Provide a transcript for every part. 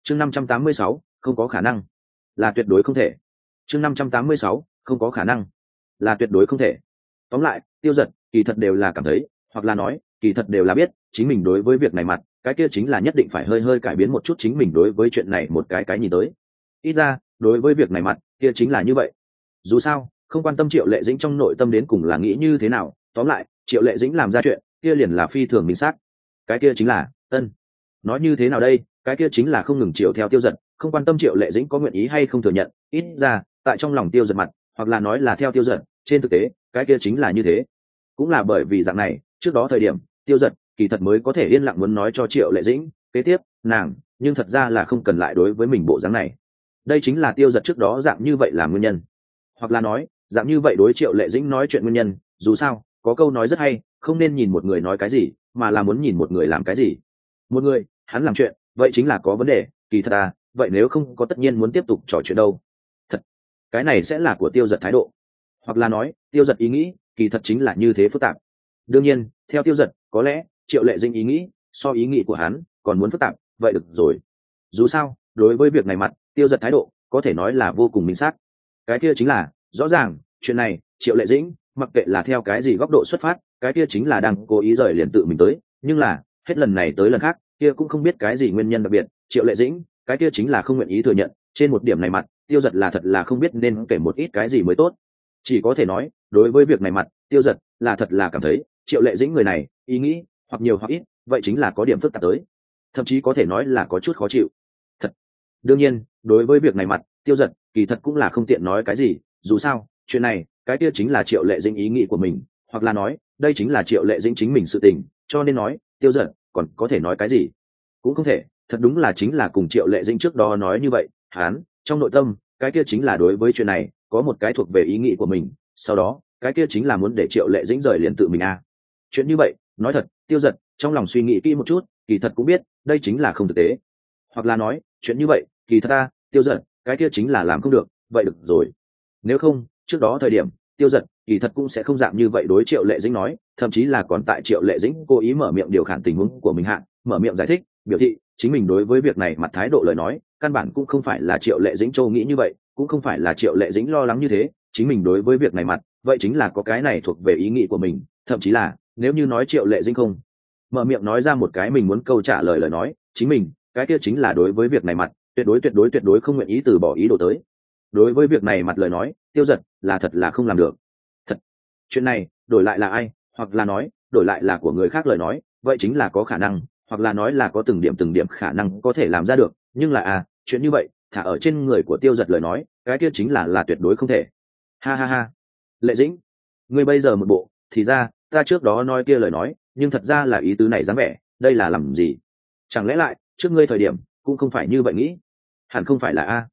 chương 586, không có khả năng, là tuyệt đối không thể. chương 586, không có khả năng, là tuyệt đối không thể. Tóm lại, Tiêu Dật kỳ thật đều là cảm thấy, hoặc là nói kỳ thật đều là biết chính mình đối với việc này mặt cái kia chính là nhất định phải hơi hơi cải biến một chút chính mình đối với chuyện này một cái nhìn tới. Ít ra đối với việc này mặt kia chính là như vậy. Dù sao không quan tâm Triệu Lệ Dĩnh trong nội tâm đến cùng là nghĩ như thế nào, tóm lại Triệu Lệ Dĩnh làm ra chuyện kia liền là phi thường minh xác, cái kia chính là ân. Nói như thế nào đây, cái kia chính là không ngừng chiều theo Tiêu Dật, không quan tâm Triệu Lệ Dĩnh có nguyện ý hay không thừa nhận, ít ra tại trong lòng Tiêu Dật mặt, hoặc là nói là theo Tiêu Dật, trên thực tế cái kia chính là như thế. Cũng là bởi vì dạng này, trước đó thời điểm Tiêu Dật kỳ thật mới có thể yên lặng muốn nói cho Triệu Lệ Dĩnh kế tiếp nàng, nhưng thật ra là không cần lại đối với mình bộ dáng này. Đây chính là Tiêu Dật trước đó dạng như vậy là nguyên nhân, hoặc là nói dạng như vậy đối Triệu Lệ Dĩnh nói chuyện nguyên nhân. Dù sao có câu nói rất hay, không nên nhìn một người nói cái gì, mà là muốn nhìn một người làm cái gì. Một người hắn làm chuyện vậy chính là có vấn đề, kỳ thật à, vậy nếu không có tất nhiên muốn tiếp tục trò chuyện đâu. Thật cái này sẽ là của Tiêu Dật thái độ, hoặc là nói Tiêu Dật ý nghĩ kỳ thật chính là như thế phức tạp. Đương nhiên theo Tiêu Dật có lẽ Triệu Lệ Dĩnh ý nghĩ so ý nghĩ của hắn còn muốn phức tạp, vậy được rồi. Dù sao đối với việc này mặt Tiêu Dật thái độ có thể nói là vô cùng minh xác, cái kia chính là rõ ràng chuyện này Triệu Lệ Dĩnh mặc kệ là theo cái gì góc độ xuất phát, cái kia chính là đang cố ý rời liền tự mình tới, nhưng là hết lần này tới lần khác kia cũng không biết cái gì nguyên nhân đặc biệt, Triệu Lệ Dĩnh cái kia chính là không nguyện ý thừa nhận. Trên một điểm này mặt Tiêu Dật là thật là không biết nên kể một ít cái gì mới tốt. Chỉ có thể nói đối với việc này mặt Tiêu Dật là thật là cảm thấy Triệu Lệ Dĩnh người này ý nghĩ hoặc nhiều hoặc ít vậy chính là có điểm phức tạp tới, thậm chí có thể nói là có chút khó chịu thật. Đương nhiên đối với việc này mặt Tiêu Dật kỳ thật cũng là không tiện nói cái gì. Dù sao chuyện này cái kia chính là Triệu Lệ Dĩnh ý nghĩ của mình, hoặc là nói đây chính là Triệu Lệ Dĩnh chính mình sự tình, cho nên nói Tiêu Dật còn có thể nói cái gì cũng không thể. Thật đúng là chính là cùng Triệu Lệ Dĩnh trước đó nói như vậy, hắn trong nội tâm cái kia chính là đối với chuyện này có một cái thuộc về ý nghĩ của mình, sau đó cái kia chính là muốn để Triệu Lệ Dĩnh rời liền tự mình chuyện như vậy nói thật Tiêu Dật trong lòng suy nghĩ kỹ một chút kỳ thật cũng biết đây chính là không thực tế, hoặc là nói chuyện như vậy kỳ thật Tiêu Dật cái kia chính là làm không được. Vậy được rồi, nếu không trước đó thời điểm Tiêu Dật kỳ thật cũng sẽ không dạng như vậy đối Triệu Lệ Dĩnh nói, thậm chí là còn tại Triệu Lệ Dĩnh cố ý mở miệng điều khiển tình huống của mình mở miệng giải thích biểu thị chính mình đối với việc này mặt thái độ lời nói căn bản cũng không phải là Triệu Lệ Dĩnh châu nghĩ như vậy, cũng không phải là Triệu Lệ Dĩnh lo lắng như thế. Chính mình đối với việc này mặt vậy chính là có cái này thuộc về ý nghĩ của mình, thậm chí là nếu như nói Triệu Lệ Dĩnh không mở miệng nói ra một cái mình muốn câu trả lời nói, chính mình cái kia chính là đối với việc này mặt tuyệt đối không nguyện ý từ bỏ ý đồ tới. Đối với việc này mặt lời nói Tiêu Dật là thật là không làm được. Thật chuyện này đổi lại là ai, hoặc là nói đổi lại là của người khác lời nói vậy chính là có khả năng, hoặc là nói là có từng điểm khả năng có thể làm ra được, nhưng là chuyện như vậy thả ở trên người của Tiêu Dật lời nói cái kia chính là tuyệt đối không thể. Ha ha ha, Lệ Dĩnh ngươi bây giờ một bộ thì ra ta trước đó nói kia lời nói nhưng thật ra là ý tứ này dáng vẻ, đây là làm gì? Chẳng lẽ lại trước ngươi thời điểm cũng không phải như vậy nghĩ? Hẳn không phải là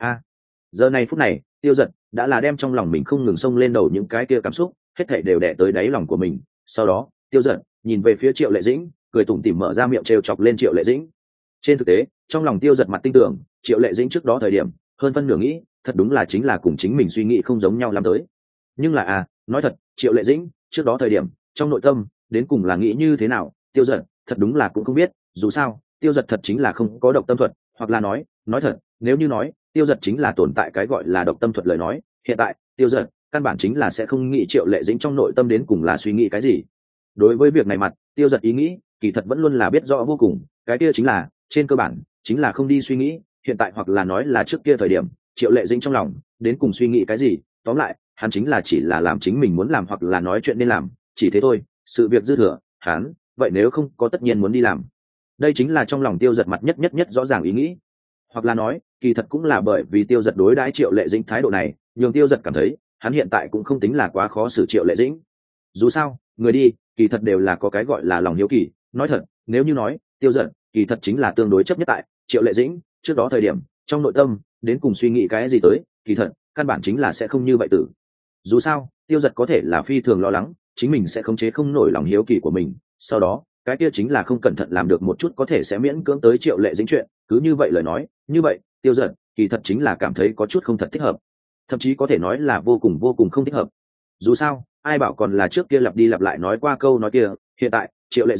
giờ này phút này Tiêu Dật đã là đem trong lòng mình không ngừng xông lên đầu những cái kia cảm xúc hết thảy đều đè tới đáy lòng của mình. Sau đó Tiêu Dật nhìn về phía Triệu Lệ Dĩnh cười tủm tỉm mở ra miệng trêu chọc lên Triệu Lệ Dĩnh. Trên thực tế trong lòng Tiêu Dật mặt tin tưởng Triệu Lệ Dĩnh trước đó thời điểm hơn phân nửa nghĩ thật đúng là chính là cùng chính mình suy nghĩ không giống nhau lắm tới. Nhưng là nói thật Triệu Lệ Dĩnh trước đó thời điểm trong nội tâm đến cùng là nghĩ như thế nào Tiêu Dật thật đúng là cũng không biết. Dù sao Tiêu Dật thật chính là không có độc tâm thuật, hoặc là nói thật nếu như nói Tiêu Dật chính là tồn tại cái gọi là độc tâm thuật lời nói, hiện tại Tiêu Dật căn bản chính là sẽ không nghĩ Triệu Lệ Dĩnh trong nội tâm đến cùng là suy nghĩ cái gì. Đối với việc này mặt Tiêu Dật ý nghĩ kỳ thật vẫn luôn là biết rõ vô cùng, cái kia chính là trên cơ bản chính là không đi suy nghĩ hiện tại, hoặc là nói là trước kia thời điểm Triệu Lệ Dĩnh trong lòng đến cùng suy nghĩ cái gì. Tóm lại hắn chính là chỉ là làm chính mình muốn làm, hoặc là nói chuyện nên làm, chỉ thế thôi. Sự việc dư thừa hắn vậy nếu không có tất nhiên muốn đi làm, đây chính là trong lòng Tiêu Dật mặt nhất rõ ràng ý nghĩ. Hoặc là nói kỳ thật cũng là bởi vì Tiêu Dật đối đãi Triệu Lệ Dĩnh thái độ này nhường Tiêu Dật cảm thấy hắn hiện tại cũng không tính là quá khó xử Triệu Lệ Dĩnh. Dù sao người đi kỳ thật đều là có cái gọi là lòng hiếu kỳ. Nói thật nếu như nói Tiêu Dật kỳ thật chính là tương đối chấp nhất tại Triệu Lệ Dĩnh trước đó thời điểm trong nội tâm đến cùng suy nghĩ cái gì tới, kỳ thật căn bản chính là sẽ không như vậy tử. Dù sao Tiêu Dật có thể là phi thường lo lắng chính mình sẽ khống chế không nổi lòng hiếu kỳ của mình, sau đó cái kia chính là không cẩn thận làm được một chút có thể sẽ miễn cưỡng tới Triệu Lệ Dĩnh chuyện. Cứ như vậy lời nói như vậy Tiêu Dật kỳ thật chính là cảm thấy có chút không thật thích hợp, thậm chí có thể nói là vô cùng không thích hợp. Dù sao ai bảo còn là trước kia lặp đi lặp lại nói qua câu nói kia, hiện tại Triệu Lệ Dĩnh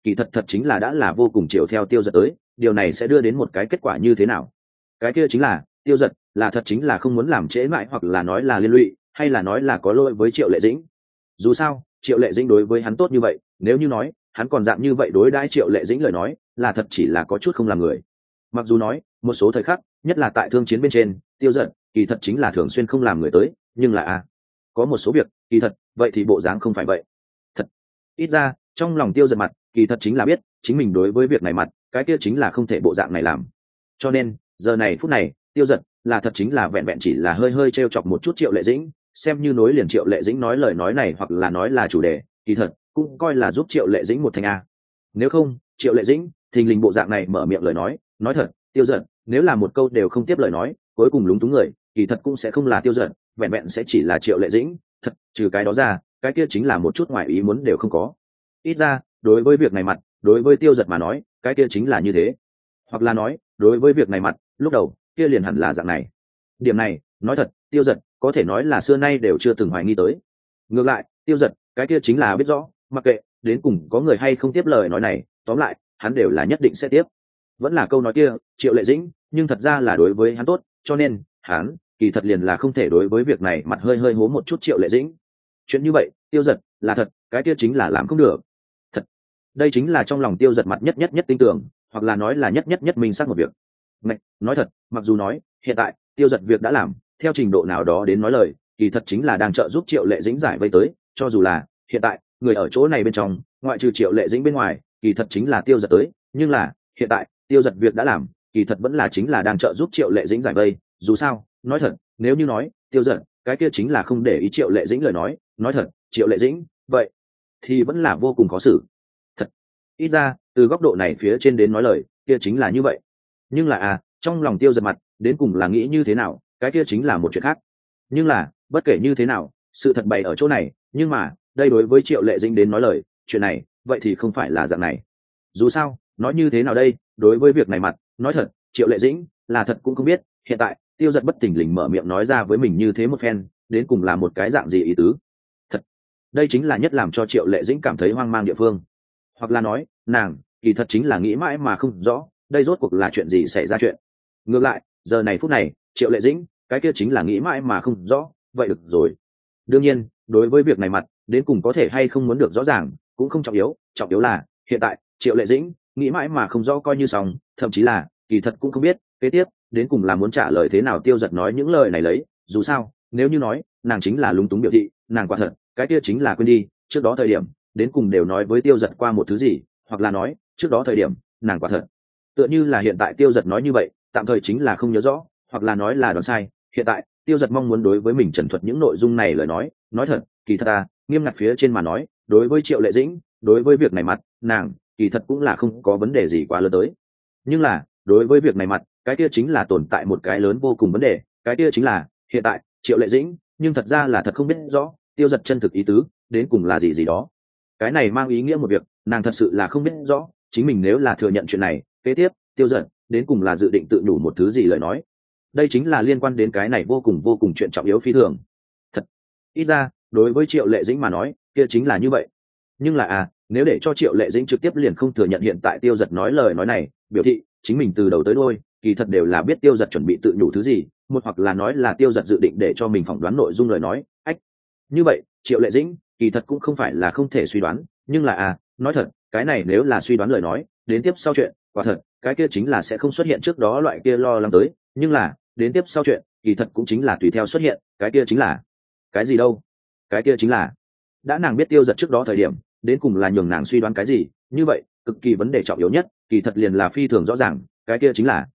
kỳ thật thật chính là đã là vô cùng chiều theo tiêu giật tới, điều này sẽ đưa đến một cái kết quả như thế nào? Cái kia chính là tiêu giật là thật chính là không muốn làm trễ mãi, hoặc là nói là liên lụy, hay là nói là có lỗi với Triệu Lệ Dĩnh. Dù sao Triệu Lệ Dĩnh đối với hắn tốt như vậy, nếu như nói hắn còn dạng như vậy đối đãi Triệu Lệ Dĩnh lời nói, là thật chỉ là có chút không làm người. Mặc dù nói một số thời khắc, nhất là tại thương chiến bên trên, tiêu giật kỳ thật chính là thường xuyên không làm người tới, nhưng là có một số việc kỳ thật vậy thì bộ dáng không phải vậy. Thật ít ra trong lòng tiêu giật mặt kỳ thật chính là biết chính mình đối với việc này mặt cái kia chính là không thể bộ dạng này làm. Cho nên giờ này phút này tiêu giật là thật chính là vẹn vẹn chỉ là hơi hơi t chọc một chút Triệu Lệ Dĩnh, xem như nối liền Triệu Lệ Dĩnh nói lời nói này, hoặc là nói là chủ đề, kỳ thật cũng coi là giúp Triệu Lệ Dĩnh một thành a. Nếu không Triệu Lệ Dĩnh thình lình bộ dạng này mở miệng lời nói thật tiêu giật nếu là một câu đều không tiếp lời nói, cuối cùng lúng túng người kỳ thật cũng sẽ không là tiêu giật, vẹn vẹn sẽ chỉ là Triệu Lệ Dĩnh. Thật trừ cái đó ra, cái kia chính là một chút ngoài ý muốn đều không có. Ít ra đối với việc này mặt, đối với tiêu giật mà nói cái kia chính là như thế, hoặc là nói đối với việc này mặt lúc đầu kia liền hẳn là dạng này. Điểm này nói thật tiêu giật có thể nói là xưa nay đều chưa từng hoài nghi tới. Ngược lại tiêu giật cái kia chính là biết rõ, mặc kệ đến cùng có người hay không tiếp lời nói này, tóm lại hắn đều là nhất định sẽ tiếp. Vẫn là câu nói kia, Triệu Lệ Dĩnh nhưng thật ra là đối với hắn tốt, cho nên hắn kỳ thật liền là không thể đối với việc này mặt hơi hơi hố một chút Triệu Lệ Dĩnh. Chuyện như vậy tiêu giật là thật cái kia chính là làm không được. Thật đây chính là trong lòng tiêu giật mặt nhất tin tưởng, hoặc là nói là nhất minh xác một việc. Nói thật mặc dù nói hiện tại tiêu giật việc đã làm, theo trình độ nào đó đến nói lời kỳ thật chính là đang trợ giúp Triệu Lệ Dĩnh giải vây tới, cho dù là hiện tại người ở chỗ này bên trong ngoại trừ Triệu Lệ Dĩnh bên ngoài kỳ thật chính là tiêu giật tới, nhưng là hiện tại tiêu giật việc đã làm kỳ thật vẫn là chính là đang trợ giúp Triệu Lệ Dĩnh giải vây. Dù sao nói thật nếu như nói tiêu giật cái kia chính là không để ý Triệu Lệ Dĩnh lời nói thật Triệu Lệ Dĩnh vậy thì vẫn là vô cùng khó xử. Thật ít ra từ góc độ này phía trên đến nói lời kia chính là như vậy, nhưng là trong lòng tiêu giật mặt đến cùng là nghĩ như thế nào cái kia chính là một chuyện khác. Nhưng là bất kể như thế nào sự thật bày ở chỗ này, nhưng mà đây đối với Triệu Lệ Dĩnh đến nói lời chuyện này vậy thì không phải là dạng này. Dù sao nói như thế nào đây, đối với việc này mặt nói thật Triệu Lệ Dĩnh là thật cũng không biết hiện tại tiêu giật bất thình lình mở miệng nói ra với mình như thế một phen đến cùng là một cái dạng gì ý tứ. Thật đây chính là nhất làm cho Triệu Lệ Dĩnh cảm thấy hoang mang địa phương, hoặc là nói nàng kỳ thật chính là nghĩ mãi mà không rõ đây rốt cuộc là chuyện gì xảy ra chuyện. Ngược lại giờ này phút này Triệu Lệ Dĩnh cái kia chính là nghĩ mãi mà không rõ. Vậy được rồi, đương nhiên đối với việc này mặt đến cùng có thể hay không muốn được rõ ràng cũng không trọng yếu, trọng yếu là hiện tại Triệu Lệ Dĩnh nghĩ mãi mà không rõ coi như xong, thậm chí là kỳ thật cũng không biết kế tiếp đến cùng là muốn trả lời thế nào tiêu giật nói những lời này lấy. Dù sao nếu như nói nàng chính là lúng túng biểu thị, nàng quả thật cái kia chính là quên đi trước đó thời điểm đến cùng đều nói với tiêu giật qua một thứ gì, hoặc là nói trước đó thời điểm nàng quả thật tựa như là hiện tại tiêu giật nói như vậy tạm thời chính là không nhớ rõ, hoặc là nói là đoán sai. Hiện tại tiêu giật mong muốn đối với mình trần thuật những nội dung này lời nói thật kỳ thật nghiêm ngặt phía trên mà nói đối với Triệu Lệ Dĩnh đối với việc này mặt nàng kỳ thật cũng là không có vấn đề gì quá lớn tới. Nhưng là đối với việc này mặt cái kia chính là tồn tại một cái lớn vô cùng vấn đề, cái kia chính là hiện tại Triệu Lệ Dĩnh nhưng thật ra là thật không biết rõ tiêu giật chân thực ý tứ đến cùng là gì đó. Cái này mang ý nghĩa một việc, nàng thật sự là không biết rõ chính mình nếu là thừa nhận chuyện này kế tiếp tiêu giật đến cùng là dự định tự nhủ một thứ gì lời nói. Đây chính là liên quan đến cái này vô cùng chuyện trọng yếu phi thường. Thật ít ra đối với Triệu Lệ Dĩnh mà nói kia chính là như vậy. Nhưng là nếu để cho Triệu Lệ Dĩnh trực tiếp liền không thừa nhận hiện tại tiêu giật nói lời nói này, biểu thị chính mình từ đầu tới đôi kỳ thật đều là biết tiêu giật chuẩn bị tự nhủ thứ gì, một hoặc là nói là tiêu giật dự định để cho mình phỏng đoán nội dung lời nói như vậy Triệu Lệ Dĩnh kỳ thật cũng không phải là không thể suy đoán. Nhưng là nói thật cái này nếu là suy đoán lời nói đến tiếp sau chuyện quả thật cái kia chính là sẽ không xuất hiện trước đó loại kia lo lắng tới. Nhưng là đến tiếp sau chuyện kỳ thật cũng chính là tùy theo xuất hiện, cái kia chính là cái gì đâu, cái kia chính là đã nàng biết tiêu giật trước đó thời điểm đến cùng là nhường nàng suy đoán cái gì, như vậy cực kỳ vấn đề trọng yếu nhất kỳ thật liền là phi thường rõ ràng, cái kia chính là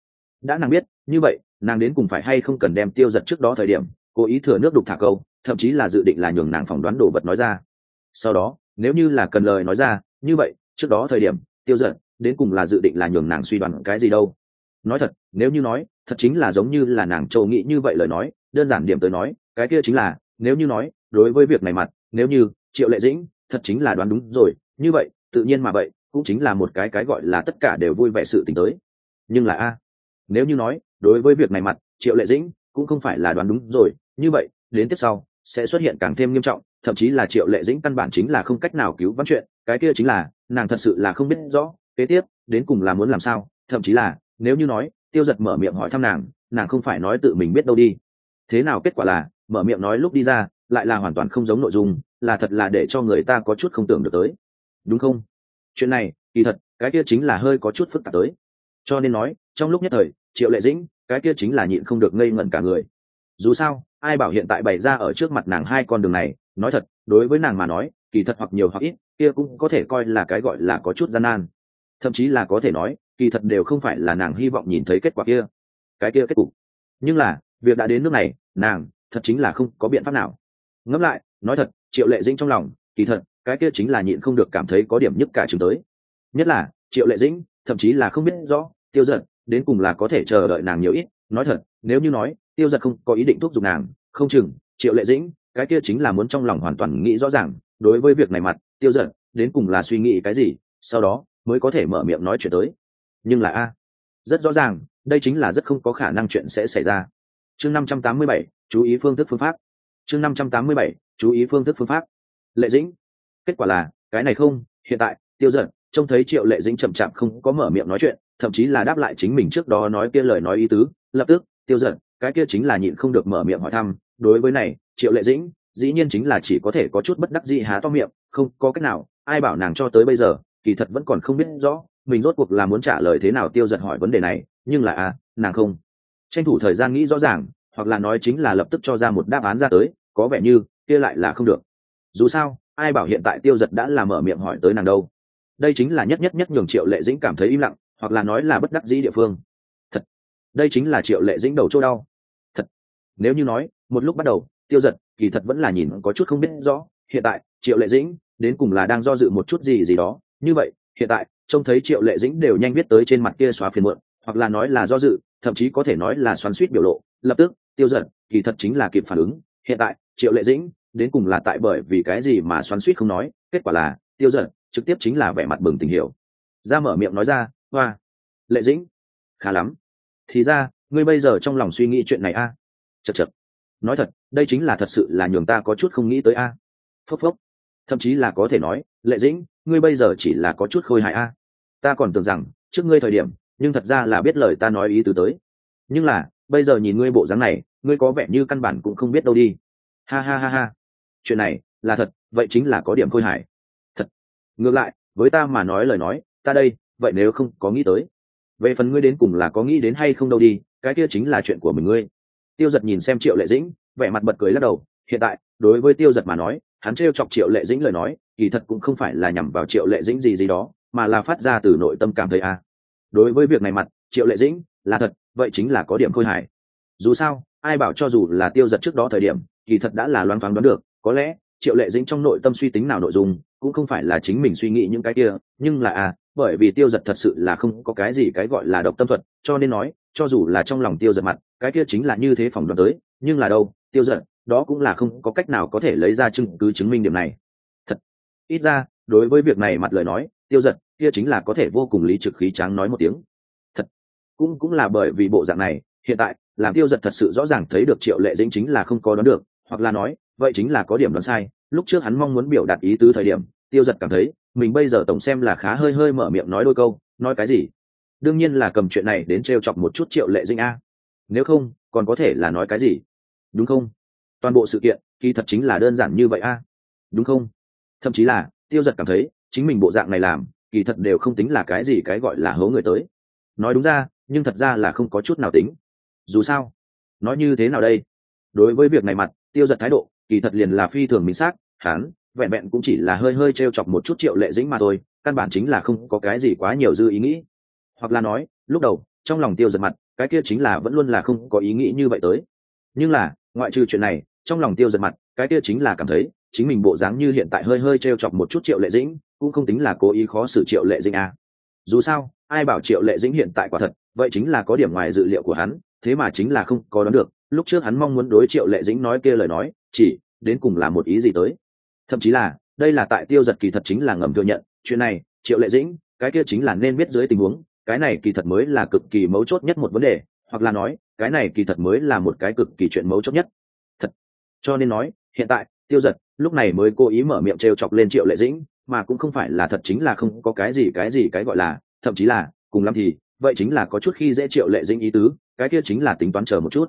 đã nàng biết như vậy nàng đến cùng phải hay không cần đem tiêu giật trước đó thời điểm cố ý thừa nước đục thả câu, thậm chí là dự định là nhường nàng phỏng đoán đồ vật nói ra. Sau đó nếu như là cần lời nói ra, như vậy trước đó thời điểm tiêu giật đến cùng là dự định là nhường nàng suy đoán cái gì đâu. Nói thật nếu như nói thật chính là giống như là nàng châu nghĩ như vậy lời nói, đơn giản điểm tới nói cái kia chính là nếu như nói đối với việc này mặt nếu như Triệu Lệ Dĩnh thật chính là đoán đúng rồi, như vậy tự nhiên mà vậy cũng chính là một cái gọi là tất cả đều vui vẻ sự tình tới. Nhưng là nếu như nói đối với việc này mặt Triệu Lệ Dĩnh cũng không phải là đoán đúng rồi, như vậy đến tiếp sau sẽ xuất hiện càng thêm nghiêm trọng, thậm chí là Triệu Lệ Dĩnh căn bản chính là không cách nào cứu vãn chuyện, cái kia chính là nàng thật sự là không biết rõ kế tiếp đến cùng là muốn làm sao, thậm chí là nếu như nói Tiêu Giật mở miệng hỏi thăm nàng không phải nói tự mình biết đâu đi. Thế nào kết quả là mở miệng nói lúc đi ra lại là hoàn toàn không giống nội dung, là thật là để cho người ta có chút không tưởng được tới, đúng không? Chuyện này kỳ thật cái kia chính là hơi có chút phức tạp tới, cho nên nói trong lúc nhất thời Triệu Lệ Dĩnh cái kia chính là nhịn không được ngây ngẩn cả người. Dù sao ai bảo hiện tại bày ra ở trước mặt nàng hai con đường này, nói thật đối với nàng mà nói kỳ thật hoặc nhiều hoặc ít kia cũng có thể coi là cái gọi là có chút gian nan, thậm chí là có thể nói kỳ thật đều không phải là nàng hy vọng nhìn thấy kết quả kia, cái kia kết cục. Nhưng là việc đã đến nước này nàng thật chính là không có biện pháp nào. Ngẫm lại nói thật Triệu Lệ Dĩnh trong lòng kỳ thật cái kia chính là nhịn không được cảm thấy có điểm nhức cả chừng tới, nhất là Triệu Lệ Dĩnh thậm chí là không biết rõ Tiêu Giật đến cùng là có thể chờ đợi nàng nhiều ít. Nói thật nếu như nói Tiêu Giật không có ý định thúc giục nàng, không chừng Triệu Lệ Dĩnh cái kia chính là muốn trong lòng hoàn toàn nghĩ rõ ràng đối với việc này mặt Tiêu Giật đến cùng là suy nghĩ cái gì, sau đó mới có thể mở miệng nói chuyện tới. Nhưng là rất rõ ràng đây chính là rất không có khả năng chuyện sẽ xảy ra. Chương 587, chú ý phương thức phương pháp. Chương 587, chú ý phương thức phương pháp. Lệ Dĩnh. Kết quả là cái này không, hiện tại Tiêu Giật trông thấy Triệu Lệ Dĩnh chậm chạp không có mở miệng nói chuyện, thậm chí là đáp lại chính mình trước đó nói kia lời nói ý tứ, lập tức Tiêu Giật cái kia chính là nhịn không được mở miệng hỏi thăm. Đối với này Triệu Lệ Dĩnh dĩ nhiên chính là chỉ có thể có chút bất đắc dĩ há to miệng, không có cách nào, ai bảo nàng cho tới bây giờ kỳ thật vẫn còn không biết rõ mình rốt cuộc là muốn trả lời thế nào Tiêu Giật hỏi vấn đề này. Nhưng là nàng không tranh thủ thời gian nghĩ rõ ràng, hoặc là nói chính là lập tức cho ra một đáp án ra tới, có vẻ như kia lại là không được. Dù sao ai bảo hiện tại Tiêu Giật đã là mở miệng hỏi tới nàng đâu. Đây chính là nhất nhường Triệu Lệ Dĩnh cảm thấy im lặng, hoặc là nói là bất đắc dĩ địa phương. Thật, đây chính là Triệu Lệ Dĩnh đầu chỗ đau. Thật, nếu như nói một lúc bắt đầu Tiêu Giật kỳ thật vẫn là nhìn có chút không biết rõ hiện tại Triệu Lệ Dĩnh đến cùng là đang do dự một chút gì đó, như vậy hiện tại trông thấy Triệu Lệ Dĩnh đều nhanh viết tới trên mặt kia xóa phiền muộn, hoặc là nói là do dự, thậm chí có thể nói là xoắn xuýt biểu lộ, lập tức Tiêu Giật kỳ thật chính là kịp phản ứng, hiện tại Triệu Lệ Dĩnh đến cùng là tại bởi vì cái gì mà xoắn xuýt không nói. Kết quả là Tiêu Giật trực tiếp chính là vẻ mặt bừng tỉnh hiểu ra, mở miệng nói ra, hoa, Lệ Dĩnh khá lắm, thì ra ngươi bây giờ trong lòng suy nghĩ chuyện này chật chật, nói thật đây chính là thật sự là nhường ta có chút không nghĩ tới phốc phốc, thậm chí là có thể nói Lệ Dĩnh ngươi bây giờ chỉ là có chút khôi hài ta còn tưởng rằng trước ngươi thời điểm nhưng thật ra là biết lời ta nói ý tứ tới, nhưng là bây giờ nhìn ngươi bộ dáng này ngươi có vẻ như căn bản cũng không biết đâu đi, ha ha ha ha, chuyện này là thật, vậy chính là có điểm khôi hài thật. Ngược lại với ta mà nói lời nói ta đây vậy nếu không có nghĩ tới, về phần ngươi đến cùng là có nghĩ đến hay không đâu đi, cái kia chính là chuyện của mình ngươi. Tiêu Giật nhìn xem Triệu Lệ Dĩnh vẻ mặt bật cười lắc đầu, hiện tại đối với Tiêu Giật mà nói hắn trêu chọc Triệu Lệ Dĩnh lời nói kỳ thật cũng không phải là nhằm vào Triệu Lệ Dĩnh gì đó, mà là phát ra từ nội tâm cảm thấy đối với việc này mặt Triệu Lệ Dĩnh là thật vậy chính là có điểm khôi hài. Dù sao ai bảo cho dù là Tiêu Giật trước đó thời điểm kỳ thật đã là loáng thoáng đoán được có lẽ Triệu Lệ Dĩnh trong nội tâm suy tính nào nội dung cũng không phải là chính mình suy nghĩ những cái kia, nhưng là bởi vì Tiêu Giật thật sự là không có cái gì cái gọi là độc tâm thuật, cho nên nói cho dù là trong lòng Tiêu Giật mặt cái kia chính là như thế phỏng đoán tới, nhưng là đâu Tiêu Giật đó cũng là không có cách nào có thể lấy ra chứng cứ chứng minh điểm này. Thật ít ra đối với việc này mặt lời nói Tiêu Giật kia chính là có thể vô cùng lý trực khí tráng nói một tiếng thật. Cũng là bởi vì bộ dạng này hiện tại làm Tiêu Giật thật sự rõ ràng thấy được Triệu Lệ Dĩnh chính là không có đoán được, hoặc là nói vậy chính là có điểm đoán sai. Lúc trước hắn mong muốn biểu đạt ý tứ thời điểm Tiêu Giật cảm thấy mình bây giờ tổng xem là khá hơi mở miệng nói đôi câu, nói cái gì đương nhiên là cầm chuyện này đến trêu chọc một chút Triệu Lệ Dĩnh nếu không còn có thể là nói cái gì, đúng không? Toàn bộ sự kiện kỳ thật chính là đơn giản như vậy đúng không? Thậm chí là Tiêu Giật cảm thấy chính mình bộ dạng này làm kỳ thật đều không tính là cái gì cái gọi là hố người tới, nói đúng ra nhưng thật ra là không có chút nào tính. Dù sao nói như thế nào đây, đối với việc này mặt Tiêu Giật thái độ kỳ thật liền là phi thường minh xác, hắn vẹn vẹn cũng chỉ là hơi trêu chọc một chút Triệu Lệ Dĩnh mà thôi, căn bản chính là không có cái gì quá nhiều dư ý nghĩ, hoặc là nói lúc đầu trong lòng Tiêu Giật mặt cái kia chính là vẫn luôn là không có ý nghĩ như vậy tới. Nhưng là ngoại trừ chuyện này trong lòng Tiêu Giật mặt cái kia chính là cảm thấy chính mình bộ dáng như hiện tại hơi trêu chọc một chút Triệu Lệ Dĩnh cũng không tính là cố ý khó xử Triệu Lệ Dĩnh dù sao ai bảo Triệu Lệ Dĩnh hiện tại quả thật vậy chính là có điểm ngoài dự liệu của hắn, thế mà chính là không có đoán được lúc trước hắn mong muốn đối Triệu Lệ Dĩnh nói kia lời nói chỉ đến cùng là một ý gì tới. Thậm chí là đây là tại Tiêu Giật kỳ thật chính là ngầm thừa nhận chuyện này Triệu Lệ Dĩnh cái kia chính là nên biết dưới tình huống cái này kỳ thật mới là cực kỳ mấu chốt nhất một vấn đề, hoặc là nói cái này kỳ thật mới là một cái cực kỳ chuyện mấu chốt nhất thật. Cho nên nói hiện tại Tiêu Giật lúc này mới cố ý mở miệng trêu chọc lên Triệu Lệ Dĩnh, mà cũng không phải là thật chính là không có cái gì cái gọi là, thậm chí là cùng lắm thì vậy chính là có chút khi dễ Triệu Lệ Dĩnh ý tứ, cái kia chính là tính toán chờ một chút.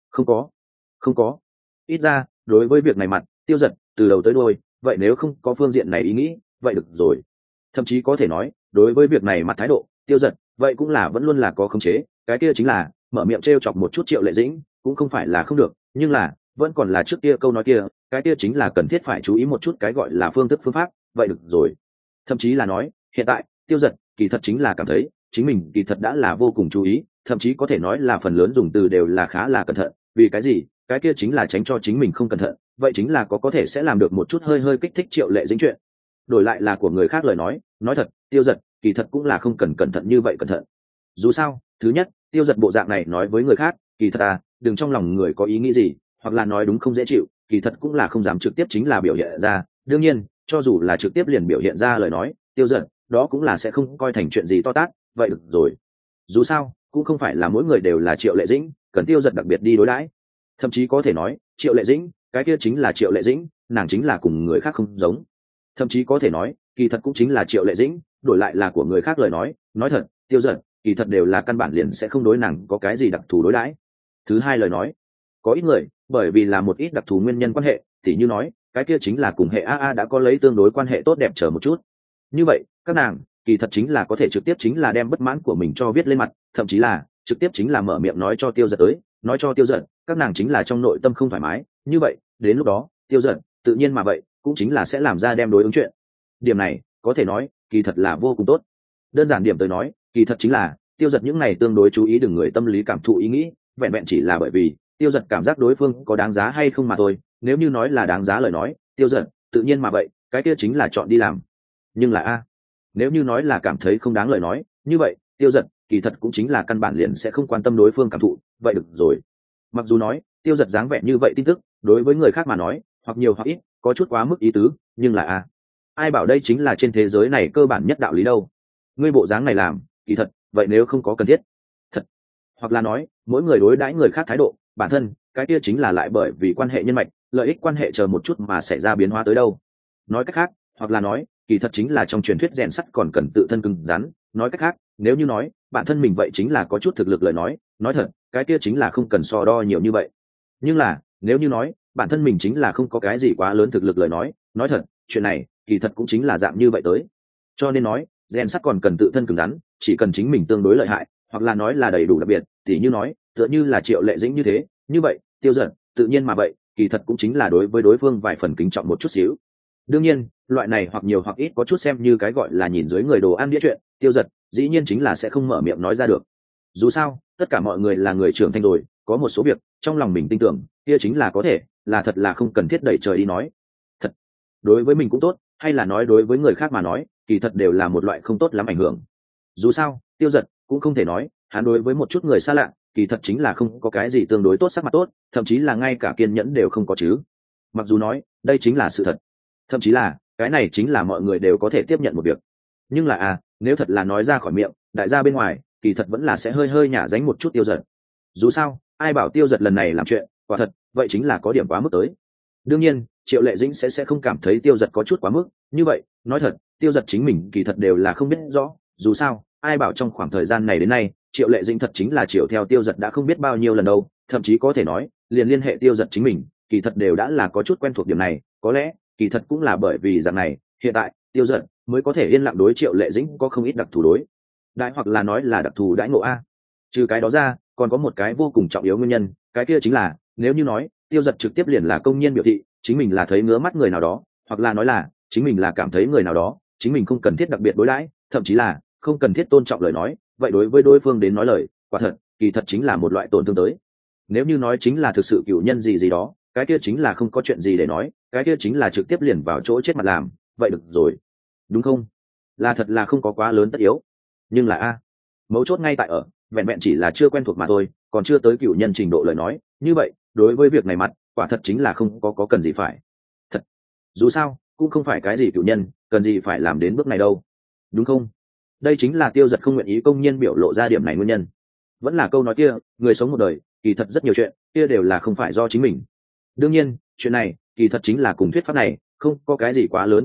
Không có ít ra đối với việc này mặt Tiêu Dật từ đầu tới đuôi vậy nếu không có phương diện này ý nghĩ vậy được rồi. Thậm chí có thể nói đối với việc này mặt thái độ Tiêu Dật vậy cũng là vẫn luôn là có khống chế, cái kia chính là mở miệng trêu chọc một chút Triệu Lệ Dĩnh cũng không phải là không được, nhưng là vẫn còn là trước kia câu nói kia, cái kia chính là cần thiết phải chú ý một chút cái gọi là phương thức phương pháp, vậy được rồi. Thậm chí là nói hiện tại Tiêu Dật kỳ thật chính là cảm thấy chính mình kỳ thật đã là vô cùng chú ý, thậm chí có thể nói là phần lớn dùng từ đều là khá là cẩn thận. Vì cái gì? Cái kia chính là tránh cho chính mình không cẩn thận, vậy chính là có thể sẽ làm được một chút hơi hơi kích thích Triệu Lệ Dĩnh chuyện. Đổi lại là của người khác lời nói thật Tiêu Dật kỳ thật cũng là không cần cẩn thận như vậy cẩn thận. Dù sao thứ nhất Tiêu Dật bộ dạng này nói với người khác kỳ thật đừng trong lòng người có ý nghĩ gì, hoặc là nói đúng không dễ chịu, kỳ thật cũng là không dám trực tiếp chính là biểu hiện ra. Đương nhiên cho dù là trực tiếp liền biểu hiện ra lời nói Tiêu Dật đó cũng là sẽ không coi thành chuyện gì to tát, vậy được rồi. Dù sao cũng không phải là mỗi người đều là Triệu Lệ Dĩnh cần Tiêu Dật đặc biệt đi đối đãi. Thậm chí có thể nói Triệu Lệ Dĩnh cái kia chính là Triệu Lệ Dĩnh, nàng chính là cùng người khác không giống. Thậm chí có thể nói kỳ thật cũng chính là Triệu Lệ Dĩnh đổi lại là của người khác lời nói thật Tiêu Dật kỳ thật đều là căn bản liền sẽ không đối nàng có cái gì đặc thù đối đãi. Thứ hai lời nói có ít người bởi vì là một ít đặc thù nguyên nhân quan hệ, tỉ như nói cái kia chính là cùng hệ AA đã có lấy tương đối quan hệ tốt đẹp chờ một chút, như vậy các nàng kỳ thật chính là có thể trực tiếp chính là đem bất mãn của mình cho viết lên mặt, thậm chí là trực tiếp chính là mở miệng nói cho Tiêu Dật tới, nói cho Tiêu Dật các nàng chính là trong nội tâm không thoải mái, như vậy đến lúc đó Tiêu Dật tự nhiên mà vậy cũng chính là sẽ làm ra đem đối ứng chuyện. Điểm này có thể nói kỳ thật là vô cùng tốt. Đơn giản điểm tới nói kỳ thật chính là Tiêu Dật những này tương đối chú ý đừng người tâm lý cảm thụ ý nghĩ, vẹn vẹn chỉ là bởi vì Tiêu Dật cảm giác đối phương có đáng giá hay không mà thôi. Nếu như nói là đáng giá lời nói Tiêu Dật tự nhiên mà vậy cái kia chính là chọn đi làm. Nhưng là nếu như nói là cảm thấy không đáng lời nói như vậy Tiêu Dật kỳ thật cũng chính là căn bản liền sẽ không quan tâm đối phương cảm thụ, vậy được rồi. Mặc dù nói Tiêu Dật dáng vẻ như vậy tin tức đối với người khác mà nói hoặc nhiều hoặc ít có chút quá mức ý tứ, nhưng là ai bảo đây chính là trên thế giới này cơ bản nhất đạo lý đâu. Ngươi bộ dáng này làm kỳ thật vậy nếu không có cần thiết thật, hoặc là nói mỗi người đối đãi người khác thái độ bản thân cái kia chính là lại bởi vì quan hệ nhân mạch lợi ích quan hệ chờ một chút mà xảy ra biến hóa tới đâu. Nói cách khác hoặc là nói kỳ thật chính là trong truyền thuyết rèn sắt còn cần tự thân cứng rắn. Nói cách khác nếu như nói bản thân mình vậy chính là có chút thực lực lời nói thật cái kia chính là không cần so đo nhiều như vậy. Nhưng là nếu như nói bản thân mình chính là không có cái gì quá lớn thực lực lời nói thật chuyện này kỳ thật cũng chính là dạng như vậy tới. Cho nên nói rèn sắt còn cần tự thân cứng rắn, chỉ cần chính mình tương đối lợi hại hoặc là nói là đầy đủ đặc biệt, tỉ như nói tựa như là Triệu Lệ Dĩnh như thế, như vậy Tiêu Dật tự nhiên mà vậy kỳ thật cũng chính là đối với đối phương vài phần kính trọng một chút xíu. Đương nhiên loại này hoặc nhiều hoặc ít có chút xem như cái gọi là nhìn dưới người đồ ăn đĩa chuyện Tiêu Dật dĩ nhiên chính là sẽ không mở miệng nói ra được. Dù sao tất cả mọi người là người trưởng thành rồi, có một số việc trong lòng mình tin tưởng kia chính là có thể là thật là không cần thiết đẩy trời đi nói thật. Đối với mình cũng tốt hay là nói đối với người khác mà nói kỳ thật đều là một loại không tốt lắm ảnh hưởng. Dù sao Tiêu Dật cũng không thể nói hắn đối với một chút người xa lạ kỳ thật chính là không có cái gì tương đối tốt sắc mặt tốt, thậm chí là ngay cả kiên nhẫn đều không có chứ. Mặc dù nói đây chính là sự thật, thậm chí là cái này chính là mọi người đều có thể tiếp nhận một việc, nhưng là nếu thật là nói ra khỏi miệng đại gia bên ngoài kỳ thật vẫn là sẽ hơi hơi nhả dánh một chút Tiêu Dật. Dù sao ai bảo Tiêu Dật lần này làm chuyện quả thật vậy chính là có điểm quá mức tới. Đương nhiên Triệu Lệ Dĩnh sẽ không cảm thấy Tiêu Dật có chút quá mức như vậy. Nói thật Tiêu Dật chính mình kỳ thật đều là không biết rõ. Dù sao ai bảo trong khoảng thời gian này đến nay Triệu Lệ Dĩnh thật chính là chiều theo Tiêu Dật đã không biết bao nhiêu lần đâu, thậm chí có thể nói liền liên hệ Tiêu Dật chính mình kỳ thật đều đã là có chút quen thuộc điểm này. Có lẽ kỳ thật cũng là bởi vì dạng này hiện tại Tiêu Dật mới có thể yên lặng đối Triệu Lệ Dĩnh có không ít đặc thù đối đãi, hoặc là nói là đặc thù đãi ngộ trừ cái đó ra còn có một cái vô cùng trọng yếu nguyên nhân, cái kia chính là nếu như nói Tiêu Dật trực tiếp liền là công nhiên biểu thị chính mình là thấy ngứa mắt người nào đó, hoặc là nói là chính mình là cảm thấy người nào đó chính mình không cần thiết đặc biệt đối đãi, thậm chí là không cần thiết tôn trọng lời nói, vậy đối với đối phương đến nói lời quả thật kỳ thật chính là một loại tổn thương tới. Nếu như nói chính là thực sự cựu nhân gì đó cái kia chính là không có chuyện gì để nói, cái kia chính là trực tiếp liền vào chỗ chết mặt làm, vậy được rồi đúng không? Là thật là không có quá lớn tất yếu. Nhưng là mấu chốt ngay tại ở vẹn vẹn chỉ là chưa quen thuộc mà thôi, còn chưa tới cựu nhân trình độ lời nói, như vậy đối với việc này mặt quả thật chính là không có cần gì phải thật. Dù sao cũng không phải cái gì cựu nhân cần gì phải làm đến bước này đâu, đúng không? Đây chính là Tiêu Dật không nguyện ý công nhiên biểu lộ ra điểm này nguyên nhân. Vẫn là câu nói kia, người sống một đời kỳ thật rất nhiều chuyện kia đều là không phải do chính mình. Đương nhiên chuyện này kỳ thật chính là cùng thuyết pháp này không có cái gì quá lớn quan hệ,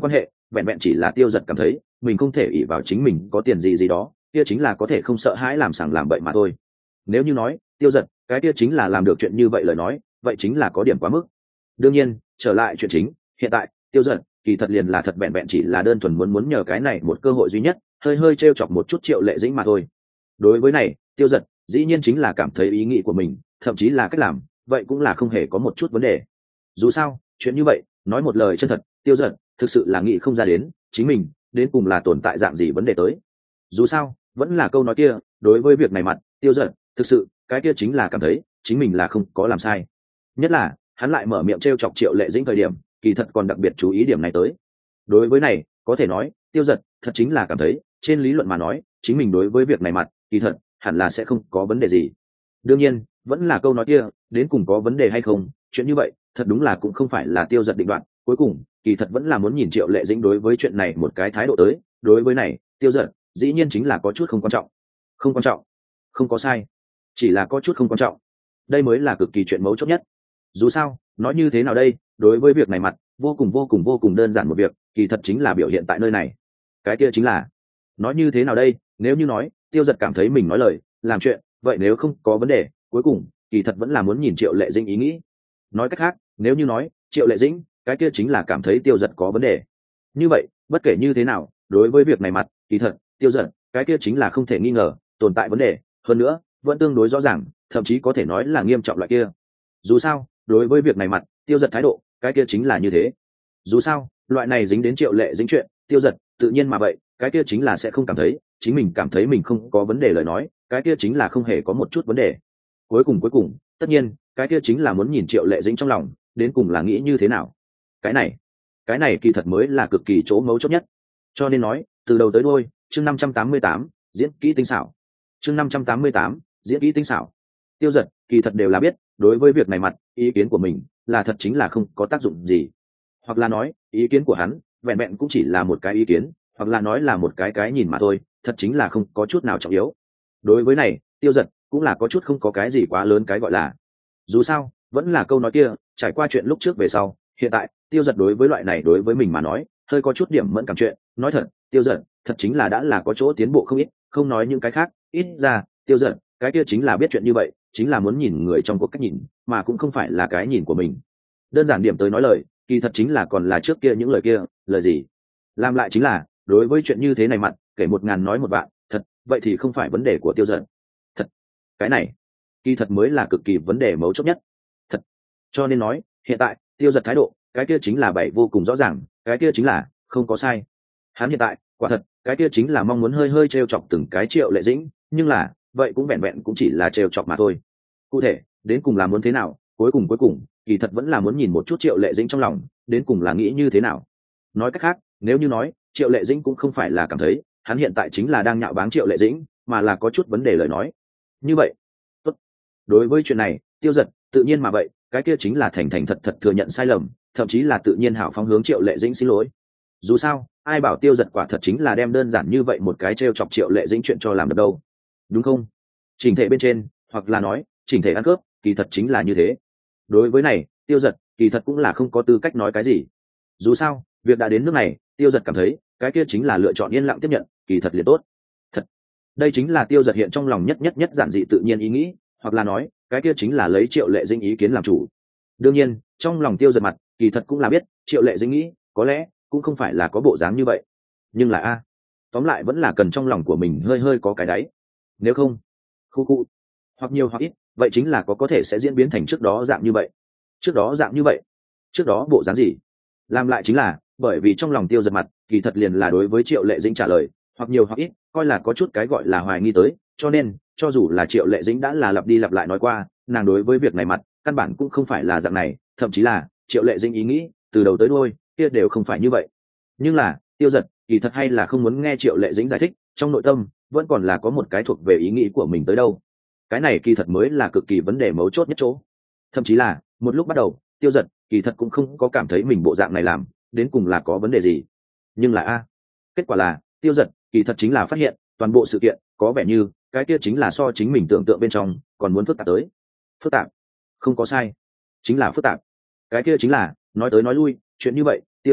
vẹn vẹn chỉ là tiêu giật cảm thấy mình không thể ỷ vào chính mình có tiền gì gì đó, kia chính là có thể không sợ hãi làm sằng làm bậy mà thôi. Nếu như nói tiêu giật cái kia chính là làm được chuyện như vậy lời nói, vậy chính là có điểm quá mức. Đương nhiên trở lại chuyện chính, hiện tại tiêu giật kỳ thật liền là thật vẹn vẹn chỉ là đơn thuần muốn nhờ cái này một cơ hội duy nhất, hơi hơi t chọc một chút Triệu Lệ Dĩnh mà thôi. Đối với này tiêu giật dĩ nhiên chính là cảm thấy ý nghĩ của mình, thậm chí là cách làm vậy cũng là không hề có một chút vấn đề. Dù sao chuyện như vậy nói một lời chân thật, tiêu giật thực sự là nghĩ không ra đến chính mình đến cùng là tồn tại dạng gì vấn đề tới. Dù sao vẫn là câu nói kia, đối với việc này mặt tiêu giật thực sự cái kia chính là cảm thấy chính mình là không có làm sai. Nhất là hắn lại mở miệng t chọc Triệu Lệ Dĩnh thời điểm, kỳ thật còn đặc biệt chú ý điểm này tới. Đối với này có thể nói tiêu giật thật chính là cảm thấy trên lý luận mà nói chính mình đối với việc này mặt kỳ thật hẳn là sẽ không có vấn đề gì. Đương nhiên vẫn là câu nói kia, đến cùng có vấn đề hay không, chuyện như vậy thật đúng là cũng không phải là tiêu giật định đoạn, cuối cùng kỳ thật vẫn là muốn nhìn Triệu Lệ Dĩnh đối với chuyện này một cái thái độ tới. Đối với này tiêu giật dĩ nhiên chính là có chút không quan trọng. Không quan trọng không có sai, chỉ là có chút không quan trọng, đây mới là cực kỳ chuyện mấu chốt nhất. Dù sao nói như thế nào đây, đối với việc này mặt vô cùng đơn giản một việc, kỳ thật chính là biểu hiện tại nơi này. Cái kia chính là nói như thế nào đây, nếu như nói tiêu giật cảm thấy mình nói lời làm chuyện vậy nếu không có vấn đề, cuối cùng kỳ thật vẫn là muốn nhìn Triệu Lệ Dĩnh ý nghĩ. Nói cách khác, nếu như nói Triệu Lệ Dĩnh cái kia chính là cảm thấy tiêu giật có vấn đề, như vậy bất kể như thế nào đối với việc này mặt kỳ thật tiêu giật cái kia chính là không thể nghi ngờ tồn tại vấn đề, hơn nữa vẫn tương đối rõ ràng, thậm chí có thể nói là nghiêm trọng loại kia. Dù sao đối với việc này mặt tiêu giật thái độ cái kia chính là như thế. Dù sao loại này dính đến Triệu Lệ Dĩnh chuyện, tiêu giật tự nhiên mà vậy cái kia chính là sẽ không cảm thấy chính mình cảm thấy mình không có vấn đề lời nói, cái kia chính là không hề có một chút vấn đề. Cuối cùng tất nhiên cái kia chính là muốn nhìn Triệu Lệ Dĩnh trong lòng đến cùng là nghĩ như thế nào. Cái này kỳ thật mới là cực kỳ chỗ mấu chốt nhất. Cho nên nói từ đầu tới đuôi, chương 588 diễn kỹ tinh xảo, chương 588 diễn kỹ tinh xảo, tiêu giật kỳ thật đều là biết đối với việc này mặt ý kiến của mình là thật chính là không có tác dụng gì, hoặc là nói ý kiến của hắn vẹn vẹn cũng chỉ là một cái ý kiến, hoặc là nói là một cái nhìn mà thôi, thật chính là không có chút nào trọng yếu. Đối với này tiêu giật cũng là có chút không có cái gì quá lớn cái gọi là. Dù sao vẫn là câu nói kia, trải qua chuyện lúc trước về sau, hiện tại tiêu giật đối với loại này đối với mình mà nói hơi có chút điểm mẫn cảm chuyện. Nói thật tiêu giật thật chính là đã là có chỗ tiến bộ không ít, không nói những cái khác, ít ra tiêu giật cái kia chính là biết chuyện như vậy chính là muốn nhìn người trong cuộc cách nhìn, mà cũng không phải là cái nhìn của mình. Đơn giản điểm tới nói lời, kỳ thật chính là còn là trước kia những lời kia, lời gì làm lại chính là đối với chuyện như thế này mặt kể 1000 nói 1 vạn, thật vậy thì không phải vấn đề của tiêu giật. Thật cái này kỳ thật mới là cực kỳ vấn đề mấu chốt nhất. Thật cho nên nói hiện tại tiêu giật thái độ cái kia chính là bày vô cùng rõ ràng, cái kia chính là không có sai. Hắn hiện tại quả thật cái kia chính là mong muốn hơi hơi t chọc từng cái Triệu Lệ Dĩnh, nhưng là vậy cũng vẹn vẹn cũng chỉ là t chọc mà thôi. Cụ thể đến cùng là muốn thế nào, cuối cùng kỳ thật vẫn là muốn nhìn một chút Triệu Lệ Dĩnh trong lòng đến cùng là nghĩ như thế nào. Nói cách khác, nếu như nói Triệu Lệ Dĩnh cũng không phải là cảm thấy hắn hiện tại chính là đang nhạo báng Triệu Lệ Dĩnh, mà là có chút vấn đề lời nói, như vậy tốt. Đối với chuyện này tiêu giật tự nhiên mà vậy cái kia chính là thành thật thừa nhận sai lầm, thậm chí là tự nhiên hảo phóng hướng Triệu Lệ Dĩnh xin lỗi. Dù sao ai bảo tiêu giật quả thật chính là đem đơn giản như vậy một cái t chọc Triệu Lệ Dĩnh chuyện cho làm được đâu, đúng không? Chỉnh thể bên trên, hoặc là nói chỉnh thể ăn cướp, kỳ thật chính là như thế. Đối với này tiêu giật kỳ thật cũng là không có tư cách nói cái gì. Dù sao việc đã đến nước này, tiêu giật cảm thấy cái kia chính là lựa chọn yên lặng tiếp nhận, kỳ thật liền tốt. Thật đây chính là tiêu giật hiện trong lòng nhất giản dị tự nhiên ý nghĩ, hoặc là nói cái kia chính là lấy Triệu Lệ Dĩnh ý kiến làm chủ. Đương nhiên trong lòng tiêu giật mặt kỳ thật cũng là biết Triệu Lệ Dĩnh nghĩ có lẽ cũng không phải là có bộ dáng như vậy, nhưng là tóm lại vẫn là cần trong lòng của mình hơi có cái đáy. Nếu không khu hoặc nhiều hoặc ít vậy chính là có thể sẽ diễn biến thành trước đó dạng như vậy. Trước đó bộ dáng gì làm lại chính là bởi vì trong lòng tiêu giật mặt kỳ thật liền là đối với Triệu Lệ Dĩnh trả lời hoặc nhiều hoặc ít coi là có chút cái gọi là hoài nghi tới, cho nên cho dù là Triệu Lệ Dĩnh đã là lặp đi lặp lại nói qua nàng đối với việc này mặt căn bản cũng không phải là dạng này, thậm chí là Triệu Lệ Dĩnh ý nghĩ từ đầu tới đuôi kia đều không phải như vậy. Nhưng là tiêu giật kỳ thật hay là không muốn nghe Triệu Lệ Dĩnh giải thích, trong nội tâm vẫn còn là có một cái thuộc về ý nghĩ của mình tới đâu. Cái này kỳ thật mới là cực kỳ vấn đề mấu chốt nhất chỗ. Thậm chí là một lúc bắt đầu tiêu giật kỳ thật cũng không có cảm thấy mình bộ dạng này làm đến cùng là có vấn đề gì, nhưng là kết quả là tiêu giật kỳ thật chính là phát hiện toàn bộ sự kiện có vẻ như cái kia chính là so chính mình tưởng tượng bên trong còn muốn phức tạp tới. Phức tạp không có sai, chính là phức tạp. Cái kia chính là nói tới nói lui chuyện như vậy tiêu giật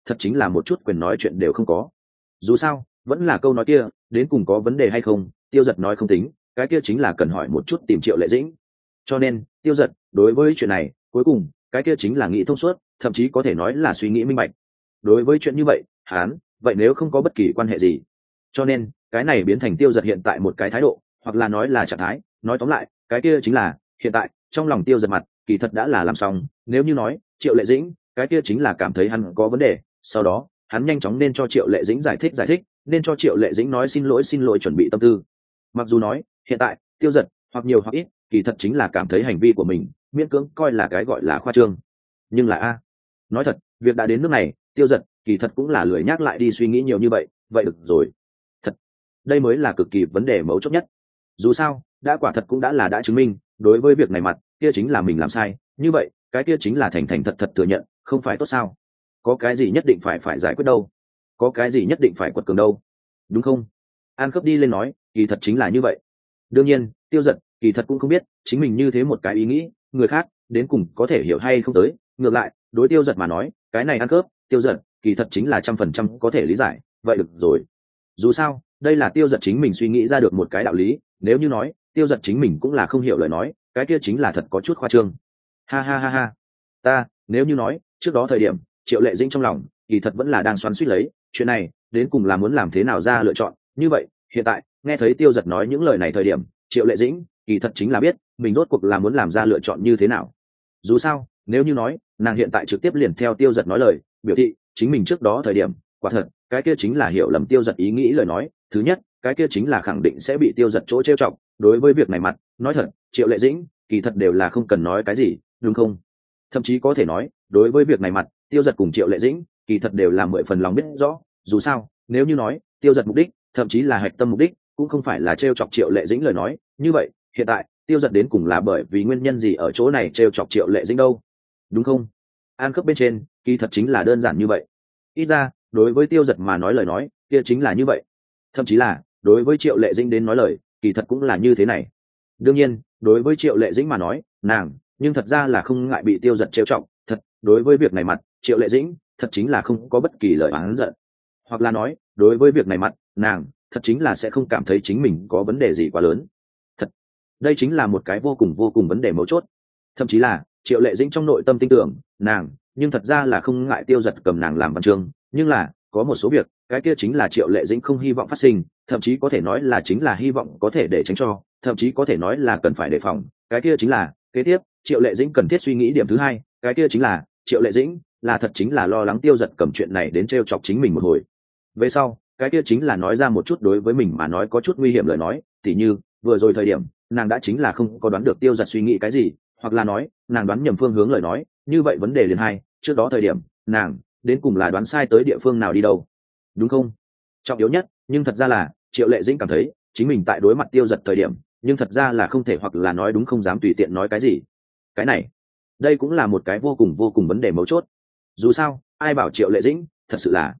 thật chính là một chút quyền nói chuyện đều không có. Dù sao vẫn là câu nói kia, đến cùng có vấn đề hay không Tiêu Dật nói không tính, cái kia chính là cần hỏi một chút tìm Triệu Lệ Dĩnh. Cho nên Tiêu Dật đối với chuyện này cuối cùng cái kia chính là nghĩ thông suốt, thậm chí có thể nói là suy nghĩ minh bạch. Đối với chuyện như vậy hắn vậy nếu không có bất kỳ quan hệ gì, cho nên cái này biến thành Tiêu Dật hiện tại một cái thái độ, hoặc là nói là trạng thái. Nói tóm lại cái kia chính là hiện tại trong lòng Tiêu Dật mặt kỳ thật đã là làm xong. Nếu như nói Triệu Lệ Dĩnh, cái kia chính là cảm thấy hắn có vấn đề, sau đó hắn nhanh chóng nên cho Triệu Lệ Dĩnh giải thích, nên cho Triệu Lệ Dĩnh nói xin lỗi, chuẩn bị tâm tư. Mặc dù nói hiện tại Tiêu Dật hoặc nhiều hoặc ít kỳ thật chính là cảm thấy hành vi của mình miễn cưỡng coi là cái gọi là khoa trương, nhưng là nói thật, việc đã đến nước này, Tiêu Dật kỳ thật cũng là lười nhắc lại đi suy nghĩ nhiều như vậy. Vậy được rồi, thật đây mới là cực kỳ vấn đề mấu chốt nhất. Dù sao đã quả thật cũng đã chứng minh đối với việc này mặt kia chính là mình làm sai, như vậy cái kia chính là thành thật thừa nhận, không phải tốt sao? Có cái gì nhất định phải giải quyết đâu, có cái gì nhất định phải quật cường đâu, đúng không? An Khớp đi lên nói, kỳ thật chính là như vậy. Đương nhiên Tiêu Dật kỳ thật cũng không biết chính mình như thế một cái ý nghĩ người khác đến cùng có thể hiểu hay không tới. Ngược lại đối Tiêu Dật mà nói, cái này An Khớp Tiêu Dật kỳ thật chính là 100% có thể lý giải. Vậy được rồi, dù sao đây là Tiêu Dật chính mình suy nghĩ ra được một cái đạo lý, nếu như nói Tiêu Dật chính mình cũng là không hiểu lời nói, cái kia chính là thật có chút khoa trương. Ha ha ha ha, ta nếu như nói trước đó thời điểm Triệu Lệ Dĩnh trong lòng kỳ thật vẫn là đang xoắn xuýt lấy chuyện này đến cùng là muốn làm thế nào ra lựa chọn, như vậy hiện tại nghe thấy Tiêu Dật nói những lời này thời điểm, Triệu Lệ Dĩnh kỳ thật chính là biết mình rốt cuộc là muốn làm ra lựa chọn như thế nào. Dù sao nếu như nói nàng hiện tại trực tiếp liền theo Tiêu Dật nói lời, biểu thị chính mình trước đó thời điểm quả thật cái kia chính là hiểu lầm Tiêu Dật ý nghĩ lời nói, thứ nhất cái kia chính là khẳng định sẽ bị Tiêu Dật chỗ trêu chọc. Đối với việc này mặt nói thật, Triệu Lệ Dĩnh kỳ thật đều là không cần nói cái gì, đúng không? Thậm chí có thể nói đối với việc này mặt Tiêu Dật cùng Triệu Lệ Dĩnh kỳ thật đều là 10 phần lòng biết rõ. Dù sao nếu như nói Tiêu Dật mục đích, thậm chí là hạch tâm mục đích cũng không phải là trêu chọc Triệu Lệ Dĩnh lời nói, như vậy hiện tại Tiêu Dật đến cùng là bởi vì nguyên nhân gì ở chỗ này trêu chọc Triệu Lệ Dĩnh đâu, đúng không? An Khớp bên trên kỳ thật chính là đơn giản như vậy. Ít ra đối với Tiêu Dật mà nói lời nói kia chính là như vậy, thậm chí là đối với Triệu Lệ Dĩnh đến nói lời kỳ thật cũng là như thế này. Đương nhiên đối với Triệu Lệ Dĩnh mà nói, nàng nhưng thật ra là không ngại bị Tiêu Dật trêu chọc. Thật đối với việc này mặt Triệu Lệ Dĩnh thật chính là không có bất kỳ lời oán giận, hoặc là nói đối với việc này mặt nàng thật chính là sẽ không cảm thấy chính mình có vấn đề gì quá lớn. Thật đây chính là một cái vô cùng vấn đề mấu chốt. Thậm chí là Triệu Lệ Dĩnh trong nội tâm tin tưởng nàng nhưng thật ra là không ngại Tiêu Dật cầm nàng làm văn chương, nhưng là có một số việc cái kia chính là Triệu Lệ Dĩnh không hy vọng phát sinh, thậm chí có thể nói là chính là hy vọng có thể để tránh cho, thậm chí có thể nói là cần phải đề phòng. Cái kia chính là kế tiếp Triệu Lệ Dĩnh cần thiết suy nghĩ điểm thứ hai, cái kia chính là Triệu Lệ Dĩnh là thật chính là lo lắng Tiêu Dật cầm chuyện này đến trêu chọc chính mình một hồi. Về sau cái kia chính là nói ra một chút đối với mình mà nói có chút nguy hiểm lời nói, tỉ như vừa rồi thời điểm nàng đã chính là không có đoán được Tiêu Dật suy nghĩ cái gì, hoặc là nói nàng đoán nhầm phương hướng lời nói, như vậy vấn đề liền hai, trước đó thời điểm nàng đến cùng là đoán sai tới địa phương nào đi đâu, đúng không? Trọng yếu nhất nhưng thật ra là Triệu Lệ Dĩnh cảm thấy chính mình tại đối mặt Tiêu Dật thời điểm nhưng thật ra là không thể, hoặc là nói đúng không dám tùy tiện nói cái gì. Cái này đây cũng là một cái vô cùng vấn đề mấu chốt. Dù sao ai bảo Triệu Lệ Dĩnh thật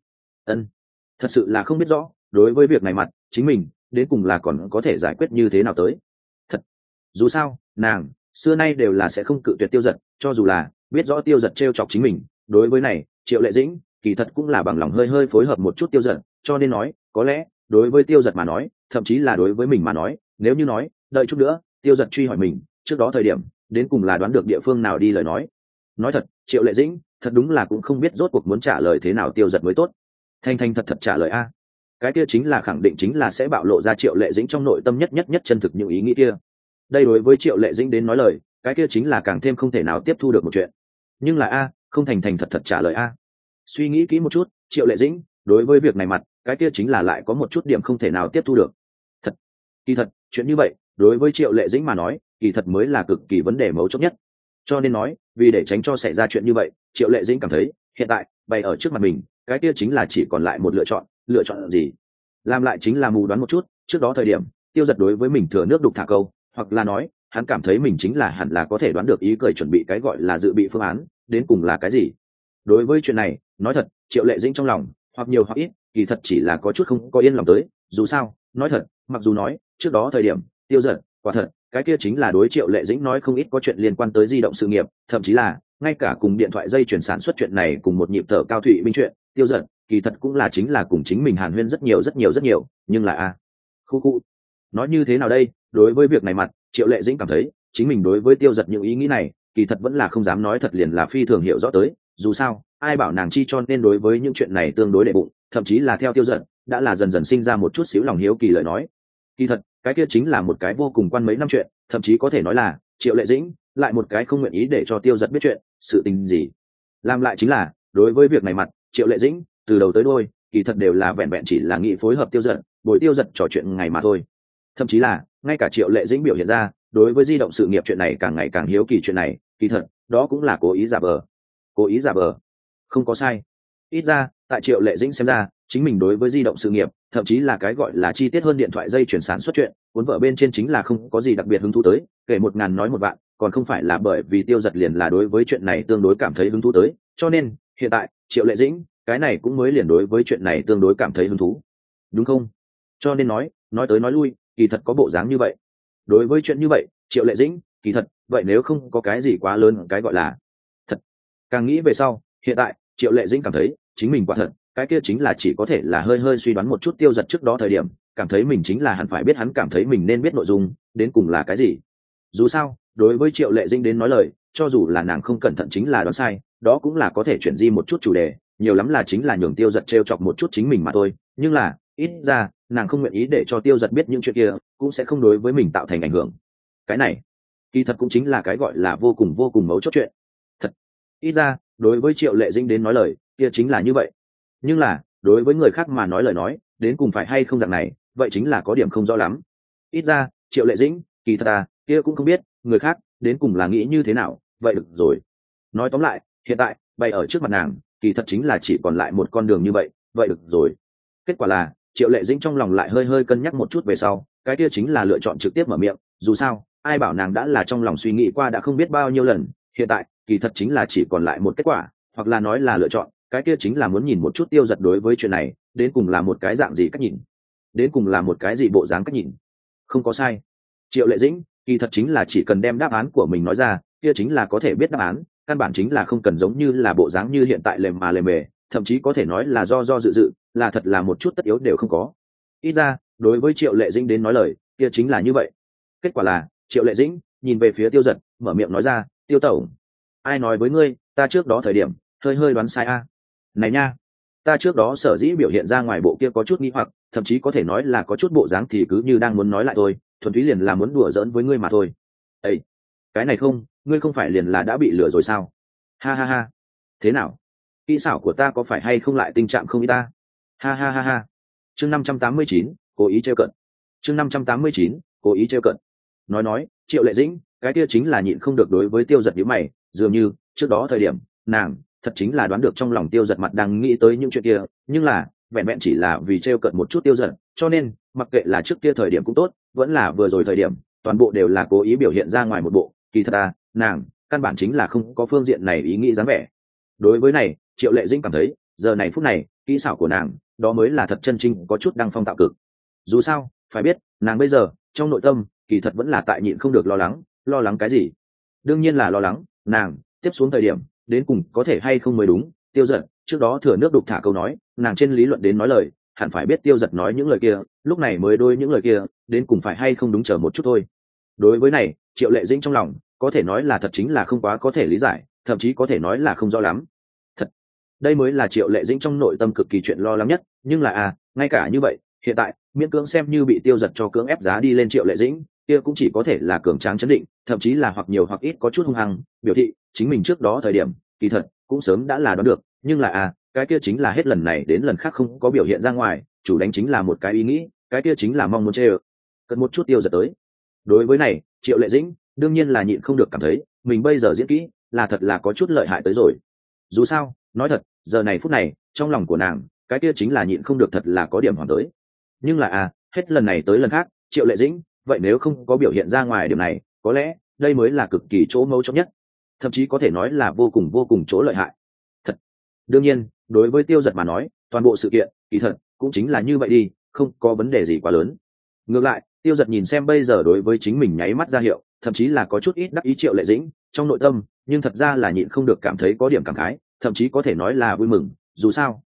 sự là không biết rõ đối với việc này mặt chính mình đến cùng là còn có thể giải quyết như thế nào tới. Thật dù sao nàng xưa nay đều là sẽ không cự tuyệt Tiêu Dật, cho dù là biết rõ Tiêu Dật trêu chọc chính mình. Đối với này Triệu Lệ Dĩnh kỳ thật cũng là bằng lòng hơi phối hợp một chút Tiêu Dật, cho nên nói có lẽ đối với Tiêu Dật mà nói, thậm chí là đối với mình mà nói, nếu như nói đợi chút nữa Tiêu Dật truy hỏi mình trước đó thời điểm đến cùng là đoán được địa phương nào đi lời nói thật Triệu Lệ Dĩnh thật đúng là cũng không biết rốt cuộc muốn trả lời thế nào Tiêu Dật mới tốt. Thành thật trả lời cái kia chính là khẳng định chính là sẽ bạo lộ ra Triệu Lệ Dĩnh trong nội tâm nhất chân thực những ý nghĩ kia. Đây đối với Triệu Lệ Dĩnh đến nói lời, cái kia chính là càng thêm không thể nào tiếp thu được một chuyện. Nhưng là không thành thật trả lời suy nghĩ kỹ một chút, Triệu Lệ Dĩnh đối với việc này mặt cái kia chính là lại có một chút điểm không thể nào tiếp thu được. Kỳ thật chuyện như vậy đối với Triệu Lệ Dĩnh mà nói kỳ thật mới là cực kỳ vấn đề mấu chốt nhất. Cho nên nói vì để tránh cho xảy ra chuyện như vậy, Triệu Lệ Dĩnh cảm thấy hiện tại bày ở trước mặt mình cái kia chính là chỉ còn lại một lựa chọn gì? Làm lại chính là mù đoán một chút trước đó thời điểm Tiêu Dật đối với mình thừa nước đục thả câu, hoặc là nói hắn cảm thấy mình chính là hẳn là có thể đoán được ý cười chuẩn bị cái gọi là dự bị phương án đến cùng là cái gì. Đối với chuyện này nói thật Triệu Lệ Dĩnh trong lòng hoặc nhiều hoặc ít kỳ thật chỉ là có chút không có yên lòng tới. Dù sao nói thật, mặc dù nói trước đó thời điểm Tiêu Dật quả thật cái kia chính là đối Triệu Lệ Dĩnh nói không ít có chuyện liên quan tới di động sự nghiệp, thậm chí là ngay cả cùng điện thoại dây chuyển sản xuất chuyện này cùng một nhịp thở cao thủy minh chuyện tiêu giật kỳ thật cũng là chính là cùng chính mình hàn huyên rất nhiều rất nhiều rất nhiều, nhưng là khu khu nói như thế nào đây, đối với việc này mặt Triệu Lệ Dĩnh cảm thấy chính mình đối với tiêu giật những ý nghĩ này kỳ thật vẫn là không dám nói thật, liền là phi thường hiểu rõ tới. Dù sao ai bảo nàng chi cho nên đối với những chuyện này tương đối đệ bụng, thậm chí là theo tiêu giật đã là dần dần sinh ra một chút xíu lòng hiếu kỳ lời nói. Kỳ thật cái kia chính là một cái vô cùng quan mấy năm chuyện, thậm chí có thể nói là Triệu Lệ Dĩnh lại một cái không nguyện ý để cho tiêu giật biết chuyện sự tình gì làm lại chính là đối với việc này mặt Triệu Lệ Dĩnh từ đầu tới đôi kỳ thật đều là vẹn vẹn chỉ là nghĩ phối hợp tiêu giật, bồi tiêu giật trò chuyện ngày mà thôi. Thậm chí là ngay cả Triệu Lệ Dĩnh biểu hiện ra đối với di động sự nghiệp chuyện này càng ngày càng hiếu kỳ chuyện này, kỳ thật đó cũng là cố ý giả vờ. Cố ý giả vờ không có sai, ít ra tại Triệu Lệ Dĩnh xem ra chính mình đối với di động sự nghiệp, thậm chí là cái gọi là chi tiết hơn điện thoại dây chuyển sản xuất chuyện cuốn vợ bên trên chính là không có gì đặc biệt hứng thú tới, kể 1000 nói 1 vạn, còn không phải là bởi vì tiêu giật liền là đối với chuyện này tương đối cảm thấy hứng thú tới, cho nên hiện tại Triệu Lệ Dĩnh cái này cũng mới liền đối với chuyện này tương đối cảm thấy hứng thú, đúng không? Cho nên nói tới nói lui kỳ thật có bộ dáng như vậy. Đối với chuyện như vậy Triệu Lệ Dĩnh kỳ thật vậy nếu không có cái gì quá lớn cái gọi là thật. Càng nghĩ về sau hiện tại Triệu Lệ Dĩnh cảm thấy chính mình quả thật cái kia chính là chỉ có thể là hơi hơi suy đoán một chút tiêu giật trước đó thời điểm cảm thấy mình chính là hẳn phải biết hắn cảm thấy mình nên biết nội dung đến cùng là cái gì. Dù sao đối với Triệu Lệ Dĩnh đến nói lời, cho dù là nàng không cẩn thận chính là đoán sai, đó cũng là có thể chuyển di một chút chủ đề, nhiều lắm là chính là nhường tiêu giật trêu chọc một chút chính mình mà thôi. Nhưng là ít ra nàng không nguyện ý để cho tiêu giật biết những chuyện kia cũng sẽ không đối với mình tạo thành ảnh hưởng. Cái này kỳ thật cũng chính là cái gọi là vô cùng mấu chốt chuyện. Thật ít ra đối với Triệu Lệ Dĩnh đến nói lời kia chính là như vậy, nhưng là đối với người khác mà nói lời nói đến cùng phải hay không dạng này vậy chính là có điểm không rõ lắm. Ít ra Triệu Lệ Dĩnh kỳ thật kia cũng không biết người khác đến cùng là nghĩ như thế nào. Vậy được rồi, nói tóm lại hiện tại bày ở trước mặt nàng kỳ thật chính là chỉ còn lại một con đường như vậy. Vậy được rồi, kết quả là Triệu Lệ Dĩnh trong lòng lại hơi hơi cân nhắc một chút về sau, cái kia chính là lựa chọn trực tiếp mở miệng. Dù sao ai bảo nàng đã là trong lòng suy nghĩ qua đã không biết bao nhiêu lần, hiện tại kỳ thật chính là chỉ còn lại một kết quả, hoặc là nói là lựa chọn, cái kia chính là muốn nhìn một chút tiêu giật đối với chuyện này đến cùng là một cái dạng gì cách nhìn, đến cùng là một cái gì bộ dáng cách nhìn. Không có sai, Triệu Lệ Dĩnh kỳ thật chính là chỉ cần đem đáp án của mình nói ra kia chính là có thể biết đáp án, căn bản chính là không cần giống như là bộ dáng như hiện tại lề mà lề mề, thậm chí có thể nói là do dự là thật là một chút tất yếu đều không có. Ít ra đối với Triệu Lệ Dĩnh đến nói lời kia chính là như vậy. Kết quả là Triệu Lệ Dĩnh nhìn về phía tiêu giật mở miệng nói ra, tiêu tổng, ai nói với ngươi ta trước đó thời điểm hơi hơi đoán sai này nha, ta trước đó sở dĩ biểu hiện ra ngoài bộ kia có chút nghi hoặc, thậm chí có thể nói là có chút bộ dáng thì cứ như đang muốn nói lại thôi, thuần túy liền là muốn đùa giỡn với ngươi mà thôi. Ê, cái này không, ngươi không phải liền là đã bị lừa rồi sao? Ha ha ha, thế nào, kỹ xảo của ta có phải hay không lại tình trạng không ý ta? Ha ha ha ha. Chương 589, cố ý trêu cận. Chương 589, cố ý trêu cận. Nói Triệu Lệ Dĩnh cái kia chính là nhịn không được đối với tiêu giật nhíu mày, dường như trước đó thời điểm nàng thật chính là đoán được trong lòng tiêu giật mặt đang nghĩ tới những chuyện kia, nhưng là vẹn vẹn chỉ là vì trêu cận một chút tiêu giật, cho nên mặc kệ là trước kia thời điểm cũng tốt vẫn là vừa rồi thời điểm, toàn bộ đều là cố ý biểu hiện ra ngoài một bộ kỳ thật nàng căn bản chính là không có phương diện này ý nghĩ dáng vẻ. Đối với này Triệu Lệ Dĩnh cảm thấy giờ này phút này kỹ xảo của nàng đó mới là thật chân chính có chút đăng phong tạo cực. Dù sao phải biết nàng bây giờ trong nội tâm kỳ thật vẫn là tại nhịn không được lo lắng cái gì. Đương nhiên là lo lắng nàng tiếp xuống thời điểm đến cùng có thể hay không mới đúng. Tiêu giật trước đó thừa nước đục thả câu nói, nàng trên lý luận đến nói lời hẳn phải biết tiêu giật nói những lời kia lúc này mới đôi những lời kia đến cùng phải hay không đúng, chờ một chút thôi. Đối với này Triệu Lệ Dĩnh trong lòng có thể nói là thật chính là không quá có thể lý giải, thậm chí có thể nói là không rõ lắm. Thật, đây mới là Triệu Lệ Dĩnh trong nội tâm cực kỳ chuyện lo lắng nhất. Nhưng là ngay cả như vậy hiện tại miễn cưỡng xem như bị tiêu giật cho cưỡng ép giá đi lên Triệu Lệ Dĩnh kia cũng chỉ có thể là cường tráng chấn định, thậm chí là hoặc nhiều hoặc ít có chút hung hăng biểu thị chính mình trước đó thời điểm kỳ thật cũng sớm đã là đoán được, nhưng là cái kia chính là hết lần này đến lần khác không có biểu hiện ra ngoài, chủ đánh chính là một cái ý nghĩ, cái kia chính là mong muốn chê cất một chút tiêu giật tới. Đối với này Triệu Lệ Dĩnh đương nhiên là nhịn không được cảm thấy mình bây giờ diễn kỹ là thật là có chút lợi hại tới rồi. Dù sao nói thật giờ này phút này trong lòng của nàng cái kia chính là nhịn không được thật là có điểm hoảng tới. Nhưng là hết lần này tới lần khác Triệu Lệ Dĩnh vậy nếu không có biểu hiện ra ngoài điểm này có lẽ đây mới là cực kỳ chỗ mấu chốt nhất, thậm chí có thể nói là vô cùng chỗ lợi hại. Thật đương nhiên đối với tiêu giật mà nói toàn bộ sự kiện kỳ thật cũng chính là như vậy đi, không có vấn đề gì quá lớn. Ngược lại tiêu giật nhìn xem bây giờ đối với chính mình nháy mắt ra hiệu, thậm chí là có chút ít đắc ý Triệu Lệ Dĩnh trong nội tâm nhưng thật ra là nhịn không được cảm thấy có điểm cảm khái, thậm chí có thể nói là vui mừng. Dù sao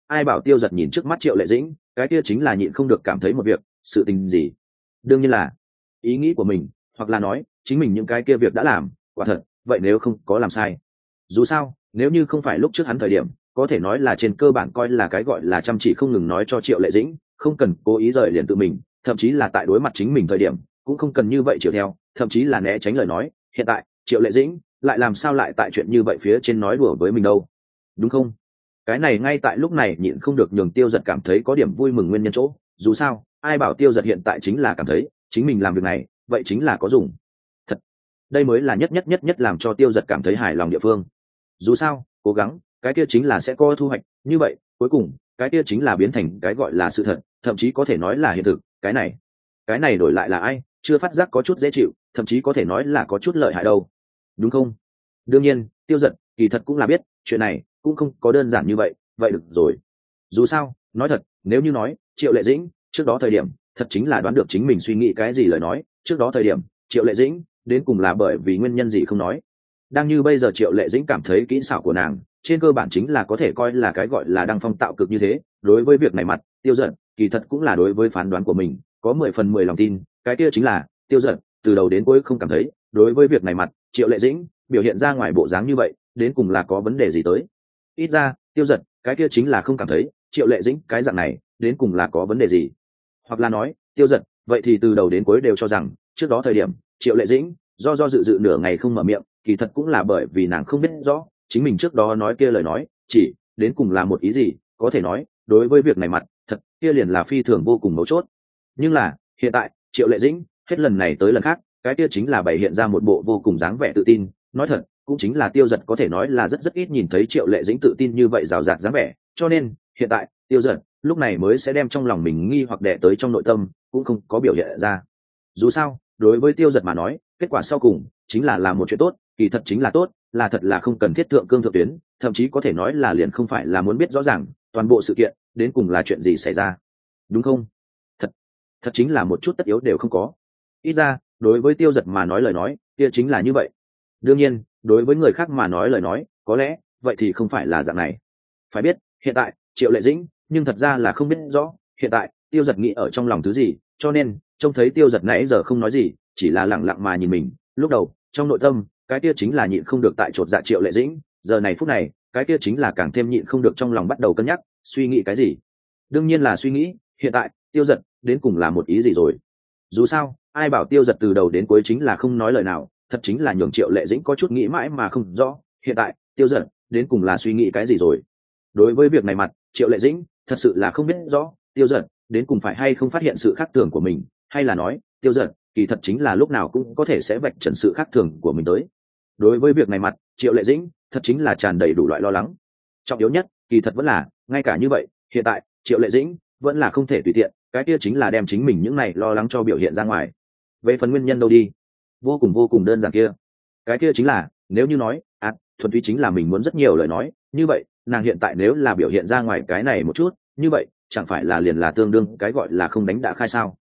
ai bảo tiêu giật nhìn trước mắt Triệu Lệ Dĩnh, cái kia chính là nhịn không được cảm thấy một việc, sự tình gì? Đương nhiên là ý nghĩ của mình, hoặc là nói chính mình những cái kia việc đã làm, quả thật, vậy nếu không có làm sai. Dù sao, nếu như không phải lúc trước hắn thời điểm, có thể nói là trên cơ bản coi là cái gọi là chăm chỉ không ngừng nói cho Triệu Lệ Dĩnh, không cần cố ý rời liền tự mình, thậm chí là tại đối mặt chính mình thời điểm, cũng không cần như vậy chiều theo, thậm chí là né tránh lời nói. Hiện tại, Triệu Lệ Dĩnh lại làm sao lại tại chuyện như vậy phía trên nói đùa với mình đâu, đúng không? Cái này ngay tại lúc này nhịn không được nhường Tiêu Giật cảm thấy có điểm vui mừng nguyên nhân chỗ. Dù sao, ai bảo Tiêu Giật hiện tại chính là cảm thấy chính mình làm việc này, vậy chính là có dùng. Thật, đây mới là nhất làm cho Tiêu Giật cảm thấy hài lòng địa phương. Dù sao, cố gắng, cái kia chính là sẽ có thu hoạch, như vậy, cuối cùng, cái kia chính là biến thành cái gọi là sự thật, thậm chí có thể nói là hiện thực. Cái này đổi lại là ai, chưa phát giác có chút dễ chịu, thậm chí có thể nói là có chút lợi hại đâu, đúng không? Đương nhiên, Tiêu Giật kỳ thật cũng là biết chuyện này cũng không có đơn giản như vậy. Vậy được rồi, dù sao, nói thật, nếu như nói Triệu Lệ Dĩnh trước đó thời điểm thật chính là đoán được chính mình suy nghĩ cái gì lời nói, trước đó thời điểm Triệu Lệ Dĩnh đến cùng là bởi vì nguyên nhân gì không nói. Đang như bây giờ Triệu Lệ Dĩnh cảm thấy kỹ xảo của nàng trên cơ bản chính là có thể coi là cái gọi là đăng phong tạo cực như thế. Đối với việc này mặt Tiêu Giật kỳ thật cũng là đối với phán đoán của mình có 10/10 lòng tin, cái kia chính là Tiêu Giật từ đầu đến cuối không cảm thấy đối với việc này mặt Triệu Lệ Dĩnh biểu hiện ra ngoài bộ dáng như vậy đến cùng là có vấn đề gì tới. Ít ra Tiêu Giật cái kia chính là không cảm thấy Triệu Lệ Dĩnh cái dạng này đến cùng là có vấn đề gì. Hoặc là nói Tiêu Giật vậy thì từ đầu đến cuối đều cho rằng trước đó thời điểm Triệu Lệ Dĩnh do dự nửa ngày không mở miệng, kỳ thật cũng là bởi vì nàng không biết rõ chính mình trước đó nói kia lời nói chỉ đến cùng là một ý gì. Có thể nói đối với việc này mặt thật kia liền là phi thường vô cùng mấu chốt. Nhưng là hiện tại Triệu Lệ Dĩnh hết lần này tới lần khác cái kia chính là bày hiện ra một bộ vô cùng dáng vẻ tự tin. Nói thật, cũng chính là Tiêu Giật có thể nói là rất ít nhìn thấy Triệu Lệ Dĩnh tự tin như vậy rào rạt dáng vẻ, cho nên hiện tại Tiêu Giật lúc này mới sẽ đem trong lòng mình nghi hoặc đè tới trong nội tâm, cũng không có biểu hiện ra. Dù sao, đối với Tiêu Giật mà nói, kết quả sau cùng chính là làm một chuyện tốt, kỳ thật chính là tốt, là thật là không cần thiết thượng cương thượng tuyến, thậm chí có thể nói là liền không phải là muốn biết rõ ràng toàn bộ sự kiện đến cùng là chuyện gì xảy ra, đúng không? Thật chính là một chút tất yếu đều không có. Ít ra đối với Tiêu Giật mà nói lời nói kia chính là như vậy. Đương nhiên, đối với người khác mà nói lời nói có lẽ vậy thì không phải là dạng này. Phải biết hiện tại Triệu Lệ Dĩnh nhưng thật ra là không biết rõ hiện tại Tiêu Giật nghĩ ở trong lòng thứ gì, cho nên trông thấy Tiêu Giật nãy giờ không nói gì, chỉ là lẳng lặng mà nhìn mình, lúc đầu trong nội tâm cái kia chính là nhịn không được tại chột dạ Triệu Lệ Dĩnh, giờ này phút này cái kia chính là càng thêm nhịn không được trong lòng bắt đầu cân nhắc suy nghĩ cái gì. Đương nhiên là suy nghĩ hiện tại Tiêu Giật đến cùng là một ý gì rồi. Dù sao, ai bảo Tiêu Giật từ đầu đến cuối chính là không nói lời nào, thật chính là nhường Triệu Lệ Dĩnh có chút nghĩ mãi mà không rõ hiện tại Tiêu Giật đến cùng là suy nghĩ cái gì rồi. Đối với việc này mặt Triệu Lệ Dĩnh thật sự là không biết rõ Tiêu Giật đến cùng phải hay không phát hiện sự khác thường của mình, hay là nói Tiêu Giật kỳ thật chính là lúc nào cũng có thể sẽ vạch trần sự khác thường của mình tới. Đối với việc này mặt Triệu Lệ Dĩnh thật chính là tràn đầy đủ loại lo lắng. Trọng yếu nhất kỳ thật vẫn là ngay cả như vậy hiện tại Triệu Lệ Dĩnh vẫn là không thể tùy tiện, cái kia chính là đem chính mình những này lo lắng cho biểu hiện ra ngoài. Về phần nguyên nhân đâu đi, vô cùng đơn giản kia, cái kia chính là nếu như nói thuần túy chính là mình muốn rất nhiều lời nói, như vậy nàng hiện tại nếu là biểu hiện ra ngoài cái này một chút, như vậy chẳng phải là liền là tương đương cái gọi là không đánh đã khai sao.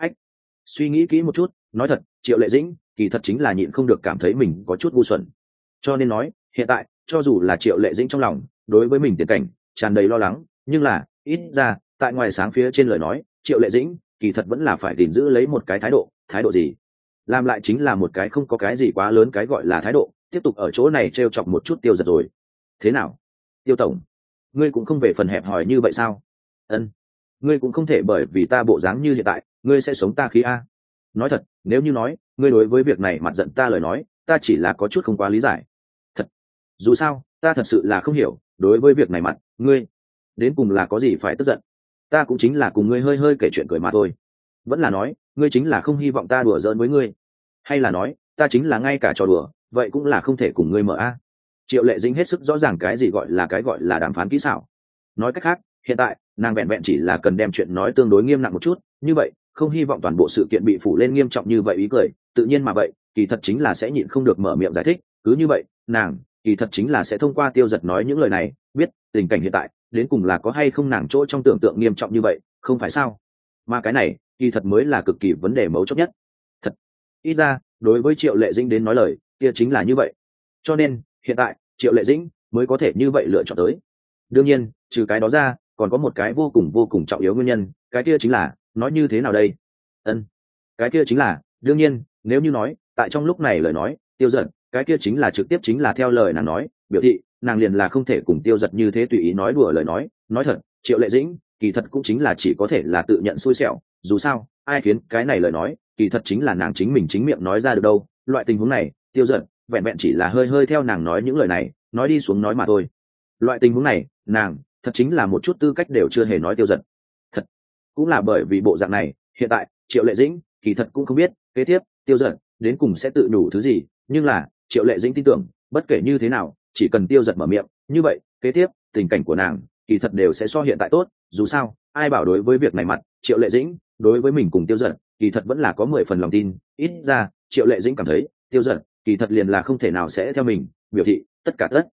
Suy nghĩ kỹ một chút, nói thật Triệu Lệ Dĩnh kỳ thật chính là nhịn không được cảm thấy mình có chút ngu xuẩn. Cho nên nói hiện tại cho dù là Triệu Lệ Dĩnh trong lòng đối với mình tiền cảnh tràn đầy lo lắng, nhưng là ít ra tại ngoài sáng phía trên lời nói Triệu Lệ Dĩnh kỳ thật vẫn là phải gìn giữ lấy một cái thái độ gì, làm lại chính là một cái không có cái gì quá lớn cái gọi là thái độ, tiếp tục ở chỗ này t chọc một chút Tiêu Giật rồi. Thế nào Tiêu tổng, ngươi cũng không về phần hẹp hòi như vậy sao? Ngươi cũng không thể bởi vì ta bộ dáng như hiện tại ngươi sẽ sống ta khí a. Nói thật, nếu như nói ngươi đối với việc này mặt giận ta lời nói, ta chỉ là có chút không quá lý giải. Thật, dù sao ta thật sự là không hiểu đối với việc này mặt ngươi đến cùng là có gì phải tức giận. Ta cũng chính là cùng ngươi hơi kể chuyện cười mà thôi. Vẫn là nói ngươi chính là không hy vọng ta đùa giỡn với ngươi, hay là nói ta chính là ngay cả trò đùa vậy cũng là không thể cùng ngươi mở a. Triệu Lệ Dĩnh hết sức rõ ràng cái gì gọi là đàm phán kỹ xảo. Nói cách khác hiện tại nàng vẹn vẹn chỉ là cần đem chuyện nói tương đối nghiêm nặng một chút, như vậy không hy vọng toàn bộ sự kiện bị phủ lên nghiêm trọng như vậy ý cười tự nhiên mà vậy kỳ thật chính là sẽ nhịn không được mở miệng giải thích. Cứ như vậy nàng kỳ thật chính là sẽ thông qua Tiêu Giật nói những lời này biết tình cảnh hiện tại đến cùng là có hay không nàng chỗ trong tưởng tượng nghiêm trọng như vậy, không phải sao? Mà cái này kỳ thật mới là cực kỳ vấn đề mấu chốt nhất. Thật, ít ra đối với Triệu Lệ Dĩnh đến nói lời kia chính là như vậy, cho nên hiện tại Triệu Lệ Dĩnh mới có thể như vậy lựa chọn tới. Đương nhiên trừ cái đó ra còn có một cái vô cùng trọng yếu nguyên nhân, cái kia chính là nói như thế nào đây? Cái kia chính là đương nhiên, nếu như nói tại trong lúc này lời nói Tiêu Dật, cái kia chính là trực tiếp chính là theo lời nàng nói, biểu thị nàng liền là không thể cùng Tiêu Dật như thế tùy ý nói đùa lời nói thật, Triệu Lệ Dĩnh kỳ thật cũng chính là chỉ có thể là tự nhận xui xẻo, dù sao ai khiến cái này lời nói kỳ thật chính là nàng chính mình chính miệng nói ra được đâu. Loại tình huống này Tiêu Dật vẹn vẹn chỉ là hơi hơi theo nàng nói những lời này nói đi xuống nói mà thôi. Loại tình huống này nàng thật chính là một chút tư cách đều chưa hề nói Tiêu Dật. Thật cũng là bởi vì bộ dạng này, hiện tại Triệu Lệ Dĩnh kỳ thật cũng không biết kế tiếp Tiêu Dật đến cùng sẽ tự đủ thứ gì, nhưng là Triệu Lệ Dĩnh tin tưởng bất kể như thế nào, chỉ cần Tiêu Dật mở miệng như vậy, kế tiếp tình cảnh của nàng kỳ thật đều sẽ so hiện tại tốt. Dù sao ai bảo đối với việc này mặt Triệu Lệ Dĩnh đối với mình cùng Tiêu Dật kỳ thật vẫn là có 10 phần lòng tin, ít ra Triệu Lệ Dĩnh cảm thấy Tiêu Dật kỳ thật liền là không thể nào sẽ theo mình biểu thị tất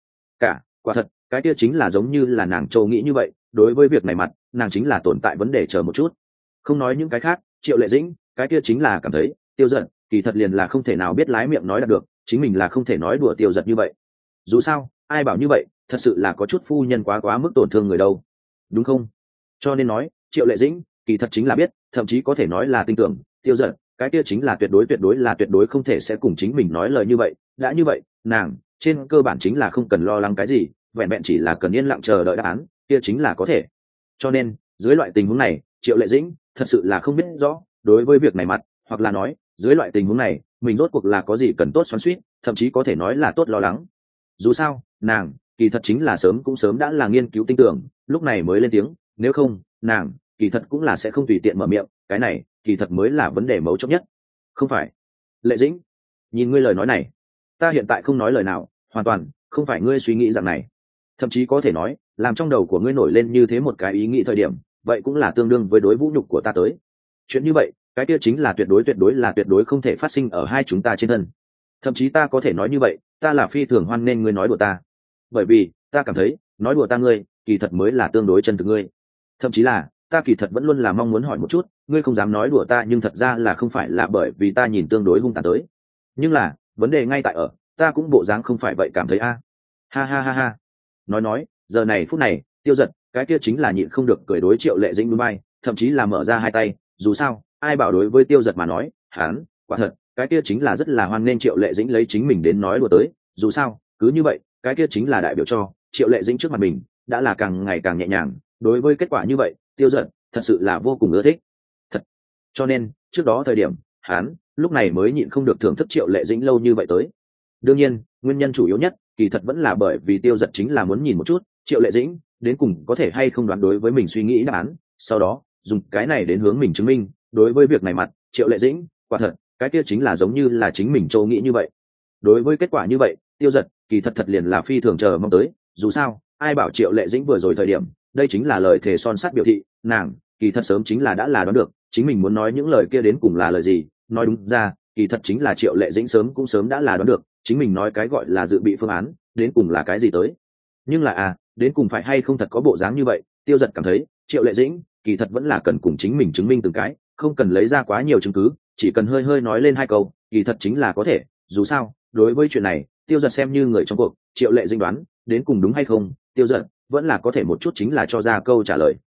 cả quả thật cái kia chính là giống như là nàng châu nghĩ như vậy. Đối với việc này mặt nàng chính là tồn tại vấn đề, chờ một chút không nói những cái khác, Triệu Lệ Dĩnh cái kia chính là cảm thấy Tiêu Dật kỳ thật liền là không thể nào biết lái miệng nói đạt được, chính mình là không thể nói đùa Tiêu Dật như vậy. Dù sao ai bảo như vậy thật sự là có chút phu nhân quá mức tổn thương người đâu, đúng không? Cho nên nói Triệu Lệ Dĩnh kỳ thật chính là biết, thậm chí có thể nói là tin tưởng Tiêu Dật cái kia chính là tuyệt đối không thể sẽ cùng chính mình nói lời như vậy. Đã như vậy nàng trên cơ bản chính là không cần lo lắng cái gì, vẹn vẹn chỉ là cần yên lặng chờ đợi đáp án kia chính là có thể. Cho nên dưới loại tình huống này Triệu Lệ Dĩnh thật sự là không biết rõ đối với việc này mặt, hoặc là nói dưới loại tình huống này mình rốt cuộc là có gì cần tốt xoắn suýt, thậm chí có thể nói là tốt lo lắng. Dù sao nàng kỳ thật chính là sớm đã là nghiên cứu tin tưởng lúc này mới lên tiếng, nếu không nàng kỳ thật cũng là sẽ không tùy tiện mở miệng, cái này kỳ thật mới là vấn đề mấu chốt nhất. Không phải Lệ Dĩnh, nhìn ngươi lời nói này, ta hiện tại không nói lời nào, hoàn toàn không phải ngươi suy nghĩ dạng này. Thậm chí có thể nói làm trong đầu của ngươi nổi lên như thế một cái ý nghĩ thời điểm, vậy cũng là tương đương với đối vũ nhục của ta tới. Chuyện như vậy cái kia chính là tuyệt đối không thể phát sinh ở hai chúng ta trên thân. Thậm chí ta có thể nói như vậy, ta là phi thường hoan nên ngươi nói đùa ta, bởi vì ta cảm thấy nói đùa ta ngươi kỳ thật mới là tương đối chân thực ngươi. Thậm chí là ta kỳ thật vẫn luôn là mong muốn hỏi một chút, ngươi không dám nói đùa ta nhưng thật ra là không phải là bởi vì ta nhìn tương đối hung tàn tới, nhưng là vấn đề ngay tại ở ta cũng bộ dáng không phải vậy cảm thấy a. Ha ha ha ha. Nói giờ này phút này Tiêu Dật cái kia chính là nhịn không được cười đối Triệu Lệ Dĩnh núi bay, thậm chí là mở ra hai tay. Dù sao ai bảo đối với Tiêu Dật mà nói hắn quả thật cái kia chính là rất là hoan nghênh Triệu Lệ Dĩnh lấy chính mình đến nói đùa tới. Dù sao cứ như vậy cái kia chính là đại biểu cho Triệu Lệ Dĩnh trước mặt mình đã là càng ngày càng nhẹ nhàng. Đối với kết quả như vậy Tiêu Dật thật sự là vô cùng ưa thích thật, cho nên trước đó thời điểm hắn lúc này mới nhịn không được thưởng thức Triệu Lệ Dĩnh lâu như vậy tới. Đương nhiên nguyên nhân chủ yếu nhất kỳ thật vẫn là bởi vì Tiêu Dật chính là muốn nhìn một chút Triệu Lệ Dĩnh đến cùng có thể hay không đoán đối với mình suy nghĩ đáp án, sau đó dùng cái này đến hướng mình chứng minh đối với việc này mặt Triệu Lệ Dĩnh quả thật cái kia chính là giống như là chính mình châu nghĩ như vậy. Đối với kết quả như vậy Tiêu Dật kỳ thật liền là phi thường chờ mong tới. Dù sao ai bảo Triệu Lệ Dĩnh vừa rồi thời điểm đây chính là lời thề son sắt biểu thị nàng kỳ thật sớm chính là đã là đoán được chính mình muốn nói những lời kia đến cùng là lời gì. Nói đúng ra kỳ thật chính là Triệu Lệ Dĩnh sớm đã là đoán được chính mình nói cái gọi là dự bị phương án đến cùng là cái gì tới. Nhưng là đến cùng phải hay không thật có bộ dáng như vậy, Tiêu Dật cảm thấy Triệu Lệ Dĩnh kỳ thật vẫn là cần cùng chính mình chứng minh từng cái, không cần lấy ra quá nhiều chứng cứ, chỉ cần hơi hơi nói lên hai câu kỳ thật chính là có thể. Dù sao đối với chuyện này Tiêu Dật xem như người trong cuộc, Triệu Lệ Dĩnh đoán đến cùng đúng hay không Tiêu Dật vẫn là có thể một chút chính là cho ra câu trả lời,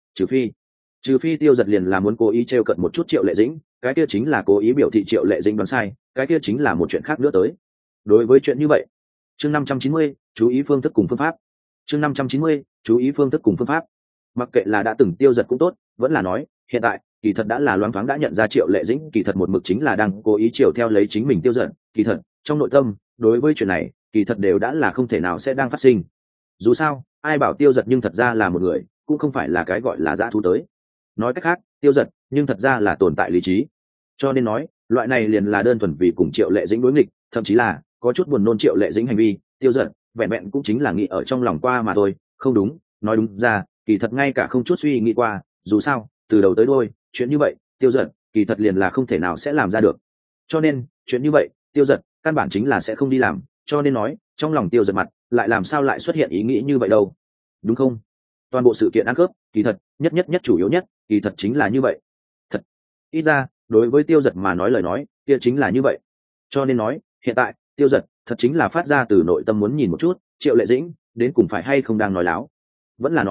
trừ phi Tiêu Dật liền là muốn cố ý trêu cận một chút Triệu Lệ Dĩnh, cái kia chính là cố ý biểu thị Triệu Lệ Dĩnh đoán sai, cái kia chính là một chuyện khác nữa tới. Đối với chuyện như vậy chương 590 chú ý phương thức cùng phương pháp chương 590 chú ý phương thức cùng phương pháp mặc kệ là đã từng Tiêu Dật cũng tốt, vẫn là nói hiện tại kỳ thật đã là loáng thoáng đã nhận ra Triệu Lệ Dĩnh kỳ thật một mực chính là đang cố ý chiều theo lấy chính mình Tiêu Dật, kỳ thật trong nội tâm đối với chuyện này kỳ thật đều đã là không thể nào sẽ đang phát sinh. Dù sao ai bảo Tiêu Dật nhưng thật ra là một người cũng không phải là cái gọi là dã thú tới. Nói cách khác Tiêu Dật nhưng thật ra là tồn tại lý trí, cho nên nói loại này liền là đơn thuần vì cùng Triệu Lệ Dĩnh đối nghịch, thậm chí là có chút buồn nôn Triệu Lệ Dĩnh hành vi. Tiêu Dật vẹn vẹn cũng chính là nghĩ ở trong lòng qua mà thôi, không đúng, nói đúng ra kỳ thật ngay cả không chút suy nghĩ qua. Dù sao từ đầu tới đuôi chuyện như vậy Tiêu Dật kỳ thật liền là không thể nào sẽ làm ra được, cho nên chuyện như vậy Tiêu Dật căn bản chính là sẽ không đi làm. Cho nên nói trong lòng Tiêu Dật mặt lại làm sao lại xuất hiện ý nghĩ như vậy đâu, đúng không? Toàn bộ sự kiện ăn cướp kỳ thật nhất chủ yếu nhất kỳ thật chính là như vậy. Thật ít ra đối với Tiêu Dật mà nói lời nói kia chính là như vậy. Cho nên nói hiện tại Tiêu Dật thật chính là phát ra từ nội tâm muốn nhìn một chút Triệu Lệ Dĩnh đến cùng phải hay không đang nói láo, vẫn là nói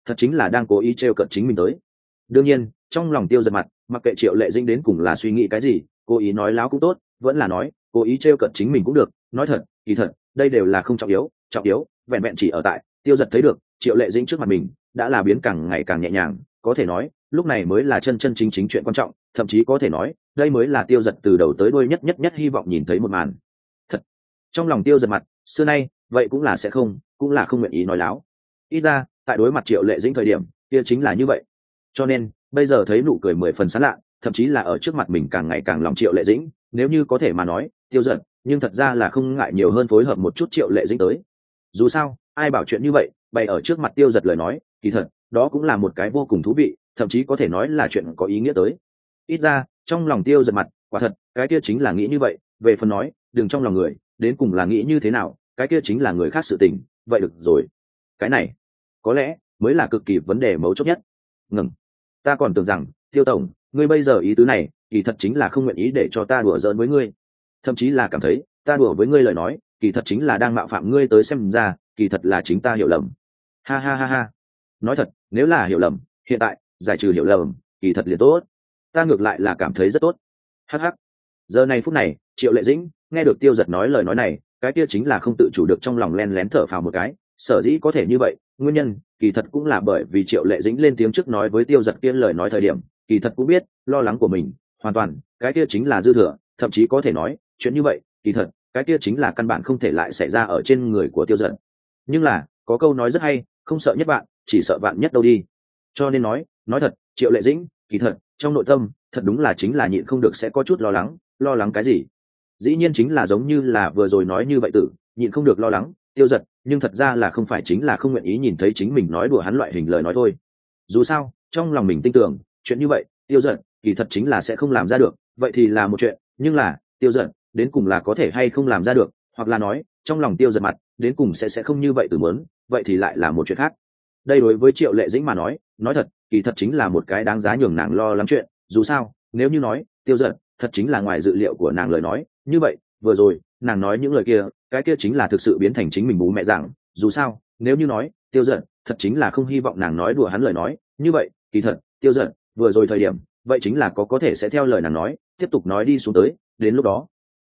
thật chính là đang cố ý t cận chính mình tới. Đương nhiên trong lòng Tiêu Giật mặt, mặc kệ Triệu Lệ Dĩnh đến cùng là suy nghĩ cái gì, cố ý nói láo cũng tốt, vẫn là nói cố ý t cận chính mình cũng được, nói thật kỳ thật đây đều là không trọng yếu, trọng yếu vẹn vẹn chỉ ở tại Tiêu Giật thấy được Triệu Lệ Dĩnh trước mặt mình đã là biến càng ngày càng nhẹ nhàng, có thể nói lúc này mới là chân chân chính chính chuyện quan trọng, thậm chí có thể nói đây mới là Tiêu Giật từ đầu tới đuôi nhất hy vọng nhìn thấy một màn. Thật, trong lòng Tiêu Giật mặt xưa nay vậy cũng là sẽ không, cũng là không nguyện ý nói láo. Ít ra tại đối mặt Triệu Lệ Dĩnh thời điểm kia chính là như vậy, cho nên bây giờ thấy nụ cười 10 phần sán lạ, thậm chí là ở trước mặt mình càng ngày càng lòng Triệu Lệ Dĩnh, nếu như có thể mà nói Tiêu Giật nhưng thật ra là không ngại nhiều hơn phối hợp một chút Triệu Lệ Dĩnh tới. Dù sao ai bảo chuyện như vậy bày ở trước mặt Tiêu Giật lời nói, kỳ thật đó cũng là một cái vô cùng thú vị, thậm chí có thể nói là chuyện có ý nghĩa tới. Ít ra trong lòng Tiêu Giật mặt quả thật cái kia chính là nghĩ như vậy, về phần nói đừng trong lòng người đến cùng là nghĩ như thế nào, cái kia chính là người khác sự tình, vậy được rồi. Cái này có lẽ mới là cực kỳ vấn đề mấu chốt nhất. Ngừng, ta còn tưởng rằng Tiêu tổng ngươi bây giờ ý tứ này kỳ thật chính là không nguyện ý để cho ta đùa giỡn với ngươi, thậm chí là cảm thấy ta đùa với ngươi lời nói kỳ thật chính là đang mạo phạm ngươi, tới xem ra kỳ thật là chính ta hiểu lầm. Ha ha ha ha, nói thật nếu là hiểu lầm hiện tại giải trừ hiểu lầm kỳ thật liền tốt, ta ngược lại là cảm thấy rất tốt. Hh, giờ này phút này Triệu Lệ Dĩnh nghe được Tiêu Giật nói lời nói này, cái kia chính là không tự chủ được trong lòng len lén thở phào một cái. Sở dĩ có thể như vậy nguyên nhân kỳ thật cũng là bởi vì Triệu Lệ Dĩnh lên tiếng trước nói với Tiêu Giật kia lời nói thời điểm kỳ thật cũng biết lo lắng của mình hoàn toàn cái kia chính là dư thừa, thậm chí có thể nói chuyện như vậy kỳ thật cái kia chính là căn bản không thể lại xảy ra ở trên người của Tiêu Giật. Nhưng là có câu nói rất hay, không sợ nhất vạn chỉ sợ vạn nhất đâu đi, cho nên nói thật Triệu Lệ Dĩnh kỳ thật trong nội tâm thật đúng là chính là nhịn không được sẽ có chút lo lắng cái gì, dĩ nhiên chính là giống như là vừa rồi nói như vậy, tử nhịn không được lo lắng Tiêu Giật nhưng thật ra là không phải chính là không nguyện ý nhìn thấy chính mình nói đùa hắn loại hình lời nói thôi. Dù sao trong lòng mình tin tưởng chuyện như vậy Tiêu Giật kỳ thật chính là sẽ không làm ra được, vậy thì là một chuyện, nhưng là Tiêu Giật đến cùng là có thể hay không làm ra được, hoặc là nói trong lòng Tiêu Giật mặt đến cùng sẽ không như vậy từ muốn, vậy thì lại là một chuyện khác. Đây đối với Triệu Lệ Dĩnh mà nói thật kỳ thật chính là một cái đáng giá nhường nàng lo lắng chuyện. Dù sao nếu như nói Tiêu Giật thật chính là ngoài dự liệu của nàng lời nói, như vậy vừa rồi nàng nói những lời kia cái kia chính là thực sự biến thành chính mình bú mẹ rằng. Dù sao nếu như nói Tiêu Giật thật chính là không hy vọng nàng nói đùa hắn lời nói, như vậy kỳ thật Tiêu Giật vừa rồi thời điểm vậy chính là có thể sẽ theo lời nàng nói tiếp tục nói đi xuống tới, đến lúc đó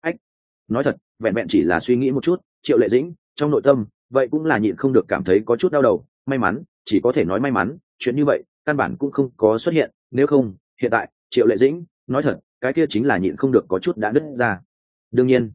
nói thật vẹn vẹn chỉ là suy nghĩ một chút Triệu Lệ Dĩnh trong nội tâm vậy cũng là nhịn không được cảm thấy có chút đau đầu. May mắn, chỉ có thể nói may mắn chuyện như vậy căn bản cũng không có xuất hiện, nếu không hiện tại Triệu Lệ Dĩnh nói thật cái kia chính là nhịn không được có chút đã đứt ra. Đương nhiên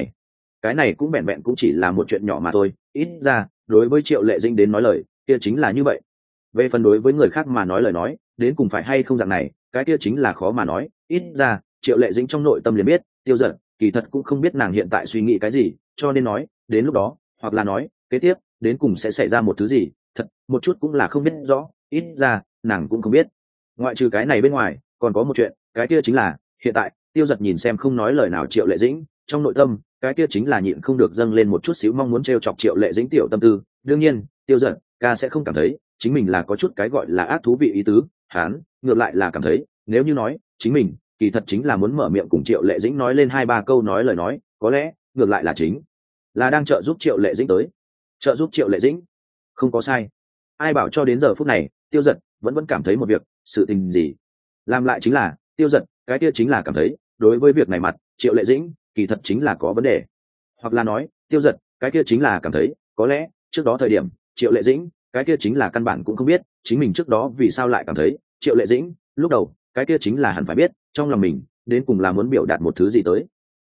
cái này cũng vẹn vẹn cũng chỉ là một chuyện nhỏ mà thôi, ít ra đối với Triệu Lệ Dĩnh đến nói lời kia chính là như vậy. Về phần đối với người khác mà nói lời nói đến cùng phải hay không dạng này, cái kia chính là khó mà nói. Ít ra Triệu Lệ Dĩnh trong nội tâm liền biết Tiêu Giật kỳ thật cũng không biết nàng hiện tại suy nghĩ cái gì, cho nên nói đến lúc đó hoặc là nói kế tiếp đến cùng sẽ xảy ra một thứ gì thật một chút cũng là không biết rõ, ít ra nàng cũng không biết. Ngoại trừ cái này bên ngoài còn có một chuyện, cái kia chính là hiện tại Tiêu Giật nhìn xem không nói lời nào Triệu Lệ Dĩnh, trong nội tâm cái kia chính là nhịn không được dâng lên một chút xíu mong muốn t chọc Triệu Lệ Dĩnh tiểu tâm tư. Đương nhiên Tiêu Giật ca sẽ không cảm thấy chính mình là có chút cái gọi là ác thú vị ý tứ, hắn ngược lại là cảm thấy nếu như nói chính mình kỳ thật chính là muốn mở miệng cùng Triệu Lệ Dĩnh nói lên 2-3 câu nói lời nói, có lẽ ngược lại là chính là đang trợ giúp Triệu Lệ Dĩnh tới, trợ giúp Triệu Lệ Dĩnh không có sai. Ai bảo cho đến giờ phút này Tiêu Giật vẫn cảm thấy một việc, sự tình gì làm lại chính là Tiêu Giật cái kia chính là cảm thấy đối với việc này mặt Triệu Lệ Dĩnh kỳ thật chính là có vấn đề, hoặc là nói Tiêu Giật cái kia chính là cảm thấy có lẽ trước đó thời điểm Triệu Lệ Dĩnh cái kia chính là căn bản cũng không biết chính mình trước đó vì sao lại cảm thấy Triệu Lệ Dĩnh lúc đầu cái kia chính là hẳn phải biết trong lòng mình đến cùng là muốn biểu đạt một thứ gì tới.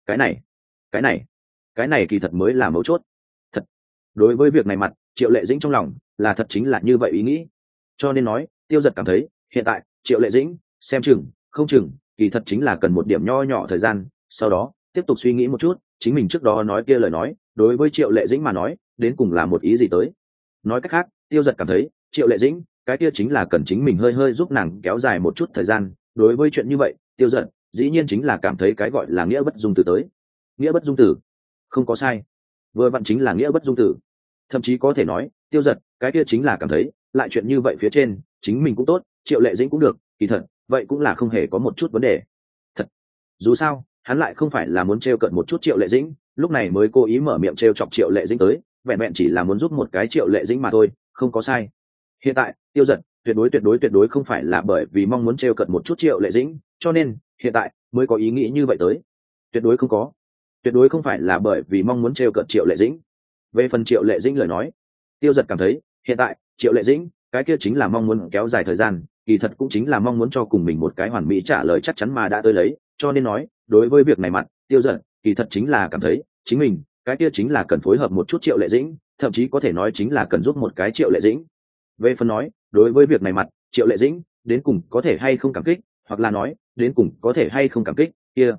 Cái này kỳ thật mới là mấu chốt. Thật đối với việc này mặt Triệu Lệ Dĩnh trong lòng là thật chính là như vậy ý nghĩ, cho nên nói Tiêu Giật cảm thấy hiện tại Triệu Lệ Dĩnh xem chừng không chừng kỳ thật chính là cần một điểm nho nhỏ thời gian, sau đó tiếp tục suy nghĩ một chút chính mình trước đó nói kia lời nói đối với Triệu Lệ Dĩnh mà nói đến cùng là một ý gì tới. Nói cách khác Tiêu Giật cảm thấy Triệu Lệ Dĩnh cái kia chính là cần chính mình hơi giúp nàng kéo dài một chút thời gian. Đối với chuyện như vậy Tiêu Giật dĩ nhiên chính là cảm thấy cái gọi là nghĩa bất dung tử tới. Nghĩa bất dung tử không có sai, vừa vặn chính là nghĩa bất dung tử. Thậm chí có thể nói Tiêu Giật cái kia chính là cảm thấy lại chuyện như vậy phía trên chính mình cũng tốt, Triệu Lệ Dĩnh cũng được, kỳ thật vậy cũng là không hề có một chút vấn đề. Thật dù sao hắn lại không phải là muốn trêu cợt một chút Triệu Lệ Dĩnh, lúc này mới cố ý mở miệng trêu chọc Triệu Lệ Dĩnh tới, vẹn vẹn chỉ là muốn giúp một cái Triệu Lệ Dĩnh mà thôi, không có sai. Hiện tại tiêu giật tuyệt đối không phải là bởi vì mong muốn trêu cận một chút Triệu Lệ Dĩnh cho nên hiện tại mới có ý nghĩ như vậy tới. Tuyệt đối không có, tuyệt đối không phải là bởi vì mong muốn trêu cận Triệu Lệ Dĩnh. Về phần Triệu Lệ Dĩnh lời nói, tiêu giật cảm thấy hiện tại Triệu Lệ Dĩnh cái kia chính là mong muốn kéo dài thời gian, kỳ thật cũng chính là mong muốn cho cùng mình một cái hoàn mỹ trả lời chắc chắn mà đã tới lấy, cho nên nói đối với việc này mặt tiêu giật kỳ thật chính là cảm thấy chính mình cái kia chính là cần phối hợp một chút Triệu Lệ Dĩnh, thậm chí có thể nói chính là cần giúp một cái Triệu Lệ Dĩnh. Về phần nói đối với việc này mặt Triệu Lệ Dĩnh đến cùng có thể hay không cảm kích, hoặc là nói đến cùng có thể hay không cảm kích,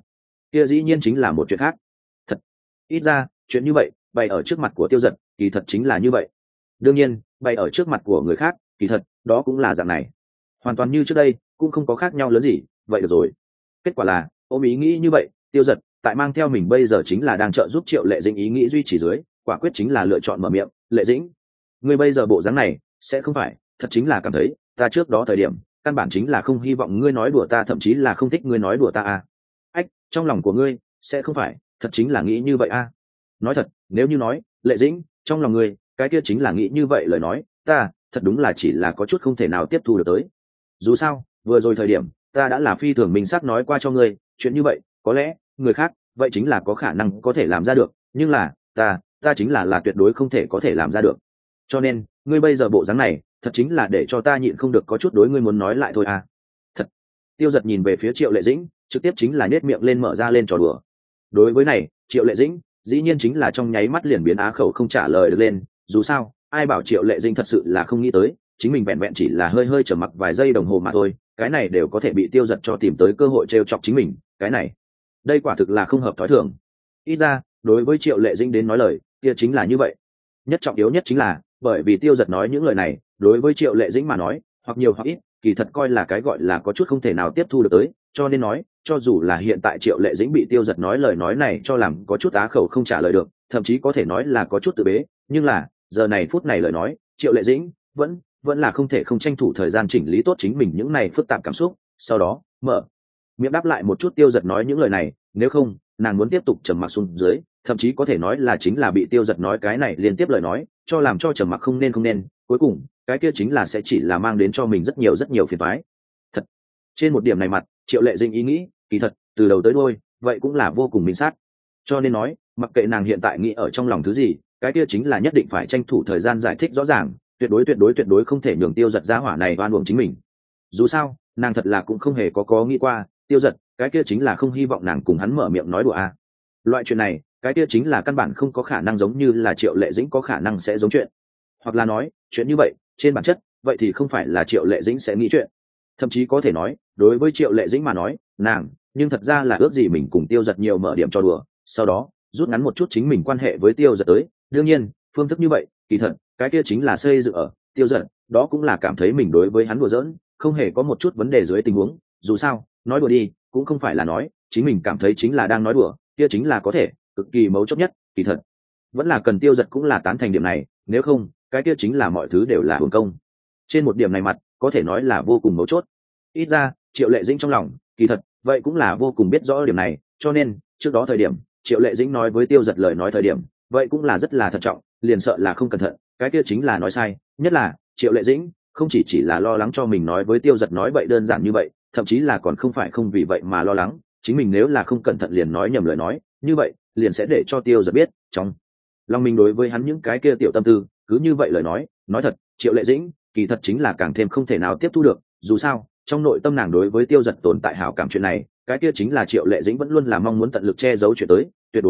kia dĩ nhiên chính là một chuyện khác. Thật ít ra chuyện như vậy bày ở trước mặt của tiêu giật kỳ thật chính là như vậy, đương nhiên bày ở trước mặt của người khác kỳ thật đó cũng là dạng này, hoàn toàn như trước đây cũng không có khác nhau lớn gì. Vậy được rồi, kết quả là ôm ý nghĩ như vậy tiêu giật tại mang theo mình bây giờ chính là đang trợ giúp Triệu Lệ Dĩnh ý nghĩ duy trì dưới, quả quyết chính là lựa chọn mở miệng. Lệ Dĩnh, ngươi bây giờ bộ dáng này sẽ không phải thật chính là cảm thấy ta trước đó thời điểm căn bản chính là không hy vọng ngươi nói đùa ta, thậm chí là không thích ngươi nói đùa ta à? Ách, trong lòng của ngươi sẽ không phải thật chính là nghĩ như vậy à? Nói thật, nếu như nói Lệ Dĩnh trong lòng ngươi cái kia chính là nghĩ như vậy lời nói, ta thật đúng là chỉ là có chút không thể nào tiếp thu được tới. Dù sao vừa rồi thời điểm ta đã là phi thường minh xác nói qua cho ngươi, chuyện như vậy có lẽ người khác vậy chính là có khả năng có thể làm ra được, nhưng là ta chính là tuyệt đối không thể có thể làm ra được. Cho nên ngươi bây giờ bộ dáng này thật chính là để cho ta nhịn không được có chút đối ngươi muốn nói lại thôi à. Thật. Tiêu giật nhìn về phía Triệu Lệ Dĩnh trực tiếp chính là nhếch miệng lên mở ra lên trò đùa. Đối với này Triệu Lệ Dĩnh dĩ nhiên chính là trong nháy mắt liền biến á khẩu không trả lời được lên. Dù sao ai bảo Triệu Lệ Dĩnh thật sự là không nghĩ tới chính mình vẹn vẹn chỉ là hơi hơi trở mặc vài giây đồng hồ mà thôi, cái này đều có thể bị tiêu giật cho tìm tới cơ hội trêu chọc chính mình, cái này đây quả thực là không hợp thói thường. Ít ra đối với Triệu Lệ Dĩnh đến nói lời kia chính là như vậy. Nhất trọng yếu nhất chính là bởi vì tiêu giật nói những lời này đối với Triệu Lệ Dĩnh mà nói hoặc nhiều hoặc ít kỳ thật coi là cái gọi là có chút không thể nào tiếp thu được tới, cho nên nói cho dù là hiện tại Triệu Lệ Dĩnh bị tiêu giật nói lời nói này cho làm có chút á khẩu không trả lời được, thậm chí có thể nói là có chút tự bế, nhưng là giờ này phút này lời nói Triệu Lệ Dĩnh vẫn là không thể không tranh thủ thời gian chỉnh lý tốt chính mình những này phức tạp cảm xúc, sau đó mở miệng đáp lại một chút tiêu giật nói những lời này, nếu không nàng muốn tiếp tục trầm mặc xuống dưới thậm chí có thể nói là chính là bị tiêu giật nói cái này liên tiếp lời nói cho làm cho trầm mặc không nên, cuối cùng cái kia chính là sẽ chỉ là mang đến cho mình rất nhiều phiền toái. Thật trên một điểm này mặt Triệu Lệ Dĩnh ý nghĩ kỳ thật từ đầu tới đuôi vậy cũng là vô cùng minh sát, cho nên nói mặc kệ nàng hiện tại nghĩ ở trong lòng thứ gì cái kia chính là nhất định phải tranh thủ thời gian giải thích rõ ràng, tuyệt đối không thể nhường tiêu giật giá hỏa này oan uổng chính mình. Dù sao nàng thật là cũng không hề có nghĩ qua tiêu giật cái kia chính là không hy vọng nàng cùng hắn mở miệng nói đùa à. Loại chuyện này cái kia chính là căn bản không có khả năng giống như là Triệu Lệ Dĩnh có khả năng sẽ giống chuyện, hoặc là nói chuyện như vậy trên bản chất vậy thì không phải là Triệu Lệ Dĩnh sẽ nghĩ chuyện. Thậm chí có thể nói đối với Triệu Lệ Dĩnh mà nói nàng nhưng thật ra là ước gì mình cùng tiêu giật nhiều mở điểm cho đùa, sau đó rút ngắn một chút chính mình quan hệ với tiêu giật tới. Đương nhiên phương thức như vậy kỳ thật cái kia chính là xây dựng ở tiêu giật đó cũng là cảm thấy mình đối với hắn đùa giỡn không hề có một chút vấn đề dưới tình huống. Dù sao nói đùa đi cũng không phải là nói chính mình cảm thấy chính là đang nói đùa, kia chính là có thể cực kỳ mấu chốt nhất, kỳ thật vẫn là cần tiêu giật cũng là tán thành điểm này, nếu không cái kia chính là mọi thứ đều là hưởng công. Trên một điểm này mặt có thể nói là vô cùng mấu chốt. Ít ra Triệu Lệ Dĩnh trong lòng kỳ thật vậy cũng là vô cùng biết rõ điểm này, cho nên trước đó thời điểm Triệu Lệ Dĩnh nói với tiêu giật lời nói thời điểm vậy cũng là rất là thận trọng, liền sợ là không cẩn thận cái kia chính là nói sai. Nhất là Triệu Lệ Dĩnh không chỉ là lo lắng cho mình nói với tiêu giật nói vậy đơn giản như vậy, thậm chí là còn không phải không vì vậy mà lo lắng chính mình nếu là không cẩn thận liền nói nhầm lời nói như vậy liền sẽ để cho tiêu giật biết trong lòng mình đối với hắn những cái kia tiểu tâm tư. Cứ như vậy lời nói thật Triệu Lệ Dĩnh kỳ thật chính là càng thêm không thể nào tiếp thu được. Dù sao trong nội tâm nàng đối với tiêu giật tồn tại hảo cảm chuyện này cái kia chính là Triệu Lệ Dĩnh vẫn luôn là mong muốn tận lực che giấu chuyện tới, tuyệt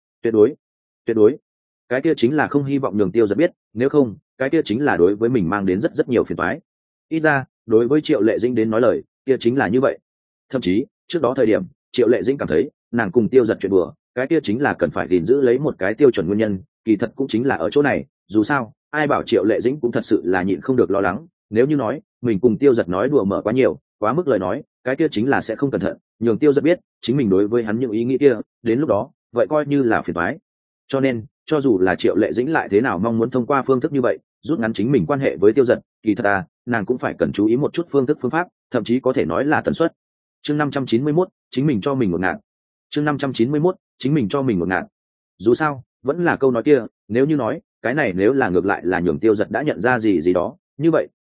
đối cái kia chính là không hy vọng nhường tiêu giật biết, nếu không cái kia chính là đối với mình mang đến rất nhiều phiền toái. Ít ra đối với Triệu Lệ Dĩnh đến nói lời kia chính là như vậy. Thậm chí trước đó thời điểm Triệu Lệ Dĩnh cảm thấy nàng cùng tiêu giật chuyện đùa cái kia chính là cần phải gìn giữ lấy một cái tiêu chuẩn nguyên nhân, kỳ thật cũng chính là ở chỗ này. Dù sao ai bảo Triệu Lệ Dĩnh cũng thật sự là nhịn không được lo lắng nếu như nói mình cùng tiêu giật nói đùa mở quá nhiều quá mức lời nói cái kia chính là sẽ không cẩn thận nhường tiêu giật biết chính mình đối với hắn những ý nghĩ kia, đến lúc đó vậy coi như là phiền toái. Cho nên cho dù là Triệu Lệ Dĩnh lại thế nào mong muốn thông qua phương thức như vậy rút ngắn chính mình quan hệ với tiêu giật, kỳ thật nàng cũng phải cần chú ý một chút phương thức phương pháp, thậm chí có thể nói là tần suất. Chương 591 chính mình cho mình một ngạt. Chương 591 chính mình cho mình một ngạt. Dù sao vẫn là câu nói kia, nếu như nói cái này nếu là ngược lại là nhường tiêu giật đã nhận ra gì đó như vậy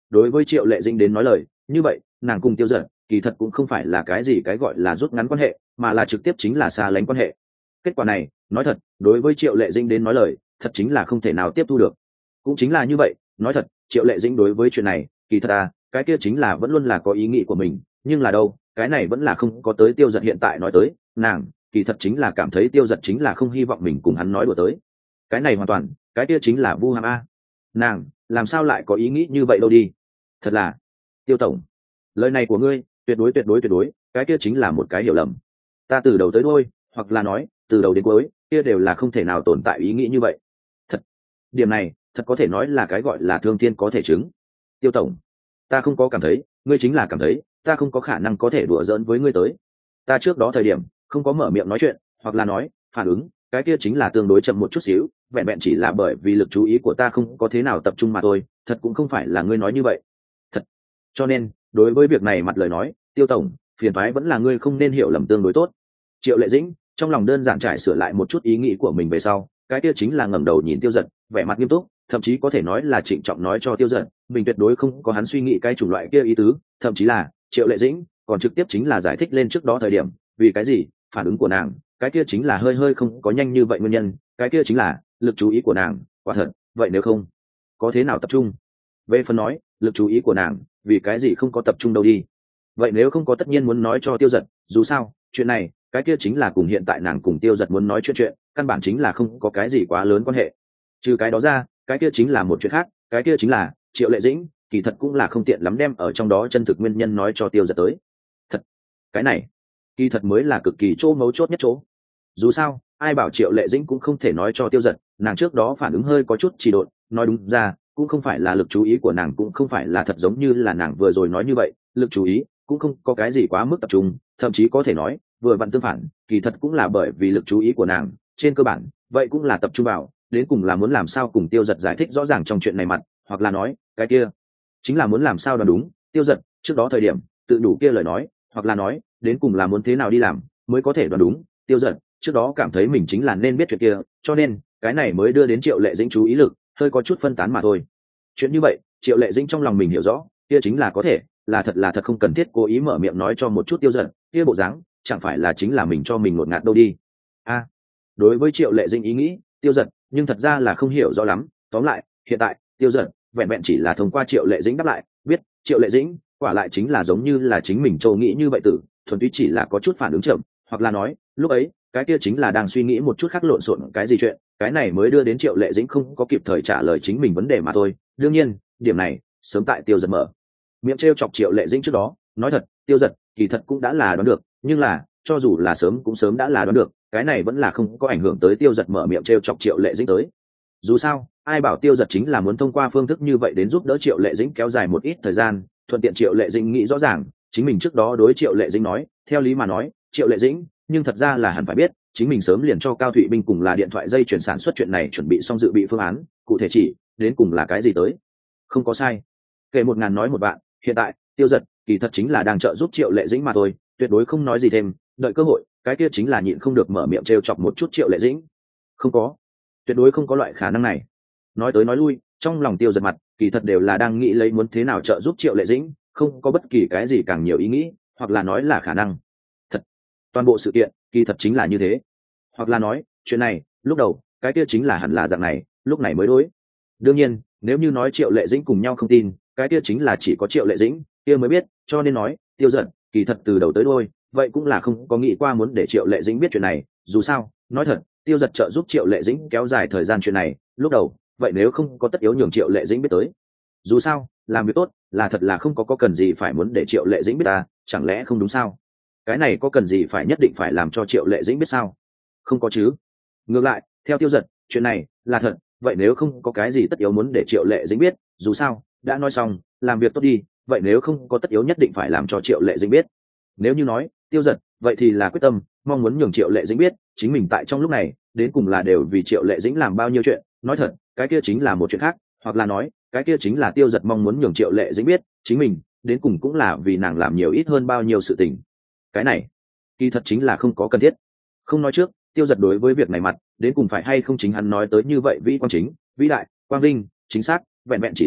đối với Triệu Lệ Dĩnh đến nói lời như vậy, nàng cùng Tiêu Dật kỳ thật cũng không phải là cái gì cái gọi là rút ngắn quan hệ, mà là trực tiếp chính là xa lánh quan hệ. Kết quả này nói thật, đối với Triệu Lệ Dĩnh đến nói lời thật chính là không thể nào tiếp thu được. Cũng chính là như vậy, nói thật, Triệu Lệ Dĩnh đối với chuyện này kỳ thật cái kia chính là vẫn luôn là có ý nghĩ của mình, nhưng là đâu cái này vẫn là không có tới Tiêu Dật hiện tại nói tới. Nàng kỳ thật chính là cảm thấy Tiêu Dật chính là không hy vọng mình cùng hắn nói đùa tới. Cái này hoàn toàn cái kia chính là vu hãm nàng làm sao lại có ý nghĩ như vậy đâu đi. Thật là Tiêu tổng, lời này của ngươi tuyệt đối cái kia chính là một cái hiểu lầm. Ta từ đầu tới đuôi, hoặc là nói từ đầu đến cuối, kia đều là không thể nào tồn tại ý nghĩ như vậy. Thật, điểm này thật có thể nói là cái gọi là thương thiên có thể chứng. Tiêu tổng, ta không có cảm thấy, ngươi chính là cảm thấy ta không có khả năng có thể đùa giỡn với ngươi tới. Ta trước đó thời điểm không có mở miệng nói chuyện, hoặc là nói phản ứng, cái kia chính là tương đối chậm một chút xíu, vẹn vẹn chỉ là bởi vì lực chú ý của ta không có thế nào tập trung mà thôi, thật cũng không phải là ngươi nói như vậy. Thật, cho nên đối với việc này mặt lời nói, Tiêu tổng, phiền toái vẫn là ngươi không nên hiểu lầm tương đối tốt. Triệu Lệ Dĩnh trong lòng đơn giản trải sửa lại một chút ý nghĩ của mình về sau, cái kia chính là ngẩng đầu nhìn Tiêu Dật, vẻ mặt nghiêm túc, thậm chí có thể nói là trịnh trọng nói cho Tiêu Dật mình tuyệt đối không có hắn suy nghĩ cái chủng loại kia ý tứ, thậm chí là Triệu Lệ Dĩnh còn trực tiếp chính là giải thích lên trước đó thời điểm vì cái gì phản ứng của nàng cái kia chính là hơi hơi không có nhanh như vậy nguyên nhân, cái kia chính là lực chú ý của nàng quả thật vậy nếu không có thế nào tập trung. Về phần nói lực chú ý của nàng vì cái gì không có tập trung đâu đi, vậy nếu không có tất nhiên muốn nói cho Tiêu Dật, dù sao chuyện này cái kia chính là cùng hiện tại nàng cùng Tiêu Dật muốn nói chuyện căn bản chính là không có cái gì quá lớn quan hệ. Trừ cái đó ra, cái kia chính là một chuyện khác, cái kia chính là Triệu Lệ Dĩnh kỳ thật cũng là không tiện lắm đem ở trong đó chân thực nguyên nhân nói cho Tiêu Dật tới. Thật, cái này kỳ thật mới là cực kỳ chỗ mấu chốt nhất chỗ. Dù sao ai bảo Triệu Lệ Dĩnh cũng không thể nói cho Tiêu Dật, nàng trước đó phản ứng hơi có chút trì độn, nói đúng ra cũng không phải là lực chú ý của nàng cũng không phải là thật giống như là nàng vừa rồi nói như vậy, lực chú ý cũng không có cái gì quá mức tập trung, thậm chí có thể nói vừa vặn tương phản, kỳ thật cũng là bởi vì lực chú ý của nàng trên cơ bản vậy cũng là tập trung vào đến cùng là muốn làm sao cùng Tiêu Dật giải thích rõ ràng trong chuyện này mặt, hoặc là nói cái kia chính là muốn làm sao đoán đúng Tiêu Dật trước đó thời điểm tự đủ kia lời nói, hoặc là nói đến cùng là muốn thế nào đi làm mới có thể đoán đúng Tiêu Dật trước đó cảm thấy mình chính là nên biết chuyện kia, cho nên cái này mới đưa đến Triệu Lệ Dĩnh chú ý lực hơi có chút phân tán mà thôi. Chuyện như vậy Triệu Lệ Dĩnh trong lòng mình hiểu rõ, kia chính là có thể là thật không cần thiết cố ý mở miệng nói cho một chút Tiêu Dật, kia bộ dáng chẳng phải là chính là mình cho mình ngột ngạt đâu đi. Đối với Triệu Lệ Dĩnh ý nghĩ, Tiêu Dật nhưng thật ra là không hiểu rõ lắm. Tóm lại hiện tại Tiêu Dật vẹn vẹn chỉ là thông qua Triệu Lệ Dĩnh đáp lại, biết Triệu Lệ Dĩnh quả lại chính là giống như là chính mình châu nghĩ như vậy, tử thuần túy chỉ là có chút phản ứng chậm, hoặc là nói lúc ấy cái kia chính là đang suy nghĩ một chút khác lộn xộn cái gì chuyện, cái này mới đưa đến Triệu Lệ Dĩnh không có kịp thời trả lời chính mình vấn đề mà thôi. Đương nhiên điểm này sớm tại Tiêu Dật mở miệng trêu chọc Triệu Lệ Dĩnh trước đó, nói thật Tiêu Dật kỳ thật cũng đã là đoán được, nhưng là cho dù là sớm cũng sớm đã là đoán được, cái này vẫn là không có ảnh hưởng tới Tiêu Dật mở miệng trêu chọc Triệu Lệ Dĩnh tới. Dù sao ai bảo Tiêu Dật chính là muốn thông qua phương thức như vậy đến giúp đỡ Triệu Lệ Dĩnh kéo dài một ít thời gian, thuận tiện Triệu Lệ Dĩnh nghĩ rõ ràng chính mình trước đó đối Triệu Lệ Dĩnh nói, theo lý mà nói Triệu Lệ Dĩnh nhưng thật ra là hẳn phải biết chính mình sớm liền cho Cao Thụy Binh cùng là điện thoại dây chuyển sản xuất chuyện này chuẩn bị xong dự bị phương án cụ thể chỉ đến cùng là cái gì tới. Không có sai, kể 1000 nói một vạn, hiện tại Tiêu Dật kỳ thật chính là đang trợ giúp Triệu Lệ Dĩnh mà thôi, tuyệt đối không nói gì thêm, đợi cơ hội cái kia chính là nhịn không được mở miệng trêu chọc một chút Triệu Lệ Dĩnh. Không có, tuyệt đối không có loại khả năng này. Nói tới nói lui trong lòng Tiêu Dật mặt kỳ thật đều là đang nghĩ lấy muốn thế nào trợ giúp Triệu Lệ Dĩnh, không có bất kỳ cái gì càng nhiều ý nghĩ, hoặc là nói là khả năng. Thật, toàn bộ sự kiện kỳ thật chính là như thế, hoặc là nói chuyện này lúc đầu cái kia chính là hẳn là dạng này, lúc này mới đối. Đương nhiên nếu như nói Triệu Lệ Dĩnh cùng nhau không tin, cái kia chính là chỉ có Triệu Lệ Dĩnh kia mới biết, cho nên nói Tiêu Dật kỳ thật từ đầu tới đuôi vậy cũng là không có nghĩ qua muốn để Triệu Lệ Dĩnh biết chuyện này. Dù sao nói thật Tiêu Dật trợ giúp Triệu Lệ Dĩnh kéo dài thời gian chuyện này lúc đầu vậy nếu không có tất yếu nhường Triệu Lệ Dĩnh biết tới. Dù sao làm việc tốt là thật là không có cần gì phải muốn để Triệu Lệ Dĩnh biết ta, chẳng lẽ không đúng sao? Cái này có cần gì phải nhất định phải làm cho Triệu Lệ Dĩnh biết sao? Không có chứ. Ngược lại theo Tiêu Dật chuyện này là thật, vậy nếu không có cái gì tất yếu muốn để Triệu Lệ Dĩnh biết, dù sao đã nói xong làm việc tốt đi, vậy nếu không có tất yếu nhất định phải làm cho Triệu Lệ Dĩnh biết. Nếu như nói Tiêu Dật vậy thì là quyết tâm mong muốn nhường Triệu Lệ Dĩnh biết chính mình tại trong lúc này đến cùng là đều vì Triệu Lệ Dĩnh làm bao nhiêu chuyện. Nói thật cái kia chính là một chuyện khác, hoặc là nói cái kia chính là Tiêu Dật mong muốn nhường Triệu Lệ Dĩnh biết chính mình đến cùng cũng là vì nàng làm nhiều ít hơn bao nhiêu sự tình. Cái này kỳ thật chính là không có cần thiết. Không nói trước Tiêu Dật đối với việc này mặt đến cùng phải hay không chính hắn nói tới như vậy vĩ quang chính vĩ đại quang vinh chính xác, vẹn vẹn chỉ là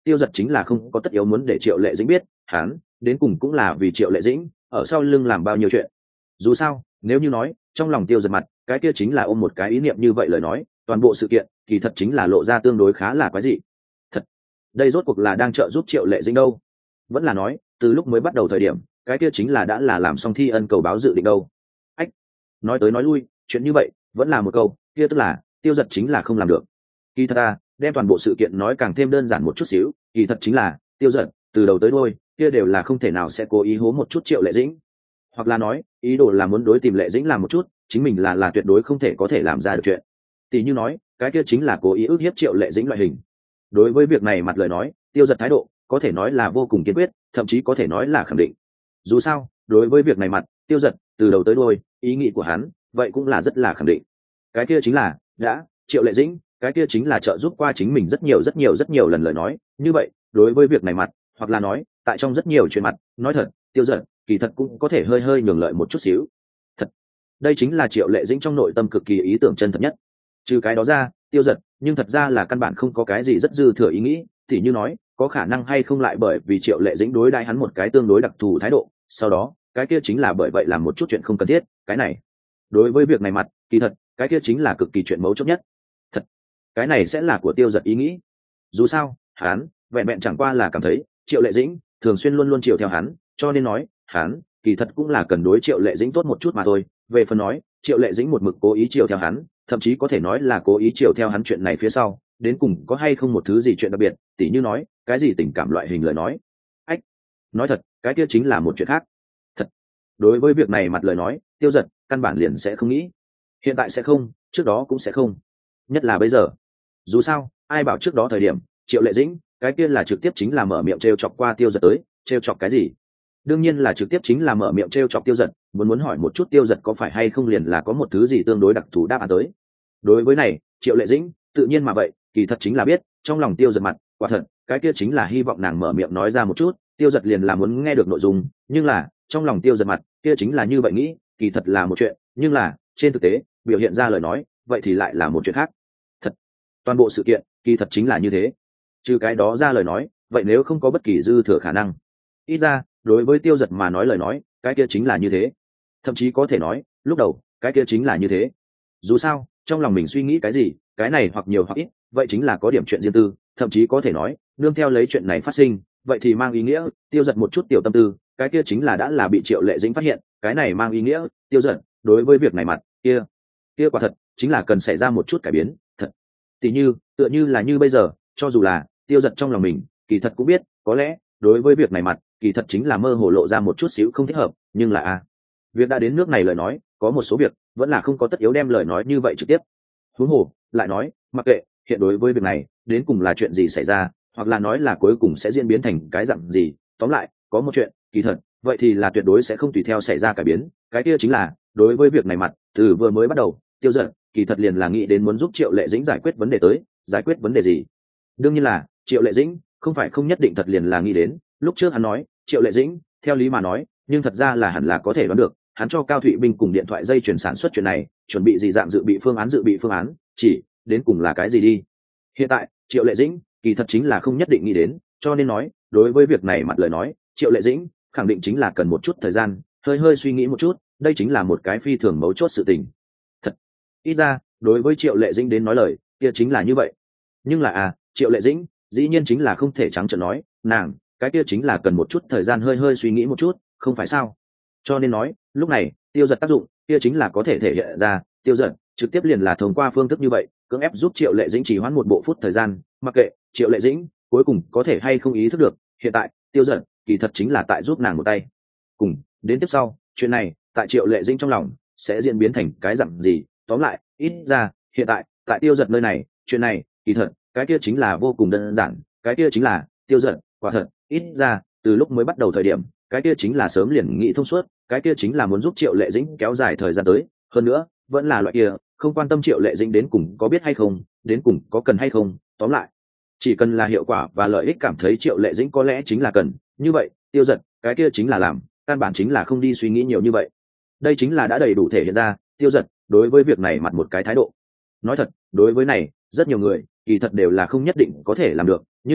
tiêu giật chính là không có tất yếu muốn để Triệu Lệ Dĩnh biết hắn đến cùng cũng là vì Triệu Lệ Dĩnh ở sau lưng làm bao nhiêu chuyện. Dù sao nếu như nói trong lòng tiêu giật mặt cái kia chính là ôm một cái ý niệm như vậy lời nói, toàn bộ sự kiện kỳ thật chính là lộ ra tương đối khá là quái dị. Thật, đây rốt cuộc là đang trợ giúp Triệu Lệ Dĩnh đâu, vẫn là nói từ lúc mới bắt đầu thời điểm cái kia chính là đã là làm xong thi ân cầu báo dự định đâu? Ách, nói tới nói lui chuyện như vậy vẫn là một câu kia, tức là tiêu giật chính là không làm được. Kỳ thật đem toàn bộ sự kiện nói càng thêm đơn giản một chút xíu, kỳ thật chính là tiêu giật từ đầu tới đuôi kia đều là không thể nào sẽ cố ý hố một chút Triệu Lệ Dĩnh, hoặc là nói ý đồ là muốn đối tìm Lệ Dĩnh làm một chút chính mình là tuyệt đối không thể có thể làm ra được chuyện. Tỷ như nói cái kia chính là cố ý ức hiếp Triệu Lệ Dĩnh loại hình. Đối với việc này mặt lời nói, tiêu giật thái độ có thể nói là vô cùng kiên quyết, thậm chí có thể nói là khẳng định. Dù sao đối với việc này mặt tiêu giật từ đầu tới đuôi ý nghĩ của hắn vậy cũng là rất là khẳng định. Cái kia chính là Triệu Lệ Dĩnh cái kia chính là trợ giúp qua chính mình rất nhiều lần lời nói. Như vậy đối với việc này mặt, hoặc là nói tại trong rất nhiều chuyện mặt, nói thật tiêu giật kỳ thật cũng có thể hơi nhường lợi một chút xíu. Thật, đây chính là Triệu Lệ Dĩnh trong nội tâm cực kỳ ý tưởng chân thật nhất. Trừ cái đó ra tiêu giật nhưng thật ra là căn bản không có cái gì rất dư thừa ý nghĩ, thì như nói có khả năng hay không lại bởi vì Triệu Lệ Dĩnh đối đãi hắn một cái tương đối đặc thù thái độ, sau đó cái kia chính là bởi vậy làm một chút chuyện không cần thiết. Cái này đối với việc này mặt kỳ thật cái kia chính là cực kỳ chuyện mấu chốt nhất. Thật, cái này sẽ là của tiêu giật ý nghĩ. Dù sao hắn vẹn vẹn chẳng qua là cảm thấy Triệu Lệ Dĩnh thường xuyên luôn chiều theo hắn, cho nên nói hắn kỳ thật cũng là cần đối Triệu Lệ Dĩnh tốt một chút mà thôi. Về phần nói Triệu Lệ Dĩnh một mực cố ý chiều theo hắn, thậm chí có thể nói là cố ý chiều theo hắn, chuyện này phía sau đến cùng có hay không một thứ gì chuyện đặc biệt, tỉ như nói cái gì tình cảm loại hình lời nói. Ách, nói thật cái kia chính là một chuyện khác. Thật, đối với việc này mặt lời nói tiêu giật căn bản liền sẽ không nghĩ, hiện tại sẽ không, trước đó cũng sẽ không, nhất là bây giờ. Dù sao ai bảo trước đó thời điểm Triệu Lệ Dĩnh cái kia là trực tiếp chính là mở miệng trêu chọc qua tiêu giật tới. Trêu chọc cái gì? Đương nhiên là trực tiếp chính là mở miệng trêu chọc tiêu giật, muốn hỏi một chút tiêu giật có phải hay không liền là có một thứ gì tương đối đặc thù đáp án tới. Đối với này Triệu Lệ Dĩnh tự nhiên mà vậy kỳ thật chính là biết trong lòng tiêu giật mặt quả thật cái kia chính là hy vọng nàng mở miệng nói ra một chút tiêu giật liền là muốn nghe được nội dung, nhưng là trong lòng tiêu giật mặt kia chính là như vậy nghĩ, kỳ thật là một chuyện, nhưng là trên thực tế biểu hiện ra lời nói vậy thì lại là một chuyện khác. Thật, toàn bộ sự kiện kỳ thật chính là như thế. Trừ cái đó ra lời nói vậy nếu không có bất kỳ dư thừa khả năng, ít ra đối với tiêu giật mà nói lời nói cái kia chính là như thế, thậm chí có thể nói lúc đầu cái kia chính là như thế. Dù sao trong lòng mình suy nghĩ cái gì cái này hoặc nhiều hoặc ít vậy chính là có điểm chuyện riêng tư, thậm chí có thể nói nương theo lấy chuyện này phát sinh vậy thì mang ý nghĩa tiêu giật một chút tiểu tâm tư cái kia chính là đã là bị Triệu Lệ Dĩnh phát hiện. Cái này mang ý nghĩa tiêu giật đối với việc này mặt kia quả thật chính là cần xảy ra một chút cải biến. Thật, tỉ như tựa như là như bây giờ, cho dù là tiêu giật trong lòng mình kỳ thật cũng biết có lẽ đối với việc này mặt kỳ thật chính là mơ hồ lộ ra một chút xíu không thích hợp, nhưng là việc đã đến nước này lời nói có một số việc vẫn là không có tất yếu đem lời nói như vậy trực tiếp. Huống hồ lại nói mặc kệ hiện đối với việc này đến cùng là chuyện gì xảy ra, hoặc là nói là cuối cùng sẽ diễn biến thành cái dạng gì, tóm lại có một chuyện kỳ thật vậy thì là tuyệt đối sẽ không tùy theo xảy ra cải biến. Cái kia chính là đối với việc này mặt từ vừa mới bắt đầu tiêu giật kỳ thật liền là nghĩ đến muốn giúp Triệu Lệ Dĩnh giải quyết vấn đề tới. Giải quyết vấn đề gì? Đương nhiên là Triệu Lệ Dĩnh không phải không nhất định thật liền là nghĩ đến. Lúc trước hắn nói Triệu Lệ Dĩnh theo lý mà nói nhưng thật ra là hẳn là có thể đoán được hắn cho Cao Thụy Binh cùng điện thoại dây chuyển sản xuất chuyện này chuẩn bị gì dạng dự bị phương án, chỉ đến cùng là cái gì đi. Hiện tại Triệu Lệ Dĩnh kỳ thật chính là không nhất định nghĩ đến, cho nên nói đối với việc này mặt lời nói Triệu Lệ Dĩnh khẳng định chính là cần một chút thời gian hơi suy nghĩ một chút, đây chính là một cái phi thường mấu chốt sự tình. Thật, ít ra đối với Triệu Lệ Dĩnh đến nói lời kia chính là như vậy, nhưng là Triệu Lệ Dĩnh dĩ nhiên chính là không thể trắng trợn nói nàng cái kia chính là cần một chút thời gian hơi suy nghĩ một chút, không phải sao? Cho nên nói lúc này tiêu giật tác dụng kia chính là có thể thể hiện ra tiêu giật trực tiếp liền là thông qua phương thức như vậy cưỡng ép giúp Triệu Lệ Dĩnh chỉ hoãn một bộ phút thời gian, mặc kệ Triệu Lệ Dĩnh cuối cùng có thể hay không ý thức được hiện tại tiêu giật kỳ thật chính là tại giúp nàng một tay. Cùng đến tiếp sau chuyện này tại Triệu Lệ Dĩnh trong lòng sẽ diễn biến thành cái dạng gì, tóm lại ít ra hiện tại tại tiêu giật nơi này chuyện này kỳ thật cái kia chính là vô cùng đơn giản. Cái kia chính là tiêu giật quả thật ít ra từ lúc mới bắt đầu thời điểm cái kia chính là sớm liền nghĩ thông suốt, cái kia chính là muốn giúp Triệu Lệ Dĩnh kéo dài thời gian tới. Hơn nữa vẫn là loại kia không quan tâm Triệu Lệ Dĩnh đến cùng có biết hay không, đến cùng có cần hay không, tóm lại chỉ cần là hiệu quả và lợi ích cảm thấy Triệu Lệ Dĩnh có lẽ chính là cần, như vậy tiêu giật cái kia chính là làm, căn bản chính là không đi suy nghĩ nhiều như vậy. Đây chính là đã đầy đủ thể hiện ra tiêu giật đối với việc này mặt một cái thái độ. Nói thật đối với này rất nhiều người kỳ thật đều là không nhất định có thể làm được, nhưng là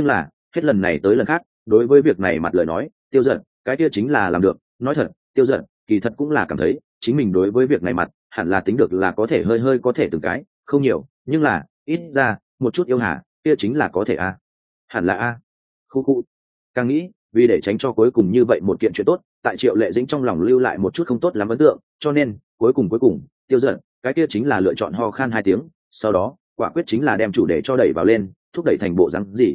hết lần này tới lần khác đối với việc này mặt lời nói tiêu giật cái kia chính là làm được. Nói thật tiêu giật kỳ thật cũng là cảm thấy chính mình đối với việc này mặt hẳn là tính được là có thể hơi hơi có thể từng cái không nhiều nhưng là ít ra một chút yêu hà kia chính là có thể a. Hẳn là a. Khu khu. Càng nghĩ vì để tránh cho cuối cùng như vậy một kiện chuyện tốt tại Triệu Lệ Dĩnh trong lòng lưu lại một chút không tốt lắm ấn tượng, cho nên cuối cùng tiêu giận cái kia chính là lựa chọn ho khan 2 tiếng, sau đó quả quyết chính là đem chủ đề cho đẩy vào lên, thúc đẩy thành bộ rắn gì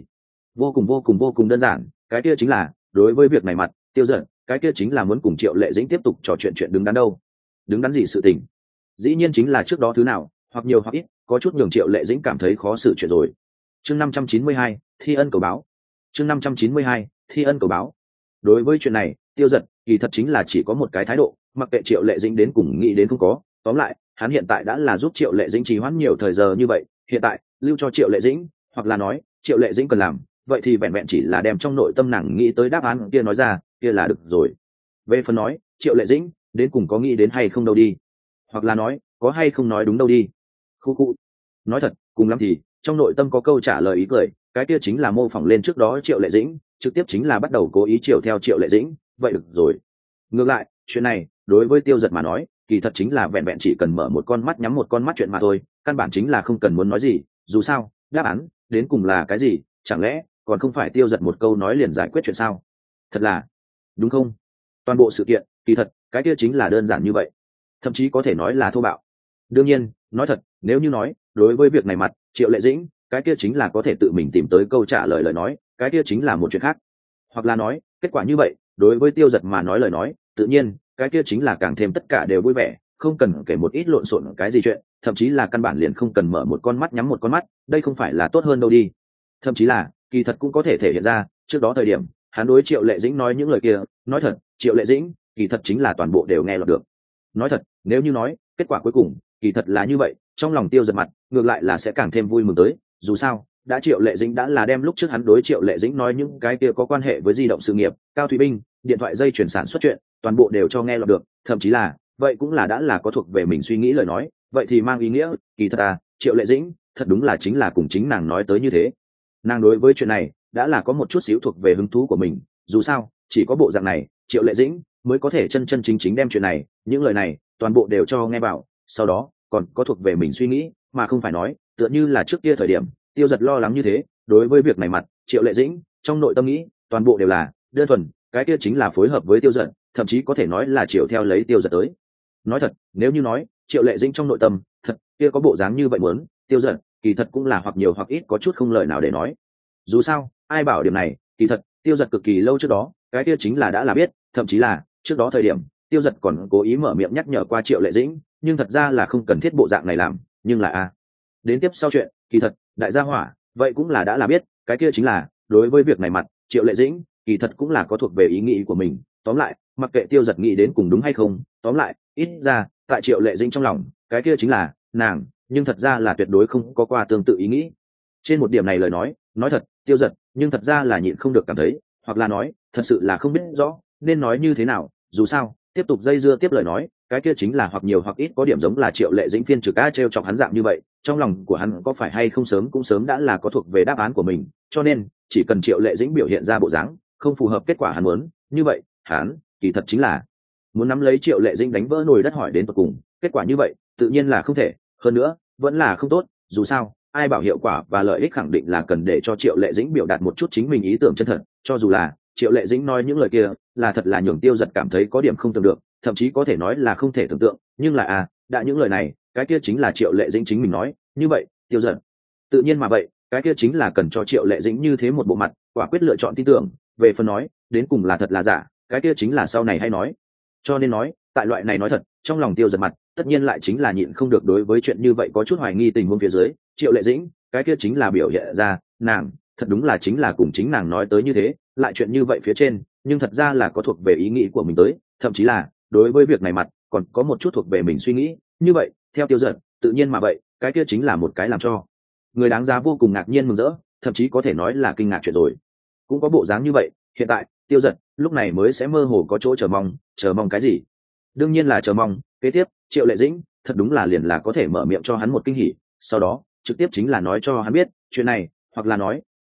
vô cùng đơn giản, cái kia chính là đối với việc này mặt tiêu giận cái kia chính là muốn cùng Triệu Lệ Dĩnh tiếp tục trò chuyện đứng đắn đâu. Đứng đắn gì sự tình? Dĩ nhiên chính là trước đó thứ nào hoặc nhiều hoặc ít có chút nhường Triệu Lệ Dĩnh cảm thấy khó xử chuyện rồi. Chương 592, thi ân cầu báo. Chương 592, thi ân cầu báo. Đối với chuyện này tiêu giật kỳ thật chính là chỉ có một cái thái độ, mặc kệ Triệu Lệ Dĩnh đến cùng nghĩ đến không có, tóm lại hắn hiện tại đã là giúp Triệu Lệ Dĩnh trì hoãn nhiều thời giờ như vậy, hiện tại lưu cho Triệu Lệ Dĩnh, hoặc là nói Triệu Lệ Dĩnh cần làm vậy thì vẹn vẹn chỉ là đem trong nội tâm nàng nghĩ tới đáp án kia nói ra, kia là được rồi. Về phần nói Triệu Lệ Dĩnh đến cùng có nghĩ đến hay không đâu đi, hoặc là nói có hay không nói đúng đâu đi. Khu nói thật cùng lắm thì trong nội tâm có câu trả lời ý cười, cái kia chính là mô phỏng lên trước đó Triệu Lệ Dĩnh, trực tiếp chính là bắt đầu cố ý chiều theo Triệu Lệ Dĩnh, vậy được rồi. Ngược lại chuyện này đối với tiêu giật mà nói kỳ thật chính là vẹn vẹn chỉ cần mở một con mắt nhắm một con mắt chuyện mà thôi, căn bản chính là không cần muốn nói gì, dù sao đáp án đến cùng là cái gì chẳng lẽ còn không phải tiêu giật một câu nói liền giải quyết chuyện sao? Thật là đúng không? Toàn bộ sự kiện kỳ thật cái kia chính là đơn giản như vậy, thậm chí có thể nói là thô bạo. Đương nhiên nói thật nếu như nói đối với việc này mặt Triệu Lệ Dĩnh cái kia chính là có thể tự mình tìm tới câu trả lời lời nói, cái kia chính là một chuyện khác. Hoặc là nói kết quả như vậy đối với tiêu giật mà nói lời nói tự nhiên cái kia chính là càng thêm tất cả đều vui vẻ, không cần kể một ít lộn xộn cái gì chuyện, thậm chí là căn bản liền không cần mở một con mắt nhắm một con mắt, đây không phải là tốt hơn đâu đi. Thậm chí là kỳ thật cũng có thể thể hiện ra trước đó thời điểm hắn đối Triệu Lệ Dĩnh nói những lời kia, nói thật Triệu Lệ Dĩnh kỳ thật chính là toàn bộ đều nghe lọt được. Nói thật nếu như nói kết quả cuối cùng kỳ thật là như vậy, trong lòng tiêu giật mặt ngược lại là sẽ càng thêm vui mừng tới, dù sao đã Triệu Lệ Dĩnh đã là đem lúc trước hắn đối Triệu Lệ Dĩnh nói những cái kia có quan hệ với di động sự nghiệp, cao thủy binh, điện thoại dây chuyển sản xuất chuyện toàn bộ đều cho nghe lọt được, thậm chí là vậy cũng là đã là có thuộc về mình suy nghĩ lời nói, vậy thì mang ý nghĩa kỳ thật Triệu Lệ Dĩnh thật đúng là chính là cùng chính nàng nói tới như thế. Nàng đối với chuyện này đã là có một chút xíu thuộc về hứng thú của mình, dù sao chỉ có bộ dạng này Triệu Lệ Dĩnh mới có thể chân chính đem chuyện này những lời này toàn bộ đều cho nghe vào, sau đó còn có thuộc về mình suy nghĩ, mà không phải nói tựa như là trước kia thời điểm tiêu giật lo lắng như thế. Đối với việc này mặt Triệu Lệ Dĩnh trong nội tâm nghĩ toàn bộ đều là đơn thuần cái kia chính là phối hợp với tiêu giật, thậm chí có thể nói là chiều theo lấy tiêu giật tới. Nói thật nếu như nói Triệu Lệ Dĩnh trong nội tâm thật kia có bộ dáng như vậy muốn tiêu giật kỳ thật cũng là hoặc nhiều hoặc ít có chút không lời nào để nói. Dù sao ai bảo điểm này kỳ thật tiêu giật cực kỳ lâu trước đó cái kia chính là đã là biết, thậm chí là trước đó thời điểm tiêu giật còn cố ý mở miệng nhắc nhở qua Triệu Lệ Dĩnh, nhưng thật ra là không cần thiết bộ dạng này làm. Nhưng là đến tiếp sau chuyện kỳ thật đại gia hỏa vậy cũng là đã là biết, cái kia chính là đối với việc này mặt Triệu Lệ Dĩnh kỳ thật cũng là có thuộc về ý nghĩ của mình. Tóm lại mặc kệ tiêu giật nghĩ đến cùng đúng hay không, tóm lại ít ra tại Triệu Lệ Dĩnh trong lòng cái kia chính là nàng nhưng thật ra là tuyệt đối không có qua tương tự ý nghĩ. Trên một điểm này lời nói thật tiêu giật nhưng thật ra là nhịn không được cảm thấy, hoặc là nói thật sự là không biết rõ nên nói như thế nào. Dù sao tiếp tục dây dưa tiếp lời nói cái kia chính là hoặc nhiều hoặc ít có điểm giống là Triệu Lệ Dĩnh phiên trực trêu chọc hắn dạng như vậy, trong lòng của hắn có phải hay không sớm đã là có thuộc về đáp án của mình, cho nên chỉ cần Triệu Lệ Dĩnh biểu hiện ra bộ dáng không phù hợp kết quả hắn muốn, như vậy hắn kỳ thật chính là muốn nắm lấy Triệu Lệ Dĩnh đánh vỡ nồi đất hỏi đến tận cùng. Kết quả như vậy tự nhiên là không thể, hơn nữa vẫn là không tốt. Dù sao ai bảo hiệu quả và lợi ích khẳng định là cần để cho Triệu Lệ Dĩnh biểu đạt một chút chính mình ý tưởng chân thật, cho dù là Triệu Lệ Dĩnh nói những lời kia là thật là nhường tiêu giật cảm thấy có điểm không tưởng được, thậm chí có thể nói là không thể tưởng tượng, nhưng là đã những lời này cái kia chính là Triệu Lệ Dĩnh chính mình nói, như vậy tiêu giật tự nhiên mà vậy cái kia chính là cần cho Triệu Lệ Dĩnh như thế một bộ mặt quả quyết lựa chọn tin tưởng. Về phần nói đến cùng là thật là giả cái kia chính là sau này hay nói. Cho nên nói tại loại này nói thật trong lòng tiêu giật mặt tất nhiên lại chính là nhịn không được đối với chuyện như vậy có chút hoài nghi tình huống phía dưới Triệu Lệ Dĩnh cái kia chính là biểu hiện ra nàng thật đúng là chính là cùng chính nàng nói tới như thế, lại chuyện như vậy phía trên nhưng thật ra là có thuộc về ý nghĩ của mình tới, thậm chí là đối với việc này mặt còn có một chút thuộc về mình suy nghĩ. Như vậy theo tiêu giật tự nhiên mà vậy cái kia chính là một cái làm cho người đáng giá vô cùng ngạc nhiên mừng rỡ, thậm chí có thể nói là kinh ngạc chuyện rồi. Cũng có bộ dáng như vậy hiện tại tiêu giật lúc này mới sẽ mơ hồ có chỗ chờ mong cái gì? Đương nhiên là chờ mong kế tiếp Triệu Lệ Dĩnh thật đúng là liền là có thể mở miệng cho hắn một kinh hỉ, sau đó trực tiếp chính là nói cho hắn biết chuyện này, hoặc là nói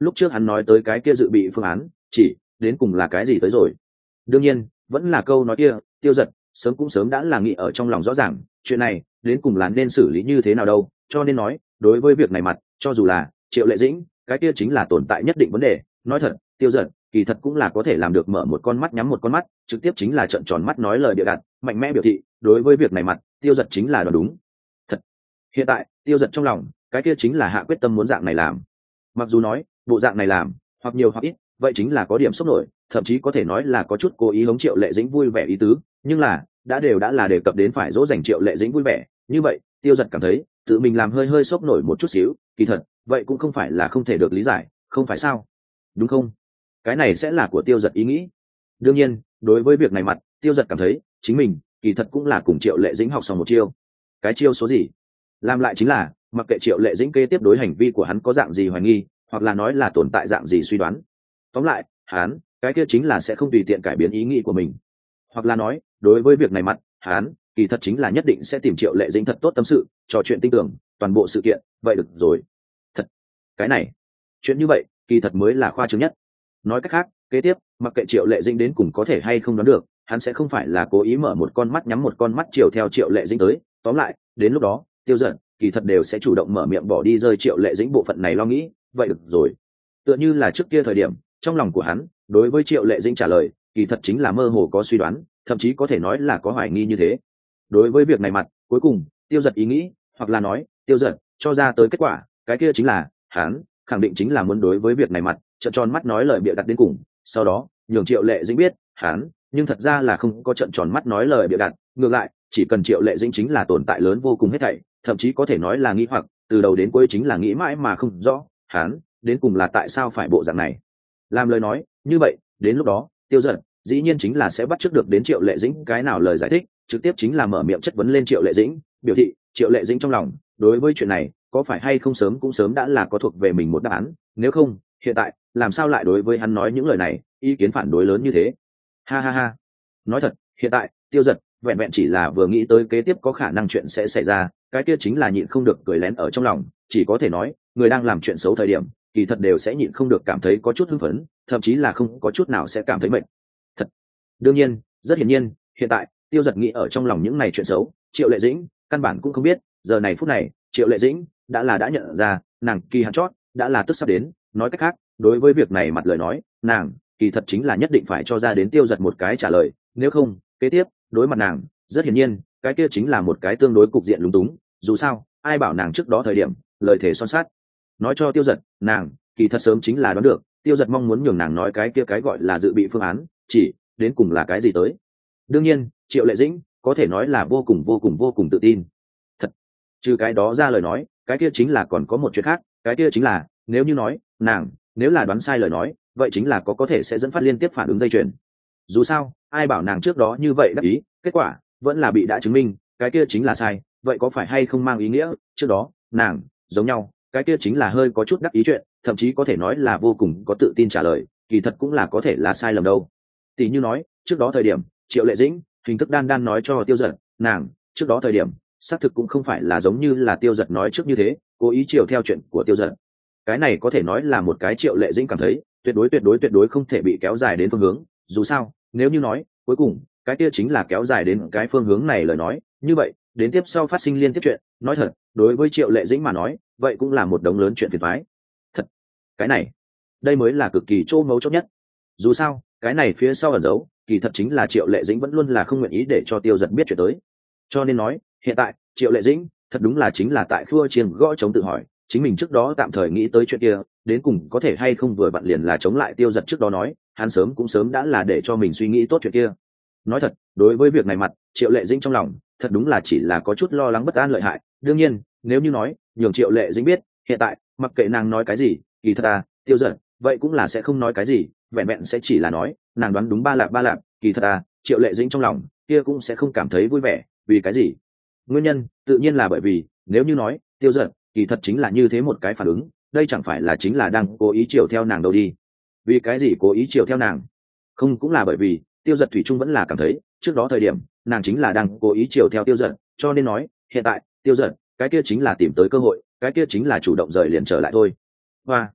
lúc trước hắn nói tới cái kia dự bị phương án chỉ đến cùng là cái gì tới rồi. Đương nhiên vẫn là câu nói kia, Tiêu Dật sớm cũng sớm đã là nghĩ ở trong lòng rõ ràng chuyện này đến cùng là nên xử lý như thế nào đâu, cho nên nói đối với việc này mặt cho dù là Triệu Lệ Dĩnh cái kia chính là tồn tại nhất định vấn đề. Nói thật, Tiêu Dật kỳ thật cũng là có thể làm được mở một con mắt nhắm một con mắt, trực tiếp chính là trợn tròn mắt nói lời bịa đặt mạnh mẽ biểu thị đối với việc này mặt Tiêu Dật chính là đoán đúng thật. Hiện tại Tiêu Dật trong lòng cái kia chính là hạ quyết tâm muốn dạng này làm, mặc dù nói bộ dạng này làm hoặc nhiều hoặc ít vậy chính là có điểm sốc nổi, thậm chí có thể nói là có chút cố ý hống Triệu Lệ Dĩnh vui vẻ ý tứ, nhưng là đã là đề cập đến phải dỗ dành Triệu Lệ Dĩnh vui vẻ như vậy, Tiêu Dật cảm thấy tự mình làm hơi hơi sốc nổi một chút xíu kỳ thật vậy cũng không phải là không thể được lý giải, không phải sao, đúng không? Cái này sẽ là của Tiêu Dật ý nghĩ. Đương nhiên đối với việc này mặt Tiêu Dật cảm thấy chính mình kỳ thật cũng là cùng Triệu Lệ Dĩnh học xong một chiêu. Cái chiêu số gì? Làm lại chính là mặc kệ Triệu Lệ Dĩnh kế tiếp đối hành vi của hắn có dạng gì hoài nghi hoặc là nói là tồn tại dạng gì suy đoán, tóm lại hắn cái kia chính là sẽ không tùy tiện cải biến ý nghĩ của mình, hoặc là nói đối với việc này mặt hắn kỳ thật chính là nhất định sẽ tìm Triệu Lệ Dĩnh thật tốt tâm sự trò chuyện tin tưởng toàn bộ sự kiện. Vậy được rồi, thật cái này chuyện như vậy kỳ thật mới là khoa trương nhất. Nói cách khác kế tiếp mặc kệ Triệu Lệ Dĩnh đến cùng có thể hay không đoán được, hắn sẽ không phải là cố ý mở một con mắt nhắm một con mắt chiều theo Triệu Lệ Dĩnh tới. Tóm lại đến lúc đó Tiêu Dật kỳ thật đều sẽ chủ động mở miệng bỏ đi rơi Triệu Lệ Dĩnh bộ phận này lo nghĩ. Vậy được rồi, tựa như là trước kia thời điểm trong lòng của hắn đối với Triệu Lệ Dĩnh trả lời kỳ thật chính là mơ hồ có suy đoán, thậm chí có thể nói là có hoài nghi như thế. Đối với việc này mặt cuối cùng Tiêu Dật ý nghĩ hoặc là nói Tiêu Dật cho ra tới kết quả cái kia chính là hắn khẳng định chính là muốn đối với việc này mặt trợn tròn mắt nói lời bịa đặt đến cùng, sau đó nhường Triệu Lệ Dĩnh biết hắn nhưng thật ra là không có trợn tròn mắt nói lời bịa đặt, ngược lại chỉ cần Triệu Lệ Dĩnh chính là tồn tại lớn vô cùng hết thảy, thậm chí có thể nói là nghĩ hoặc từ đầu đến cuối chính là nghĩ mãi mà không rõ hắn đến cùng là tại sao phải bộ dạng này làm lời nói như vậy. Đến lúc đó Tiêu Dật dĩ nhiên chính là sẽ bắt chước được đến Triệu Lệ Dĩnh cái nào lời giải thích, trực tiếp chính là mở miệng chất vấn lên Triệu Lệ Dĩnh, biểu thị Triệu Lệ Dĩnh trong lòng đối với chuyện này có phải hay không sớm cũng sớm đã là có thuộc về mình một đáp án, nếu không hiện tại làm sao lại đối với hắn nói những lời này ý kiến phản đối lớn như thế. Ha ha ha, nói thật hiện tại Tiêu Dật vẹn vẹn chỉ là vừa nghĩ tới kế tiếp có khả năng chuyện sẽ xảy ra cái kia chính là nhịn không được cười lén ở trong lòng, chỉ có thể nói người đang làm chuyện xấu thời điểm kỳ thật đều sẽ nhịn không được cảm thấy có chút hưng phấn, thậm chí là không có chút nào sẽ cảm thấy mệt thật. Đương nhiên rất hiển nhiên hiện tại Tiêu Dật nghĩ ở trong lòng những này chuyện xấu Triệu Lệ Dĩnh căn bản cũng không biết, giờ này phút này Triệu Lệ Dĩnh đã nhận ra nàng kỳ hạn chót đã là tức sắp đến. Nói cách khác đối với việc này mặt lời nói nàng kỳ thật chính là nhất định phải cho ra đến Tiêu Dật một cái trả lời, nếu không kế tiếp đối mặt nàng rất hiển nhiên cái kia chính là một cái tương đối cục diện lúng túng. Dù sao ai bảo nàng trước đó thời điểm lời thề son sát nói cho Tiêu Dật nàng kỳ thật sớm chính là đoán được Tiêu Dật mong muốn nhường nàng nói cái kia cái gọi là dự bị phương án chỉ đến cùng là cái gì tới. Đương nhiên Triệu Lệ Dĩnh có thể nói là vô cùng tự tin thật. Trừ cái đó ra lời nói cái kia chính là còn có một chuyện khác, cái kia chính là nếu như nói nàng nếu là đoán sai lời nói vậy chính là có thể sẽ dẫn phát liên tiếp phản ứng dây chuyền. Dù sao ai bảo nàng trước đó như vậy đắc ý kết quả vẫn là bị đã chứng minh cái kia chính là sai, vậy có phải hay không mang ý nghĩa trước đó nàng giống nhau cái kia chính là hơi có chút đắc ý chuyện, thậm chí có thể nói là vô cùng có tự tin trả lời kỳ thật cũng là có thể là sai lầm đâu. Tỷ như nói trước đó thời điểm Triệu Lệ Dĩnh hình thức đan nói cho Tiêu Dật nàng trước đó thời điểm xác thực cũng không phải là giống như là Tiêu Dật nói trước như thế cố ý chiều theo chuyện của Tiêu Dật, cái này có thể nói là một cái Triệu Lệ Dĩnh cảm thấy tuyệt đối không thể bị kéo dài đến phương hướng. Dù sao nếu như nói cuối cùng cái kia chính là kéo dài đến cái phương hướng này lời nói như vậy đến tiếp sau phát sinh liên tiếp chuyện, nói thật đối với Triệu Lệ Dĩnh mà nói vậy cũng là một đống lớn chuyện phiền toái thật. Cái này đây mới là cực kỳ chỗ ngấu chốt nhất. Dù sao cái này phía sau ẩn giấu kỳ thật chính là Triệu Lệ Dĩnh vẫn luôn là không nguyện ý để cho Tiêu Dật biết chuyện tới, cho nên nói hiện tại Triệu Lệ Dĩnh thật đúng là chính là tại khua chiêng gõ trống tự hỏi chính mình trước đó tạm thời nghĩ tới chuyện kia đến cùng có thể hay không vừa vặn liền là chống lại Tiêu Dật trước đó nói hắn sớm cũng sớm đã là để cho mình suy nghĩ tốt chuyện kia. Nói thật đối với việc này mặt Triệu Lệ Dĩnh trong lòng thật đúng là chỉ là có chút lo lắng bất an lợi hại. Đương nhiên nếu như nói nhường Triệu Lệ Dĩnh biết hiện tại mặc kệ nàng nói cái gì kỳ thật Tiêu Dật vậy cũng là sẽ không nói cái gì, vẹn vẹn sẽ chỉ là nói nàng đoán đúng ba lạp kỳ thật Triệu Lệ Dĩnh trong lòng kia cũng sẽ không cảm thấy vui vẻ. Vì cái gì? Nguyên nhân tự nhiên là bởi vì nếu như nói Tiêu Dật kỳ thật chính là như thế một cái phản ứng đây chẳng phải là chính là đang cố ý chiều theo nàng đâu đi. Vì cái gì cố ý chiều theo nàng? Không cũng là bởi vì Tiêu Dật thủy chung vẫn là cảm thấy trước đó thời điểm nàng chính là đang cố ý chiều theo Tiêu Dật, cho nên nói hiện tại Tiêu Dật cái kia chính là tìm tới cơ hội, cái kia chính là chủ động rời liền trở lại thôi. Hoa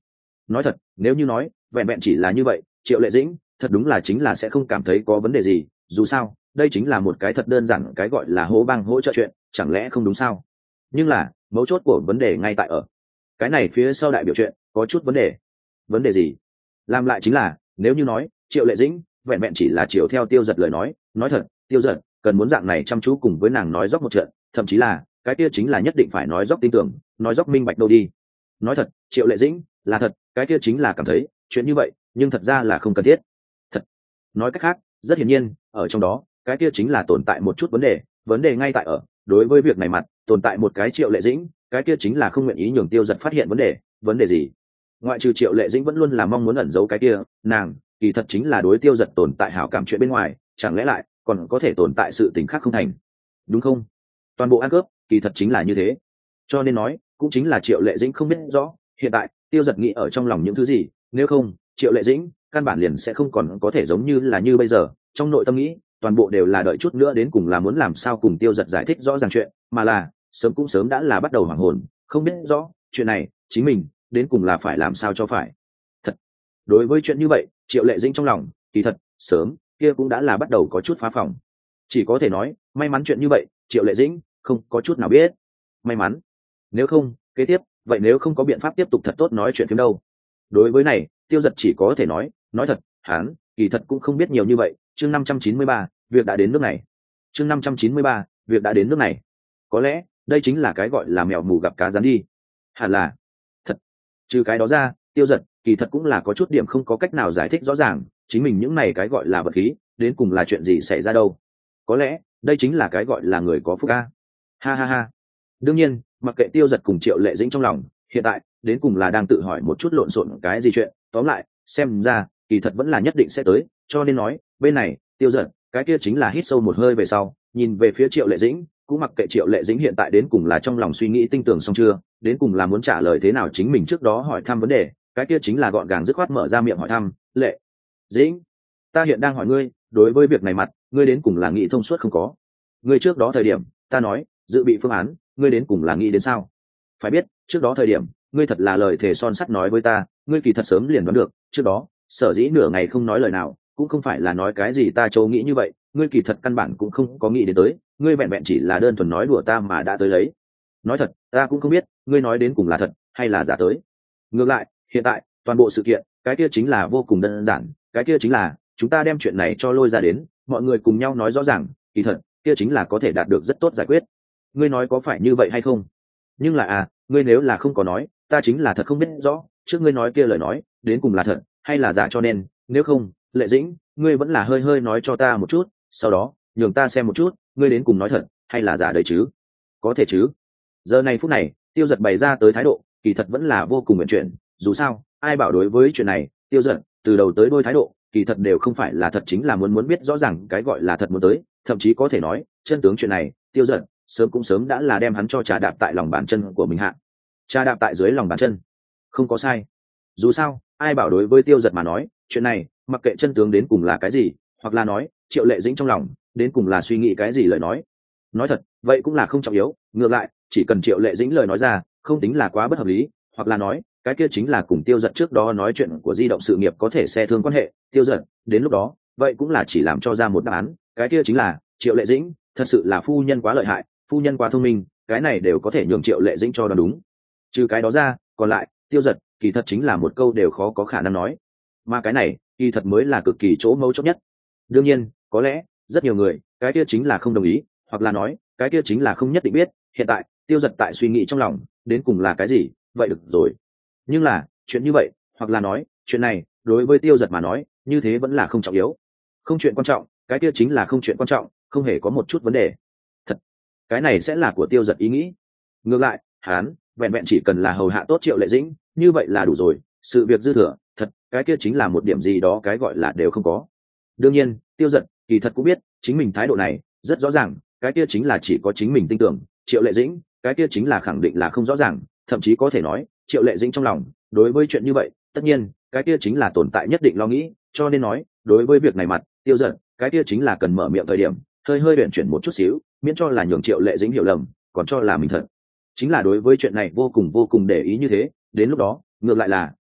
nói thật, nếu như nói vẹn vẹn chỉ là như vậy, Triệu Lệ Dĩnh thật đúng là chính là sẽ không cảm thấy có vấn đề gì, dù sao đây chính là một cái thật đơn giản, cái gọi là hỗ bang hỗ trợ chuyện, chẳng lẽ không đúng sao? Nhưng là mấu chốt của vấn đề ngay tại ở cái này phía sau đại biểu chuyện có chút vấn đề. Vấn đề gì? Làm lại chính là, nếu như nói Triệu Lệ Dĩnh vẹn vẹn chỉ là chiều theo Tiêu Giật lời nói thật, Tiêu Giật cần muốn dạng này chăm chú cùng với nàng nói dốc một trận, thậm chí là cái kia chính là nhất định phải nói dốc tin tưởng, nói dốc minh bạch đâu đi. Nói thật, Triệu Lệ Dĩnh là thật, cái kia chính là cảm thấy chuyện như vậy nhưng thật ra là không cần thiết. Thật, nói cách khác, rất hiển nhiên ở trong đó cái kia chính là tồn tại một chút vấn đề ngay tại ở đối với việc này mặt tồn tại một cái Triệu Lệ Dĩnh, cái kia chính là không nguyện ý nhường Tiêu Giật phát hiện vấn đề gì. Ngoại trừ Triệu Lệ Dĩnh vẫn luôn là mong muốn ẩn giấu cái kia, nàng kỳ thật chính là đối Tiêu Giật tồn tại hảo cảm chuyện bên ngoài, chẳng lẽ lại còn có thể tồn tại sự tình khác không thành, đúng không? Toàn bộ ăn cướp kỳ thật chính là như thế, cho nên nói cũng chính là Triệu Lệ Dĩnh không biết rõ hiện tại Tiêu Giật nghĩ ở trong lòng những thứ gì, nếu không Triệu Lệ Dĩnh căn bản liền sẽ không còn có thể giống như là như bây giờ, trong nội tâm nghĩ toàn bộ đều là đợi chút nữa đến cùng là muốn làm sao cùng Tiêu Giật giải thích rõ ràng chuyện, mà là sớm cũng sớm đã là bắt đầu hoảng hồn, không biết rõ chuyện này chính mình đến cùng là phải làm sao cho phải. Thật, đối với chuyện như vậy Triệu Lệ Dĩnh trong lòng kỳ thật sớm kia cũng đã là bắt đầu có chút phá phòng. Chỉ có thể nói may mắn chuyện như vậy Triệu Lệ Dĩnh không có chút nào biết. May mắn, nếu không kế tiếp vậy nếu không có biện pháp tiếp tục thật tốt nói chuyện phim đâu. Đối với này Tiêu Giật chỉ có thể nói thật, hắn kỳ thật cũng không biết nhiều như vậy. Chương 593, việc đã đến nước này. Chương 593, việc đã đến nước này. Có lẽ đây chính là cái gọi là mèo mù gặp cá rán đi. Hẳn là thật. Trừ cái đó ra Tiêu Giật kỳ thật cũng là có chút điểm không có cách nào giải thích rõ ràng chính mình những này cái gọi là vật khí đến cùng là chuyện gì xảy ra đâu. Có lẽ đây chính là cái gọi là người có phúc a. Ha ha ha. Đương nhiên mặc kệ Tiêu Giật cùng Triệu Lệ Dĩnh trong lòng hiện tại đến cùng là đang tự hỏi một chút lộn xộn cái gì chuyện, tóm lại xem ra kỳ thật vẫn là nhất định sẽ tới, cho nên nói bên này Tiêu Giật cái kia chính là hít sâu một hơi về sau nhìn về phía Triệu Lệ Dĩnh, cũng mặc kệ Triệu Lệ Dĩnh hiện tại đến cùng là trong lòng suy nghĩ tinh tường xong chưa, đến cùng là muốn trả lời thế nào chính mình trước đó hỏi thăm vấn đề, cái kia chính là gọn gàng dứt khoát mở ra miệng hỏi thăm. Lệ Dĩnh, ta hiện đang hỏi ngươi, đối với việc này mặt ngươi đến cùng là nghĩ thông suốt không có? Ngươi trước đó thời điểm ta nói dự bị phương án, ngươi đến cùng là nghĩ đến sao? Phải biết trước đó thời điểm ngươi thật là lời thề son sắt nói với ta, ngươi kỳ thật sớm liền đoán được, trước đó sở dĩ nửa ngày không nói lời nào cũng không phải là nói cái gì ta châu nghĩ như vậy, ngươi kỳ thật căn bản cũng không có nghĩ đến tới, ngươi vẹn vẹn chỉ là đơn thuần nói đùa ta mà đã tới lấy. Nói thật ta cũng không biết ngươi nói đến cùng là thật hay là giả tới. Ngược lại hiện tại toàn bộ sự kiện cái kia chính là vô cùng đơn giản, cái kia chính là chúng ta đem chuyện này cho lôi ra đến, mọi người cùng nhau nói rõ ràng, kỳ thật kia chính là có thể đạt được rất tốt giải quyết. Ngươi nói có phải như vậy hay không? Nhưng là ngươi nếu là không có nói ta chính là thật không biết rõ trước ngươi nói kia lời nói đến cùng là thật hay là giả, cho nên nếu không Lệ Dĩnh ngươi vẫn là hơi hơi nói cho ta một chút, sau đó nhường ta xem một chút ngươi đến cùng nói thật hay là giả đấy chứ. Có thể chứ? Giờ này phút này Tiêu Giật bày ra tới thái độ kỳ thật vẫn là vô cùng nguyện chuyển, dù sao ai bảo đối với chuyện này Tiêu Giật từ đầu tới đôi thái độ kỳ thật đều không phải là thật, chính là muốn biết rõ ràng cái gọi là thật muốn tới, thậm chí có thể nói chân tướng chuyện này Tiêu Giật sớm cũng sớm đã là đem hắn cho trà đạp tại lòng bàn chân của mình hạ. Trà đạp tại dưới lòng bàn chân không có sai, dù sao ai bảo đối với Tiêu Giật mà nói chuyện này mặc kệ chân tướng đến cùng là cái gì, hoặc là nói Triệu Lệ Dĩnh trong lòng đến cùng là suy nghĩ cái gì, lời nói thật vậy cũng là không trọng yếu, ngược lại chỉ cần Triệu Lệ Dĩnh lời nói ra không tính là quá bất hợp lý, hoặc là nói cái kia chính là cùng Tiêu Giật trước đó nói chuyện của di động sự nghiệp có thể xe thương quan hệ, Tiêu Giật đến lúc đó vậy cũng là chỉ làm cho ra một đáp án, cái kia chính là Triệu Lệ Dĩnh thật sự là phu nhân quá lợi hại, phu nhân quá thông minh, cái này đều có thể nhường Triệu Lệ Dĩnh cho đoán đúng. Trừ cái đó ra còn lại Tiêu Giật kỳ thật chính là một câu đều khó có khả năng nói, mà cái này kỳ thật mới là cực kỳ chỗ mấu chốt nhất. Đương nhiên có lẽ rất nhiều người cái kia chính là không đồng ý, hoặc là nói cái kia chính là không nhất định biết hiện tại Tiêu Giật tại suy nghĩ trong lòng đến cùng là cái gì, vậy được rồi. Nhưng là chuyện như vậy, hoặc là nói chuyện này đối với Tiêu Giật mà nói như thế vẫn là không trọng yếu, không chuyện quan trọng, cái kia chính là không chuyện quan trọng, không hề có một chút vấn đề. Thật, cái này sẽ là của Tiêu Giật ý nghĩ. Ngược lại hắn vẹn vẹn chỉ cần là hầu hạ tốt Triệu Lệ Dĩnh như vậy là đủ rồi, sự việc dư thừa thật cái kia chính là một điểm gì đó cái gọi là đều không có. Đương nhiên Tiêu Giật kỳ thật cũng biết chính mình thái độ này rất rõ ràng, cái kia chính là chỉ có chính mình tin tưởng, Triệu Lệ Dĩnh cái kia chính là khẳng định là không rõ ràng, thậm chí có thể nói Triệu Lệ Dĩnh trong lòng đối với chuyện như vậy tất nhiên cái kia chính là tồn tại nhất định lo nghĩ, cho nên nói đối với việc này mặt Tiêu Giật cái kia chính là cần mở miệng thời điểm hơi luyện chuyển một chút xíu, miễn cho là nhường Triệu Lệ Dĩnh hiểu lầm còn cho là mình thật chính là đối với chuyện này vô cùng để ý như thế, đến lúc đó ngược lại là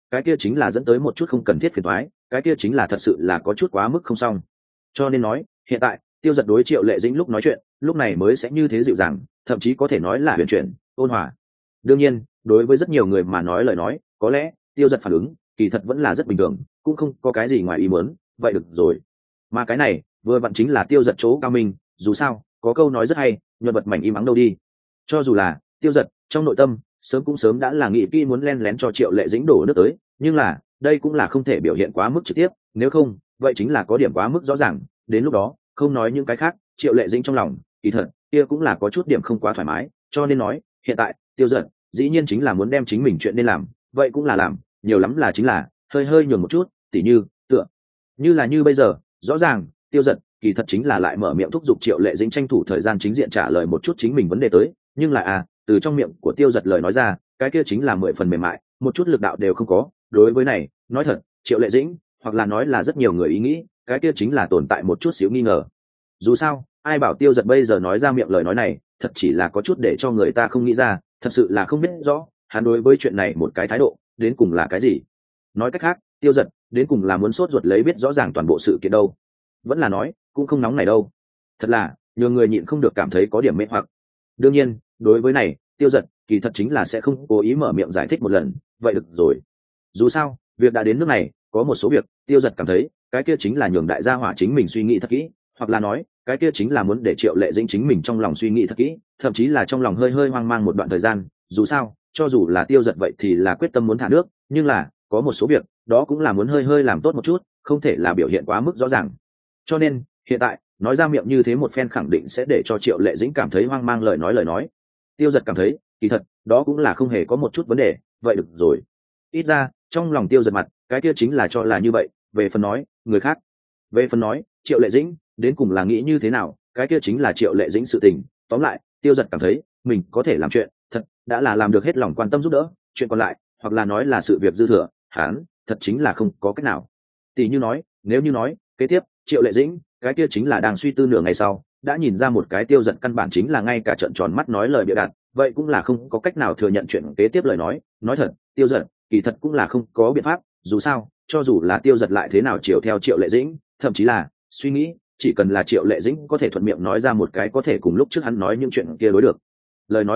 cái kia chính là dẫn tới một chút không cần thiết phiền toái, cái kia chính là thật sự là có chút quá mức không xong. Cho nên nói hiện tại Tiêu Dật đối Triệu Lệ Dĩnh lúc nói chuyện lúc này mới sẽ như thế dịu dàng, thậm chí có thể nói là huyền chuyển ôn hòa. Đương nhiên đối với rất nhiều người mà nói lời nói có lẽ Tiêu Dật phản ứng kỳ thật vẫn là rất bình thường, cũng không có cái gì ngoài ý muốn, vậy được rồi. Mà cái này vừa vặn chính là Tiêu Dật chỗ cao minh, dù sao có câu nói rất hay, nhuận vật mảnh im ắng đâu đi. Cho dù là Tiêu Dật trong nội tâm sớm đã là nghĩ kỹ muốn len lén cho Triệu Lệ Dĩnh đổ nước tới, nhưng là đây cũng là không thể biểu hiện quá mức trực tiếp, nếu không vậy chính là có điểm quá mức rõ ràng, đến lúc đó không nói những cái khác, Triệu Lệ Dĩnh trong lòng kỳ thật kia cũng là có chút điểm không quá thoải mái. Cho nên nói hiện tại Tiêu Dật dĩ nhiên chính là muốn đem chính mình chuyện nên làm vậy cũng là làm, nhiều lắm là chính là hơi nhường một chút, tỉ như tựa như là như bây giờ rõ ràng Tiêu Dật kỳ thật chính là lại mở miệng thúc giục Triệu Lệ Dĩnh tranh thủ thời gian chính diện trả lời một chút chính mình vấn đề tới, nhưng là từ trong miệng của Tiêu Dật lời nói ra cái kia chính là 10 phần mềm mại, một chút lực đạo đều không có. Đối với này nói thật Triệu Lệ Dĩnh hoặc là nói là rất nhiều người ý nghĩ cái kia chính là tồn tại một chút xíu nghi ngờ. Dù sao ai bảo Tiêu Dật bây giờ nói ra miệng lời nói này thật chỉ là có chút để cho người ta không nghĩ ra, thật sự là không biết rõ hắn đối với chuyện này một cái thái độ đến cùng là cái gì. Nói cách khác Tiêu Dật đến cùng là muốn sốt ruột lấy biết rõ ràng toàn bộ sự kiện đâu, vẫn là nói cũng không nóng này đâu, thật là nhiều người nhịn không được cảm thấy có điểm mê hoặc. Đương nhiên đối với này Tiêu Dật kỳ thật chính là sẽ không cố ý mở miệng giải thích một lần, vậy được rồi. Dù sao việc đã đến nước này, có một số việc Tiêu Dật cảm thấy cái kia chính là nhường đại gia hỏa chính mình suy nghĩ thật kỹ, hoặc là nói cái kia chính là muốn để Triệu Lệ Dĩnh chính mình trong lòng suy nghĩ thật kỹ, thậm chí là trong lòng hơi hoang mang một đoạn thời gian. Dù sao cho dù là Tiêu Dật vậy thì là quyết tâm muốn thả nước, nhưng là có một số việc đó cũng là muốn hơi làm tốt một chút, không thể là biểu hiện quá mức rõ ràng. Cho nên hiện tại nói ra miệng như thế một phen khẳng định sẽ để cho Triệu Lệ Dĩnh cảm thấy hoang mang lời nói. Tiêu Dật cảm thấy kỳ thật đó cũng là không hề có một chút vấn đề, vậy được rồi. Ít ra trong lòng Tiêu Dật mặt cái kia chính là cho là như vậy. Về phần nói người khác, về phần nói Triệu Lệ Dĩnh đến cùng là nghĩ như thế nào, cái kia chính là Triệu Lệ Dĩnh sự tình. Tóm lại Tiêu Dật cảm thấy mình có thể làm chuyện thật đã là làm được hết lòng quan tâm giúp đỡ, chuyện còn lại hoặc là nói là sự việc dư thừa hắn thật chính là không có cách nào. Tỷ như nói nếu như nói kế tiếp Triệu Lệ Dĩnh cái kia chính là đang suy tư nửa ngày sau đã nhìn ra một cái Tiêu Dật căn bản chính là ngay cả trợn tròn mắt nói lời bịa đặt, vậy cũng là không có cách nào thừa nhận chuyện kế tiếp lời nói thật Tiêu Dật kỳ thật cũng là không có biện pháp. Dù sao cho dù là Tiêu Dật lại thế nào chiều theo Triệu Lệ Dĩnh, thậm chí là suy nghĩ chỉ cần là Triệu Lệ Dĩnh có thể thuận miệng nói ra một cái có thể cùng lúc trước hắn nói những chuyện kia đối được lời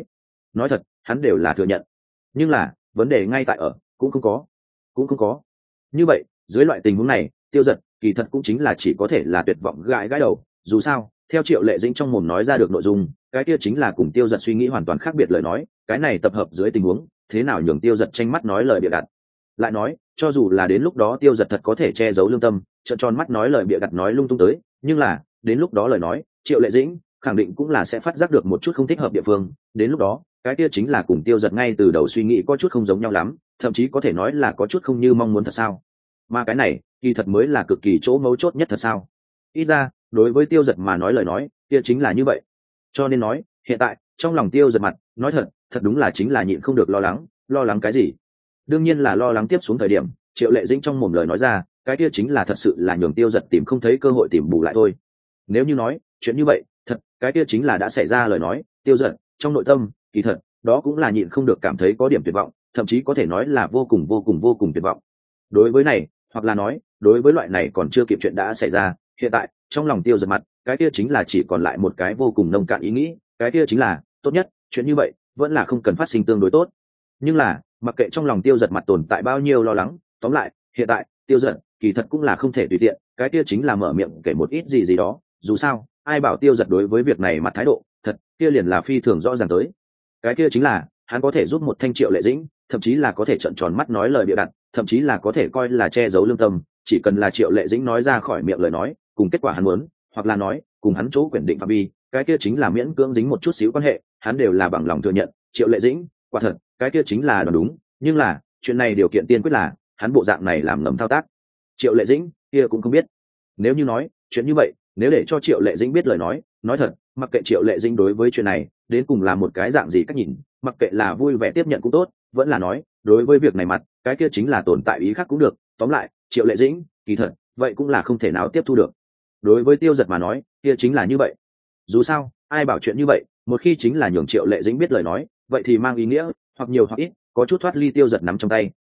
nói thật hắn đều là thừa nhận. Nhưng là vấn đề ngay tại ở cũng không có. Như vậy dưới loại tình huống này Tiêu Dật kỳ thật cũng chính là chỉ có thể là tuyệt vọng gãi đầu. Dù sao theo Triệu Lệ Dĩnh trong mồm nói ra được nội dung cái kia chính là cùng Tiêu Dật suy nghĩ hoàn toàn khác biệt lời nói, cái này tập hợp dưới tình huống thế nào nhường Tiêu Dật tranh mắt nói lời bịa đặt. Lại nói cho dù là đến lúc đó Tiêu Dật thật có thể che giấu lương tâm trợn tròn mắt nói lời bịa đặt nói lung tung tới, nhưng là đến lúc đó lời nói Triệu Lệ Dĩnh khẳng định cũng là sẽ phát giác được một chút không thích hợp địa phương, đến lúc đó cái kia chính là cùng Tiêu Dật ngay từ đầu suy nghĩ có chút không giống nhau lắm, thậm chí có thể nói là có chút không như mong muốn thật sao. Mà cái này kỳ thật mới là cực kỳ chỗ mấu chốt nhất thật sao. Ít ra đối với Tiêu Dật mà nói lời nói kia chính là như vậy. Cho nên nói hiện tại trong lòng Tiêu Dật mặt nói thật đúng là chính là nhịn không được lo lắng cái gì. Đương nhiên là lo lắng tiếp xuống thời điểm Triệu Lệ Dĩnh trong mồm lời nói ra cái kia chính là thật sự là nhường Tiêu Dật tìm không thấy cơ hội tìm bù lại thôi. Nếu như nói chuyện như vậy thật cái kia chính là đã xảy ra lời nói, Tiêu Dật trong nội tâm kỳ thật đó cũng là nhịn không được cảm thấy có điểm tuyệt vọng, thậm chí có thể nói là vô cùng tuyệt vọng. Đối với này hoặc là nói đối với loại này còn chưa kịp chuyện đã xảy ra, hiện tại trong lòng Tiêu Dật mặt cái kia chính là chỉ còn lại một cái vô cùng nông cạn ý nghĩ, cái kia chính là tốt nhất chuyện như vậy vẫn là không cần phát sinh tương đối tốt. Nhưng là mặc kệ trong lòng Tiêu Dật mặt tồn tại bao nhiêu lo lắng, tóm lại hiện tại Tiêu Dật kỳ thật cũng là không thể tùy tiện cái kia chính là mở miệng kể một ít gì đó. Dù sao ai bảo Tiêu Dật đối với việc này mặt thái độ thật kia liền là phi thường rõ ràng tới, cái kia chính là hắn có thể giúp một thanh Triệu Lệ Dĩnh, thậm chí là có thể trợn tròn mắt nói lời bịa đặt, thậm chí là có thể coi là che giấu lương tâm, chỉ cần là Triệu Lệ Dĩnh nói ra khỏi miệng lời nói cùng kết quả hắn muốn, hoặc là nói cùng hắn chỗ quyền định phạm vi cái kia chính là miễn cưỡng dính một chút xíu quan hệ, hắn đều là bằng lòng thừa nhận Triệu Lệ Dĩnh quả thật cái kia chính là đoán đúng. Nhưng là chuyện này điều kiện tiên quyết là hắn bộ dạng này làm ngầm thao tác, Triệu Lệ Dĩnh kia cũng không biết. Nếu như nói chuyện như vậy nếu để cho Triệu Lệ Dĩnh biết lời nói thật mặc kệ Triệu Lệ Dĩnh đối với chuyện này đến cùng là một cái dạng gì cách nhìn, mặc kệ là vui vẻ tiếp nhận cũng tốt, vẫn là nói đối với việc này mặt cái kia chính là tồn tại ý khác cũng được, tóm lại Triệu Lệ Dĩnh kỳ thật vậy cũng là không thể nào tiếp thu được. Đối với Tiêu Dật mà nói kia chính là như vậy. Dù sao ai bảo chuyện như vậy một khi chính là nhường Triệu Lệ Dĩnh biết lời nói vậy thì mang ý nghĩa hoặc nhiều hoặc ít có chút thoát ly Tiêu Dật nắm trong tay,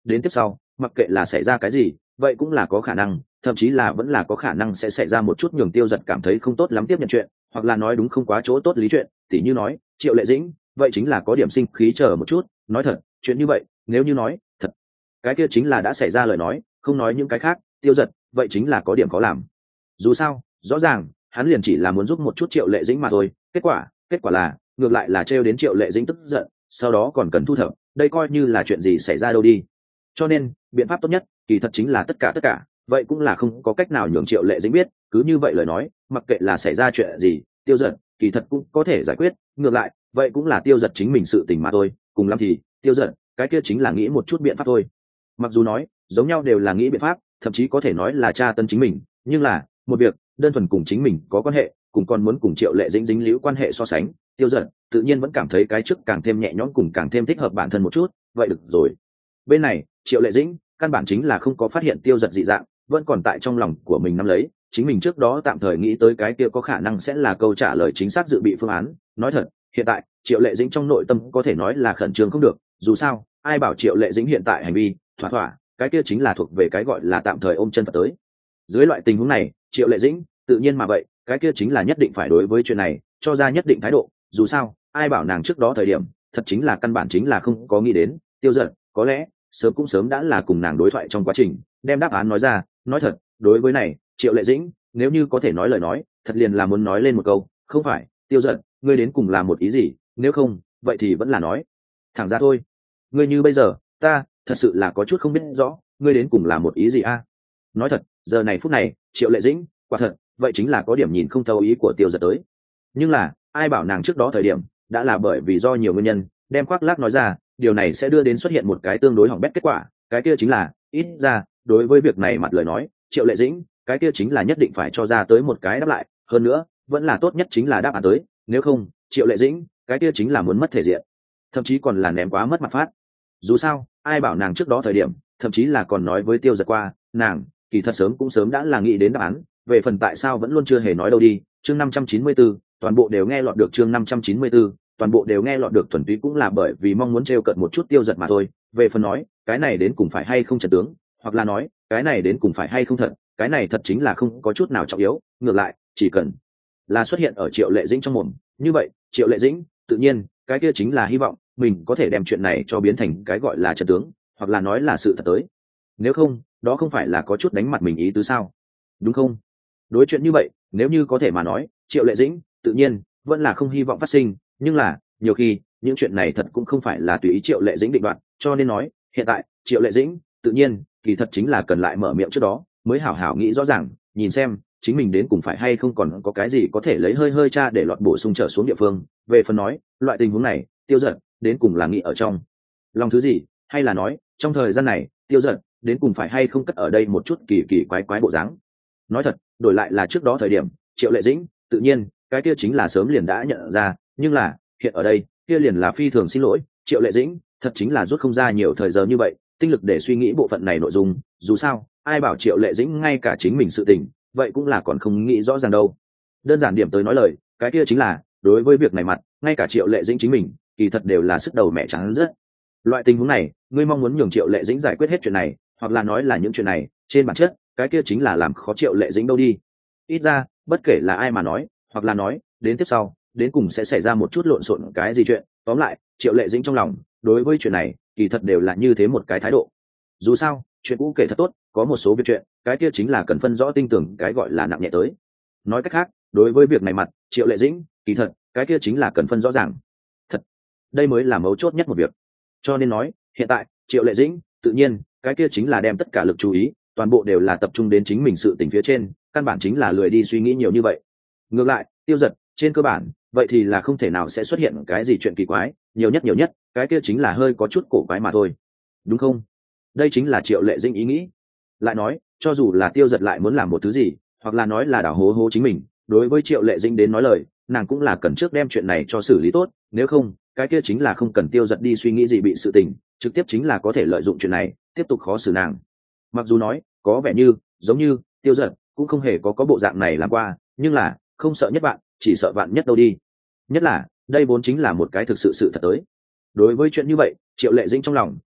đến tiếp sau mặc kệ là xảy ra cái gì vậy cũng là có khả năng, thậm chí là vẫn là có khả năng sẽ xảy ra một chút nhường Tiêu Dật cảm thấy không tốt lắm tiếp nhận chuyện, hoặc là nói đúng không quá chỗ tốt lý chuyện. Tỉ như nói Triệu Lệ Dĩnh vậy chính là có điểm sinh khí chờ một chút, nói thật chuyện như vậy nếu như nói thật cái kia chính là đã xảy ra lời nói, không nói những cái khác, Tiêu Dật vậy chính là có điểm khó làm. Dù sao rõ ràng hắn liền chỉ là muốn giúp một chút Triệu Lệ Dĩnh mà thôi, kết quả là ngược lại là trêu đến Triệu Lệ Dĩnh tức giận, sau đó còn cần thu thập, đây coi như là chuyện gì xảy ra đâu đi. Cho nên biện pháp tốt nhất kỳ thật chính là tất cả vậy cũng là không có cách nào nhường Triệu Lệ Dĩnh biết, cứ như vậy lời nói mặc kệ là xảy ra chuyện gì Tiêu Dật kỳ thật cũng có thể giải quyết, ngược lại vậy cũng là Tiêu Dật chính mình sự tình mà thôi, cùng lắm thì Tiêu Dật cái kia chính là nghĩ một chút biện pháp thôi. Mặc dù nói giống nhau đều là nghĩ biện pháp, thậm chí có thể nói là tra tấn chính mình, nhưng là một việc đơn thuần cùng chính mình có quan hệ cùng còn muốn cùng Triệu Lệ Dĩnh dính líu quan hệ so sánh, Tiêu Dật tự nhiên vẫn cảm thấy cái trước càng thêm nhẹ nhõm cùng càng thêm thích hợp bản thân một chút, vậy được rồi. Bên này Triệu Lệ Dĩnh căn bản chính là không có phát hiện Tiêu Dật dị dạng, vẫn còn tại trong lòng của mình nắm lấy chính mình trước đó tạm thời nghĩ tới cái kia có khả năng sẽ là câu trả lời chính xác dự bị phương án. Nói thật hiện tại Triệu Lệ Dĩnh trong nội tâm có thể nói là khẩn trương không được, dù sao ai bảo Triệu Lệ Dĩnh hiện tại hành vi thỏa cái kia chính là thuộc về cái gọi là tạm thời ôm chân Phật tới. Dưới loại tình huống này Triệu Lệ Dĩnh tự nhiên mà vậy cái kia chính là nhất định phải đối với chuyện này cho ra nhất định thái độ, dù sao ai bảo nàng trước đó thời điểm thật chính là căn bản chính là không có nghĩ đến Tiêu Dật có lẽ sớm đã là cùng nàng đối thoại trong quá trình đem đáp án nói ra. Nói thật đối với này Triệu Lệ Dĩnh nếu như có thể nói lời nói thật liền là muốn nói lên một câu không phải Tiêu Dật ngươi đến cùng là một ý gì, nếu không vậy thì vẫn là nói thẳng ra thôi, ngươi như bây giờ ta thật sự là có chút không biết rõ ngươi đến cùng là một ý gì a. Nói thật giờ này phút này Triệu Lệ Dĩnh quả thật vậy chính là có điểm nhìn không thấu ý của Tiêu Dật tới, nhưng là ai bảo nàng trước đó thời điểm đã là bởi vì do nhiều nguyên nhân đem khoác lác nói ra, điều này sẽ đưa đến xuất hiện một cái tương đối hỏng bét kết quả, cái kia chính là ít ra đối với việc này mặt lời nói Triệu Lệ Dĩnh cái kia chính là nhất định phải cho ra tới một cái đáp lại, hơn nữa vẫn là tốt nhất chính là đáp án tới, nếu không Triệu Lệ Dĩnh cái kia chính là muốn mất thể diện, thậm chí còn là ném quá mất mặt phát. Dù sao ai bảo nàng trước đó thời điểm thậm chí là còn nói với Tiêu Dật qua nàng kỳ thật sớm đã là nghĩ đến đáp án, về phần tại sao vẫn luôn chưa hề nói đâu đi. Chương 594 toàn bộ đều nghe lọt được, chương 594 toàn bộ đều nghe lọt được thuần túy cũng là bởi vì mong muốn trêu cợt một chút Tiêu Dật mà thôi. Về phần nói cái này đến cùng phải hay không trận tướng, hoặc là nói cái này đến cùng phải hay không thật, cái này thật chính là không có chút nào trọng yếu, ngược lại chỉ cần là xuất hiện ở Triệu Lệ Dĩnh trong mồm, như vậy Triệu Lệ Dĩnh tự nhiên cái kia chính là hy vọng mình có thể đem chuyện này cho biến thành cái gọi là trận tướng, hoặc là nói là sự thật tới, nếu không đó không phải là có chút đánh mặt mình ý tứ sao, đúng không? Đối chuyện như vậy nếu như có thể mà nói Triệu Lệ Dĩnh tự nhiên vẫn là không hy vọng phát sinh, nhưng là nhiều khi những chuyện này thật cũng không phải là tùy ý Triệu Lệ Dĩnh định đoạt, cho nên nói hiện tại Triệu Lệ Dĩnh tự nhiên kỳ thật chính là cần lại mở miệng trước đó mới hảo hảo nghĩ rõ ràng, nhìn xem chính mình đến cùng phải hay không còn có cái gì có thể lấy hơi cha để lọt bổ sung trở xuống địa phương. Về phần nói loại tình huống này Tiêu Dật đến cùng là nghĩ ở trong lòng thứ gì, hay là nói trong thời gian này Tiêu Dật đến cùng phải hay không cất ở đây một chút kỳ quái bộ dáng. Nói thật đổi lại là trước đó thời điểm Triệu Lệ Dĩnh tự nhiên cái kia chính là sớm liền đã nhận ra, nhưng là hiện ở đây kia liền là phi thường xin lỗi Triệu Lệ Dĩnh thật chính là rút không ra nhiều thời giờ như vậy tinh lực để suy nghĩ bộ phận này nội dung, dù sao ai bảo Triệu Lệ Dĩnh ngay cả chính mình sự tình vậy cũng là còn không nghĩ rõ ràng đâu. Đơn giản điểm tới nói lời cái kia chính là đối với việc này mặt ngay cả Triệu Lệ Dĩnh chính mình kỳ thật đều là sức đầu mẹ trắng rất. Loại tình huống này ngươi mong muốn nhường Triệu Lệ Dĩnh giải quyết hết chuyện này, hoặc là nói là những chuyện này trên bản chất cái kia chính là làm khó Triệu Lệ Dĩnh đâu đi. Ít ra bất kể là ai mà nói, hoặc là nói đến tiếp sau đến cùng sẽ xảy ra một chút lộn xộn cái gì chuyện, tóm lại Triệu Lệ Dĩnh trong lòng đối với chuyện này kỳ thật đều là như thế một cái thái độ. Dù sao chuyện cũ kể thật tốt, có một số việc chuyện cái kia chính là cần phân rõ tinh tưởng cái gọi là nặng nhẹ tới. Nói cách khác đối với việc này mặt Triệu Lệ Dĩnh kỳ thật cái kia chính là cần phân rõ ràng thật, đây mới là mấu chốt nhất một việc. Cho nên nói hiện tại Triệu Lệ Dĩnh tự nhiên cái kia chính là đem tất cả lực chú ý toàn bộ đều là tập trung đến chính mình sự tình phía trên, căn bản chính là lười đi suy nghĩ nhiều như vậy. Ngược lại Tiêu Dật trên cơ bản vậy thì là không thể nào sẽ xuất hiện cái gì chuyện kỳ quái, nhiều nhất cái kia chính là hơi có chút cổ quái mà thôi, đúng không? Đây chính là Triệu Lệ Dĩnh ý nghĩ. Lại nói cho dù là Tiêu Dật lại muốn làm một thứ gì, hoặc là nói là đảo hố chính mình, đối với Triệu Lệ Dĩnh đến nói lời nàng cũng là cần trước đem chuyện này cho xử lý tốt, nếu không cái kia chính là không cần Tiêu Dật đi suy nghĩ gì bị sự tình, trực tiếp chính là có thể lợi dụng chuyện này tiếp tục khó xử nàng. Mặc dù nói có vẻ như giống như Tiêu Dật cũng không hề có bộ dạng này làm qua, nhưng là không sợ nhất bạn chỉ sợ bạn nhất đâu đi, nhất là đây vốn chính là một cái thực sự sự thật tới. Đối với chuyện như vậy Triệu Lệ Dĩnh trong lòng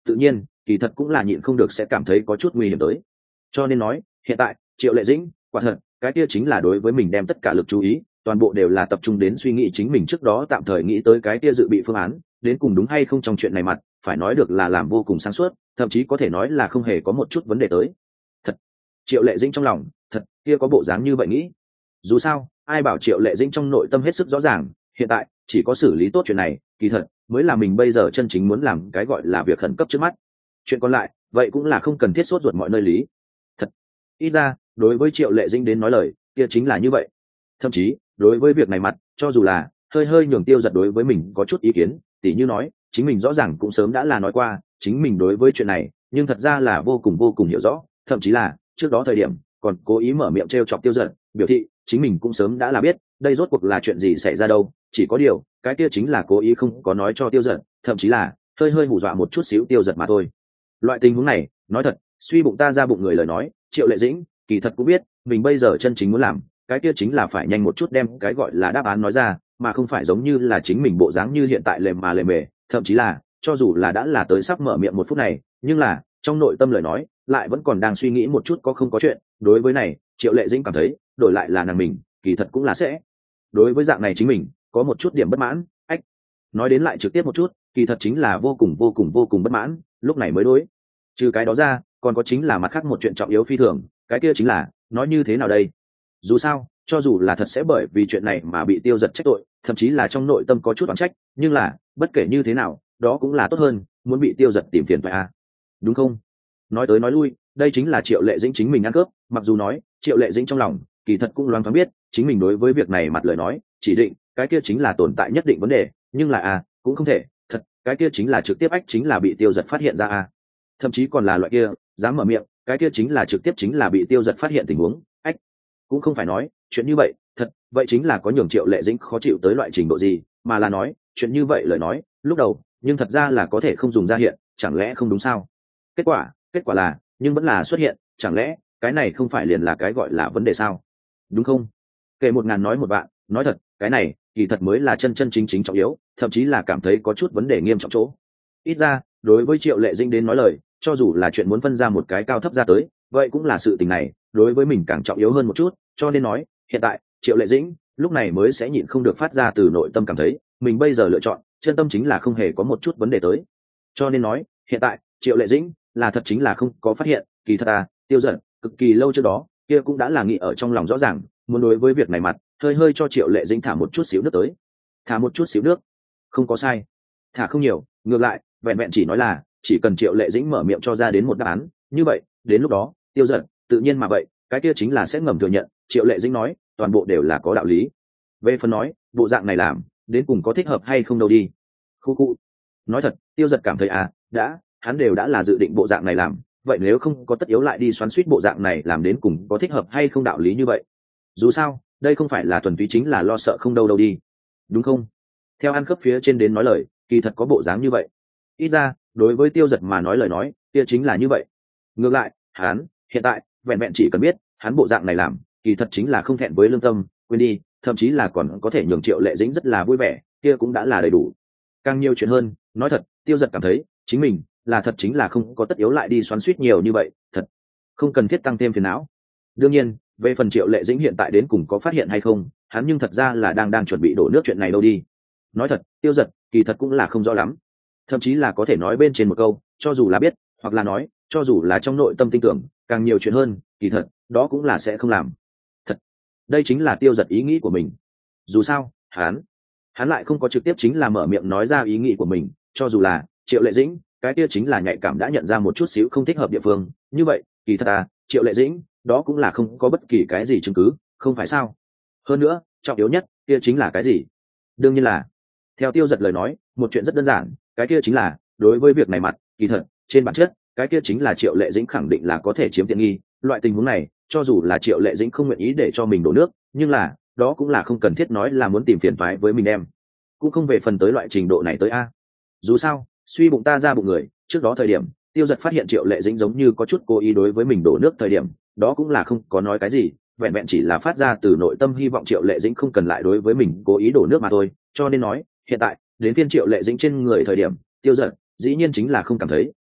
tự nhiên kỳ thật cũng là nhịn không được sẽ cảm thấy có chút nguy hiểm tới. Cho nên nói hiện tại Triệu Lệ Dĩnh quả thật cái kia chính là đối với mình đem tất cả lực chú ý toàn bộ đều là tập trung đến suy nghĩ chính mình trước đó tạm thời nghĩ tới cái kia dự bị phương án đến cùng đúng hay không trong chuyện này, mặt phải nói được là làm vô cùng sáng suốt, thậm chí có thể nói là không hề có một chút vấn đề tới. Thật, Triệu Lệ Dĩnh trong lòng thật kia có bộ dáng như vậy nghĩ. Dù sao ai bảo Triệu Lệ Dĩnh trong nội tâm hết sức rõ ràng, hiện tại chỉ có xử lý tốt chuyện này kỳ thật mới là mình bây giờ chân chính muốn làm cái gọi là việc khẩn cấp trước mắt. Chuyện còn lại vậy cũng là không cần thiết sốt ruột mọi nơi lý. Thật, ít ra đối với Triệu Lệ Dĩnh đến nói lời kia chính là như vậy. Thậm chí đối với việc này, mặt cho dù là hơi hơi nhường Tiêu Giật đối với mình có chút ý kiến, tỉ như nói chính mình rõ ràng cũng sớm đã là nói qua chính mình đối với chuyện này nhưng thật ra là vô cùng hiểu rõ, thậm chí là trước đó thời điểm còn cố ý mở miệng trêu chọc Tiêu Giật, biểu thị chính mình cũng sớm đã là biết đây rốt cuộc là chuyện gì xảy ra đâu, chỉ có điều cái kia chính là cố ý không có nói cho Tiêu Giật, thậm chí là hơi hơi hù dọa một chút xíu Tiêu Giật mà thôi. Loại tình huống này nói thật suy bụng ta ra bụng người lời nói, Triệu Lệ Dĩnh kỳ thật cũng biết mình bây giờ chân chính muốn làm cái kia chính là phải nhanh một chút đem cái gọi là đáp án nói ra, mà không phải giống như là chính mình bộ dáng như hiện tại lề mà lề mề, thậm chí là cho dù là đã là tới sắp mở miệng một phút này nhưng là trong nội tâm lời nói lại vẫn còn đang suy nghĩ một chút có không có chuyện. Đối với này Triệu Lệ Dĩnh cảm thấy đổi lại là nàng mình kỳ thật cũng là sẽ đối với dạng này chính mình có một chút điểm bất mãn. Ách, nói đến lại trực tiếp một chút, kỳ thật chính là vô cùng bất mãn lúc này mới đối. Trừ cái đó ra còn có chính là mặt khác một chuyện trọng yếu phi thường, cái kia chính là nói như thế nào đây. Dù sao cho dù là thật sẽ bởi vì chuyện này mà bị Tiêu Giật trách tội, thậm chí là trong nội tâm có chút oán trách, nhưng là bất kể như thế nào đó cũng là tốt hơn muốn bị Tiêu Giật tìm phiền phải à, đúng không? Nói tới nói lui đây chính là Triệu Lệ Dĩnh chính mình ăn cướp, mặc dù nói Triệu Lệ Dĩnh trong lòng kỳ thật cũng loáng thoáng biết chính mình đối với việc này mặt lời nói chỉ định cái kia chính là tồn tại nhất định vấn đề, nhưng là cũng không thể thật cái kia chính là trực tiếp ách chính là bị Tiêu Giật phát hiện ra thậm chí còn là loại kia dám mở miệng cái kia chính là trực tiếp chính là bị Tiêu Giật phát hiện tình huống. Ách, cũng không phải nói chuyện như vậy thật vậy chính là có nhường Triệu Lệ Dĩnh khó chịu tới loại trình độ gì, mà là nói chuyện như vậy lời nói lúc đầu nhưng thật ra là có thể không dùng ra hiện, chẳng lẽ không đúng sao? Kết quả là nhưng vẫn là xuất hiện, chẳng lẽ cái này không phải liền là cái gọi là vấn đề sao, đúng không? Kể 1000 nói 1 vạn, nói thật cái này kỳ thật mới là chân chính trọng yếu, thậm chí là cảm thấy có chút vấn đề nghiêm trọng chỗ. Ít ra đối với Triệu Lệ Dĩnh đến nói lời cho dù là chuyện muốn phân ra một cái cao thấp ra tới vậy cũng là sự tình này đối với mình càng trọng yếu hơn một chút, cho nên nói hiện tại Triệu Lệ Dĩnh lúc này mới sẽ nhịn không được phát ra từ nội tâm cảm thấy mình bây giờ lựa chọn chân tâm chính là không hề có một chút vấn đề tới. Cho nên nói hiện tại Triệu Lệ Dĩnh là thật chính là không có phát hiện kỳ thật Tiêu Giật cực kỳ lâu trước đó kia cũng đã là nghĩ ở trong lòng rõ ràng muốn đối với việc này mặt hơi hơi cho Triệu Lệ Dĩnh thả một chút xíu nước tới. Thả một chút xíu nước không có sai, thả không nhiều, ngược lại vẹn vẹn chỉ nói là chỉ cần Triệu Lệ Dĩnh mở miệng cho ra đến một đáp án như vậy đến lúc đó Tiêu Giật tự nhiên mà vậy cái kia chính là sẽ ngầm thừa nhận Triệu Lệ Dĩnh nói toàn bộ đều là có đạo lý. Về phần nói bộ dạng này làm đến cùng có thích hợp hay không đâu đi. Khu nói thật Tiêu Giật cảm thấy hắn đều đã là dự định bộ dạng này làm, vậy nếu không có tất yếu lại đi xoắn suýt bộ dạng này làm đến cùng có thích hợp hay không đạo lý như vậy. Dù sao đây không phải là thuần túy chính là lo sợ không đâu đi, đúng không? Theo ăn khớp phía trên đến nói lời kỳ thật có bộ dáng như vậy, ít ra đối với Tiêu Giật mà nói lời nói kia chính là như vậy. Ngược lại hắn hiện tại vẹn vẹn chỉ cần biết hắn bộ dạng này làm kỳ thật chính là không thẹn với lương tâm, quên đi thậm chí là còn có thể nhường Triệu Lệ Dĩnh rất là vui vẻ, kia cũng đã là đầy đủ. Càng nhiều chuyện hơn nói thật Tiêu Giật cảm thấy chính mình là thật chính là không có tất yếu lại đi xoắn suýt nhiều như vậy, thật không cần thiết tăng thêm phiền não. Đương nhiên về phần Triệu Lệ Dĩnh hiện tại đến cùng có phát hiện hay không hắn nhưng thật ra là đang chuẩn bị đổ nước chuyện này đâu đi. Nói thật Tiêu Giật kỳ thật cũng là không rõ lắm, thậm chí là có thể nói bên trên một câu cho dù là biết hoặc là nói cho dù là trong nội tâm tin tưởng càng nhiều chuyện hơn kỳ thật đó cũng là sẽ không làm. Thật đây chính là Tiêu Giật ý nghĩ của mình. Dù sao hắn lại không có trực tiếp chính là mở miệng nói ra ý nghĩ của mình, cho dù là Triệu Lệ Dĩnh cái kia chính là nhạy cảm đã nhận ra một chút xíu không thích hợp địa phương như vậy kỳ thật Triệu Lệ Dĩnh đó cũng là không có bất kỳ cái gì chứng cứ, không phải sao? Hơn nữa trọng yếu nhất kia chính là cái gì? Đương nhiên là theo Tiêu Giật lời nói một chuyện rất đơn giản, cái kia chính là đối với việc này mặt kỳ thật trên bản chất cái kia chính là Triệu Lệ Dĩnh khẳng định là có thể chiếm tiện nghi. Loại tình huống này cho dù là Triệu Lệ Dĩnh không nguyện ý để cho mình đổ nước nhưng là đó cũng là không cần thiết nói là muốn tìm phiền toái với mình em, cũng không về phần tới loại trình độ này tới Dù sao suy bụng ta ra bụng người, trước đó thời điểm Tiêu Giật phát hiện Triệu Lệ Dĩnh giống như có chút cố ý đối với mình đổ nước thời điểm đó cũng là không có nói cái gì, vẹn vẹn chỉ là phát ra từ nội tâm hy vọng Triệu Lệ Dĩnh không cần lại đối với mình cố ý đổ nước mà thôi. Cho nên nói hiện tại đến phiên Triệu Lệ Dĩnh trên người thời điểm Tiêu Giật dĩ nhiên chính là không cảm thấy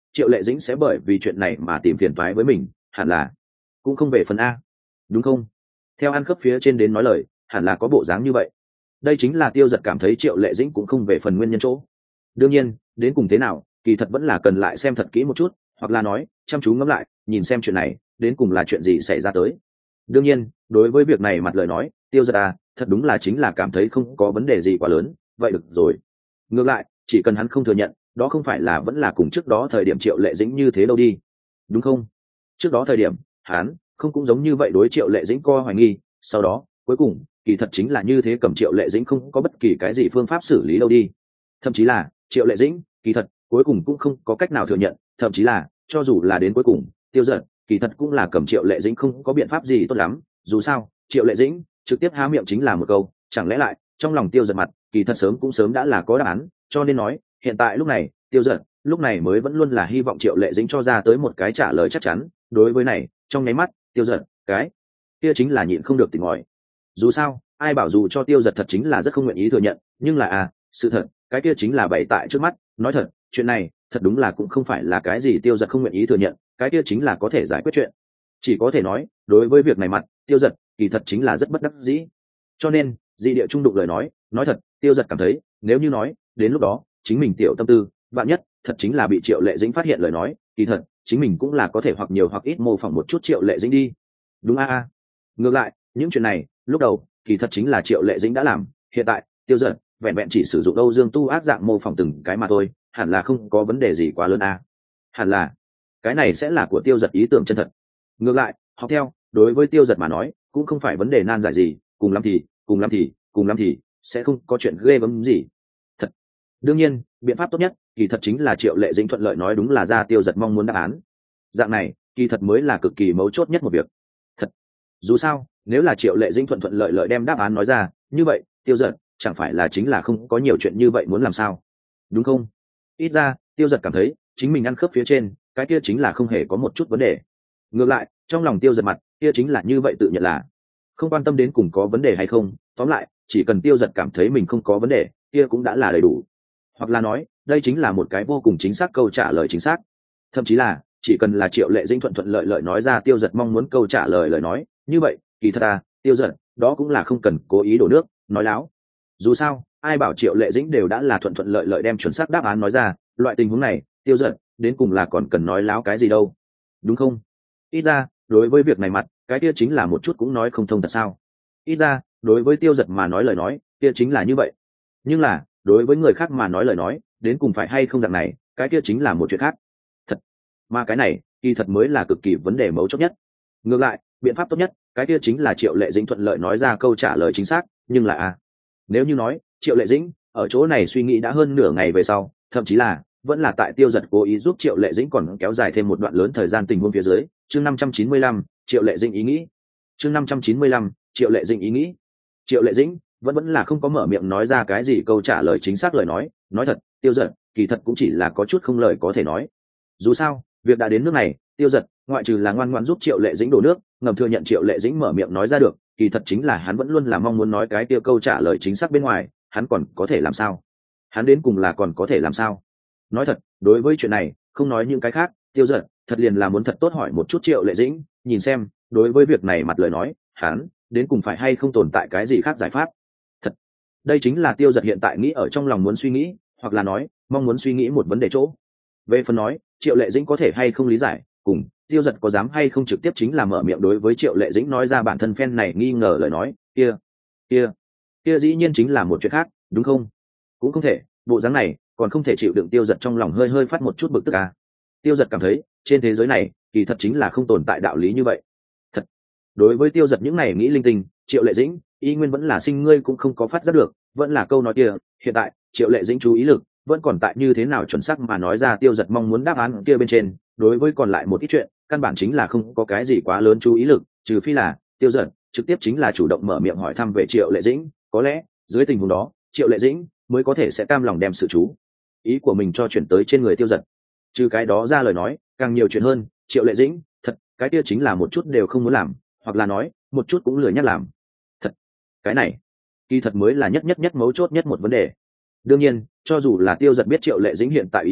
triệu lệ dĩnh sẽ bởi vì chuyện này mà tìm phiền toái với mình, hẳn là cũng không về phần a, đúng không? Theo ăn khớp phía trên đến nói lời, hẳn là có bộ dáng như vậy. Đây chính là Tiêu Dật cảm thấy triệu lệ dĩnh cũng không về phần nguyên nhân chỗ. Đương nhiên, đến cùng thế nào, kỳ thật vẫn là cần lại xem thật kỹ một chút, hoặc là nói chăm chú ngẫm lại, nhìn xem chuyện này đến cùng là chuyện gì xảy ra tới. Đương nhiên, đối với việc này mặt lời nói, Tiêu Dật thật đúng là chính là cảm thấy không có vấn đề gì quá lớn, vậy được rồi. Ngược lại, chỉ cần hắn không thừa nhận, đó không phải là vẫn là cùng trước đó thời điểm triệu lệ dĩnh như thế đâu đi, đúng không? Trước đó thời điểm hắn không cũng giống như vậy đối triệu lệ dĩnh co hoài nghi, sau đó cuối cùng kỳ thật chính là như thế, cầm triệu lệ dĩnh không có bất kỳ cái gì phương pháp xử lý đâu đi. Thậm chí là triệu lệ dĩnh kỳ thật cuối cùng cũng không có cách nào thừa nhận, thậm chí là cho dù là đến cuối cùng Tiêu Dật kỳ thật cũng là cầm triệu lệ dĩnh không có biện pháp gì tốt lắm. Dù sao triệu lệ dĩnh trực tiếp há miệng chính là một câu, chẳng lẽ lại trong lòng Tiêu Dật mặt kỳ thật sớm cũng sớm đã là có đáp án, cho nên nói hiện tại lúc này Tiêu Dật lúc này mới vẫn luôn là hy vọng triệu lệ dĩnh cho ra tới một cái trả lời chắc chắn. Đối với này trong nháy mắt Tiêu Dật cái kia chính là nhịn không được tỉnh ngòi. Dù sao ai bảo dù cho Tiêu Dật thật chính là rất không nguyện ý thừa nhận, nhưng là sự thật cái kia chính là bày tại trước mắt. Nói thật chuyện này thật đúng là cũng không phải là cái gì Tiêu Dật không nguyện ý thừa nhận, cái kia chính là có thể giải quyết chuyện. Chỉ có thể nói đối với việc này mặt Tiêu Dật kỳ thật chính là rất bất đắc dĩ. Cho nên dị địa trung đụng lời nói thật Tiêu Dật cảm thấy nếu như nói đến lúc đó chính mình tiểu tâm tư vạn nhất thật chính là bị triệu lệ dĩnh phát hiện lời nói, kỳ thật chính mình cũng là có thể hoặc nhiều hoặc ít mô phỏng một chút triệu lệ dĩnh đi, đúng ngược lại những chuyện này lúc đầu kỳ thật chính là triệu lệ dĩnh đã làm, hiện tại Tiêu Dật vẹn vẹn chỉ sử dụng Âu Dương Tu ác dạng mô phỏng từng cái mà thôi, hẳn là không có vấn đề gì quá lớn hẳn là cái này sẽ là của Tiêu Dật ý tưởng chân thật. Ngược lại học theo đối với Tiêu Dật mà nói cũng không phải vấn đề nan giải gì, cùng lắm thì sẽ không có chuyện ghê gớm gì. Thật đương nhiên biện pháp tốt nhất kỳ thật chính là triệu lệ dĩnh thuận lợi nói đúng là ra Tiêu Dật mong muốn đáp án, dạng này kỳ thật mới là cực kỳ mấu chốt nhất một việc. Thật dù sao nếu là triệu lệ dĩnh thuận lợi đem đáp án nói ra, như vậy Tiêu Dật chẳng phải là chính là không có nhiều chuyện như vậy muốn làm sao, đúng không? Ít ra Tiêu Dật cảm thấy chính mình ăn khớp phía trên cái kia chính là không hề có một chút vấn đề. Ngược lại trong lòng Tiêu Dật mặt kia chính là như vậy tự nhận là không quan tâm đến cùng có vấn đề hay không, tóm lại chỉ cần Tiêu Dật cảm thấy mình không có vấn đề kia cũng đã là đầy đủ. Hoặc là nói đây chính là một cái vô cùng chính xác câu trả lời chính xác. Thậm chí là chỉ cần là triệu lệ dĩnh thuận lợi nói ra Tiêu Dật mong muốn câu trả lời nói, như vậy kỳ thật Tiêu Dật đó cũng là không cần cố ý đổ nước nói láo. Dù sao ai bảo triệu lệ dĩnh đều đã là thuận lợi đem chuẩn xác đáp án nói ra, loại tình huống này Tiêu Dật đến cùng là còn cần nói láo cái gì đâu, đúng không? Ít ra đối với việc này mặt cái kia chính là một chút cũng nói không thông thật sao. Ít ra đối với Tiêu Dật mà nói lời nói kia chính là như vậy, nhưng là đối với người khác mà nói lời nói đến cùng phải hay không dạng này cái kia chính là một chuyện khác. Thật mà cái này kỳ thật mới là cực kỳ vấn đề mấu chốt nhất. Ngược lại biện pháp tốt nhất cái kia chính là triệu lệ dĩnh thuận lợi nói ra câu trả lời chính xác, nhưng là nếu như nói triệu lệ dĩnh ở chỗ này suy nghĩ đã hơn nửa ngày về sau, thậm chí là vẫn là tại Tiêu Dật cố ý giúp triệu lệ dĩnh còn kéo dài thêm một đoạn lớn thời gian tình huống phía dưới. Chương 595 triệu lệ dĩnh ý nghĩ. Chương 595 triệu lệ dĩnh ý nghĩ. Triệu lệ dĩnh vẫn là không có mở miệng nói ra cái gì câu trả lời chính xác lời nói thật Tiêu Dật kỳ thật cũng chỉ là có chút không lời có thể nói. Dù sao việc đã đến nước này, Tiêu Dật ngoại trừ là ngoan ngoãn giúp triệu lệ dĩnh đổ nước, ngầm thừa nhận triệu lệ dĩnh mở miệng nói ra được, kỳ thật chính là hắn vẫn luôn là mong muốn nói cái kia câu trả lời chính xác bên ngoài, hắn còn có thể làm sao? Hắn đến cùng là còn có thể làm sao? Nói thật đối với chuyện này không nói những cái khác, Tiêu Dật thật liền là muốn thật tốt hỏi một chút triệu lệ dĩnh, nhìn xem đối với việc này mặt lời nói hắn đến cùng phải hay không tồn tại cái gì khác giải pháp. Thật đây chính là Tiêu Dật hiện tại nghĩ ở trong lòng muốn suy nghĩ, hoặc là nói mong muốn suy nghĩ một vấn đề chỗ. Về phần nói triệu lệ dĩnh có thể hay không lý giải, cùng Tiêu Dật có dám hay không trực tiếp chính là mở miệng đối với triệu lệ dĩnh nói ra bản thân phen này nghi ngờ lời nói, kia dĩ nhiên chính là một chuyện khác, đúng không? Cũng không thể bộ dáng này còn không thể chịu đựng. Tiêu Dật trong lòng hơi phát một chút bực tức Tiêu Dật cảm thấy trên thế giới này kỳ thật chính là không tồn tại đạo lý như vậy. Thật đối với Tiêu Dật những này nghĩ linh tinh, triệu lệ dĩnh y nguyên vẫn là sinh ngươi cũng không có phát giác được, vẫn là câu nói kia, hiện tại triệu lệ dĩnh chú ý lực vẫn còn tại như thế nào chuẩn xác mà nói ra Tiêu Dật mong muốn đáp án kia bên trên, đối với còn lại một ít chuyện căn bản chính là không có cái gì quá lớn chú ý lực, trừ phi là Tiêu Dật trực tiếp chính là chủ động mở miệng hỏi thăm về triệu lệ dĩnh, có lẽ dưới tình huống đó triệu lệ dĩnh mới có thể sẽ cam lòng đem sự chú ý của mình cho chuyển tới trên người Tiêu Dật. Trừ cái đó ra lời nói càng nhiều chuyện hơn, triệu lệ dĩnh thật cái kia chính là một chút đều không muốn làm, hoặc là nói một chút cũng lười nhắc làm. Thật cái này kỳ thật mới là nhất mấu chốt nhất một vấn đề. Đương nhiên cho dù là Tiêu Dật biết triệu lệ dĩnh hiện tại ý nghĩ,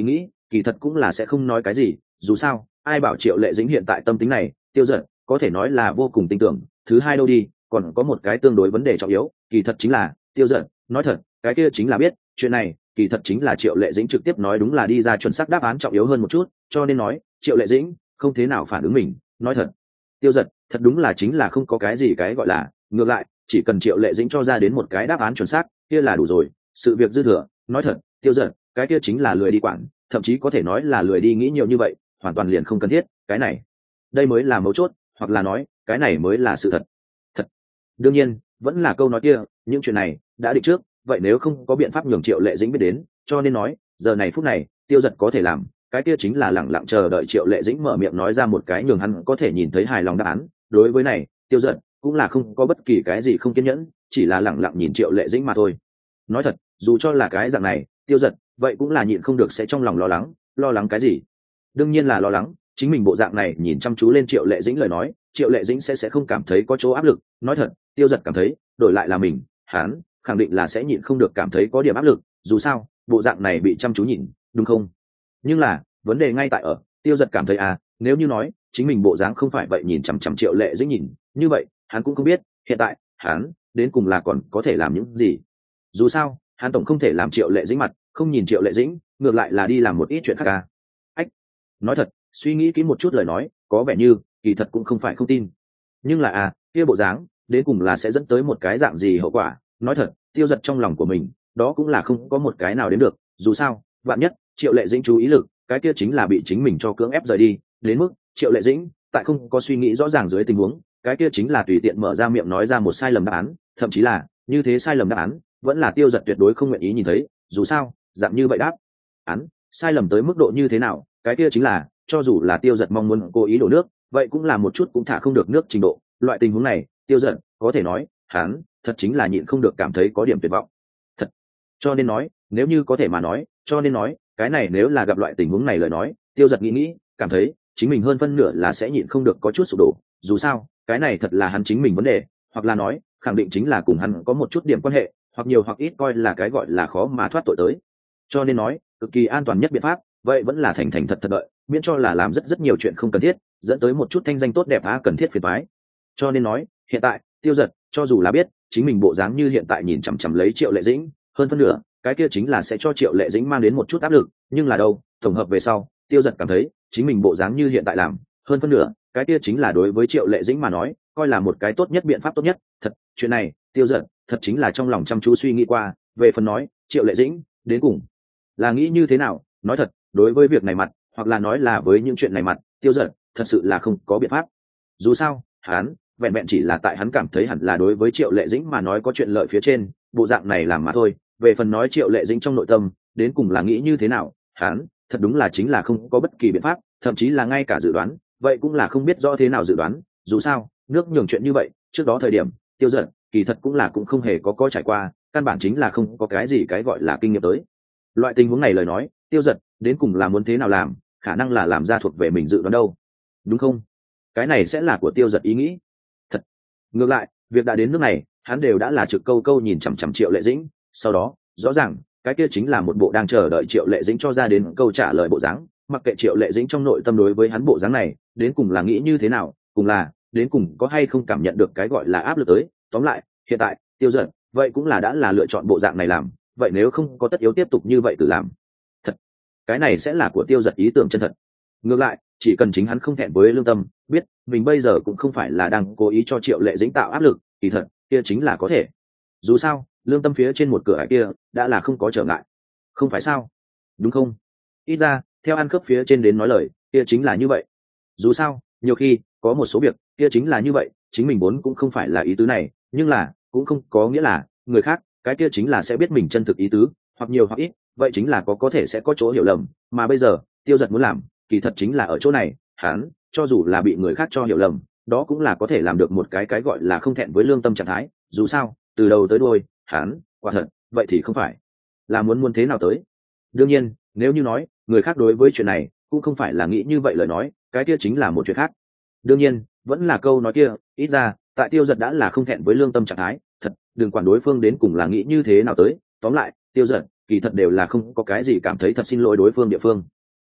kỳ thật cũng là sẽ không nói cái gì, dù sao ai bảo Triệu Lệ Dĩnh hiện tại tâm tính này, Tiêu Giật có thể nói là vô cùng tin tưởng. Thứ hai đâu đi, còn có một cái tương đối vấn đề trọng yếu, kỳ thật chính là Tiêu Giật nói thật, cái kia chính là biết chuyện này kỳ thật chính là Triệu Lệ Dĩnh trực tiếp nói đúng, là đi ra chuẩn xác đáp án trọng yếu hơn một chút, cho nên nói Triệu Lệ Dĩnh không thế nào phản ứng mình. Nói thật, Tiêu Giật thật đúng là chính là không có cái gì cái gọi là, ngược lại chỉ cần Triệu Lệ Dĩnh cho ra đến một cái đáp án chuẩn xác kia là đủ rồi, sự việc dư thừa. Nói thật, Tiêu Giật cái kia chính là lười đi quản, thậm chí có thể nói là lười đi nghĩ nhiều như vậy, hoàn toàn liền không cần thiết. Cái này đây mới là mấu chốt, hoặc là nói cái này mới là sự thật. Thật đương nhiên vẫn là câu nói kia, những chuyện này đã định trước, vậy nếu không có biện pháp nhường Triệu Lệ Dĩnh biết đến, cho nên nói giờ này phút này Tiêu Giật có thể làm cái kia chính là lẳng lặng chờ đợi Triệu Lệ Dĩnh mở miệng nói ra một cái nhường hắn có thể nhìn thấy hài lòng đáp án. Đối với này Tiêu Giật cũng là không có bất kỳ cái gì không kiên nhẫn, chỉ là lẳng lặng nhìn Triệu Lệ Dĩnh mà thôi. Nói thật, dù cho là cái dạng này Tiêu Giật vậy cũng là nhịn không được sẽ trong lòng lo lắng cái gì. Đương nhiên là lo lắng chính mình bộ dạng này nhìn chăm chú lên Triệu Lệ Dĩnh lời nói, Triệu Lệ Dĩnh sẽ không cảm thấy có chỗ áp lực. Nói thật, Tiêu Giật cảm thấy đổi lại là mình, hắn khẳng định là sẽ nhịn không được cảm thấy có điểm áp lực, dù sao bộ dạng này bị chăm chú nhìn, đúng không? Nhưng là vấn đề ngay tại ở Tiêu Giật cảm thấy nếu như nói chính mình bộ dáng không phải vậy nhìn chằm chằm Triệu Lệ Dĩnh nhìn như vậy, hắn cũng không biết hiện tại hắn đến cùng là còn có thể làm những gì. Dù sao hắn tổng không thể làm Triệu Lệ Dĩnh mặt không nhìn Triệu Lệ Dĩnh, ngược lại là đi làm một ít chuyện khác ách, nói thật, suy nghĩ kỹ một chút lời nói, có vẻ như kỳ thật cũng không phải không tin, nhưng là kia bộ dáng đến cùng là sẽ dẫn tới một cái dạng gì hậu quả. Nói thật, Tiêu Giật trong lòng của mình đó cũng là không có một cái nào đến được, dù sao vạn nhất Triệu Lệ Dĩnh chú ý lực cái kia chính là bị chính mình cho cưỡng ép rời đi, đến mức Triệu Lệ Dĩnh tại không có suy nghĩ rõ ràng dưới tình huống cái kia chính là tùy tiện mở ra miệng nói ra một sai lầm đáp án, thậm chí là như thế sai lầm đáp án vẫn là Tiêu Giật tuyệt đối không nguyện ý nhìn thấy. Dù sao dạng như vậy đáp án sai lầm tới mức độ như thế nào, cái kia chính là cho dù là Tiêu Giật mong muốn cố ý đổ nước vậy cũng là một chút cũng thả không được nước trình độ. Loại tình huống này Tiêu Giật có thể nói hắn thật chính là nhịn không được cảm thấy có điểm tuyệt vọng thật. Cho nên nói nếu như có thể mà nói, cho nên nói cái này nếu là gặp loại tình huống này lời nói, Tiêu Giật nghĩ cảm thấy chính mình hơn phân nửa là sẽ nhịn không được có chút sụp đổ. Dù sao cái này thật là hắn chính mình vấn đề, hoặc là nói khẳng định chính là cùng hắn có một chút điểm quan hệ, hoặc nhiều hoặc ít coi là cái gọi là khó mà thoát tội tới. Cho nên nói cực kỳ an toàn nhất biện pháp vậy vẫn là thành thành thật thật đợi, miễn cho là làm rất nhiều chuyện không cần thiết, dẫn tới một chút thanh danh tốt đẹp cần thiết phiền toái. Cho nên nói hiện tại Tiêu Giật cho dù là biết chính mình bộ dáng như hiện tại nhìn chằm chằm lấy Triệu Lệ Dĩnh, hơn phân nửa cái kia chính là sẽ cho Triệu Lệ Dĩnh mang đến một chút áp lực, nhưng là đâu, tổng hợp về sau Tiêu Giật cảm thấy chính mình bộ dáng như hiện tại làm, hơn phân nửa cái kia chính là đối với Triệu Lệ Dĩnh mà nói coi là một cái tốt nhất biện pháp tốt nhất. Thật, chuyện này Tiêu Giật thật chính là trong lòng chăm chú suy nghĩ qua. Về phần nói Triệu Lệ Dĩnh đến cùng là nghĩ như thế nào, nói thật đối với việc này mặt, hoặc là nói là với những chuyện này mặt, Tiêu Giật thật sự là không có biện pháp. Dù sao hắn vẹn vẹn chỉ là tại hắn cảm thấy hẳn là đối với Triệu Lệ Dĩnh mà nói có chuyện lợi phía trên bộ dạng này làm mà thôi. Về phần nói Triệu Lệ Dĩnh trong nội tâm đến cùng là nghĩ như thế nào, hắn thật đúng là chính là không có bất kỳ biện pháp, thậm chí là ngay cả dự đoán vậy cũng là không biết rõ thế nào dự đoán. Dù sao nước nhường chuyện như vậy trước đó thời điểm Tiêu Giật kỳ thật cũng không hề có trải qua, căn bản chính là không có cái gì cái gọi là kinh nghiệm tới loại tình huống này lời nói, Tiêu Giật đến cùng là muốn thế nào làm, khả năng là làm ra thuộc về mình dự đoán đâu, đúng không? Cái này sẽ là của Tiêu Giật ý nghĩ thật. Ngược lại việc đã đến nước này hắn đều đã là trực câu nhìn chằm chằm Triệu Lệ Dĩnh, sau đó rõ ràng cái kia chính là một bộ đang chờ đợi Triệu Lệ Dĩnh cho ra đến câu trả lời bộ dáng. Mặc kệ Triệu Lệ Dĩnh trong nội tâm đối với hắn bộ dáng này đến cùng là nghĩ như thế nào, cùng là đến cùng có hay không cảm nhận được cái gọi là áp lực tới, tóm lại hiện tại Tiêu Giật vậy cũng là đã là lựa chọn bộ dạng này làm, vậy nếu không có tất yếu tiếp tục như vậy tự làm thật, cái này sẽ là của Tiêu Giật ý tưởng chân thật. Ngược lại chỉ cần chính hắn không thẹn với lương tâm, biết mình bây giờ cũng không phải là đang cố ý cho Triệu Lệ Dĩnh tạo áp lực, thì thật kia chính là có thể. Dù sao lương tâm phía trên một cửa ải kia đã là không có trở ngại, không phải sao, đúng không? Ít ra theo ăn khớp phía trên đến nói lời kia chính là như vậy. Dù sao nhiều khi có một số việc kia chính là như vậy, chính mình vốn cũng không phải là ý tứ này, nhưng là cũng không có nghĩa là người khác cái kia chính là sẽ biết mình chân thực ý tứ, hoặc nhiều hoặc ít vậy chính là có thể sẽ có chỗ hiểu lầm. Mà bây giờ Tiêu Giật muốn làm kỳ thật chính là ở chỗ này, hắn cho dù là bị người khác cho hiểu lầm đó cũng là có thể làm được một cái gọi là không thẹn với lương tâm trạng thái. Dù sao từ đầu tới đuôi hắn quả thật vậy thì không phải là muốn thế nào tới. Đương nhiên nếu như nói người khác đối với chuyện này cũng không phải là nghĩ như vậy lời nói, cái kia chính là một chuyện khác. Đương nhiên vẫn là câu nói kia, ít ra tại Tiêu Giật đã là không thẹn với lương tâm trạng thái thật, đừng quản đối phương đến cùng là nghĩ như thế nào tới, tóm lại Tiêu Giật kỳ thật đều là không có cái gì cảm thấy thật xin lỗi đối phương địa phương.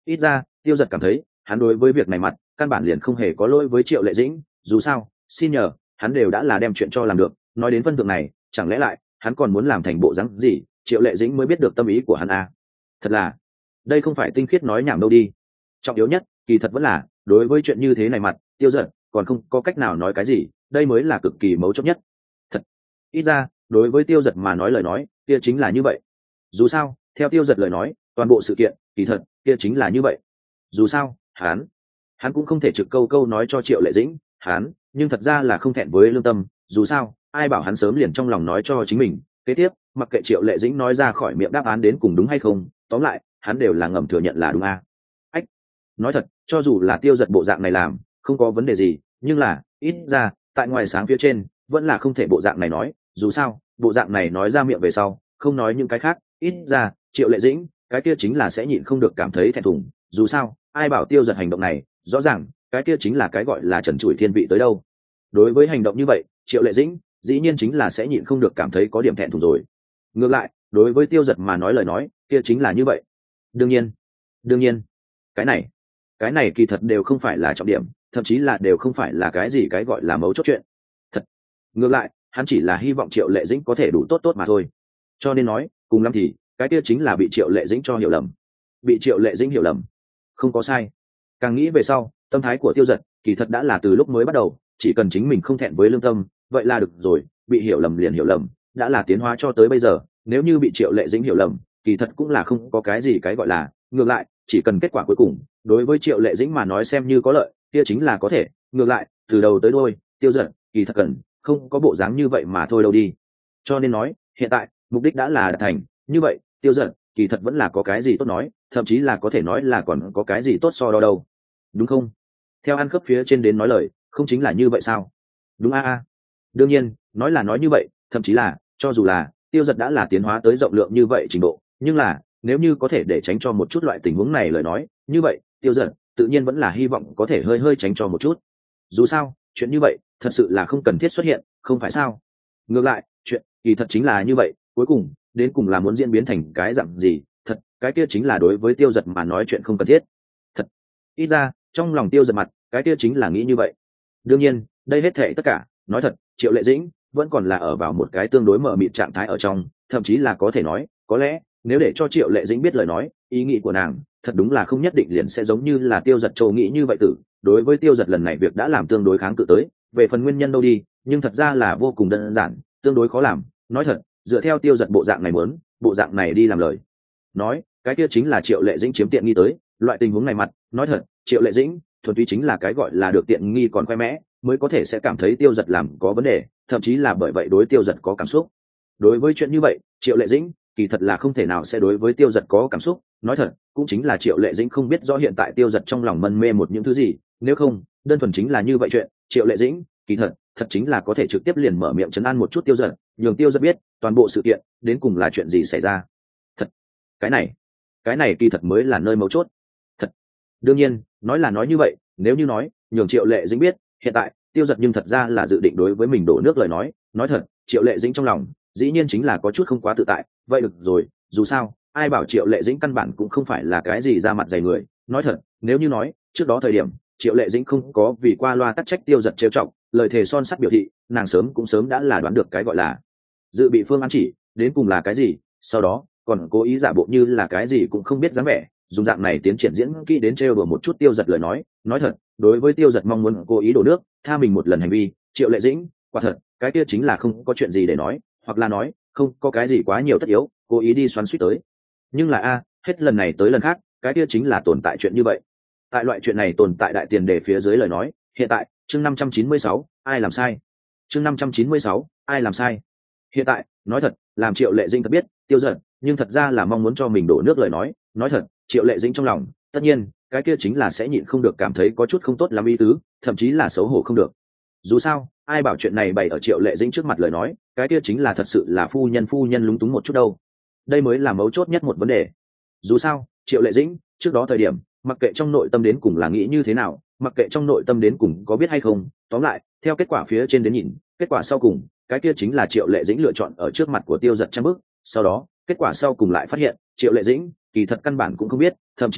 ít ra tiêu giật cảm thấy hắn đối với việc này mặt căn bản liền không hề có lỗi với Triệu Lệ Dĩnh. Dù sao xin nhờ hắn đều đã là đem chuyện cho làm được, nói đến phân thượng này chẳng lẽ lại hắn còn muốn làm thành bộ dáng gì Triệu Lệ Dĩnh mới biết được tâm ý của hắn à. Thật là đây không phải tinh khiết nói nhảm đâu đi. Trọng yếu nhất kỳ thật vẫn là đối với chuyện như thế này mặt tiêu giật còn không có cách nào nói cái gì, đây mới là cực kỳ mấu chốt nhất. Thật ít ra đối với tiêu giật mà nói lời nói kia chính là như vậy. Dù sao theo tiêu giật lời nói toàn bộ sự kiện kỳ thật kia chính là như vậy. Dù sao hắn cũng không thể trực câu câu nói cho Triệu Lệ Dĩnh nhưng thật ra là không thẹn với lương tâm. Dù sao ai bảo hắn sớm liền trong lòng nói cho chính mình. Kế tiếp mặc kệ Triệu Lệ Dĩnh nói ra khỏi miệng đáp án đến cùng đúng hay không, tóm lại hắn đều là ngầm thừa nhận là đúng a. Ách, nói thật cho dù là tiêu giật bộ dạng này làm không có vấn đề gì, nhưng là ít ra tại ngoài sáng phía trên vẫn là không thể bộ dạng này nói. Dù sao bộ dạng này nói ra miệng về sau không nói những cái khác, ít ra Triệu Lệ Dĩnh cái kia chính là sẽ nhịn không được cảm thấy thẹn thùng. Dù sao ai bảo tiêu giật hành động này rõ ràng cái kia chính là cái gọi là trần trụi thiên vị tới đâu. Đối với hành động như vậy Triệu Lệ Dĩnh dĩ nhiên chính là sẽ nhịn không được cảm thấy có điểm thẹn thùng rồi. Ngược lại đối với tiêu giật mà nói lời nói kia chính là như vậy. Đương nhiên cái này kỳ thật đều không phải là trọng điểm, thậm chí là đều không phải là cái gì cái gọi là mấu chốt chuyện. Thật ngược lại hắn chỉ là hy vọng Triệu Lệ Dĩnh có thể đủ tốt tốt mà thôi. Cho nên nói cùng lắm thì cái kia chính là bị Triệu Lệ Dĩnh cho hiểu lầm. Bị Triệu Lệ Dĩnh hiểu lầm không có sai. Càng nghĩ về sau tâm thái của tiêu giật kỳ thật đã là từ lúc mới bắt đầu chỉ cần chính mình không thẹn với lương tâm vậy là được rồi, bị hiểu lầm liền hiểu lầm, đã là tiến hóa cho tới bây giờ. Nếu như bị Triệu Lệ Dĩnh hiểu lầm kỳ thật cũng là không có cái gì cái gọi là, ngược lại chỉ cần kết quả cuối cùng đối với Triệu Lệ Dĩnh mà nói xem như có lợi kia chính là có thể. Ngược lại từ đầu tới đuôi tiêu giật kỳ thật cần không có bộ dáng như vậy mà thôi đâu đi. Cho nên nói hiện tại mục đích đã là đạt thành, như vậy tiêu giật kỳ thật vẫn là có cái gì tốt nói, thậm chí là có thể nói là còn có cái gì tốt so đo đâu, đúng không? Theo ăn khớp phía trên đến nói lời không chính là như vậy sao? Đúng a. Đương nhiên nói là nói như vậy, thậm chí là cho dù là tiêu giật đã là tiến hóa tới rộng lượng như vậy trình độ, nhưng là nếu như có thể để tránh cho một chút loại tình huống này lời nói, như vậy tiêu giật tự nhiên vẫn là hy vọng có thể hơi tránh cho một chút. Dù sao chuyện như vậy thật sự là không cần thiết xuất hiện, không phải sao? Ngược lại chuyện kỳ thật chính là như vậy, cuối cùng đến cùng là muốn diễn biến thành cái dạng gì thật, cái kia chính là đối với tiêu giật mà nói chuyện không cần thiết. Thật ít ra trong lòng tiêu giật mặt cái kia chính là nghĩ như vậy. Đương nhiên đây hết thệ tất cả nói thật Triệu Lệ Dĩnh vẫn còn là ở vào một cái tương đối mờ mịt trạng thái ở trong, thậm chí là có thể nói có lẽ nếu để cho Triệu Lệ Dĩnh biết lời nói ý nghĩ của nàng thật đúng là không nhất định liền sẽ giống như là tiêu giật châu nghĩ như vậy tử. Đối với tiêu giật lần này việc đã làm tương đối kháng cự tới, về phần nguyên nhân đâu đi nhưng thật ra là vô cùng đơn giản, tương đối khó làm. Nói thật dựa theo tiêu giật bộ dạng này muốn bộ dạng này đi làm lời nói cái kia chính là Triệu Lệ Dĩnh chiếm tiện nghi tới. Loại tình huống này mặt nói thật Triệu Lệ Dĩnh thuần túy chính là cái gọi là được tiện nghi còn khoe mẽ mới có thể sẽ cảm thấy tiêu giật làm có vấn đề, thậm chí là bởi vậy đối tiêu giật có cảm xúc. Đối với chuyện như vậy Triệu Lệ Dĩnh kỳ thật là không thể nào sẽ đối với tiêu giật có cảm xúc. Nói thật cũng chính là Triệu Lệ Dĩnh không biết rõ hiện tại tiêu giật trong lòng mân mê một những thứ gì, nếu không đơn thuần chính là như vậy chuyện Triệu Lệ Dĩnh kỳ thật chính là có thể trực tiếp liền mở miệng trấn an một chút tiêu giật, nhường tiêu giật biết toàn bộ sự kiện đến cùng là chuyện gì xảy ra. Thật cái này kỳ thật mới là nơi mấu chốt. Thật đương nhiên nói là nói như vậy, nếu như nói nhường Triệu Lệ Dĩnh biết hiện tại tiêu giật nhưng thật ra là dự định đối với mình đổ nước lời nói thật Triệu Lệ Dĩnh trong lòng dĩ nhiên chính là có chút không quá tự tại. Vậy được rồi, dù sao ai bảo Triệu Lệ Dĩnh căn bản cũng không phải là cái gì ra mặt dày người. Nói thật nếu như nói trước đó thời điểm Triệu Lệ Dĩnh không có vì qua loa tắc trách tiêu giật trêu chọc, lời thề son sắt biểu thị nàng sớm đã là đoán được cái gọi là dự bị phương án chỉ đến cùng là cái gì, sau đó còn cố ý giả bộ như là cái gì cũng không biết dáng vẻ, dùng dạng này tiến triển diễn kỹ đến trêu đùa một chút tiêu giật lời nói thật đối với tiêu giật mong muốn cố ý đổ nước tha mình một lần hành vi Triệu Lệ Dĩnh quả thật cái kia chính là không có chuyện gì để nói, hoặc là nói không có cái gì quá nhiều tất yếu cố ý đi xoắn suýt tới. Nhưng là hết lần này tới lần khác cái kia chính là tồn tại chuyện như vậy. Tại loại chuyện này tồn tại đại tiền đề phía dưới lời nói hiện tại chương 596 ai làm sai, chương 596 ai làm sai. Hiện tại nói thật làm Triệu Lệ Dĩnh thật biết tiêu giật nhưng thật ra là mong muốn cho mình đổ nước lời nói thật Triệu Lệ Dĩnh trong lòng tất nhiên cái kia chính là sẽ nhịn không được cảm thấy có chút không tốt lắm ý tứ, thậm chí là xấu hổ không được. Dù sao ai bảo chuyện này bày ở Triệu Lệ Dĩnh trước mặt lời nói cái kia chính là thật sự là phu nhân lúng túng một chút đâu. Đây mới là mấu chốt nhất một vấn đề. Dù sao Triệu Lệ Dĩnh trước đó thời điểm mặc kệ trong nội tâm đến cùng là nghĩ như thế nào, mặc kệ trong nội tâm đến cùng có biết hay không, tóm lại theo kết quả phía trên đến nhìn kết quả sau cùng cái kia chính là Triệu Lệ Dĩnh lựa chọn ở trước mặt của tiêu giật trang bức. Sau đó kết quả sau cùng lại phát hiện Triệu Lệ Dĩnh kỳ thật căn bản cũng không biết, thậm chí là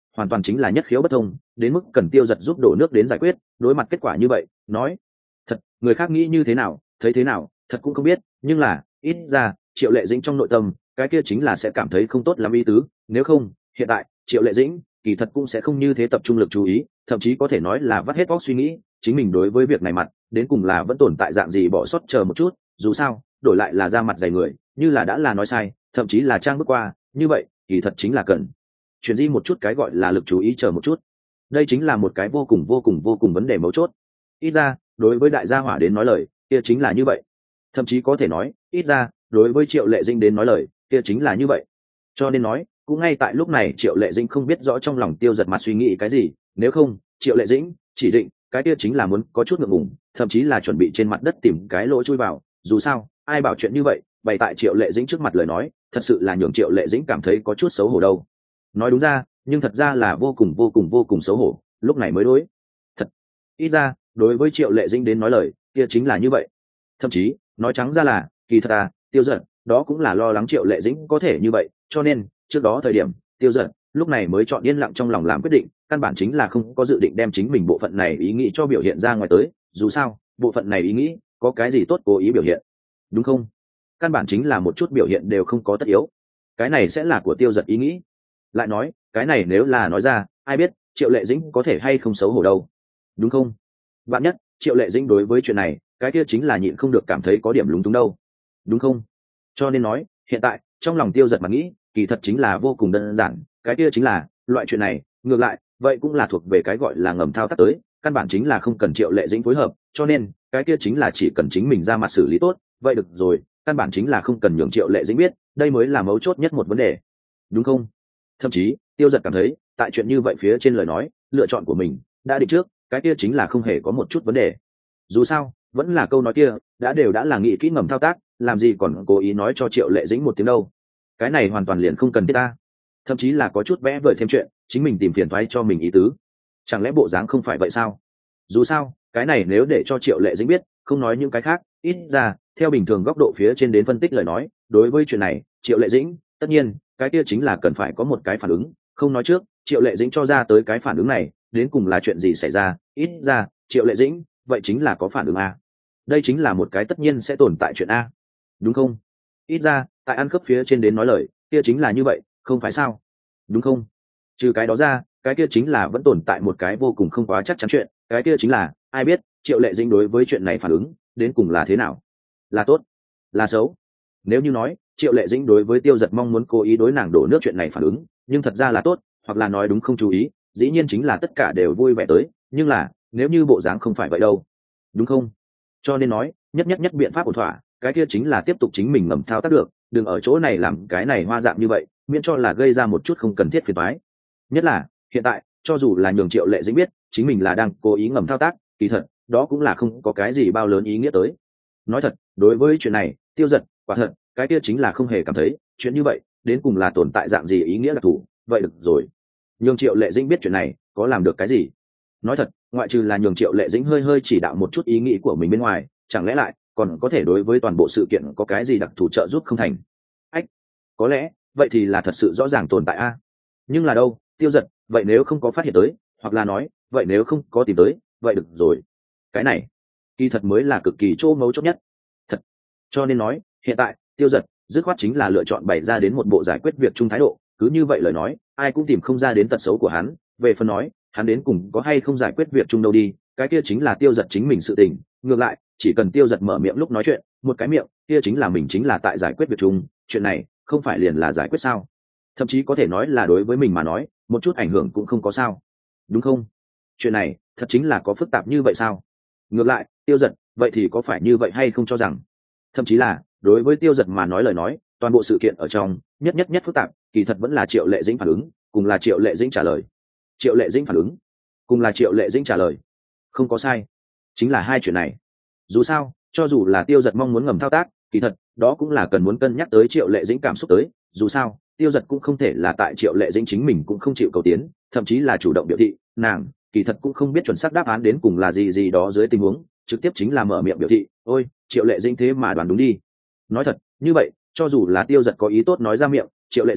hoàn toàn chính là nhất khiếu bất thông, đến mức cần Tiêu Giật giúp đổ nước đến giải quyết. Đối mặt kết quả như vậy, nói thật, người khác nghĩ như thế nào, thấy thế nào, thật cũng không biết, nhưng là ít ra Triệu Lệ Dĩnh trong nội tâm cái kia chính là sẽ cảm thấy không tốt lắm ý tứ. Nếu không, hiện tại Triệu Lệ Dĩnh kỳ thật cũng sẽ không như thế tập trung lực chú ý, thậm chí có thể nói là vắt hết óc suy nghĩ chính mình đối với việc này mặt đến cùng là vẫn tồn tại dạng gì, bỏ sót chờ một chút. Dù sao đổi lại là ra mặt dày người, như là đã là nói sai, thậm chí là trang bước qua, như vậy kỳ thật chính là cần chuyển di một chút cái gọi là lực chú ý, chờ một chút. Đây chính là một cái vô cùng vấn đề mấu chốt. Ít ra đối với đại gia hỏa đến nói lời kia chính là như vậy, thậm chí có thể nói ít ra đối với Triệu Lệ Dĩnh đến nói lời kia chính là như vậy. Cho nên nói cũng ngay tại lúc này Triệu Lệ Dĩnh không biết rõ trong lòng Tiêu Giật mặt suy nghĩ cái gì, nếu không Triệu Lệ Dĩnh chỉ định cái kia chính là muốn có chút ngượng ngùng, thậm chí là chuẩn bị trên mặt đất tìm cái lỗ chui vào. Dù sao ai bảo chuyện như vậy bày tại Triệu Lệ Dĩnh trước mặt lời nói, thật sự là nhường Triệu Lệ Dĩnh cảm thấy có chút xấu hổ đâu. Nói đúng ra nhưng thật ra là vô cùng xấu hổ, lúc này mới đối thật. Ít ra đối với Triệu Lệ Dĩnh đến nói lời kia chính là như vậy, thậm chí nói trắng ra là kỳ thật Tiêu Giật đó cũng là lo lắng Triệu Lệ Dĩnh có thể như vậy, cho nên trước đó thời điểm Tiêu Giật lúc này mới chọn yên lặng trong lòng làm quyết định, căn bản chính là không có dự định đem chính mình bộ phận này ý nghĩ cho biểu hiện ra ngoài tới. Dù sao bộ phận này ý nghĩ có cái gì tốt cố ý biểu hiện, đúng không? Căn bản chính là một chút biểu hiện đều không có tất yếu. Cái này sẽ là của Tiêu Giật ý nghĩ. Lại nói cái này nếu là nói ra, ai biết Triệu Lệ Dĩnh có thể hay không xấu hổ đâu, đúng không? Bạn nhất Triệu Lệ Dĩnh đối với chuyện này cái kia chính là nhịn không được cảm thấy có điểm lúng túng đâu, đúng không? Cho nên nói hiện tại trong lòng Tiêu Giật mà nghĩ kỳ thật chính là vô cùng đơn giản, cái kia chính là loại chuyện này ngược lại vậy cũng là thuộc về cái gọi là ngầm thao tác tới, căn bản chính là không cần Triệu Lệ Dĩnh phối hợp, cho nên cái kia chính là chỉ cần chính mình ra mặt xử lý tốt vậy được rồi, căn bản chính là không cần nhường Triệu Lệ Dĩnh biết, đây mới là mấu chốt nhất một vấn đề, đúng không? Thậm chí Tiêu Giật cảm thấy tại chuyện như vậy phía trên lời nói lựa chọn của mình đã định trước, cái kia chính là không hề có một chút vấn đề. Dù sao vẫn là câu nói kia, đã là nghĩ kỹ ngầm thao tác, làm gì còn cố ý nói cho Triệu Lệ Dĩnh một tiếng đâu, cái này hoàn toàn liền không cần thiết ta. Thậm chí là có chút vẽ vời thêm chuyện chính mình tìm phiền toái cho mình ý tứ, chẳng lẽ bộ dáng không phải vậy sao? Dù sao cái này nếu để cho Triệu Lệ Dĩnh biết, không nói những cái khác, ít ra theo bình thường góc độ phía trên đến phân tích lời nói, đối với chuyện này Triệu Lệ Dĩnh tất nhiên cái kia chính là cần phải có một cái phản ứng, không nói trước Triệu Lệ Dĩnh cho ra tới cái phản ứng này đến cùng là chuyện gì xảy ra, ít ra Triệu Lệ Dĩnh vậy chính là có phản ứng a, đây chính là một cái tất nhiên sẽ tồn tại chuyện a, đúng không? Ít ra tại ăn khớp phía trên đến nói lời kia chính là như vậy, không phải sao, đúng không? Trừ cái đó ra cái kia chính là vẫn tồn tại một cái vô cùng không quá chắc chắn chuyện, cái kia chính là ai biết Triệu Lệ Dĩnh đối với chuyện này phản ứng đến cùng là thế nào, là tốt là xấu. Nếu như nói Triệu Lệ Dĩnh đối với Tiêu Giật mong muốn cố ý đối nàng đổ nước chuyện này phản ứng nhưng thật ra là tốt, hoặc là nói đúng không chú ý, dĩ nhiên chính là tất cả đều vui vẻ tới, nhưng là nếu như bộ dáng không phải vậy đâu, đúng không? Cho nên nói nhất biện pháp ổn thỏa cái kia chính là tiếp tục chính mình ngầm thao tác được, đừng ở chỗ này làm cái này hoa dạng như vậy, miễn cho là gây ra một chút không cần thiết phiền toái. Nhất là hiện tại cho dù là nhường Triệu Lệ Dĩnh biết chính mình là đang cố ý ngầm thao tác, kỳ thật đó cũng là không có cái gì bao lớn ý nghĩa tới. Nói thật đối với chuyện này Tiêu Giật quả thật cái kia chính là không hề cảm thấy chuyện như vậy đến cùng là tồn tại dạng gì ý nghĩa đặc thù. Vậy được rồi, nhường Triệu Lệ Dĩnh biết chuyện này có làm được cái gì? Nói thật ngoại trừ là nhường Triệu Lệ Dĩnh hơi chỉ đạo một chút ý nghĩ của mình bên ngoài, chẳng lẽ lại còn có thể đối với toàn bộ sự kiện có cái gì đặc thù trợ giúp không thành? Ách, có lẽ vậy thì là thật sự rõ ràng tồn tại a. Nhưng là đâu Tiêu Giật vậy nếu không có phát hiện tới, hoặc là nói vậy nếu không có tìm tới, vậy được rồi, cái này kỳ thật mới là cực kỳ chỗ mấu chốt nhất thật. Cho nên nói hiện tại Tiêu Giật dứt khoát chính là lựa chọn bày ra đến một bộ giải quyết việc chung thái độ, cứ như vậy lời nói ai cũng tìm không ra đến tật xấu của hắn. Về phần nói hắn đến cùng có hay không giải quyết việc chung đâu đi, cái kia chính là Tiêu Giật chính mình sự tình. Ngược lại chỉ cần Tiêu Giật mở miệng lúc nói chuyện một cái miệng kia chính là mình chính là tại giải quyết việc chung, chuyện này không phải liền là giải quyết sao? Thậm chí có thể nói là đối với mình mà nói một chút ảnh hưởng cũng không có sao, đúng không? Chuyện này thật chính là có phức tạp như vậy sao? Ngược lại Tiêu Giật vậy thì có phải như vậy hay không cho rằng, thậm chí là đối với Tiêu Giật mà nói lời nói toàn bộ sự kiện ở trong nhất phức tạp kỳ thật vẫn là Triệu Lệ Dĩnh phản ứng cùng là Triệu Lệ Dĩnh trả lời. Triệu Lệ Dĩnh phản ứng cùng là Triệu Lệ Dĩnh trả lời, không có sai, chính là hai chuyện này. Dù sao cho dù là Tiêu Giật mong muốn ngầm thao tác, kỳ thật đó cũng là cần muốn cân nhắc tới Triệu Lệ Dĩnh cảm xúc tới. Dù sao Tiêu Giật cũng không thể là tại Triệu Lệ Dĩnh chính mình cũng không chịu cầu tiến, thậm chí là chủ động biểu thị nàng kỳ thật cũng không biết chuẩn xác đáp án đến cùng là gì đó dưới tình huống trực tiếp chính là mở miệng biểu thị ôi Triệu Lệ Dĩnh thế mà đoán đúng đi. Nói thật như vậy cho dù là Tiêu Giật có ý tốt nói ra miệng, Triệu Lệ Dĩnh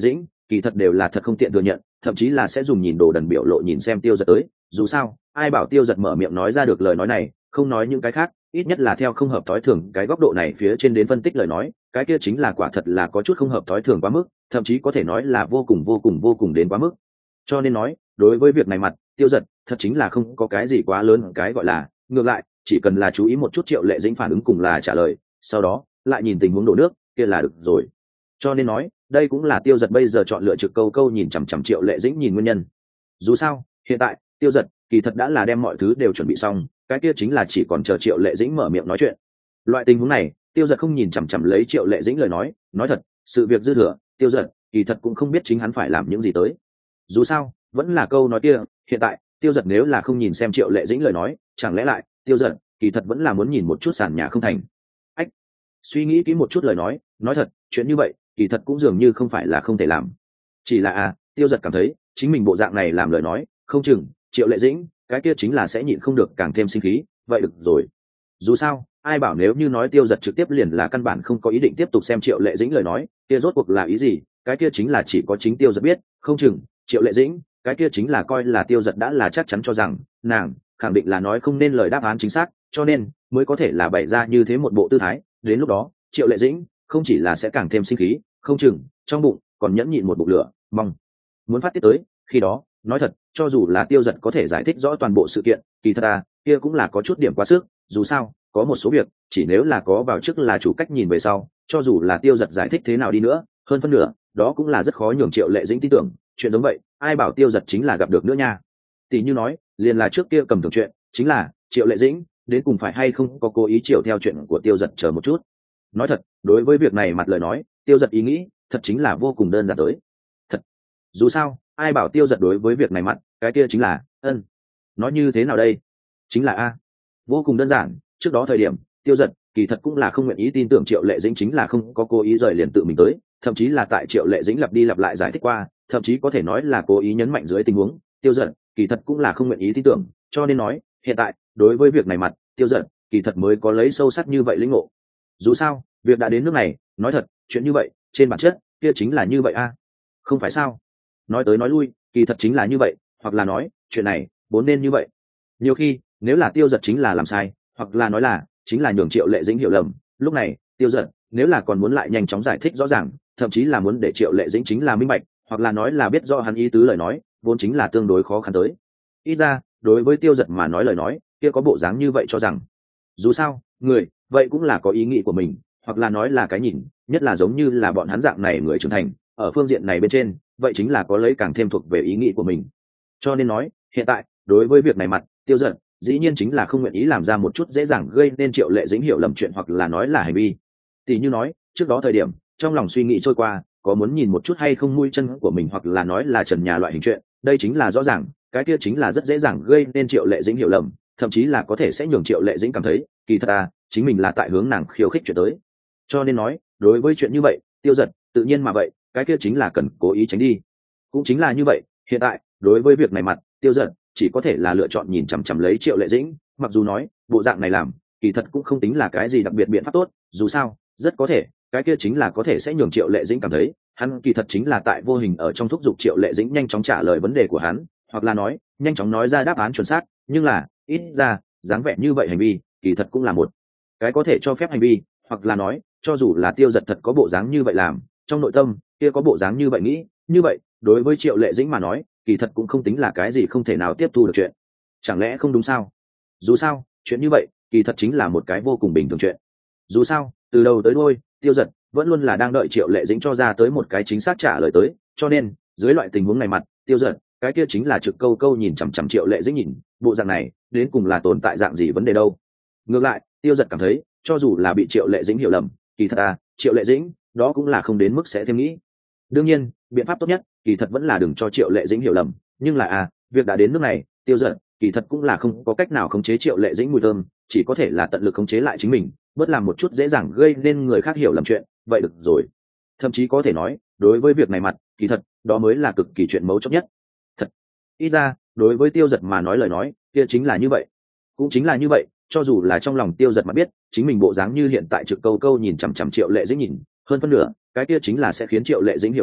kỳ thật đều là thật không tiện thừa nhận, thậm chí là sẽ dùng nhìn đồ đần biểu lộ nhìn xem tiêu giật tới. Dù sao ai bảo tiêu giật mở miệng nói ra được lời nói này, không nói những cái khác, ít nhất là theo không hợp thói thường cái góc độ này phía trên đến phân tích lời nói, cái kia chính là quả thật là có chút không hợp thói thường quá mức, thậm chí có thể nói là vô cùng đến quá mức. Cho nên nói đối với việc này mặt tiêu giật thật chính là không có cái gì quá lớn, cái gọi là ngược lại chỉ cần là chú ý một chút Triệu Lệ Dĩnh phản ứng cùng là trả lời, sau đó lại nhìn tình huống đổ nước kia là được rồi. Cho nên nói đây cũng là tiêu giật bây giờ chọn lựa trực câu câu nhìn chằm chằm Triệu Lệ Dĩnh nhìn nguyên nhân. Dù sao hiện tại tiêu giật kỳ thật đã là đem mọi thứ đều chuẩn bị xong, cái kia chính là chỉ còn chờ Triệu Lệ Dĩnh mở miệng nói chuyện. Loại tình huống này tiêu giật không nhìn chằm chằm lấy Triệu Lệ Dĩnh lời nói thật sự việc dư thừa, tiêu giật kỳ thật cũng không biết chính hắn phải làm những gì tới. Dù sao vẫn là câu nói kia, hiện tại tiêu giật nếu là không nhìn xem Triệu Lệ Dĩnh lời nói, chẳng lẽ lại tiêu giật kỳ thật vẫn là muốn nhìn một chút sàn nhà không thành. Ách, suy nghĩ kỹ một chút lời nói thật chuyện như vậy kỳ thật cũng dường như không phải là không thể làm, chỉ là tiêu giật cảm thấy chính mình bộ dạng này làm lời nói không chừng Triệu Lệ Dĩnh cái kia chính là sẽ nhịn không được càng thêm sinh khí. Vậy được rồi, dù sao ai bảo nếu như nói tiêu giật trực tiếp liền là căn bản không có ý định tiếp tục xem Triệu Lệ Dĩnh lời nói, kia rốt cuộc là ý gì, cái kia chính là chỉ có chính tiêu giật biết, không chừng Triệu Lệ Dĩnh cái kia chính là coi là tiêu giật đã là chắc chắn cho rằng nàng khẳng định là nói không nên lời đáp án chính xác, cho nên mới có thể là bày ra như thế một bộ tư thái. Đến lúc đó Triệu Lệ Dĩnh không chỉ là sẽ càng thêm sinh khí, không chừng trong bụng còn nhẫn nhịn một bụng lửa mong muốn phát tiết tới. Khi đó nói thật cho dù là tiêu giật có thể giải thích rõ toàn bộ sự kiện, kỳ thật kia cũng là có chút điểm quá sức. Dù sao có một số việc chỉ nếu là có vào trước là chủ cách nhìn về sau, cho dù là tiêu giật giải thích thế nào đi nữa, hơn phân nửa đó cũng là rất khó nhường Triệu Lệ Dĩnh tin tưởng. Chuyện giống vậy ai bảo tiêu giật chính là gặp được nữa nha. Tỷ như nói liền là trước kia cầm thường chuyện, chính là Triệu Lệ Dĩnh đến cùng phải hay không có cố ý chiều theo chuyện của tiêu giật chờ một chút. Nói thật đối với việc này mặt lời nói, tiêu giật ý nghĩ thật chính là vô cùng đơn giản tới thật. Dù sao ai bảo tiêu giật đối với việc này mặt cái kia chính là nói như thế nào đây, chính là vô cùng đơn giản. Trước đó thời điểm tiêu giật kỳ thật cũng là không nguyện ý tin tưởng Triệu Lệ Dĩnh chính là không có cố ý rời liền tự mình tới, thậm chí là tại Triệu Lệ Dĩnh lặp đi lặp lại giải thích qua, thậm chí có thể nói là cố ý nhấn mạnh dưới tình huống, tiêu giật kỳ thật cũng là không nguyện ý tin tưởng. Cho nên nói hiện tại đối với việc này mặt tiêu giật kỳ thật mới có lấy sâu sắc như vậy lĩnh ngộ. Dù sao việc đã đến nước này, nói thật chuyện như vậy trên bản chất kia chính là như vậy không phải sao. Nói tới nói lui kỳ thật chính là như vậy, hoặc là nói chuyện này vốn nên như vậy. Nhiều khi nếu là tiêu giật chính là làm sai, hoặc là nói là chính là nhường Triệu Lệ Dĩnh hiểu lầm, lúc này tiêu giật nếu là còn muốn lại nhanh chóng giải thích rõ ràng, thậm chí là muốn để Triệu Lệ Dĩnh chính là minh bạch, hoặc là nói là biết rõ hắn ý tứ lời nói, vốn chính là tương đối khó khăn tới. Ít ra đối với tiêu giật mà nói lời nói kia có bộ dáng như vậy cho rằng dù sao người vậy cũng là có ý nghĩ của mình, hoặc là nói là cái nhìn, nhất là giống như là bọn hắn dạng này người trưởng thành ở phương diện này bên trên, vậy chính là có lấy càng thêm thuộc về ý nghĩ của mình. Cho nên nói hiện tại đối với việc này mặt tiêu giật dĩ nhiên chính là không nguyện ý làm ra một chút dễ dàng gây nên Triệu Lệ Dĩnh hiểu lầm chuyện, hoặc là nói là hành vi. Tỷ như nói trước đó thời điểm trong lòng suy nghĩ trôi qua có muốn nhìn một chút hay không mũi chân của mình, hoặc là nói là trần nhà loại hình chuyện, đây chính là rõ ràng cái kia chính là rất dễ dàng gây nên Triệu Lệ Dĩnh hiểu lầm, thậm chí là có thể sẽ nhường Triệu Lệ Dĩnh cảm thấy kỳ thật chính mình là tại hướng nàng khiêu khích chuyện tới. Cho nên nói đối với chuyện như vậy tiêu giật tự nhiên mà vậy cái kia chính là cần cố ý tránh đi. Cũng chính là như vậy hiện tại đối với việc này mặt tiêu giật chỉ có thể là lựa chọn nhìn chằm chằm lấy Triệu Lệ Dĩnh, mặc dù nói bộ dạng này làm kỳ thật cũng không tính là cái gì đặc biệt biện pháp tốt. Dù sao rất có thể cái kia chính là có thể sẽ nhường Triệu Lệ Dĩnh cảm thấy hắn kỳ thật chính là tại vô hình ở trong thúc giục Triệu Lệ Dĩnh nhanh chóng trả lời vấn đề của hắn, hoặc là nói nhanh chóng nói ra đáp án chuẩn xác. Nhưng là ít ra dáng vẻ như vậy hành vi kỳ thật cũng là một cái có thể cho phép hành vi, hoặc là nói cho dù là tiêu giật thật có bộ dáng như vậy làm, trong nội tâm kia có bộ dáng như vậy nghĩ, như vậy đối với Triệu Lệ Dĩnh mà nói kỳ thật cũng không tính là cái gì không thể nào tiếp thu được chuyện. Chẳng lẽ không đúng sao? Dù sao chuyện như vậy kỳ thật chính là một cái vô cùng bình thường chuyện. Dù sao từ đầu tới đuôi tiêu giật vẫn luôn là đang đợi Triệu Lệ Dĩnh cho ra tới một cái chính xác trả lời tới, cho nên dưới loại tình huống này mặt tiêu giật cái kia chính là trực câu câu nhìn chằm chằm Triệu Lệ Dĩnh nhìn, bộ dạng này đến cùng là tồn tại dạng gì vấn đề đâu. Ngược lại tiêu giật cảm thấy cho dù là bị Triệu Lệ Dĩnh hiểu lầm, kỳ thật Triệu Lệ Dĩnh đó cũng là không đến mức sẽ thêm nghĩ. Đương nhiên biện pháp tốt nhất kỳ thật vẫn là đừng cho Triệu Lệ Dĩnh hiểu lầm, nhưng là việc đã đến nước này tiêu giật kỳ thật cũng là không có cách nào khống chế Triệu Lệ Dĩnh mùi thơm, chỉ có thể là tận lực khống chế lại chính mình, bớt làm một chút dễ dàng gây nên người khác hiểu lầm chuyện, vậy được rồi. Thậm chí có thể nói đối với việc này mặt kỳ thật đó mới là cực kỳ chuyện mấu chốt nhất. Thật ít ra đối với tiêu giật mà nói lời nói kia chính là như vậy. Cũng chính là như vậy, cho dù là trong lòng tiêu giật mà biết chính mình bộ dáng như hiện tại trực câu câu nhìn chằm chằm Triệu Lệ Dĩnh nhìn, hơn phân nửa cái kia chính là sẽ khiến Triệu Lệ Dĩnh hiểu lầm,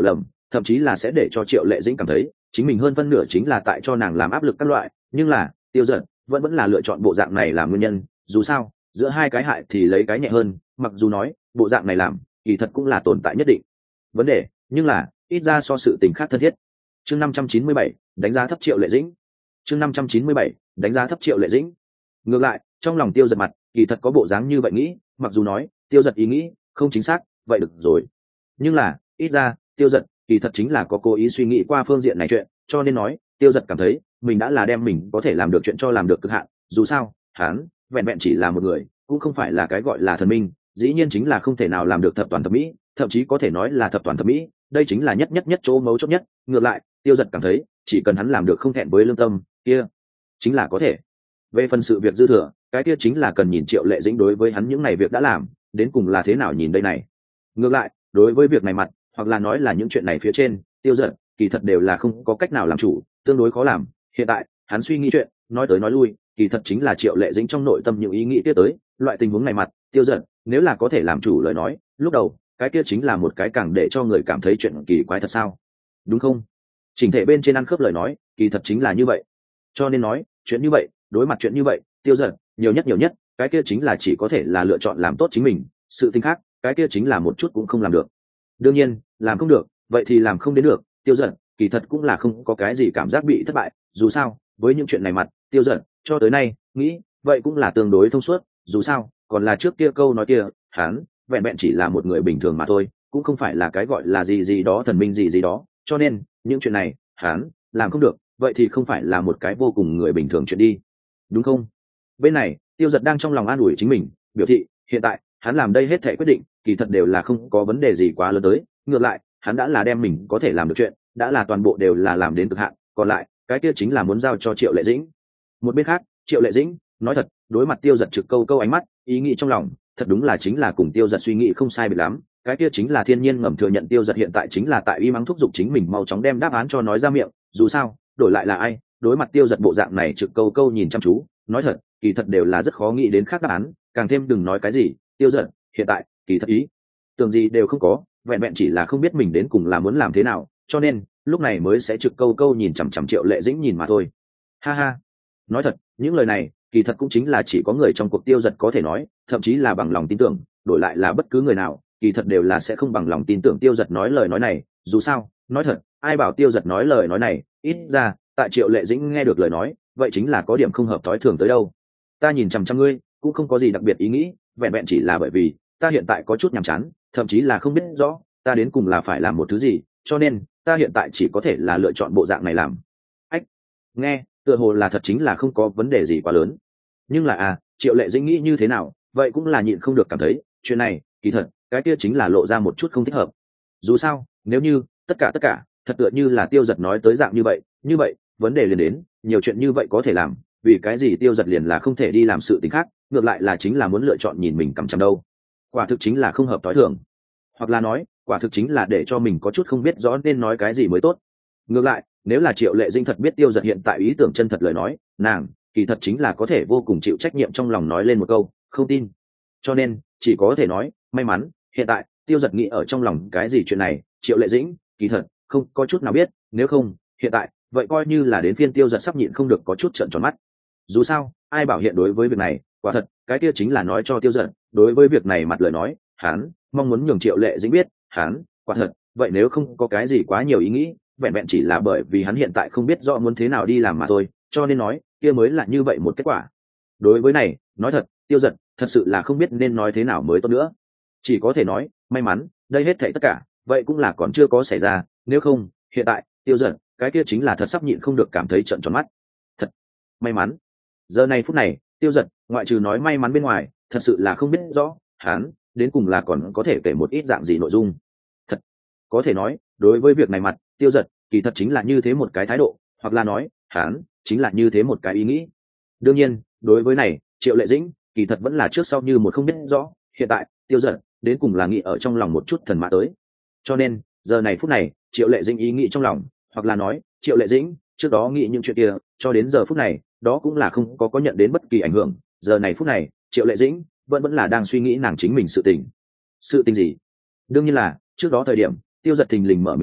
thậm chí là sẽ để cho Triệu Lệ Dĩnh cảm thấy chính mình hơn phân nửa chính là tại cho nàng làm áp lực các loại. Nhưng là Tiêu Giật vẫn là lựa chọn bộ dạng này làm nguyên nhân. Dù sao giữa hai cái hại thì lấy cái nhẹ hơn, mặc dù nói bộ dạng này làm kỳ thật cũng là tồn tại nhất định vấn đề, nhưng là ít ra so sự tình khác thân thiết. Chương 597, đánh giá thấp Triệu Lệ Dĩnh. Chương 597, đánh giá thấp Triệu Lệ Dĩnh. Ngược lại trong lòng Tiêu Giật mặt kỳ thật có bộ dáng như vậy nghĩ, mặc dù nói Tiêu Giật ý nghĩ không chính xác vậy được rồi, nhưng là ít ra Tiêu Giật kỳ thật chính là có cố ý suy nghĩ qua phương diện này chuyện, cho nên nói Tiêu Giật cảm thấy mình đã là đem mình có thể làm được chuyện cho làm được cực hạn. Dù sao hắn vẹn vẹn chỉ là một người, cũng không phải là cái gọi là thần minh, dĩ nhiên chính là không thể nào làm được thập toàn thập mỹ, thậm chí có thể nói là thập toàn thập mỹ, đây chính là nhất chỗ mấu chốt nhất. Ngược lại Tiêu Giật cảm thấy chỉ cần hắn làm được không thẹn với lương tâm kia chính là có thể. Về phần sự việc dư thừa, cái kia chính là cần nhìn Triệu Lệ Dĩnh đối với hắn những ngày việc đã làm đến cùng là thế nào nhìn đây này. Ngược lại đối với việc này mặt, hoặc là nói là những chuyện này phía trên, Tiêu Giật kỳ thật đều là không có cách nào làm chủ, tương đối khó làm. Hiện tại hắn suy nghĩ chuyện nói tới nói lui kỳ thật chính là Triệu Lệ Dĩnh trong nội tâm những ý nghĩ tiếp tới. Loại tình huống này mặt Tiêu Giật nếu là có thể làm chủ lời nói, lúc đầu cái kia chính là một cái càng để cho người cảm thấy chuyện kỳ quái thật sao, đúng không? Chỉnh thể bên trên ăn khớp lời nói kỳ thật chính là như vậy. Cho nên nói chuyện như vậy, đối mặt chuyện như vậy, Tiêu Giật nhiều nhất cái kia chính là chỉ có thể là lựa chọn làm tốt chính mình, sự tình khác cái kia chính là một chút cũng không làm được. Đương nhiên làm không được vậy thì làm không đến được. Tiêu Giật kỳ thật cũng là không có cái gì cảm giác bị thất bại, dù sao với những chuyện này mặt Tiêu Giật cho tới nay nghĩ vậy cũng là tương đối thông suốt. Dù sao còn là trước kia câu nói kia, hắn vẹn vẹn chỉ là một người bình thường mà thôi, cũng không phải là cái gọi là gì đó thần minh gì đó, cho nên những chuyện này hắn làm không được vậy thì không phải là một cái vô cùng người bình thường chuyện đi, đúng không? Bên này Tiêu Giật đang trong lòng an ủi chính mình, biểu thị hiện tại hắn làm đây hết thảy quyết định kỳ thật đều là không có vấn đề gì quá lớn tới. Ngược lại hắn đã là đem mình có thể làm được chuyện đã là toàn bộ đều là làm đến cực hạn, còn lại cái kia chính là muốn giao cho Triệu Lệ Dĩnh. Một bên khác Triệu Lệ Dĩnh nói thật đối mặt Tiêu Giật trực câu ánh mắt, ý nghĩ trong lòng thật đúng là chính là cùng Tiêu Giật suy nghĩ không sai biệt lắm. Cái kia chính là thiên nhiên ngầm thừa nhận Tiêu Giật hiện tại chính là tại y mắng thúc giục chính mình mau chóng đem đáp án cho nói ra miệng. Dù sao đổi lại là ai đối mặt Tiêu Giật bộ dạng này trực câu nhìn chăm chú, nói thật kỳ thật đều là rất khó nghĩ đến khác đáp án, càng thêm đừng nói cái gì Tiêu Giật hiện tại kỳ thật ý tưởng gì đều không có, vẹn vẹn chỉ là không biết mình đến cùng là muốn làm thế nào, cho nên lúc này mới sẽ trực câu nhìn chằm chằm Triệu Lệ Dĩnh nhìn mà thôi. Ha ha, nói thật những lời này kỳ thật cũng chính là chỉ có người trong cuộc Tiêu Giật có thể nói, thậm chí là bằng lòng tin tưởng, đổi lại là bất cứ người nào kỳ thật đều là sẽ không bằng lòng tin tưởng Tiêu Giật nói lời nói này. Dù sao nói thật ai bảo Tiêu Giật nói lời nói này, ít ra tại Triệu Lệ Dĩnh nghe được lời nói vậy chính là có điểm không hợp thói thường tới đâu. Ta nhìn chằm chằm ngươi cũng không có gì đặc biệt ý nghĩ, vẹn vẹn chỉ là bởi vì ta hiện tại có chút nhàm chán, thậm chí là không biết rõ ta đến cùng là phải làm một thứ gì, cho nên ta hiện tại chỉ có thể là lựa chọn bộ dạng này làm. Ách, nghe tựa hồ là thật chính là không có vấn đề gì quá lớn, nhưng là Triệu Lệ Dĩnh nghĩ như thế nào vậy cũng là nhịn không được cảm thấy chuyện này kỳ thật cái kia chính là lộ ra một chút không thích hợp. Dù sao nếu như tất cả thật tựa như là Tiêu Giật nói tới dạng như vậy vấn đề liền đến nhiều chuyện như vậy có thể làm, vì cái gì Tiêu Giật liền là không thể đi làm sự tình khác, ngược lại là chính là muốn lựa chọn nhìn mình cằm chằm đâu. Quả thực chính là không hợp tối thường, hoặc là nói quả thực chính là để cho mình có chút không biết rõ nên nói cái gì mới tốt. Ngược lại nếu là Triệu Lệ Dĩnh thật biết Tiêu Giật hiện tại ý tưởng chân thật lời nói, nàng kỳ thật chính là có thể vô cùng chịu trách nhiệm trong lòng nói lên một câu không tin. Cho nên chỉ có thể nói may mắn hiện tại Tiêu Giật nghĩ ở trong lòng cái gì chuyện này Triệu Lệ Dĩnh kỳ thật không có chút nào biết, nếu không hiện tại vậy coi như là đến phiên Tiêu Giật sắp nhịn không được có chút trợn tròn mắt. Dù sao ai bảo hiện đối với việc này quả thật cái kia chính là nói cho Tiêu Giật đối với việc này mặt lời nói hắn mong muốn nhường Triệu Lệ Dĩnh biết hắn quả thật vậy nếu không có cái gì quá nhiều ý nghĩ, vẹn vẹn chỉ là bởi vì hắn hiện tại không biết rõ muốn thế nào đi làm mà thôi, cho nên nói kia mới là như vậy một kết quả. Đối với này nói thật Tiêu Giật thật sự là không biết nên nói thế nào mới tốt nữa, chỉ có thể nói may mắn đây hết thảy tất cả vậy cũng là còn chưa có xảy ra, nếu không hiện tại Tiêu Giật cái kia chính là thật sắp nhịn không được cảm thấy trợn tròn mắt. Thật may mắn giờ này phút này Tiêu Giật ngoại trừ nói may mắn bên ngoài thật sự là không biết rõ hắn đến cùng là còn có thể kể một ít dạng gì nội dung. Thật có thể nói đối với việc này mặt Tiêu Giật kỳ thật chính là như thế một cái thái độ, hoặc là nói hắn chính là như thế một cái ý nghĩ. Đương nhiên đối với này Triệu Lệ Dĩnh kỳ thật vẫn là trước sau như một không biết rõ, hiện tại Tiêu Giật đến cùng là nghĩ ở trong lòng một chút thần mã tới, cho nên giờ này phút này Triệu Lệ Dĩnh ý nghĩ trong lòng, hoặc là nói Triệu Lệ Dĩnh trước đó nghĩ những chuyện kia cho đến giờ phút này đó cũng là không có nhận đến bất kỳ ảnh hưởng. Giờ này phút này Triệu Lệ Dĩnh vẫn là đang suy nghĩ nàng chính mình sự tình gì. Đương nhiên là trước đó thời điểm Tiêu Giật thình lình mở miệng nói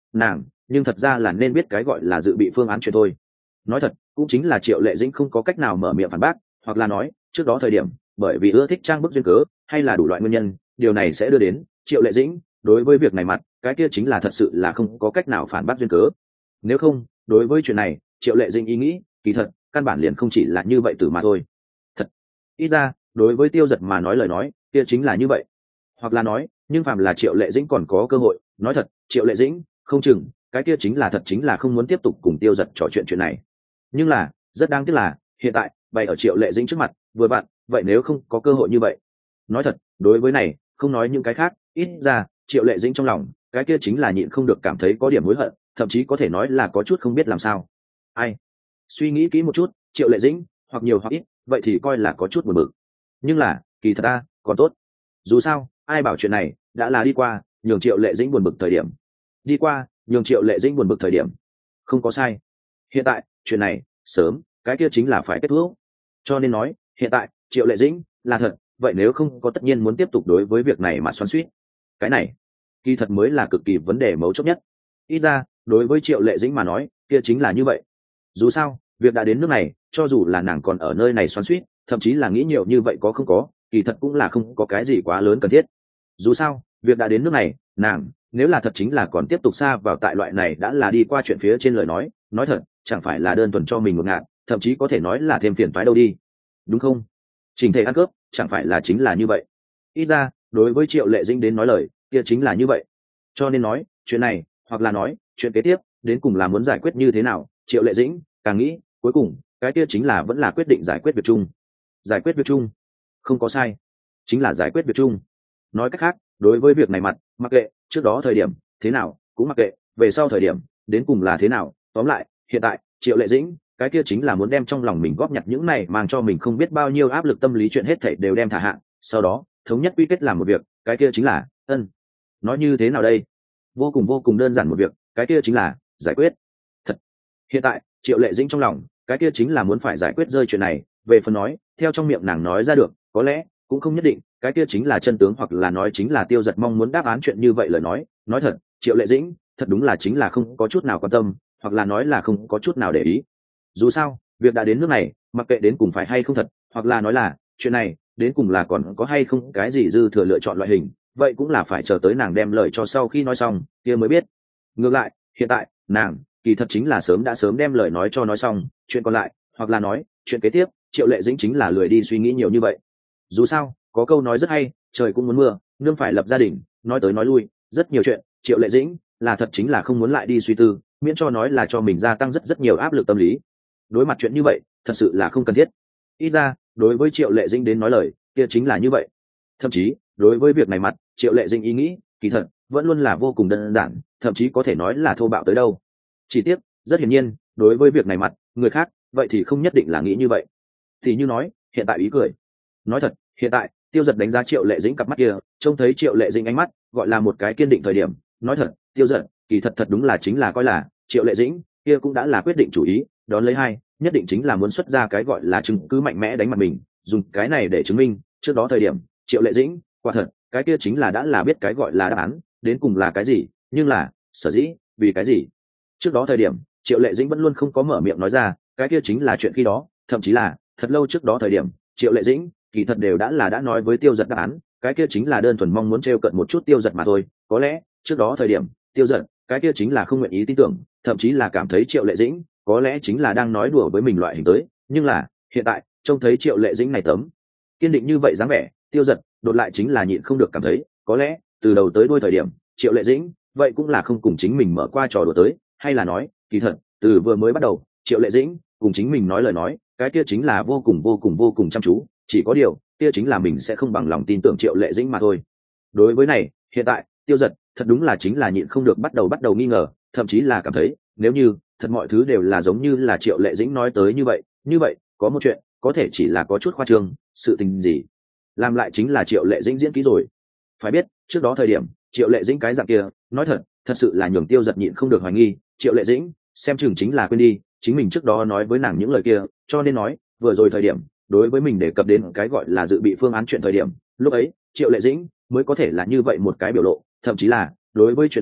nàng nhưng thật ra là nên biết cái gọi là dự bị phương án chuyện thôi. Nói thật cũng chính là Triệu Lệ Dĩnh không có cách nào mở miệng phản bác, hoặc là nói trước đó thời điểm bởi vì ưa thích trang bức duyên cớ hay là đủ loại nguyên nhân, điều này sẽ đưa đến Triệu Lệ Dĩnh đối với việc này mặt cái kia chính là thật sự là không có cách nào phản bác duyên cớ. Nếu không đối với chuyện này Triệu Lệ Dĩnh ý nghĩ kỳ thật căn bản liền không chỉ là như vậy từ mà thôi. Thật ít ra đối với Tiêu Giật mà nói lời nói kia chính là như vậy, hoặc là nói nhưng phàm là Triệu Lệ Dĩnh còn có cơ hội nói thật, Triệu Lệ Dĩnh không chừng cái kia chính là thật chính là không muốn tiếp tục cùng Tiêu Giật trò chuyện này. Nhưng là rất đáng tiếc là hiện tại bày ở Triệu Lệ Dĩnh trước mặt vừa vặn vậy, nếu không có cơ hội như vậy nói thật đối với này không nói những cái khác, ít ra Triệu Lệ Dĩnh trong lòng cái kia chính là nhịn không được cảm thấy có điểm hối hận, thậm chí có thể nói là có chút không biết làm sao. Ai suy nghĩ kỹ một chút, Triệu Lệ Dĩnh hoặc nhiều hoặc ít vậy thì coi là có chút buồn bực. Nhưng là kỳ thật ta còn tốt, dù sao ai bảo chuyện này đã là đi qua nhường Triệu Lệ Dĩnh buồn bực thời điểm, đi qua nhường Triệu Lệ Dĩnh buồn bực thời điểm không có sai. Hiện tại chuyện này sớm cái kia chính là phải kết thúc, cho nên nói hiện tại Triệu Lệ Dĩnh là thật vậy, nếu không có tất nhiên muốn tiếp tục đối với việc này mà xoắn xuýt, cái này kỳ thật mới là cực kỳ vấn đề mấu chốt nhất. Ít ra đối với Triệu Lệ Dĩnh mà nói kia chính là như vậy. Dù sao việc đã đến nước này, cho dù là nàng còn ở nơi này xoắn xuýt thậm chí là nghĩ nhiều như vậy có không có, kỳ thật cũng là không có cái gì quá lớn cần thiết. Dù sao việc đã đến nước này, nàng nếu là thật chính là còn tiếp tục xa vào tại loại này đã là đi qua chuyện phía trên lời nói thật chẳng phải là đơn thuần cho mình một ngạt, thậm chí có thể nói là thêm phiền toái đâu đi, đúng không? Trình thể ăn cướp chẳng phải là chính là như vậy. Ít ra đối với Triệu Lệ Dĩnh đến nói lời kia chính là như vậy, cho nên nói chuyện này hoặc là nói chuyện kế tiếp đến cùng là muốn giải quyết như thế nào, Triệu Lệ Dĩnh càng nghĩ cuối cùng cái kia chính là vẫn là quyết định giải quyết việc chung. Giải quyết việc chung không có sai, chính là giải quyết việc chung. Nói cách khác đối với việc này mặt mặc kệ trước đó thời điểm thế nào cũng mặc kệ về sau thời điểm đến cùng là thế nào, tóm lại hiện tại Triệu Lệ Dĩnh cái kia chính là muốn đem trong lòng mình góp nhặt những này mang cho mình không biết bao nhiêu áp lực tâm lý chuyện hết thảy đều đem thả hạ, sau đó thống nhất quy kết làm một việc, cái kia chính là nói như thế nào đây, vô cùng đơn giản một việc, cái kia chính là giải quyết. Thật hiện tại Triệu Lệ Dĩnh trong lòng cái kia chính là muốn phải giải quyết rơi chuyện này. Về phần nói theo trong miệng nàng nói ra được có lẽ cũng không nhất định cái kia chính là chân tướng, hoặc là nói chính là Tiêu Giật mong muốn đáp án chuyện như vậy lời nói thật Triệu Lệ Dĩnh thật đúng là chính là không có chút nào quan tâm, hoặc là nói là không có chút nào để ý. Dù sao việc đã đến nước này, mặc kệ đến cùng phải hay không thật, hoặc là nói là chuyện này đến cùng là còn có hay không cái gì dư thừa lựa chọn loại hình, vậy cũng là phải chờ tới nàng đem lời cho sau khi nói xong kia mới biết. Ngược lại hiện tại nàng kỳ thật chính là sớm đem lời nói cho nói xong, chuyện còn lại hoặc là nói chuyện kế tiếp Triệu Lệ Dĩnh chính là lười đi suy nghĩ nhiều như vậy. Dù sao có câu nói rất hay, trời cũng muốn mưa nương phải lập gia đình, nói tới nói lui rất nhiều chuyện Triệu Lệ Dĩnh là thật chính là không muốn lại đi suy tư, miễn cho nói là cho mình gia tăng rất nhiều áp lực tâm lý. Đối mặt chuyện như vậy thật sự là không cần thiết. Ít ra đối với Triệu Lệ Dĩnh đến nói lời kia chính là như vậy. Thậm chí đối với việc này mặt Triệu Lệ Dĩnh ý nghĩ kỳ thật vẫn luôn là vô cùng đơn giản, thậm chí có thể nói là thô bạo tới đâu. Chỉ tiếc rất hiển nhiên đối với việc này mặt người khác vậy thì không nhất định là nghĩ như vậy. Thì như nói hiện tại ý cười, nói thật hiện tại Tiêu Giật đánh giá Triệu Lệ Dĩnh cặp mắt kia, trông thấy Triệu Lệ Dĩnh ánh mắt gọi là một cái kiên định thời điểm, nói thật Tiêu Giật kỳ thật đúng là chính là coi là Triệu Lệ Dĩnh kia cũng đã là quyết định chủ ý đón lấy hai nhất định chính là muốn xuất ra cái gọi là chứng cứ mạnh mẽ đánh mặt mình, dùng cái này để chứng minh trước đó thời điểm Triệu Lệ Dĩnh quả thật cái kia chính là đã là biết cái gọi là đáp án đến cùng là cái gì, nhưng là sở dĩ vì cái gì trước đó thời điểm Triệu Lệ Dĩnh vẫn luôn không có mở miệng nói ra, cái kia chính là chuyện khi đó, thậm chí là thật lâu trước đó thời điểm Triệu Lệ Dĩnh kỳ thật đều đã nói với Tiêu Giật đáp án, cái kia chính là đơn thuần mong muốn trêu cận một chút Tiêu Giật mà thôi. Có lẽ trước đó thời điểm Tiêu Giật cái kia chính là không nguyện ý tin tưởng, thậm chí là cảm thấy Triệu Lệ Dĩnh có lẽ chính là đang nói đùa với mình loại hình tới, nhưng là hiện tại trông thấy Triệu Lệ Dĩnh này tấm kiên định như vậy dáng vẻ, Tiêu Giật đột lại chính là nhịn không được cảm thấy có lẽ từ đầu tới đuôi thời điểm Triệu Lệ Dĩnh vậy cũng là không cùng chính mình mở qua trò đùa tới, hay là nói kỳ thật từ vừa mới bắt đầu Triệu Lệ Dĩnh cùng chính mình nói lời nói cái kia chính là vô cùng chăm chú, chỉ có điều kia chính là mình sẽ không bằng lòng tin tưởng Triệu Lệ Dĩnh mà thôi. Đối với này hiện tại Tiêu Giật thật đúng là chính là nhịn không được bắt đầu nghi ngờ, thậm chí là cảm thấy nếu như thật mọi thứ đều là giống như là Triệu Lệ Dĩnh nói tới như vậy có một chuyện có thể chỉ là có chút khoa trương, sự tình gì làm lại chính là Triệu Lệ Dĩnh diễn kỹ rồi. Phải biết trước đó thời điểm Triệu Lệ Dĩnh cái dạng kia nói thật sự là nhường Tiêu Giật nhịn không được hoài nghi Triệu Lệ Dĩnh xem chừng chính là quên đi chính mình trước đó nói với nàng những lời kia, cho nên nói vừa rồi thời điểm đối với mình đề cập đến cái gọi là dự bị phương án chuyện thời điểm, lúc ấy Triệu Lệ Dĩnh mới có thể là như vậy một cái biểu lộ, thậm chí là đối với chuyện này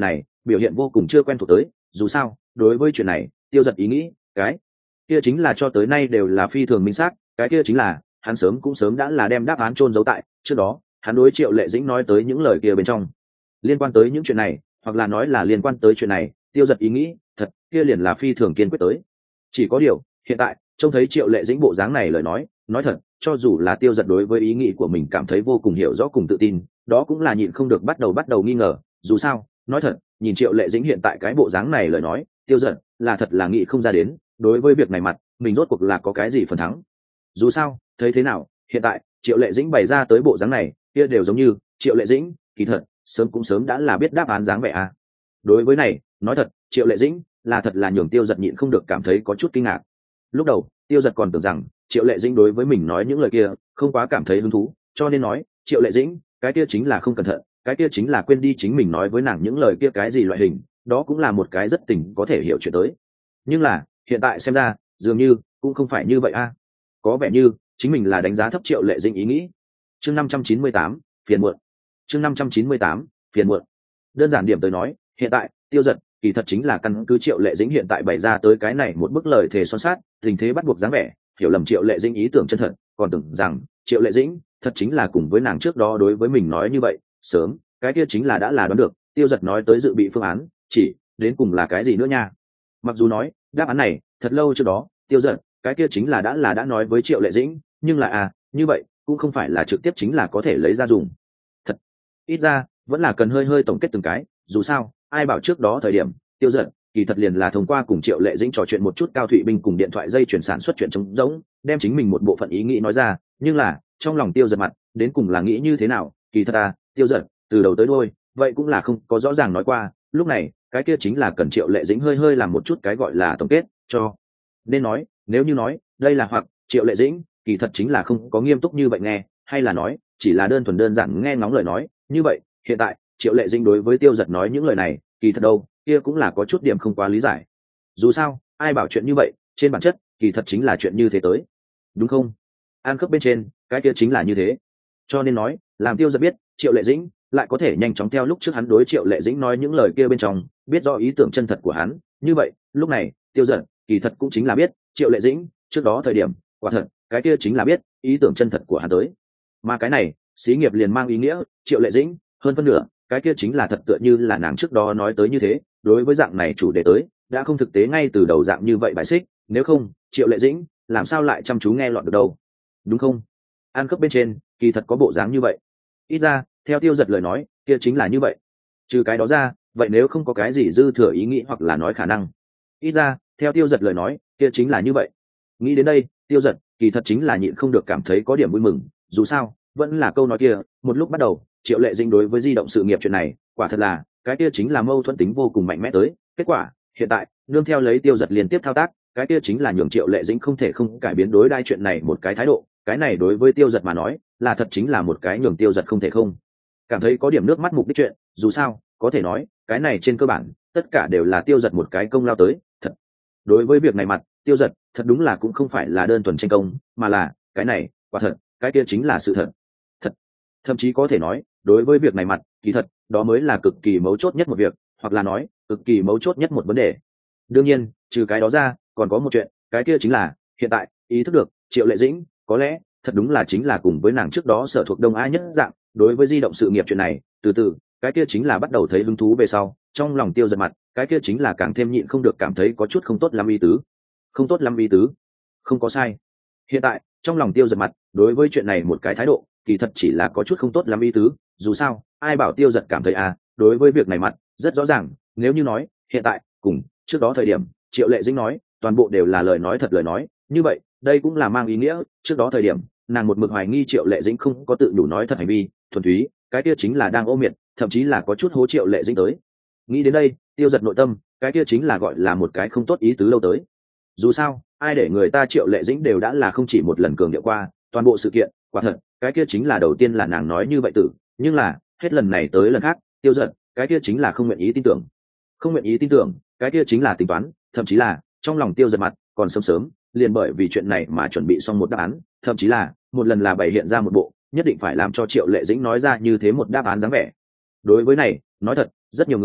biểu hiện vô cùng chưa quen thuộc tới. Dù sao đối với chuyện này tiêu giật ý nghĩ cái kia chính là cho tới nay đều là phi thường minh xác, cái kia chính là hắn sớm đã là đem đáp án chôn giấu tại trước đó hắn đối Triệu Lệ Dĩnh nói tới những lời kia bên trong. Liên quan tới những chuyện này, hoặc là nói là liên quan tới chuyện này, tiêu giật ý nghĩ thật kia liền là phi thường kiên quyết tới. Chỉ có điều hiện tại trông thấy Triệu Lệ Dĩnh bộ dáng này lời nói thật, cho dù là tiêu giật đối với ý nghĩ của mình cảm thấy vô cùng hiểu rõ cùng tự tin, đó cũng là nhịn không được bắt đầu nghi ngờ. Dù sao nói thật, nhìn Triệu Lệ Dĩnh hiện tại cái bộ dáng này lời nói, tiêu giật là thật là nghĩ không ra đến đối với việc này mặt mình rốt cuộc là có cái gì phần thắng. Dù sao thấy thế nào hiện tại Triệu Lệ Dĩnh bày ra tới bộ dáng này kia đều giống như Triệu Lệ Dĩnh kỳ thật sớm đã là biết đáp án dáng vẻ à. Đối với này nói thật, Triệu Lệ Dĩnh là thật là nhường tiêu giật nhịn không được cảm thấy có chút kinh ngạc. Lúc đầu tiêu giật còn tưởng rằng Triệu Lệ Dĩnh đối với mình nói những lời kia không quá cảm thấy hứng thú, cho nên nói Triệu Lệ Dĩnh cái kia chính là không cẩn thận, cái kia chính là quên đi chính mình nói với nàng những lời kia cái gì loại hình, đó cũng là một cái rất tình có thể hiểu chuyện tới. Nhưng là hiện tại xem ra dường như cũng không phải như vậy a. Có vẻ như chính mình là đánh giá thấp Triệu Lệ Dĩnh ý nghĩ. Chương 598, phiền muộn. Chương 598, phiền muộn. Đơn giản điểm tới nói, hiện tại tiêu giật kỳ thật chính là căn cứ Triệu Lệ Dĩnh hiện tại bày ra tới cái này một bức lời thề son sát, tình thế bắt buộc dáng vẻ, hiểu lầm Triệu Lệ Dĩnh ý tưởng chân thật, còn tưởng rằng Triệu Lệ Dĩnh thật chính là cùng với nàng trước đó đối với mình nói như vậy. Sớm cái kia chính là đã là đoán được tiêu giật nói tới dự bị phương án chỉ đến cùng là cái gì nữa nha. Mặc dù nói đáp án này thật lâu trước đó tiêu giật cái kia chính là đã nói với Triệu Lệ Dĩnh, nhưng là như vậy cũng không phải là trực tiếp chính là có thể lấy ra dùng. Thật ít ra vẫn là cần hơi tổng kết từng cái. Dù sao ai bảo trước đó thời điểm tiêu giật kỳ thật liền là thông qua cùng Triệu Lệ Dĩnh trò chuyện một chút Cao Thụy Binh cùng điện thoại dây chuyển sản xuất chuyện trống rỗng, đem chính mình một bộ phận ý nghĩ nói ra. Nhưng là trong lòng tiêu giật mặt đến cùng là nghĩ như thế nào, kỳ thật tiêu giật từ đầu tới đuôi vậy cũng là không có rõ ràng nói qua. Lúc này cái kia chính là cần Triệu Lệ Dĩnh hơi làm một chút cái gọi là tổng kết cho nên nói. Nếu như nói đây là hoặc Triệu Lệ Dĩnh kỳ thật chính là không có nghiêm túc như vậy nghe, hay là nói chỉ là đơn giản nghe ngóng lời nói, như vậy hiện tại Triệu Lệ Dĩnh đối với tiêu giật nói những lời này kỳ thật đâu kia cũng là có chút điểm không quá lý giải. Dù sao ai bảo chuyện như vậy trên bản chất kỳ thật chính là chuyện như thế tới, đúng không? An khớp bên trên cái kia chính là như thế. Cho nên nói làm tiêu giật biết Triệu Lệ Dĩnh lại có thể nhanh chóng theo lúc trước hắn đối Triệu Lệ Dĩnh nói những lời kia bên trong biết rõ ý tưởng chân thật của hắn, như vậy lúc này tiêu giật kỳ thật cũng chính là biết Triệu Lệ Dĩnh trước đó thời điểm quả thật cái kia chính là biết ý tưởng chân thật của hắn tới. Mà cái này xí nghiệp liền mang ý nghĩa Triệu Lệ Dĩnh hơn phân nửa cái kia chính là thật tựa như là nàng trước đó nói tới như thế, đối với dạng này chủ đề tới đã không thực tế ngay từ đầu dạng như vậy bài xích, nếu không Triệu Lệ Dĩnh làm sao lại chăm chú nghe lọt được đâu, đúng không? Ăn khớp bên trên kỳ thật có bộ dáng như vậy, ít ra theo tiêu giật lời nói kia chính là như vậy. Trừ cái đó ra vậy nếu không có cái gì dư thừa ý nghĩ hoặc là nói khả năng, ít ra theo tiêu giật lời nói kia chính là như vậy. Nghĩ đến đây tiêu giật kỳ thật chính là nhịn không được cảm thấy có điểm vui mừng. Dù sao vẫn là câu nói kia, một lúc bắt đầu Triệu Lệ Dĩnh đối với di động sự nghiệp chuyện này quả thật là cái kia chính là mâu thuẫn tính vô cùng mạnh mẽ tới. Kết quả hiện tại nương theo lấy tiêu giật liên tiếp thao tác, cái kia chính là nhường Triệu Lệ Dĩnh không thể không cải biến đối đai chuyện này một cái thái độ. Cái này đối với tiêu giật mà nói là thật chính là một cái nhường tiêu giật không thể không cảm thấy có điểm nước mắt mục đích chuyện. Dù sao có thể nói cái này trên cơ bản tất cả đều là tiêu giật một cái công lao tới. Thật đối với việc này mặt tiêu giật thật đúng là cũng không phải là đơn thuần tranh công, mà là cái này quả thật cái kia chính là sự thật. Thật thậm chí có thể nói đối với việc này mặt kỳ thật đó mới là cực kỳ mấu chốt nhất một việc, hoặc là nói cực kỳ mấu chốt nhất một vấn đề. Đương nhiên trừ cái đó ra còn có một chuyện, cái kia chính là hiện tại ý thức được Triệu Lệ Dĩnh có lẽ thật đúng là chính là cùng với nàng trước đó sở thuộc Đông Á nhất dạng đối với di động sự nghiệp chuyện này, từ từ cái kia chính là bắt đầu thấy hứng thú về sau, trong lòng tiêu giật mặt cái kia chính là càng thêm nhịn không được cảm thấy có chút không tốt lắm ý tứ. Không tốt lắm ý tứ không có sai. Hiện tại trong lòng tiêu giật mặt đối với chuyện này một cái thái độ kỳ thật chỉ là có chút không tốt lắm ý tứ. Dù sao ai bảo tiêu giật cảm thấy đối với việc này mặt rất rõ ràng, nếu như nói hiện tại cùng trước đó thời điểm Triệu Lệ Dĩnh nói toàn bộ đều là lời nói thật lời nói, như vậy đây cũng là mang ý nghĩa trước đó thời điểm nàng một mực hoài nghi Triệu Lệ Dĩnh không có tự đủ nói thật hành vi thuần túy cái kia chính là đang ô miệt, thậm chí là có chút hố Triệu Lệ Dĩnh tới. Nghĩ đến đây tiêu giật nội tâm cái kia chính là gọi là một cái không tốt ý tứ lâu tới. Dù sao ai để người ta Triệu Lệ Dĩnh đều đã là không chỉ một lần cường điệu qua toàn bộ sự kiện, quả thật cái kia chính là đầu tiên là nàng nói như vậy tử, nhưng là hết lần này tới lần khác tiêu giật cái kia chính là không nguyện ý tin tưởng. Không nguyện ý tin tưởng cái kia chính là tính toán, thậm chí là trong lòng tiêu giật mặt còn sớm liền bởi vì chuyện này mà chuẩn bị xong một đáp án, thậm chí là một lần là bày hiện ra một bộ nhất định phải làm cho Triệu Lệ Dĩnh nói ra như thế một đáp án dáng vẻ. Đối với này nói thật rất nhiều người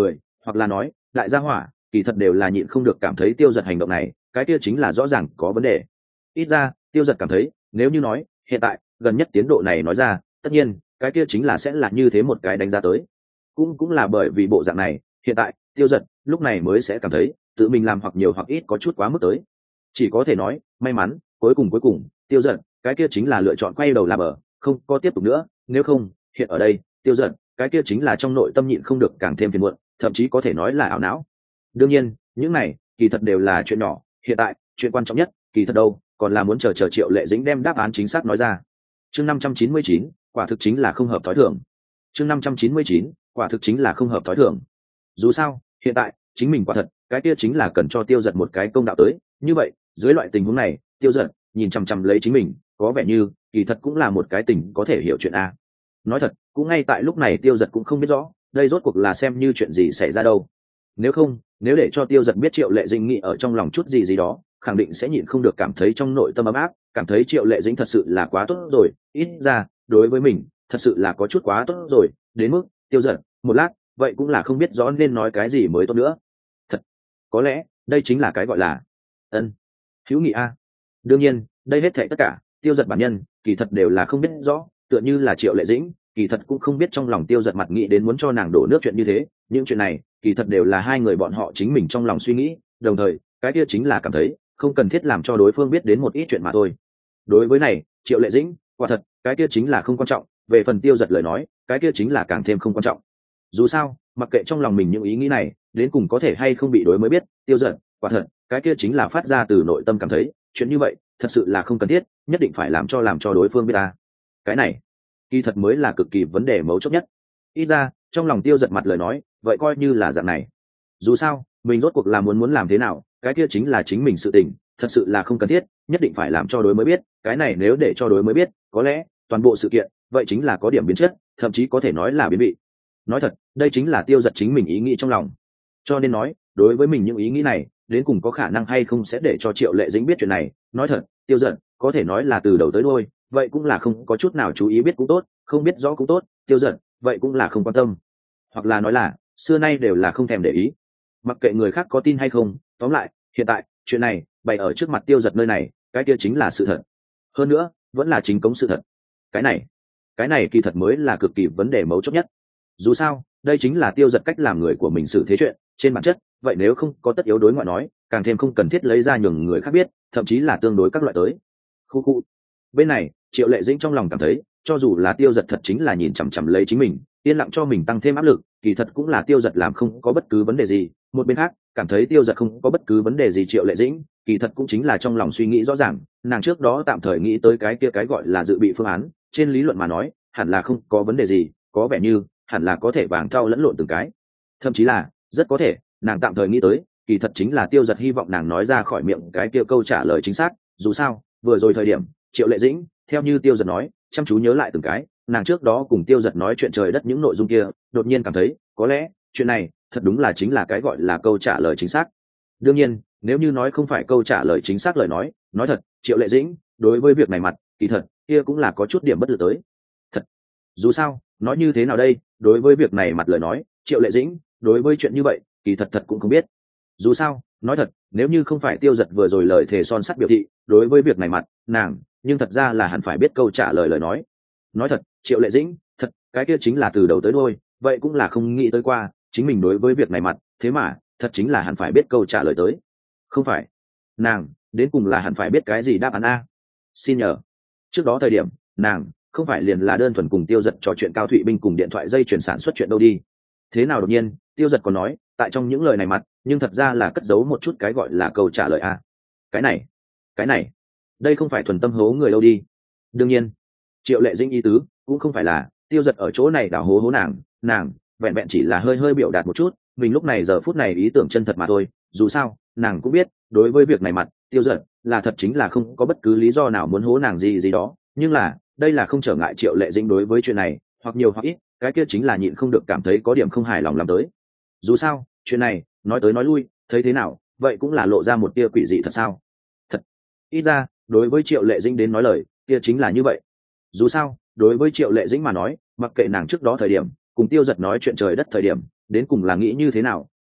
hoặc là nói đại gia hỏa kỳ thật đều là nhịn không được cảm thấy tiêu giật hành động này cái kia chính là rõ ràng có vấn đề. Ít ra tiêu giật cảm thấy nếu như nói hiện tại gần nhất tiến độ này nói ra, tất nhiên cái kia chính là sẽ là như thế một cái đánh giá tới. Cũng là bởi vì bộ dạng này hiện tại tiêu giật lúc này mới sẽ cảm thấy tự mình làm hoặc nhiều hoặc ít có chút quá mức tới. Chỉ có thể nói may mắn cuối cùng tiêu giật cái kia chính là lựa chọn quay đầu làm ở không có tiếp tục nữa, nếu không hiện ở đây tiêu giật cái kia chính là trong nội tâm nhịn không được càng thêm phiền muộn, thậm chí có thể nói là ảo não. Đương nhiên những này kỳ thật đều là chuyện nhỏ, hiện tại chuyện quan trọng nhất kỳ thật đâu còn là muốn chờ Triệu Lệ Dĩnh đem đáp án chính xác nói ra. Chương 599, quả thực chính là không hợp thói thường. Chương 599, quả thực chính là không hợp thói thường. Dù sao hiện tại chính mình quả thật cái kia chính là cần cho tiêu giật một cái công đạo tới, như vậy dưới loại tình huống này tiêu giật nhìn chằm chằm lấy chính mình có vẻ như kỳ thật cũng là một cái tình có thể hiểu chuyện a. Nói thật cũng ngay tại lúc này tiêu giật cũng không biết rõ đây rốt cuộc là xem như chuyện gì xảy ra đâu. Nếu để cho tiêu giật biết Triệu Lệ Dĩnh nghĩ ở trong lòng chút gì đó khẳng định sẽ nhịn không được cảm thấy trong nội tâm ấm áp, cảm thấy Triệu Lệ Dĩnh thật sự là quá tốt rồi, ít ra đối với mình thật sự là có chút quá tốt rồi, đến mức tiêu giật một lát vậy cũng là không biết rõ nên nói cái gì mới tốt nữa. Thật có lẽ đây chính là cái gọi là hữu nghị a. Đương nhiên đây hết thảy tất cả tiêu giật bản nhân kỳ thật đều là không biết rõ, tựa như là Triệu Lệ Dĩnh kỳ thật cũng không biết trong lòng tiêu giật mặt nghĩ đến muốn cho nàng đổ nước chuyện như thế, những chuyện này kỳ thật đều là hai người bọn họ chính mình trong lòng suy nghĩ, đồng thời cái kia chính là cảm thấy không cần thiết làm cho đối phương biết đến một ít chuyện mà thôi. Đối với này Triệu Lệ Dĩnh quả thật cái kia chính là không quan trọng, về phần tiêu giật lời nói cái kia chính là càng thêm không quan trọng. Dù sao mặc kệ trong lòng mình những ý nghĩ này đến cùng có thể hay không bị đối mới biết, tiêu giật quả thật cái kia chính là phát ra từ nội tâm cảm thấy chuyện như vậy thật sự là không cần thiết, nhất định phải làm cho đối phương biết ta. Cái này kỳ thật mới là cực kỳ vấn đề mấu chốt nhất. Ít ra trong lòng tiêu giật mặt lời nói vậy coi như là dạng này. Dù sao mình rốt cuộc là muốn làm thế nào cái kia chính là chính mình sự tình, thật sự là không cần thiết nhất định phải làm cho đối mới biết. Cái này nếu để cho đối mới biết có lẽ toàn bộ sự kiện vậy chính là có điểm biến chất, thậm chí có thể nói là biến vị. Nói thật đây chính là tiêu giật chính mình ý nghĩ trong lòng, cho nên nói đối với mình những ý nghĩ này đến cùng có khả năng hay không sẽ để cho Triệu Lệ Dĩnh biết chuyện này. Nói thật tiêu giật có thể nói là từ đầu tới đuôi vậy cũng là không có chút nào chú ý, biết cũng tốt không biết rõ cũng tốt, tiêu giật vậy cũng là không quan tâm, hoặc là nói là xưa nay đều là không thèm để ý, mặc kệ người khác có tin hay không. Tóm lại hiện tại chuyện này bày ở trước mặt tiêu giật nơi này cái kia chính là sự thật, hơn nữa vẫn là chính cống sự thật. Cái này kỳ thật mới là cực kỳ vấn đề mấu chốt nhất. Dù sao đây chính là tiêu giật cách làm người của mình xử thế chuyện trên bản chất, vậy nếu không có tất yếu đối ngoại nói càng thêm không cần thiết lấy ra nhường người khác biết, thậm chí là tương đối các loại tới. Khu bên này Triệu Lệ Dĩnh trong lòng cảm thấy cho dù là tiêu giật thật chính là nhìn chằm chằm lấy chính mình yên lặng cho mình tăng thêm áp lực, kỳ thật cũng là tiêu giật làm không có bất cứ vấn đề gì. Một bên khác cảm thấy tiêu giật không có bất cứ vấn đề gì Triệu Lệ Dĩnh kỳ thật cũng chính là trong lòng suy nghĩ rõ ràng, nàng trước đó tạm thời nghĩ tới cái kia cái gọi là dự bị phương án trên lý luận mà nói hẳn là không có vấn đề gì, có vẻ như hẳn là có thể vàng thau lẫn lộn từng cái, thậm chí là rất có thể nàng tạm thời nghĩ tới kỳ thật chính là tiêu giật hy vọng nàng nói ra khỏi miệng cái kia câu trả lời chính xác. Dù sao vừa rồi thời điểm Triệu Lệ Dĩnh theo như tiêu giật nói chăm chú nhớ lại từng cái nàng trước đó cùng tiêu giật nói chuyện trời đất những nội dung kia, đột nhiên cảm thấy có lẽ chuyện này thật đúng là chính là cái gọi là câu trả lời chính xác. Đương nhiên nếu như nói không phải câu trả lời chính xác lời nói thật Triệu Lệ Dĩnh đối với việc này mặt kỳ thật kia cũng là có chút điểm bất lực tới. Thật dù sao nói như thế nào đây, đối với việc này mặt lời nói Triệu Lệ Dĩnh đối với chuyện như vậy kỳ thật cũng không biết. Dù sao nói thật nếu như không phải tiêu giật vừa rồi lời thề son sắt biểu thị đối với việc này mặt nàng nhưng thật ra là hẳn phải biết câu trả lời lời nói thật Triệu Lệ Dĩnh thật cái kia chính là từ đầu tới đuôi vậy cũng là không nghĩ tới qua chính mình đối với việc này mặt thế mà thật chính là hẳn phải biết câu trả lời tới. Không phải nàng đến cùng là hẳn phải biết cái gì đáp án a? Xin nhờ trước đó thời điểm nàng không phải liền là đơn thuần cùng tiêu giật trò chuyện Cao Thụy Binh cùng điện thoại dây chuyển sản xuất chuyện đâu đi, thế nào đột nhiên tiêu giật còn nói tại trong những lời này mặt nhưng thật ra là cất giấu một chút cái gọi là câu trả lời a? Cái này đây không phải thuần tâm hố người đâu đi. Đương nhiên Triệu Lệ Dĩnh ý tứ cũng không phải là tiêu giật ở chỗ này đảo hố nàng vẹn vẹn chỉ là hơi biểu đạt một chút mình lúc này giờ phút này ý tưởng chân thật mà thôi. Dù sao nàng cũng biết đối với việc này mặt tiêu giật là thật chính là không có bất cứ lý do nào muốn hố nàng gì đó, nhưng là đây là không trở ngại Triệu Lệ Dĩnh đối với chuyện này hoặc nhiều hoặc ít cái kia chính là nhịn không được cảm thấy có điểm không hài lòng làm tới. Dù sao chuyện này nói tới nói lui thấy thế nào vậy cũng là lộ ra một tia quỷ dị thật sao. Thật ít ra đối với Triệu Lệ Dĩnh đến nói lời kia chính là như vậy. Dù sao đối với Triệu Lệ Dĩnh mà nói mặc kệ nàng trước đó thời điểm cùng tiêu giật nói chuyện trời đất thời điểm đến cùng là nghĩ như thế nào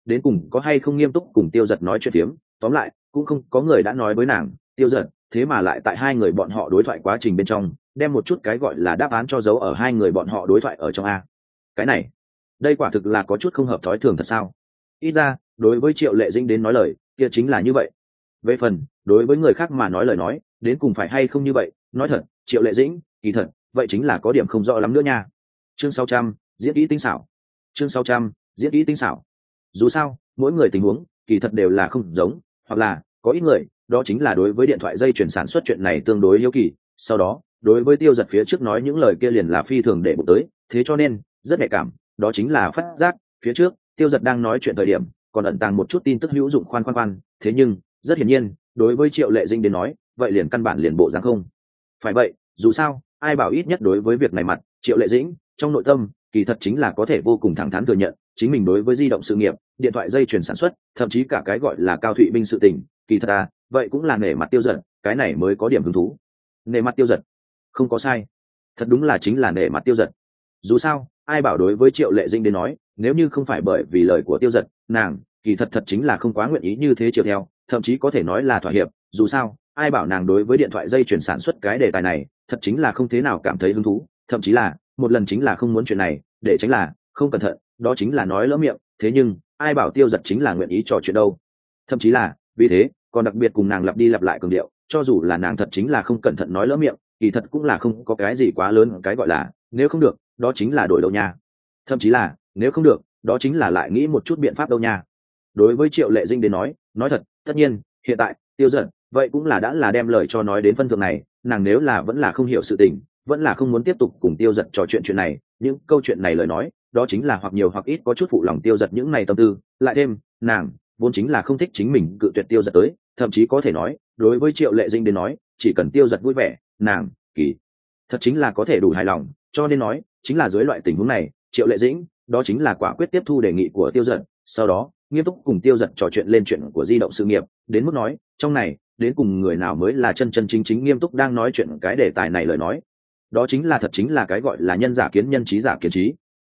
đến cùng có hay không nghiêm túc cùng tiêu giật nói chuyện phiếm. Tóm lại cũng không có người đã nói với nàng tiêu giật, thế mà lại tại hai người bọn họ đối thoại quá trình bên trong đem một chút cái gọi là đáp án cho giấu ở hai người bọn họ đối thoại ở trong a. Cái này, đây quả thực là có chút không hợp thói thường thật sao? Ít ra đối với Triệu Lệ Dĩnh đến nói lời kia chính là như vậy. Về phần đối với người khác mà nói lời nói đến cùng phải hay không như vậy, nói thật Triệu Lệ Dĩnh kỳ thật vậy chính là có điểm không rõ lắm nữa nha. Chương 600, diễn kỹ tinh xảo. Chương 600, diễn kỹ tinh xảo. Dù sao mỗi người tình huống kỳ thật đều là không giống, hoặc là có ít người đó chính là đối với điện thoại dây chuyển sản xuất chuyện này tương đối hiếu kỳ, sau đó đối với tiêu giật phía trước nói những lời kia liền là phi thường để bụng tới, thế cho nên rất nhạy cảm, đó chính là phát giác phía trước tiêu giật đang nói chuyện thời điểm còn ẩn tàng một chút tin tức hữu dụng khoan, thế nhưng rất hiển nhiên đối với Triệu Lệ Dĩnh đến nói vậy liền căn bản liền bộ dáng không phải vậy. Dù sao ai bảo ít nhất đối với việc này mặt Triệu Lệ Dĩnh trong nội tâm kỳ thật chính là có thể vô cùng thẳng thắn thừa nhận chính mình đối với di động sự nghiệp, điện thoại dây chuyển sản xuất, thậm chí cả cái gọi là cao thụy binh sự tình kỳ thật vậy cũng là nể mặt tiêu giật, cái này mới có điểm hứng thú. Nể mặt tiêu giật không có sai, thật đúng là chính là nể mặt tiêu giật. Dù sao ai bảo đối với Triệu Lệ Dĩnh đến nói nếu như không phải bởi vì lời của tiêu giật, nàng kỳ thật chính là không quá nguyện ý như thế chiều theo, thậm chí có thể nói là thỏa hiệp. Dù sao ai bảo nàng đối với điện thoại dây chuyển sản xuất cái đề tài này thật chính là không thế nào cảm thấy hứng thú, thậm chí là một lần chính là không muốn chuyện này, để tránh là không cẩn thận đó chính là nói lỡ miệng. Thế nhưng ai bảo tiêu giật chính là nguyện ý trò chuyện đâu, thậm chí là vì thế còn đặc biệt cùng nàng lặp đi lặp lại cường điệu, cho dù là nàng thật chính là không cẩn thận nói lỡ miệng kỳ thật cũng là không có cái gì quá lớn, cái gọi là nếu không được đó chính là đổi đâu nha, thậm chí là nếu không được đó chính là lại nghĩ một chút biện pháp đâu nha. Đối với Triệu Lệ Dĩnh đến nói thật tất nhiên hiện tại tiêu giật vậy cũng là đã là đem lời cho nói đến phân thượng này, nàng nếu là vẫn là không hiểu sự tình, vẫn là không muốn tiếp tục cùng tiêu giật trò chuyện này, những câu chuyện này lời nói đó chính là hoặc nhiều hoặc ít có chút phụ lòng tiêu giật những này tâm tư. Lại thêm nàng vốn chính là không thích chính mình cự tuyệt tiêu giật tới, thậm chí có thể nói đối với Triệu Lệ Dĩnh đến nói chỉ cần tiêu giật vui vẻ nàng kỳ thật chính là có thể đủ hài lòng. Cho nên nói chính là dưới loại tình huống này Triệu Lệ Dĩnh đó chính là quả quyết tiếp thu đề nghị của tiêu giật, sau đó nghiêm túc cùng tiêu giật trò chuyện lên chuyện của di động sự nghiệp, đến mức nói trong này đến cùng người nào mới là chân chính nghiêm túc đang nói chuyện cái đề tài này lời nói, đó chính là thật chính là cái gọi là nhân giả kiến nhân, trí giả kiến trí.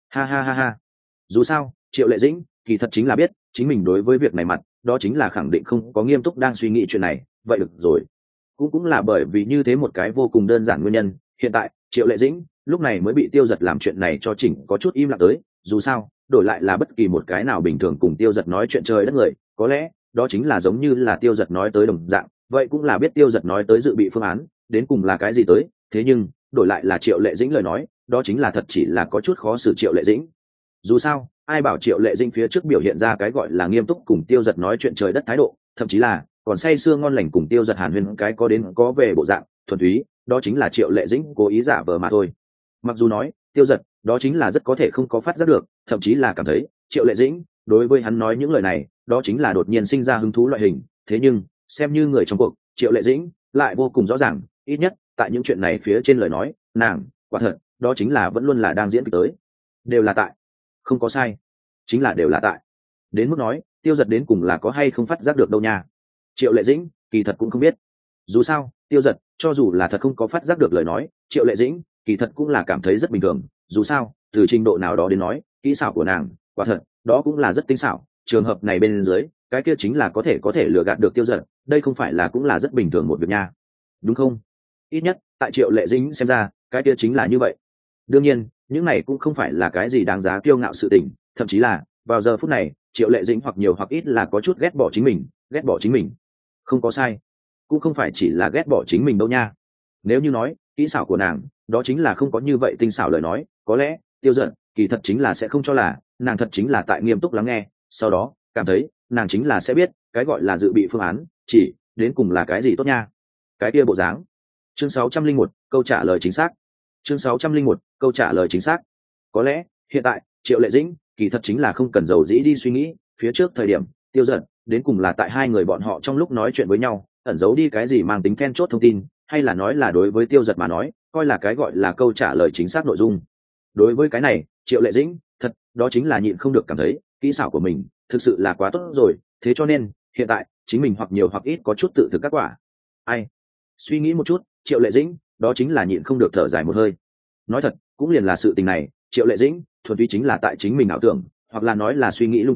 Ha. Dù sao Triệu Lệ Dĩnh kỳ thật chính là biết chính mình đối với việc này mặt đó chính là khẳng định không có nghiêm túc đang suy nghĩ chuyện này, vậy được rồi. Cũng là bởi vì như thế một cái vô cùng đơn giản nguyên nhân, hiện tại Triệu Lệ Dĩnh lúc này mới bị tiêu giật làm chuyện này cho chỉnh có chút im lặng tới. Dù sao đổi lại là bất kỳ một cái nào bình thường cùng tiêu giật nói chuyện trời đất người, có lẽ đó chính là giống như là tiêu giật nói tới đồng dạng, vậy cũng là biết tiêu giật nói tới dự bị phương án đến cùng là cái gì tới. Thế nhưng đổi lại là Triệu Lệ Dĩnh lời nói đó chính là thật chỉ là có chút khó xử Triệu Lệ Dĩnh. Dù sao ai bảo Triệu Lệ Dĩnh phía trước biểu hiện ra cái gọi là nghiêm túc cùng tiêu giật nói chuyện trời đất thái độ, thậm chí là còn say sưa ngon lành cùng tiêu giật hàn huyên cái có đến có về bộ dạng thuần túy, đó chính là Triệu Lệ Dĩnh cố ý giả vờ mà thôi. Mặc dù nói tiêu giật đó chính là rất có thể không có phát giác được, thậm chí là cảm thấy Triệu Lệ Dĩnh đối với hắn nói những lời này đó chính là đột nhiên sinh ra hứng thú loại hình. Thế nhưng xem như người trong cuộc Triệu Lệ Dĩnh lại vô cùng rõ ràng, ít nhất tại những chuyện này phía trên lời nói nàng quả thật đó chính là vẫn luôn là đang diễn kịch tới, đều là tại, không có sai, chính là đều là tại. Đến mức nói tiêu giật đến cùng là có hay không phát giác được đâu nha, Triệu Lệ Dĩnh kỳ thật cũng không biết. Dù sao tiêu giật cho dù là thật không có phát giác được lời nói Triệu Lệ Dĩnh kỳ thật cũng là cảm thấy rất bình thường. Dù sao từ trình độ nào đó đến nói kỹ xảo của nàng quả thật đó cũng là rất tinh xảo, trường hợp này bên dưới cái kia chính là có thể lừa gạt được tiêu giật, đây không phải là cũng là rất bình thường một việc nha, đúng không? Ít nhất tại Triệu Lệ Dĩnh xem ra cái kia chính là như vậy. Đương nhiên những này cũng không phải là cái gì đáng giá kiêu ngạo sự tình, thậm chí là vào giờ phút này Triệu Lệ Dĩnh hoặc nhiều hoặc ít là có chút ghét bỏ chính mình không có sai, cũng không phải chỉ là ghét bỏ chính mình đâu nha. Nếu như nói kỹ xảo của nàng đó chính là không có như vậy tinh xảo lời nói, có lẽ tiêu giật kỳ thật chính là sẽ không cho là nàng thật chính là tại nghiêm túc lắng nghe, sau đó cảm thấy nàng chính là sẽ biết cái gọi là dự bị phương án chỉ đến cùng là cái gì tốt nha. Cái kia bộ dáng. Chương 601, câu trả lời chính xác. Chương 601, câu trả lời chính xác. Có lẽ hiện tại Triệu Lệ Dĩnh kỳ thật chính là không cần dầu dĩ đi suy nghĩ phía trước thời điểm tiêu giật đến cùng là tại hai người bọn họ trong lúc nói chuyện với nhau ẩn giấu đi cái gì mang tính then chốt thông tin, hay là nói là đối với tiêu giật mà nói coi là cái gọi là câu trả lời chính xác nội dung. Đối với cái này Triệu Lệ Dĩnh thật đó chính là nhịn không được cảm thấy kỹ xảo của mình thực sự là quá tốt rồi, thế cho nên hiện tại chính mình hoặc nhiều hoặc ít có chút tự thực các quả. Ai suy nghĩ một chút Triệu Lệ Dĩnh đó chính là nhịn không được thở dài một hơi. Nói thật cũng liền là sự tình này Triệu Lệ Dĩnh thuần túy chính là tại chính mình ảo tưởng, hoặc là nói là suy nghĩ lung tung,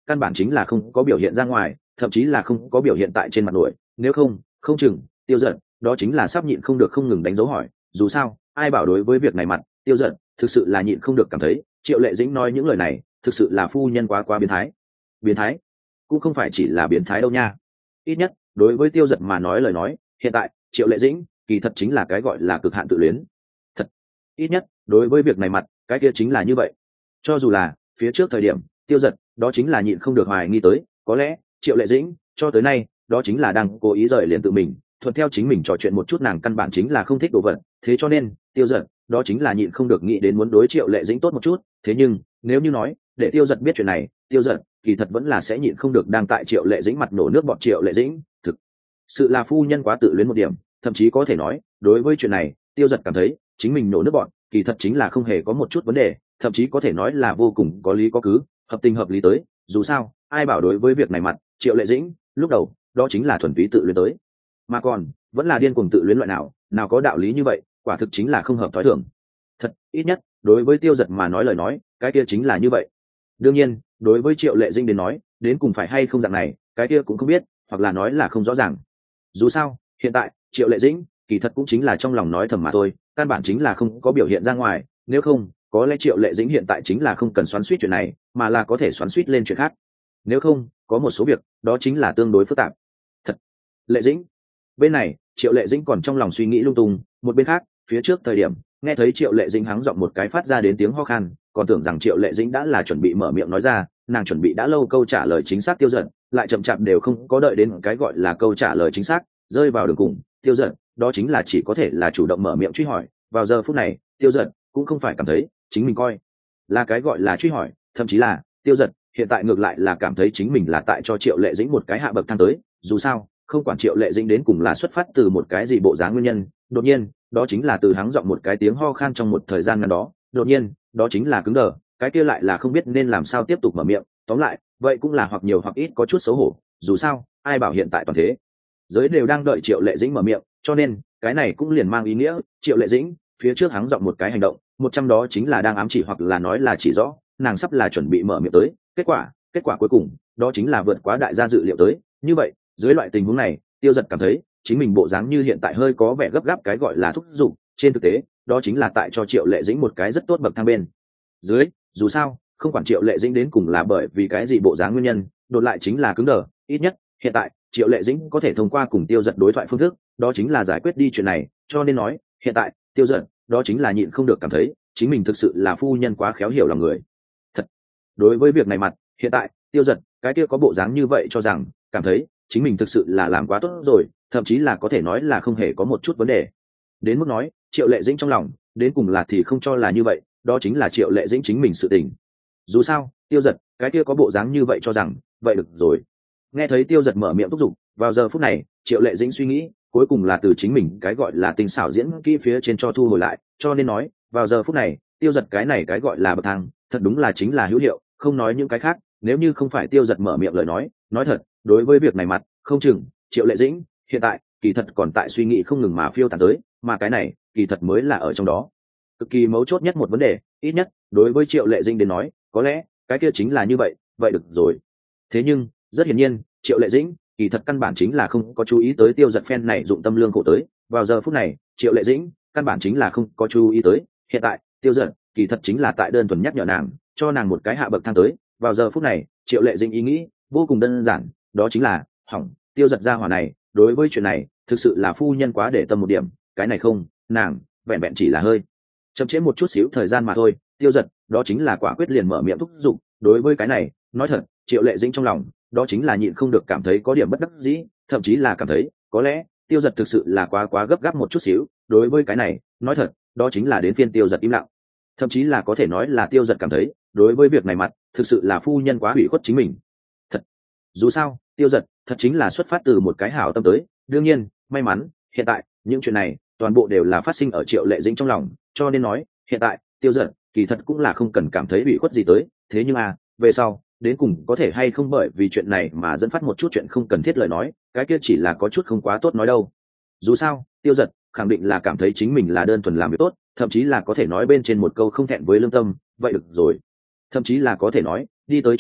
căn bản chính là không có biểu hiện ra ngoài, thậm chí là không có biểu hiện tại trên mặt nổi, nếu không không chừng tiêu giật đó chính là sắp nhịn không được không ngừng đánh dấu hỏi. Dù sao ai bảo đối với việc này mặt tiêu giật thực sự là nhịn không được cảm thấy Triệu Lệ Dĩnh nói những lời này thực sự là phu nhân quá biến thái. Biến thái cũng không phải chỉ là biến thái đâu nha, ít nhất đối với tiêu giật mà nói lời nói hiện tại Triệu Lệ Dĩnh kỳ thật chính là cái gọi là cực hạn tự luyến. Thật, ít nhất đối với việc này mặt cái kia chính là như vậy. Cho dù là phía trước thời điểm tiêu giật đó chính là nhịn không được hoài nghi tới, có lẽ Triệu Lệ Dĩnh cho tới nay đó chính là đang cố ý rời liền tự mình thuận theo chính mình trò chuyện một chút, nàng căn bản chính là không thích đồ vật, thế cho nên tiêu giật đó chính là nhịn không được nghĩ đến muốn đối Triệu Lệ Dĩnh tốt một chút. Thế nhưng nếu như nói để tiêu giật biết chuyện này, tiêu giật kỳ thật vẫn là sẽ nhịn không được đang tại Triệu Lệ Dĩnh mặt nổ nước bọt. Triệu Lệ Dĩnh thực sự là phu nhân quá tự luyến một điểm, thậm chí có thể nói đối với chuyện này tiêu giật cảm thấy chính mình nổ nước bọt kỳ thật chính là không hề có một chút vấn đề, thậm chí có thể nói là vô cùng có lý có cứ, hợp tình hợp lý tới. Dù sao ai bảo đối với việc này mặt Triệu Lệ Dĩnh lúc đầu đó chính là thuần túy tự luyến tới, mà còn vẫn là điên cuồng tự luyến loại nào có đạo lý như vậy, quả thực chính là không hợp thói thường. Thật, ít nhất đối với tiêu giật mà nói lời nói cái kia chính là như vậy. Đương nhiên đối với Triệu Lệ Dĩnh đến nói đến cùng phải hay không dạng này cái kia cũng không biết, hoặc là nói là không rõ ràng. Dù sao hiện tại Triệu Lệ Dĩnh kỳ thật cũng chính là trong lòng nói thầm mà thôi, căn bản chính là không có biểu hiện ra ngoài, nếu không có lẽ Triệu Lệ Dĩnh hiện tại chính là không cần xoắn suýt chuyện này mà là có thể xoắn suýt lên chuyện khác. Nếu không có một số việc đó chính là tương đối phức tạp. Thật, Lệ Dĩnh bên này Triệu Lệ Dĩnh còn trong lòng suy nghĩ lung tung, một bên khác phía trước thời điểm nghe thấy Triệu Lệ Dĩnh hắng giọng một cái phát ra đến tiếng ho khan, còn tưởng rằng Triệu Lệ Dĩnh đã là chuẩn bị mở miệng nói ra, nàng chuẩn bị đã lâu câu trả lời chính xác, tiêu giật lại chậm chạp đều không có đợi đến cái gọi là câu trả lời chính xác, rơi vào đường cùng tiêu giật đó chính là chỉ có thể là chủ động mở miệng truy hỏi. Vào giờ phút này tiêu giật cũng không phải cảm thấy chính mình coi là cái gọi là truy hỏi, thậm chí là tiêu giật hiện tại ngược lại là cảm thấy chính mình là tại cho Triệu Lệ Dĩnh một cái hạ bậc thang tới. Dù sao không quản Triệu Lệ Dĩnh đến cùng là xuất phát từ một cái gì bộ dáng nguyên nhân, đột nhiên đó chính là từ hắng giọng một cái tiếng ho khan trong một thời gian ngắn đó, đột nhiên đó chính là cứng đờ, cái kia lại là không biết nên làm sao tiếp tục mở miệng. Tóm lại vậy cũng là hoặc nhiều hoặc ít có chút xấu hổ, dù sao ai bảo hiện tại toàn thế giới đều đang đợi Triệu Lệ Dĩnh mở miệng, cho nên cái này cũng liền mang ý nghĩa Triệu Lệ Dĩnh phía trước hắng giọng một cái hành động 100 đó chính là đang ám chỉ hoặc là nói là chỉ rõ nàng sắp là chuẩn bị mở miệng tới. Kết quả cuối cùng đó chính là vượt quá đại gia dự liệu tới. Như vậy dưới loại tình huống này tiêu giật cảm thấy chính mình bộ dáng như hiện tại hơi có vẻ gấp gáp, cái gọi là thúc giục trên thực tế đó chính là tại cho Triệu Lệ Dĩnh một cái rất tốt bậc thang bên dưới. Dù sao không quản Triệu Lệ Dĩnh đến cùng là bởi vì cái gì bộ dáng nguyên nhân đột lại chính là cứng đờ, ít nhất hiện tại Triệu Lệ Dĩnh có thể thông qua cùng tiêu giật đối thoại phương thức đó chính là giải quyết đi chuyện này, cho nên nói hiện tại tiêu giật đó chính là nhịn không được cảm thấy chính mình thực sự là phu nhân quá khéo hiểu lòng người. Thật, đối với việc này mặt hiện tại tiêu giật cái kia có bộ dáng như vậy cho rằng cảm thấy chính mình thực sự là làm quá tốt rồi, thậm chí là có thể nói là không hề có một chút vấn đề, đến mức nói Triệu Lệ Dĩnh trong lòng đến cùng là thì không cho là như vậy, đó chính là Triệu Lệ Dĩnh chính mình sự tình. Dù sao tiêu giật cái kia có bộ dáng như vậy cho rằng vậy được rồi. Nghe thấy tiêu giật mở miệng thúc giục, vào giờ phút này Triệu Lệ Dĩnh suy nghĩ cuối cùng là từ chính mình cái gọi là tinh xảo diễn kỹ phía trên cho thu hồi lại, cho nên nói vào giờ phút này tiêu giật cái này cái gọi là bậc thang thật đúng là chính là hữu hiệu, không nói những cái khác, nếu như không phải tiêu giật mở miệng lời nói thật đối với việc này mặt không chừng Triệu Lệ Dĩnh hiện tại kỳ thật còn tại suy nghĩ không ngừng mà phiêu tán tới, mà cái này kỳ thật mới là ở trong đó cực kỳ mấu chốt nhất một vấn đề, ít nhất đối với Triệu Lệ Dĩnh đến nói có lẽ cái kia chính là như vậy, vậy được rồi. Thế nhưng rất hiển nhiên Triệu Lệ Dĩnh kỳ thật căn bản chính là không có chú ý tới tiêu giật phen này dụng tâm lương khổ tới. Vào giờ phút này Triệu Lệ Dĩnh căn bản chính là không có chú ý tới hiện tại tiêu giật kỳ thật chính là tại đơn thuần nhắc nhở nàng, cho nàng một cái hạ bậc thang tới. Vào giờ phút này Triệu Lệ Dĩnh ý nghĩ vô cùng đơn giản, đó chính là hỏng, tiêu giật ra hỏa này đối với chuyện này thực sự là phu nhân quá để tâm một điểm, cái này không nàng vẹn vẹn chỉ là hơi chậm trễ một chút xíu thời gian mà thôi. Tiêu giật đó chính là quả quyết liền mở miệng thúc giục, đối với cái này nói thật Triệu Lệ Dĩnh trong lòng đó chính là nhịn không được cảm thấy có điểm bất đắc dĩ, thậm chí là cảm thấy có lẽ tiêu giật thực sự là quá gấp gáp một chút xíu. Đối với cái này nói thật đó chính là đến phiên tiêu giật im lặng, thậm chí là có thể nói là tiêu giật cảm thấy đối với việc này mặt thực sự là phu nhân quá hủy khuất chính mình. Thật, dù sao tiêu giật thật chính là xuất phát từ một cái hảo tâm tới. Đương nhiên may mắn hiện tại những chuyện này toàn bộ đều là phát sinh ở Triệu Lệ Dĩnh trong lòng, cho nên nói hiện tại tiêu giật kỳ thật cũng là không cần cảm thấy bị khuất gì tới. Thế nhưng về sau đến cùng có thể hay không bởi vì chuyện này mà dẫn phát một chút chuyện không cần thiết lời nói, cái kia chỉ là có chút không quá tốt nói đâu. Dù sao tiêu giật khẳng định là cảm thấy chính mình là đơn thuần làm việc tốt, thậm chí là có thể nói bên trên một câu không thẹn với lương tâm, vậy được rồi. Thậm chí là có thể nói đi tới chỗ nào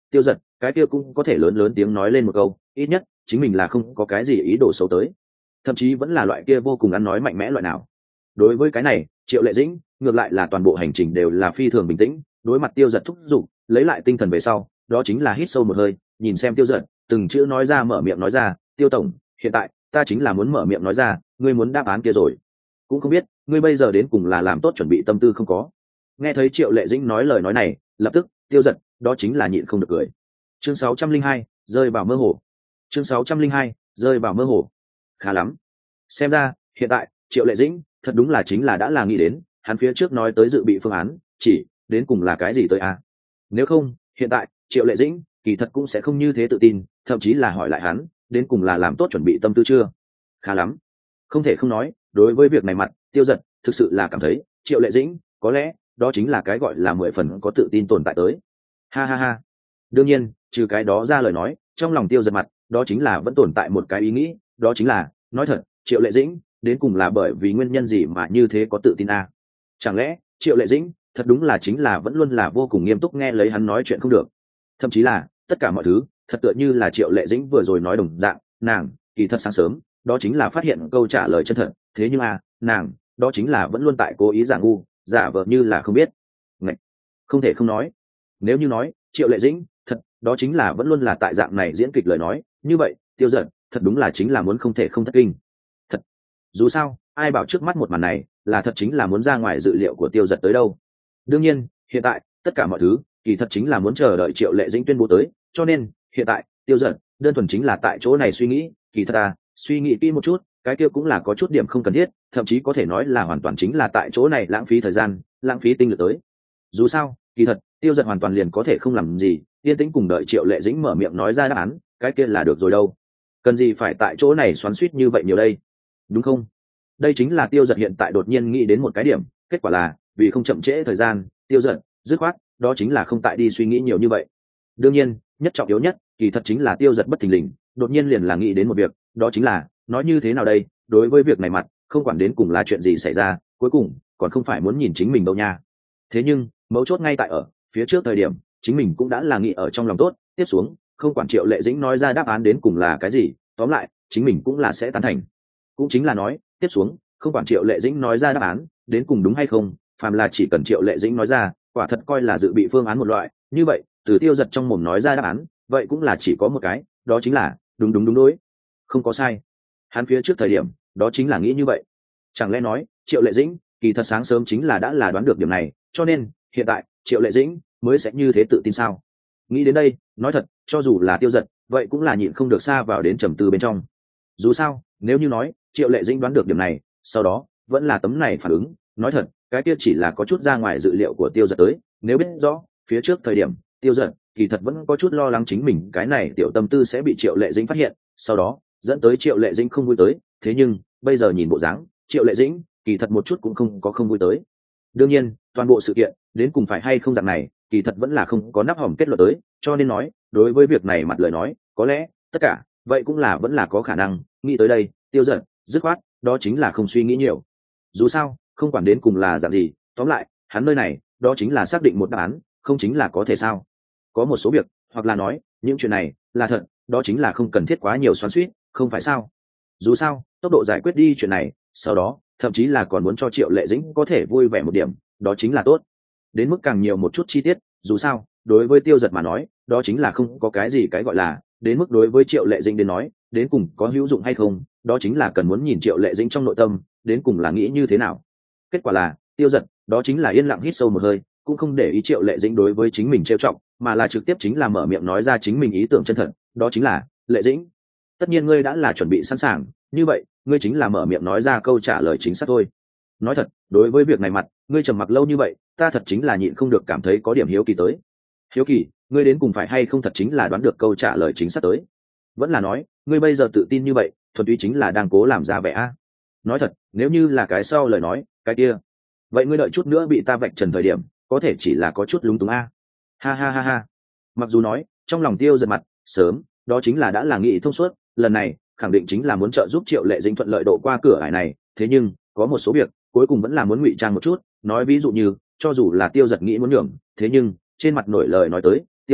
tiêu giật cái kia cũng có thể lớn lớn tiếng nói lên một câu, ít nhất chính mình là không có cái gì ý đồ xấu tới, thậm chí vẫn là loại kia vô cùng ăn nói mạnh mẽ loại nào. Đối với cái này Triệu Lệ Dĩnh ngược lại là toàn bộ hành trình đều là phi thường bình tĩnh, đối mặt tiêu giật thúc giục lấy lại tinh thần về sau, đó chính là hít sâu một hơi, nhìn xem tiêu giật từng chữ nói ra, mở miệng nói ra, tiêu tổng, hiện tại ta chính là muốn mở miệng nói ra, ngươi muốn đáp án kia rồi, cũng không biết ngươi bây giờ đến cùng là làm tốt chuẩn bị tâm tư không có. Nghe thấy Triệu Lệ Dĩnh nói lời nói này, lập tức tiêu giật đó chính là nhịn không được cười. Chương 602, rơi vào mơ hồ. Chương 602, rơi vào mơ hồ. Khá lắm, xem ra hiện tại Triệu Lệ Dĩnh thật đúng là chính là đã là nghĩ đến hắn phía trước nói tới dự bị phương án chỉ đến cùng là cái gì tới à. Nếu không hiện tại Triệu Lệ Dĩnh kỳ thật cũng sẽ không như thế tự tin, thậm chí là hỏi lại hắn đến cùng là làm tốt chuẩn bị tâm tư chưa. Khá lắm, không thể không nói, đối với việc này mặt tiêu giật thực sự là cảm thấy Triệu Lệ Dĩnh có lẽ đó chính là cái gọi là 10 phần có tự tin tồn tại tới. Ha ha ha. Đương nhiên trừ cái đó ra lời nói, trong lòng tiêu giật mặt đó chính là vẫn tồn tại một cái ý nghĩ, đó chính là nói thật Triệu Lệ Dĩnh đến cùng là bởi vì nguyên nhân gì mà như thế có tự tin à? Chẳng lẽ Triệu Lệ Dĩnh thật đúng là chính là vẫn luôn là vô cùng nghiêm túc nghe lấy hắn nói chuyện không được, thậm chí là tất cả mọi thứ thật tựa như là Triệu Lệ Dĩnh vừa rồi nói đồng dạng, nàng kỳ thật sáng sớm đó chính là phát hiện câu trả lời chân thật, thế nhưng nàng đó chính là vẫn luôn tại cố ý giả ngu giả vờ như là không biết. Ngạch, không thể không nói, nếu như nói Triệu Lệ Dĩnh thật đó chính là vẫn luôn là tại dạng này diễn kịch lời nói, như vậy tiêu giật thật đúng là chính là muốn không thể không thất kinh. Thật, dù sao ai bảo trước mắt một màn này là thật chính là muốn ra ngoài dự liệu của tiêu giật tới đâu. Đương nhiên hiện tại tất cả mọi thứ kỳ thật chính là muốn chờ đợi Triệu Lệ Dĩnh tuyên bố tới, cho nên hiện tại tiêu giật đơn thuần chính là tại chỗ này suy nghĩ, kỳ thật suy nghĩ kỹ một chút cái kia cũng là có chút điểm không cần thiết, thậm chí có thể nói là hoàn toàn chính là tại chỗ này lãng phí thời gian, lãng phí tinh lực tới. Dù sao kỳ thật tiêu giật hoàn toàn liền có thể không làm gì, yên tĩnh cùng đợi Triệu Lệ Dĩnh mở miệng nói ra đáp án, cái kia là được rồi đâu, cần gì phải tại chỗ này xoắn xuýt như vậy nhiều đây, đúng không? Đây chính là tiêu giật hiện tại đột nhiên nghĩ đến một cái điểm, kết quả là vì không chậm trễ thời gian, tiêu giật dứt khoát đó chính là không tại đi suy nghĩ nhiều như vậy. Đương nhiên nhất trọng yếu nhất kỳ thật chính là tiêu giật bất thình lình đột nhiên liền là nghĩ đến một việc, đó chính là nói như thế nào đây, đối với việc này mặt không quản đến cùng là chuyện gì xảy ra, cuối cùng còn không phải muốn nhìn chính mình đâu nha. Thế nhưng mấu chốt ngay tại ở phía trước thời điểm chính mình cũng đã là nghĩ ở trong lòng tốt, tiếp xuống không quản Triệu Lệ Dĩnh nói ra đáp án đến cùng là cái gì, tóm lại chính mình cũng là sẽ tán thành. Cũng chính là nói tiếp xuống không quản Triệu Lệ Dĩnh nói ra đáp án đến cùng đúng hay không, phàm là chỉ cần Triệu Lệ Dĩnh nói ra quả thật coi là dự bị phương án một loại, như vậy từ tiêu giật trong mồm nói ra đáp án vậy cũng là chỉ có một cái, đó chính là đúng đúng đúng đối, không có sai. Hắn phía trước thời điểm đó chính là nghĩ như vậy. Chẳng lẽ nói Triệu Lệ Dĩnh kỳ thật sáng sớm chính là đã là đoán được điểm này, cho nên hiện tại Triệu Lệ Dĩnh mới sẽ như thế tự tin sao? Nghĩ đến đây nói thật cho dù là tiêu giật vậy cũng là nhịn không được xa vào đến trầm tư bên trong. Dù sao nếu như nói Triệu Lệ Dĩnh đoán được điểm này sau đó vẫn là tấm này phản ứng, nói thật cái kia chỉ là có chút ra ngoài dự liệu của tiêu giật tới. Nếu biết rõ phía trước thời điểm tiêu giật kỳ thật vẫn có chút lo lắng chính mình cái này tiểu tâm tư sẽ bị Triệu Lệ Dĩnh phát hiện, sau đó dẫn tới Triệu Lệ Dĩnh không vui tới, thế nhưng bây giờ nhìn bộ dáng Triệu Lệ Dĩnh kỳ thật một chút cũng không có không vui tới. Đương nhiên toàn bộ sự kiện đến cùng phải hay không dạng này kỳ thật vẫn là không có nắp hỏng kết luận tới, cho nên nói đối với việc này mặt lời nói có lẽ tất cả vậy cũng là vẫn là có khả năng. Nghĩ tới đây tiêu giật dứt khoát đó chính là không suy nghĩ nhiều. Dù sao không quản đến cùng là dạng gì, tóm lại hắn nơi này đó chính là xác định một đáp án, không chính là có thể sao. Có một số việc hoặc là nói những chuyện này là thật, đó chính là không cần thiết quá nhiều xoắn xuýt, không phải sao. Dù sao tốc độ giải quyết đi chuyện này, sau đó thậm chí là còn muốn cho Triệu Lệ Dĩnh có thể vui vẻ một điểm, đó chính là tốt. Đến mức càng nhiều một chút chi tiết, dù sao đối với tiêu giật mà nói đó chính là không có cái gì cái gọi là, đến mức đối với Triệu Lệ Dĩnh đến nói đến cùng có hữu dụng hay không, đó chính là cần muốn nhìn Triệu Lệ Dĩnh trong nội tâm đến cùng là nghĩ như thế nào. Kết quả là tiêu giật đó chính là yên lặng hít sâu một hơi, cũng không để ý Triệu Lệ Dĩnh đối với chính mình trêu chọc, mà là trực tiếp chính là mở miệng nói ra chính mình ý tưởng chân thật, đó chính là Lệ Dĩnh, tất nhiên ngươi đã là chuẩn bị sẵn sàng, như vậy ngươi chính là mở miệng nói ra câu trả lời chính xác thôi. Nói thật đối với việc này mặt ngươi trầm mặc lâu như vậy, ta thật chính là nhịn không được cảm thấy có điểm hiếu kỳ tới. Hiếu kỳ ngươi đến cùng phải hay không thật chính là đoán được câu trả lời chính xác tới, vẫn là nói ngươi bây giờ tự tin như vậy thuần túy chính là đang cố làm ra vẻ a? Nói thật nếu như là cái sau lời nói cái kia vậy ngươi đợi chút nữa bị ta vạch trần thời điểm có thể chỉ là có chút lúng túng a. Ha ha ha ha. Mặc dù nói trong lòng tiêu giật mặt sớm đó chính là đã là nghĩ thông suốt, lần này khẳng định chính là muốn trợ giúp Triệu Lệ Dĩnh thuận lợi độ qua cửa ải này, thế nhưng có một số việc cuối cùng vẫn là muốn ngụy trang một chút. Nói ví dụ như cho dù là tiêu giật nghĩ muốn nhường, thế nhưng trên mặt nổi lời nói tới tiêu giật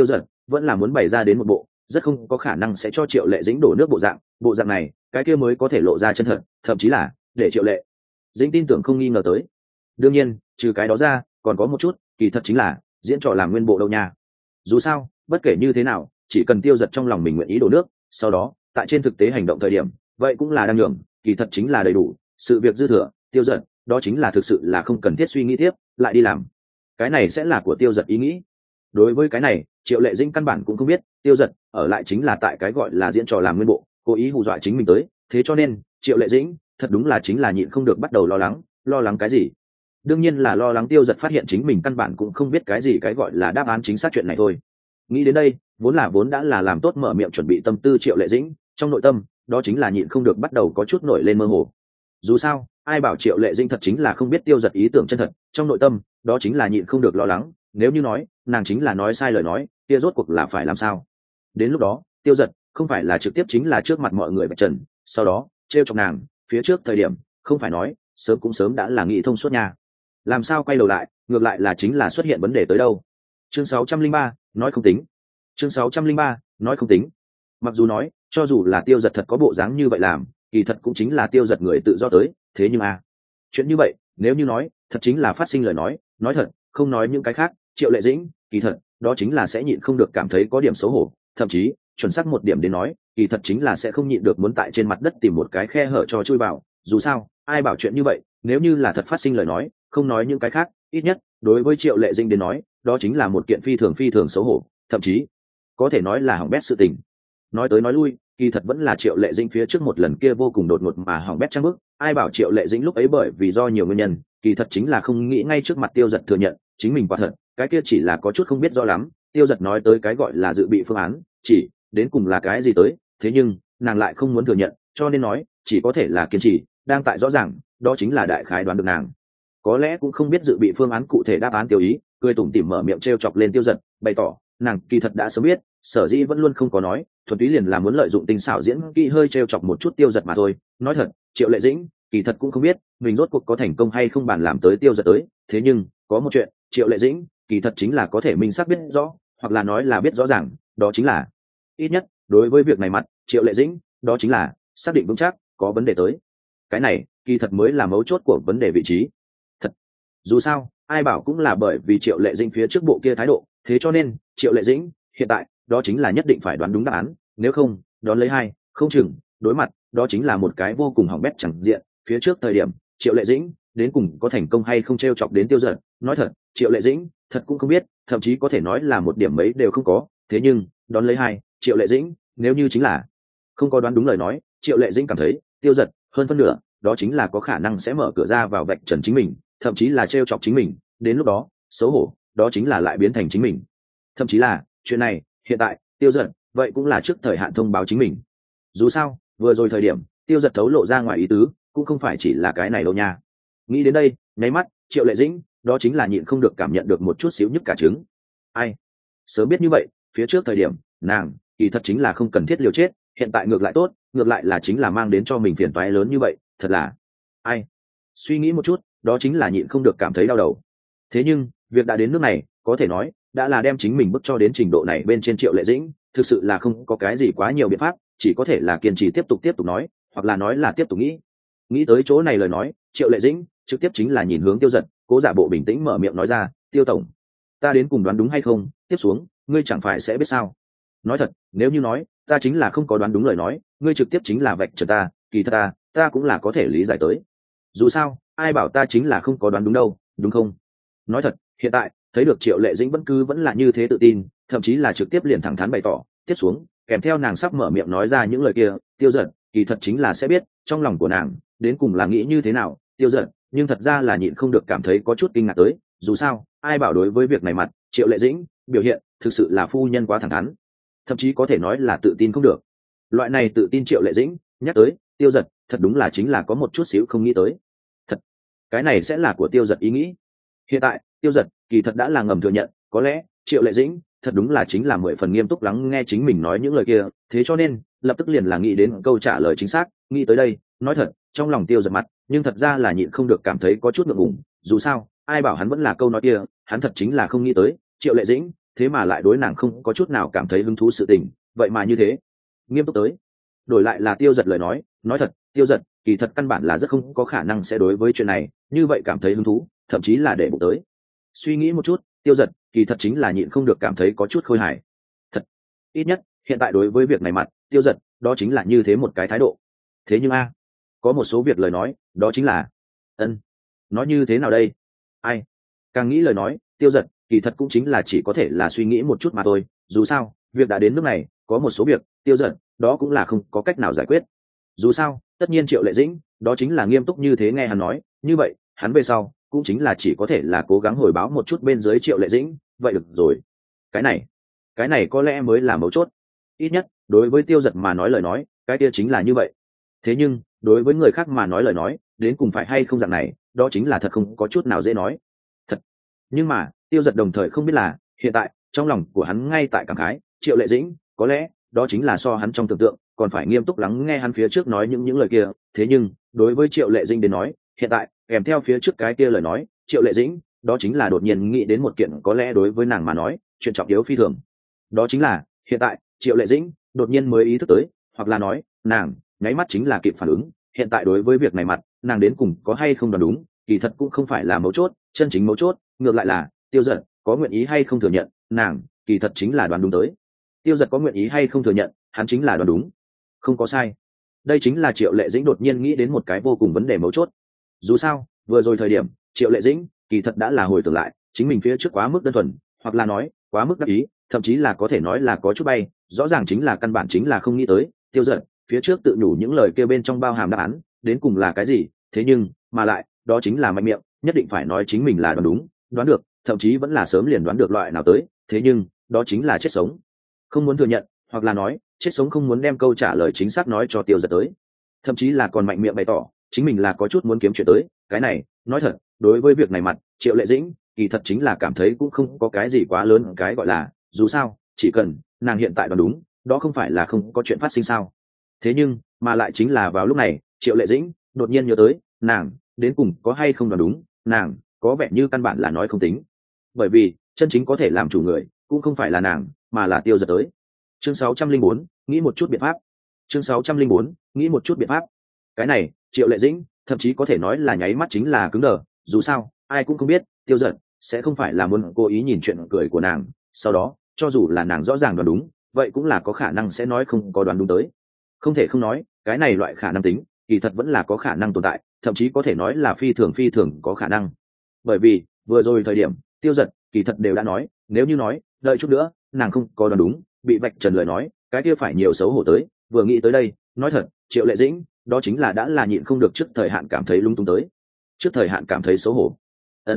vẫn là muốn bày ra đến một bộ rất không có khả năng sẽ cho Triệu Lệ Dĩnh đổ nước bộ dạng này cái kia mới có thể lộ ra chân thật, thậm chí là để Triệu Lệ Dĩnh tin tưởng không nghi ngờ tới. Đương nhiên trừ cái đó ra còn có một chút kỳ thật chính là diễn trò làm nguyên bộ đâu nha. Dù sao bất kể như thế nào chỉ cần Tiêu Giật trong lòng mình nguyện ý đổ nước, sau đó tại trên thực tế hành động thời điểm vậy cũng là đang nhường, kỳ thật chính là đầy đủ. Sự việc dư thừa Tiêu Giật đó chính là thực sự là không cần thiết suy nghĩ tiếp lại đi làm, cái này sẽ là của Tiêu Giật ý nghĩ. Đối với cái này Triệu Lệ Dĩnh căn bản cũng không biết Tiêu Giật ở lại chính là tại cái gọi là diễn trò làm nguyên bộ, cố ý hù dọa chính mình tới. Thế cho nên Triệu Lệ Dĩnh thật đúng là chính là nhịn không được bắt đầu lo lắng cái gì? Đương nhiên là lo lắng Tiêu Giật phát hiện chính mình căn bản cũng không biết cái gì cái gọi là đáp án chính xác chuyện này thôi. Nghĩ đến đây vốn đã là làm tốt mở miệng chuẩn bị tâm tư Triệu Lệ Dĩnh trong nội tâm đó chính là nhịn không được bắt đầu có chút nổi lên mơ hồ. Dù sao ai bảo Triệu Lệ Dĩnh thật chính là không biết Tiêu Giật ý tưởng chân thật, trong nội tâm đó chính là nhịn không được lo lắng, nếu như nói nàng chính là nói sai lời nói kia rốt cuộc là phải làm sao? Đến lúc đó Tiêu Giật không phải là trực tiếp chính là trước mặt mọi người bạch trần, sau đó trêu chọc nàng, phía trước thời điểm không phải nói sớm đã là nghĩ thông suốt nha, làm sao quay đầu lại ngược lại là chính là xuất hiện vấn đề tới đâu. Chương 603, nói không tính. Chương 603, nói không tính. Mặc dù nói cho dù là Tiêu Giật thật có bộ dáng như vậy làm, kỳ thật cũng chính là Tiêu Giật người tự do tới, thế nhưng chuyện như vậy nếu như nói thật chính là phát sinh lời nói thật không nói những cái khác, Triệu Lệ Dĩnh kỳ thật đó chính là sẽ nhịn không được cảm thấy có điểm xấu hổ, thậm chí chuẩn xác một điểm đến nói kỳ thật chính là sẽ không nhịn được muốn tại trên mặt đất tìm một cái khe hở cho chui vào. Dù sao ai bảo chuyện như vậy nếu như là thật phát sinh lời nói, không nói những cái khác, ít nhất đối với Triệu Lệ Dĩnh đến nói đó chính là một kiện phi thường xấu hổ, thậm chí có thể nói là hỏng bét sự tình. Nói tới nói lui kỳ thật vẫn là Triệu Lệ Dĩnh phía trước một lần kia vô cùng đột ngột mà hỏng bét trang bức. Ai bảo Triệu Lệ Dĩnh lúc ấy bởi vì do nhiều nguyên nhân kỳ thật chính là không nghĩ ngay trước mặt Tiêu Giật thừa nhận chính mình quả thật cái kia chỉ là có chút không biết rõ lắm. Tiêu Giật nói tới cái gọi là dự bị phương án chỉ đến cùng là cái gì tới, thế nhưng nàng lại không muốn thừa nhận, cho nên nói chỉ có thể là kiên trì đang tại rõ ràng, đó chính là đại khái đoán được nàng có lẽ cũng không biết dự bị phương án cụ thể đáp án tiêu ý, cười tủm tỉm mở miệng t chọc lên Tiêu Giật, bày tỏ nàng kỳ thật đã sớm biết, sở dĩ vẫn luôn không có nói, thuần túy liền là muốn lợi dụng tình xảo diễn kỹ hơi t chọc một chút Tiêu Giật mà thôi. Nói thật Triệu Lệ Dĩnh kỳ thật cũng không biết mình rốt cuộc có thành công hay không bàn làm tới Tiêu Giật tới, thế nhưng có một chuyện Triệu Lệ Dĩnh kỳ thật chính là có thể minh xác biết rõ, hoặc là nói là biết rõ ràng, đó chính là ít nhất đối với việc này mặt Triệu Lệ Dĩnh đó chính là xác định vững chắc có vấn đề tới. Cái này kỳ thật mới là mấu chốt của vấn đề vị trí thật. Dù sao ai bảo cũng là bởi vì Triệu Lệ Dĩnh phía trước bộ kia thái độ, thế cho nên Triệu Lệ Dĩnh hiện tại đó chính là nhất định phải đoán đúng đáp án, nếu không đón lấy hai không chừng đối mặt đó chính là một cái vô cùng hỏng bét chẳng diện. Phía trước thời điểm Triệu Lệ Dĩnh đến cùng có thành công hay không t chọc đến Tiêu Giật, nói thật Triệu Lệ Dĩnh thật cũng không biết, thậm chí có thể nói là một điểm mấy đều không có. Thế nhưng đón lấy hai Triệu Lệ Dĩnh nếu như chính là không có đoán đúng lời nói, Triệu Lệ Dĩnh cảm thấy Tiêu Giật hơn phân nửa đó chính là có khả năng sẽ mở cửa ra vào vạch trần chính mình, thậm chí là t chọc chính mình, đến lúc đó xấu hổ đó chính là lại biến thành chính mình. Thậm chí là chuyện này hiện tại Tiêu Giật vậy cũng là trước thời hạn thông báo chính mình. Dù sao vừa rồi thời điểm Tiêu Giật thấu lộ ra ngoài ý tứ cũng không phải chỉ là cái này đâu nha. Nghĩ đến đây nháy mắt Triệu Lệ Dĩnh đó chính là nhịn không được cảm nhận được một chút xíu nhức cả trứng. Ai sớm biết như vậy phía trước thời điểm nàng kỳ thật chính là không cần thiết liều chết, hiện tại ngược lại tốt, ngược lại là chính là mang đến cho mình phiền toái lớn như vậy, thật là ai suy nghĩ một chút đó chính là nhịn không được cảm thấy đau đầu. Thế nhưng việc đã đến nước này có thể nói đã là đem chính mình bức cho đến trình độ này bên trên Triệu Lệ Dĩnh thực sự là không có cái gì quá nhiều biện pháp, chỉ có thể là kiên trì tiếp tục nói, hoặc là nói là tiếp tục nghĩ tới chỗ này lời nói, Triệu Lệ Dĩnh trực tiếp chính là nhìn hướng Tiêu Giật, cố giả bộ bình tĩnh mở miệng nói ra, Tiêu tổng, ta đến cùng đoán đúng hay không, tiếp xuống ngươi chẳng phải sẽ biết sao? Nói thật nếu như nói ta chính là không có đoán đúng lời nói, ngươi trực tiếp chính là vạch trần ta, kỳ thật ta cũng là có thể lý giải tới. Dù sao ai bảo ta chính là không có đoán đúng đâu, đúng không? Nói thật hiện tại thấy được Triệu Lệ Dĩnh vẫn là như thế tự tin, thậm chí là trực tiếp liền thẳng thắn bày tỏ, tiếp xuống kèm theo nàng sắp mở miệng nói ra những lời kia, Tiêu Giật kỳ thật chính là sẽ biết trong lòng của nàng đến cùng là nghĩ như thế nào. Tiêu Giật nhưng thật ra là nhịn không được cảm thấy có chút kinh ngạc tới, dù sao ai bảo đối với việc này mặt Triệu Lệ Dĩnh biểu hiện thực sự là phu nhân quá thẳng thắn, thậm chí có thể nói là tự tin không được. Loại này tự tin Triệu Lệ Dĩnh nhắc tới Tiêu Giật thật đúng là chính là có một chút xíu không nghĩ tới. Thật cái này sẽ là của Tiêu Giật ý nghĩ. Hiện tại Tiêu Giật kỳ thật đã là ngầm thừa nhận có lẽ Triệu Lệ Dĩnh thật đúng là chính là 10 phần nghiêm túc lắng nghe chính mình nói những lời kia, thế cho nên lập tức liền là nghĩ đến câu trả lời chính xác. Nghĩ tới đây nói thật trong lòng Tiêu Giật mặt nhưng thật ra là nhịn không được cảm thấy có chút ngượng ngùng. Dù sao ai bảo hắn vẫn là câu nói kia, hắn thật chính là không nghĩ tới Triệu Lệ Dĩnh thế mà lại đối nàng không có chút nào cảm thấy hứng thú sự tình, vậy mà như thế nghiêm túc tới. Đổi lại là Tiêu Giật lời nói thật, Tiêu Giật kỳ thật căn bản là rất không có khả năng sẽ đối với chuyện này như vậy cảm thấy hứng thú, thậm chí là để bụng tới. Suy nghĩ một chút, Tiêu Giật kỳ thật chính là nhịn không được cảm thấy có chút khôi hài. Thật, ít nhất hiện tại đối với việc này mặt, Tiêu Giật đó chính là như thế một cái thái độ. Thế nhưng có một số việc lời nói, đó chính là nói như thế nào đây? Ai càng nghĩ lời nói, Tiêu Giật kỳ thật cũng chính là chỉ có thể là suy nghĩ một chút mà thôi. Dù sao việc đã đến nước này, có một số việc Tiêu Giật đó cũng là không có cách nào giải quyết. Dù sao tất nhiên Triệu Lệ Dĩnh đó chính là nghiêm túc như thế, nghe hắn nói như vậy, hắn về sau cũng chính là chỉ có thể là cố gắng hồi báo một chút bên dưới Triệu Lệ Dĩnh. Vậy được rồi, cái này có lẽ mới là mấu chốt. Ít nhất đối với Tiêu Giật mà nói lời nói, cái kia chính là như vậy. Thế nhưng đối với người khác mà nói lời nói, đến cùng phải hay không dạng này, đó chính là thật không có chút nào dễ nói. Thật, nhưng mà Tiêu Giật đồng thời không biết là hiện tại trong lòng của hắn ngay tại cảm khái, Triệu Lệ Dĩnh có lẽ đó chính là so hắn trong tưởng tượng còn phải nghiêm túc lắng nghe hắn phía trước nói những lời kia. Thế nhưng đối với Triệu Lệ Dĩnh đến nói, hiện tại kèm theo phía trước cái kia lời nói, Triệu Lệ Dĩnh đó chính là đột nhiên nghĩ đến một kiện có lẽ đối với nàng mà nói chuyện trọng yếu phi thường. Đó chính là hiện tại Triệu Lệ Dĩnh đột nhiên mới ý thức tới, hoặc là nói nàng nháy mắt chính là kịp phản ứng, hiện tại đối với việc này mặt nàng đến cùng có hay không đoán đúng kỳ thật cũng không phải là mấu chốt. Chân chính mấu chốt ngược lại là Tiêu Giật có nguyện ý hay không thừa nhận nàng kỳ thật chính là đoán đúng tới. Tiêu Giật có nguyện ý hay không thừa nhận hắn chính là đoán đúng, không có sai. Đây chính là Triệu Lệ Dĩnh đột nhiên nghĩ đến một cái vô cùng vấn đề mấu chốt. Dù sao vừa rồi thời điểm Triệu Lệ Dĩnh kỳ thật đã là hồi tưởng lại chính mình phía trước quá mức đơn thuần, hoặc là nói quá mức đắc ý, thậm chí là có thể nói là có chút bay, rõ ràng chính là căn bản chính là không nghĩ tới Tiêu Giật phía trước tự nhủ những lời kia bên trong bao hàm đáp án đến cùng là cái gì. Thế nhưng mà lại đó chính là mạnh miệng nhất định phải nói chính mình là đoán đúng, đoán được, thậm chí vẫn là sớm liền đoán được loại nào tới. Thế nhưng đó chính là chết sống không muốn thừa nhận, hoặc là nói chết sống không muốn đem câu trả lời chính xác nói cho Tiêu Giật tới, thậm chí là còn mạnh miệng bày tỏ chính mình là có chút muốn kiếm chuyện tới. Cái này nói thật, đối với việc này mặt Triệu Lệ Dĩnh kỳ thật chính là cảm thấy cũng không có cái gì quá lớn, cái gọi là dù sao chỉ cần nàng hiện tại đoán đúng, đó không phải là không có chuyện phát sinh sao. Thế nhưng mà lại chính là vào lúc này Triệu Lệ Dĩnh đột nhiên nhớ tới nàng đến cùng có hay không đoán đúng, nàng có vẻ như căn bản là nói không tính, bởi vì chân chính có thể làm chủ người cũng không phải là nàng mà là Tiêu Giật tới. Chương 604, nghĩ một chút biện pháp. Chương 604, nghĩ một chút biện pháp. Cái này Triệu Lệ Dĩnh thậm chí có thể nói là nháy mắt chính là cứng đờ. Dù sao ai cũng không biết Tiêu Giật sẽ không phải là muốn cố ý nhìn chuyện cười của nàng, sau đó cho dù là nàng rõ ràng đoán đúng, vậy cũng là có khả năng sẽ nói không có đoán đúng tới. Không thể không nói, cái này loại khả năng tính kỳ thật vẫn là có khả năng tồn tại, thậm chí có thể nói là phi thường có khả năng. Bởi vì vừa rồi thời điểm Tiêu Giật kỳ thật đều đã nói, nếu như nói đợi chút nữa nàng không có đoán đúng, bị vạch trần lời nói, cái kia phải nhiều xấu hổ tới. Vừa nghĩ tới đây, nói thật Triệu Lệ Dĩnh đó chính là đã là nhịn không được trước thời hạn cảm thấy lung tung tới, trước thời hạn cảm thấy xấu hổ.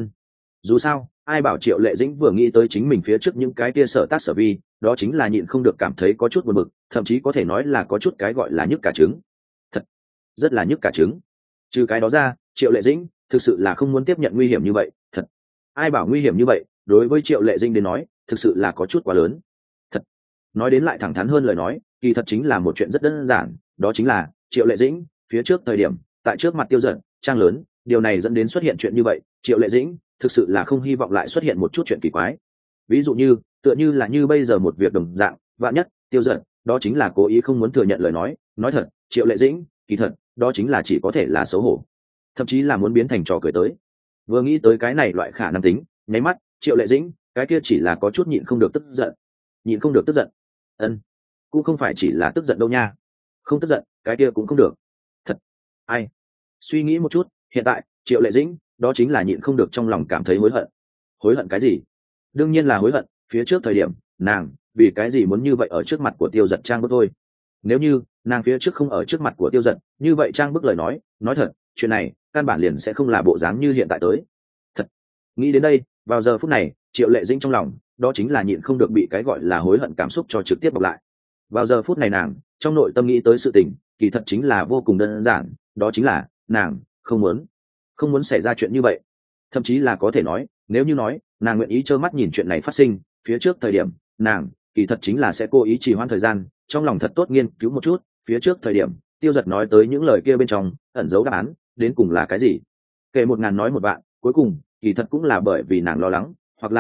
Dù sao ai bảo Triệu Lệ Dĩnh vừa nghĩ tới chính mình phía trước những cái kia sở tác sở vi, đó chính là nhịn không được cảm thấy có chút buồn bực, thậm chí có thể nói là có chút cái gọi là nhức cả trứng. Thật rất là nhức cả trứng. Trừ cái đó ra, Triệu Lệ Dĩnh thực sự là không muốn tiếp nhận nguy hiểm như vậy. Thật, ai bảo nguy hiểm như vậy đối với Triệu Lệ Dĩnh đến nói thực sự là có chút quá lớn. Thật, nói đến lại thẳng thắn hơn lời nói, kỳ thật chính là một chuyện rất đơn giản, đó chính là Triệu Lệ Dĩnh phía trước thời điểm tại trước mặt Tiêu Giật trang lớn, điều này dẫn đến xuất hiện chuyện như vậy. Triệu Lệ Dĩnh thực sự là không hy vọng lại xuất hiện một chút chuyện kỳ quái, ví dụ như tựa như là như bây giờ một việc đồng dạng, vạn nhất Tiêu Giật đó chính là cố ý không muốn thừa nhận lời nói thật Triệu Lệ Dĩnh kỳ thật đó chính là chỉ có thể là xấu hổ, thậm chí là muốn biến thành trò cười tới. Vừa nghĩ tới cái này loại khả năng tính, nháy mắt Triệu Lệ Dĩnh cái kia chỉ là có chút nhịn không được tức giận. Nhịn không được tức giận? Cũng không phải chỉ là tức giận đâu nha, không tức giận cái kia cũng không được. Thật, ai suy nghĩ một chút, hiện tại Triệu Lệ Dĩnh đó chính là nhịn không được trong lòng cảm thấy hối hận. Hối hận cái gì? Đương nhiên là hối hận phía trước thời điểm nàng vì cái gì muốn như vậy ở trước mặt của Tiêu Giật trang bức thôi. Nếu như nàng phía trước không ở trước mặt của Tiêu Giật như vậy trang bức lời nói thật chuyện này căn bản liền sẽ không là bộ dáng như hiện tại tới. Thật, nghĩ đến đây, vào giờ phút này Triệu Lệ Dĩnh trong lòng đó chính là nhịn không được bị cái gọi là hối hận cảm xúc cho trực tiếp bộc lại. Vào giờ phút này nàng trong nội tâm nghĩ tới sự tình kỳ thật chính là vô cùng đơn giản, đó chính là nàng không muốn xảy ra chuyện như vậy. Thậm chí là có thể nói, nếu như nói nàng nguyện ý trơ mắt nhìn chuyện này phát sinh, phía trước thời điểm nàng kỳ thật chính là sẽ cố ý trì hoãn thời gian, trong lòng thật tốt nghiên cứu một chút phía trước thời điểm Tiêu Giật nói tới những lời kia bên trong ẩn giấu đáp án đến cùng là cái gì. Kể 1000 nói 1 vạn, cuối cùng kỳ thật cũng là bởi vì nàng lo lắng, hoặc là nói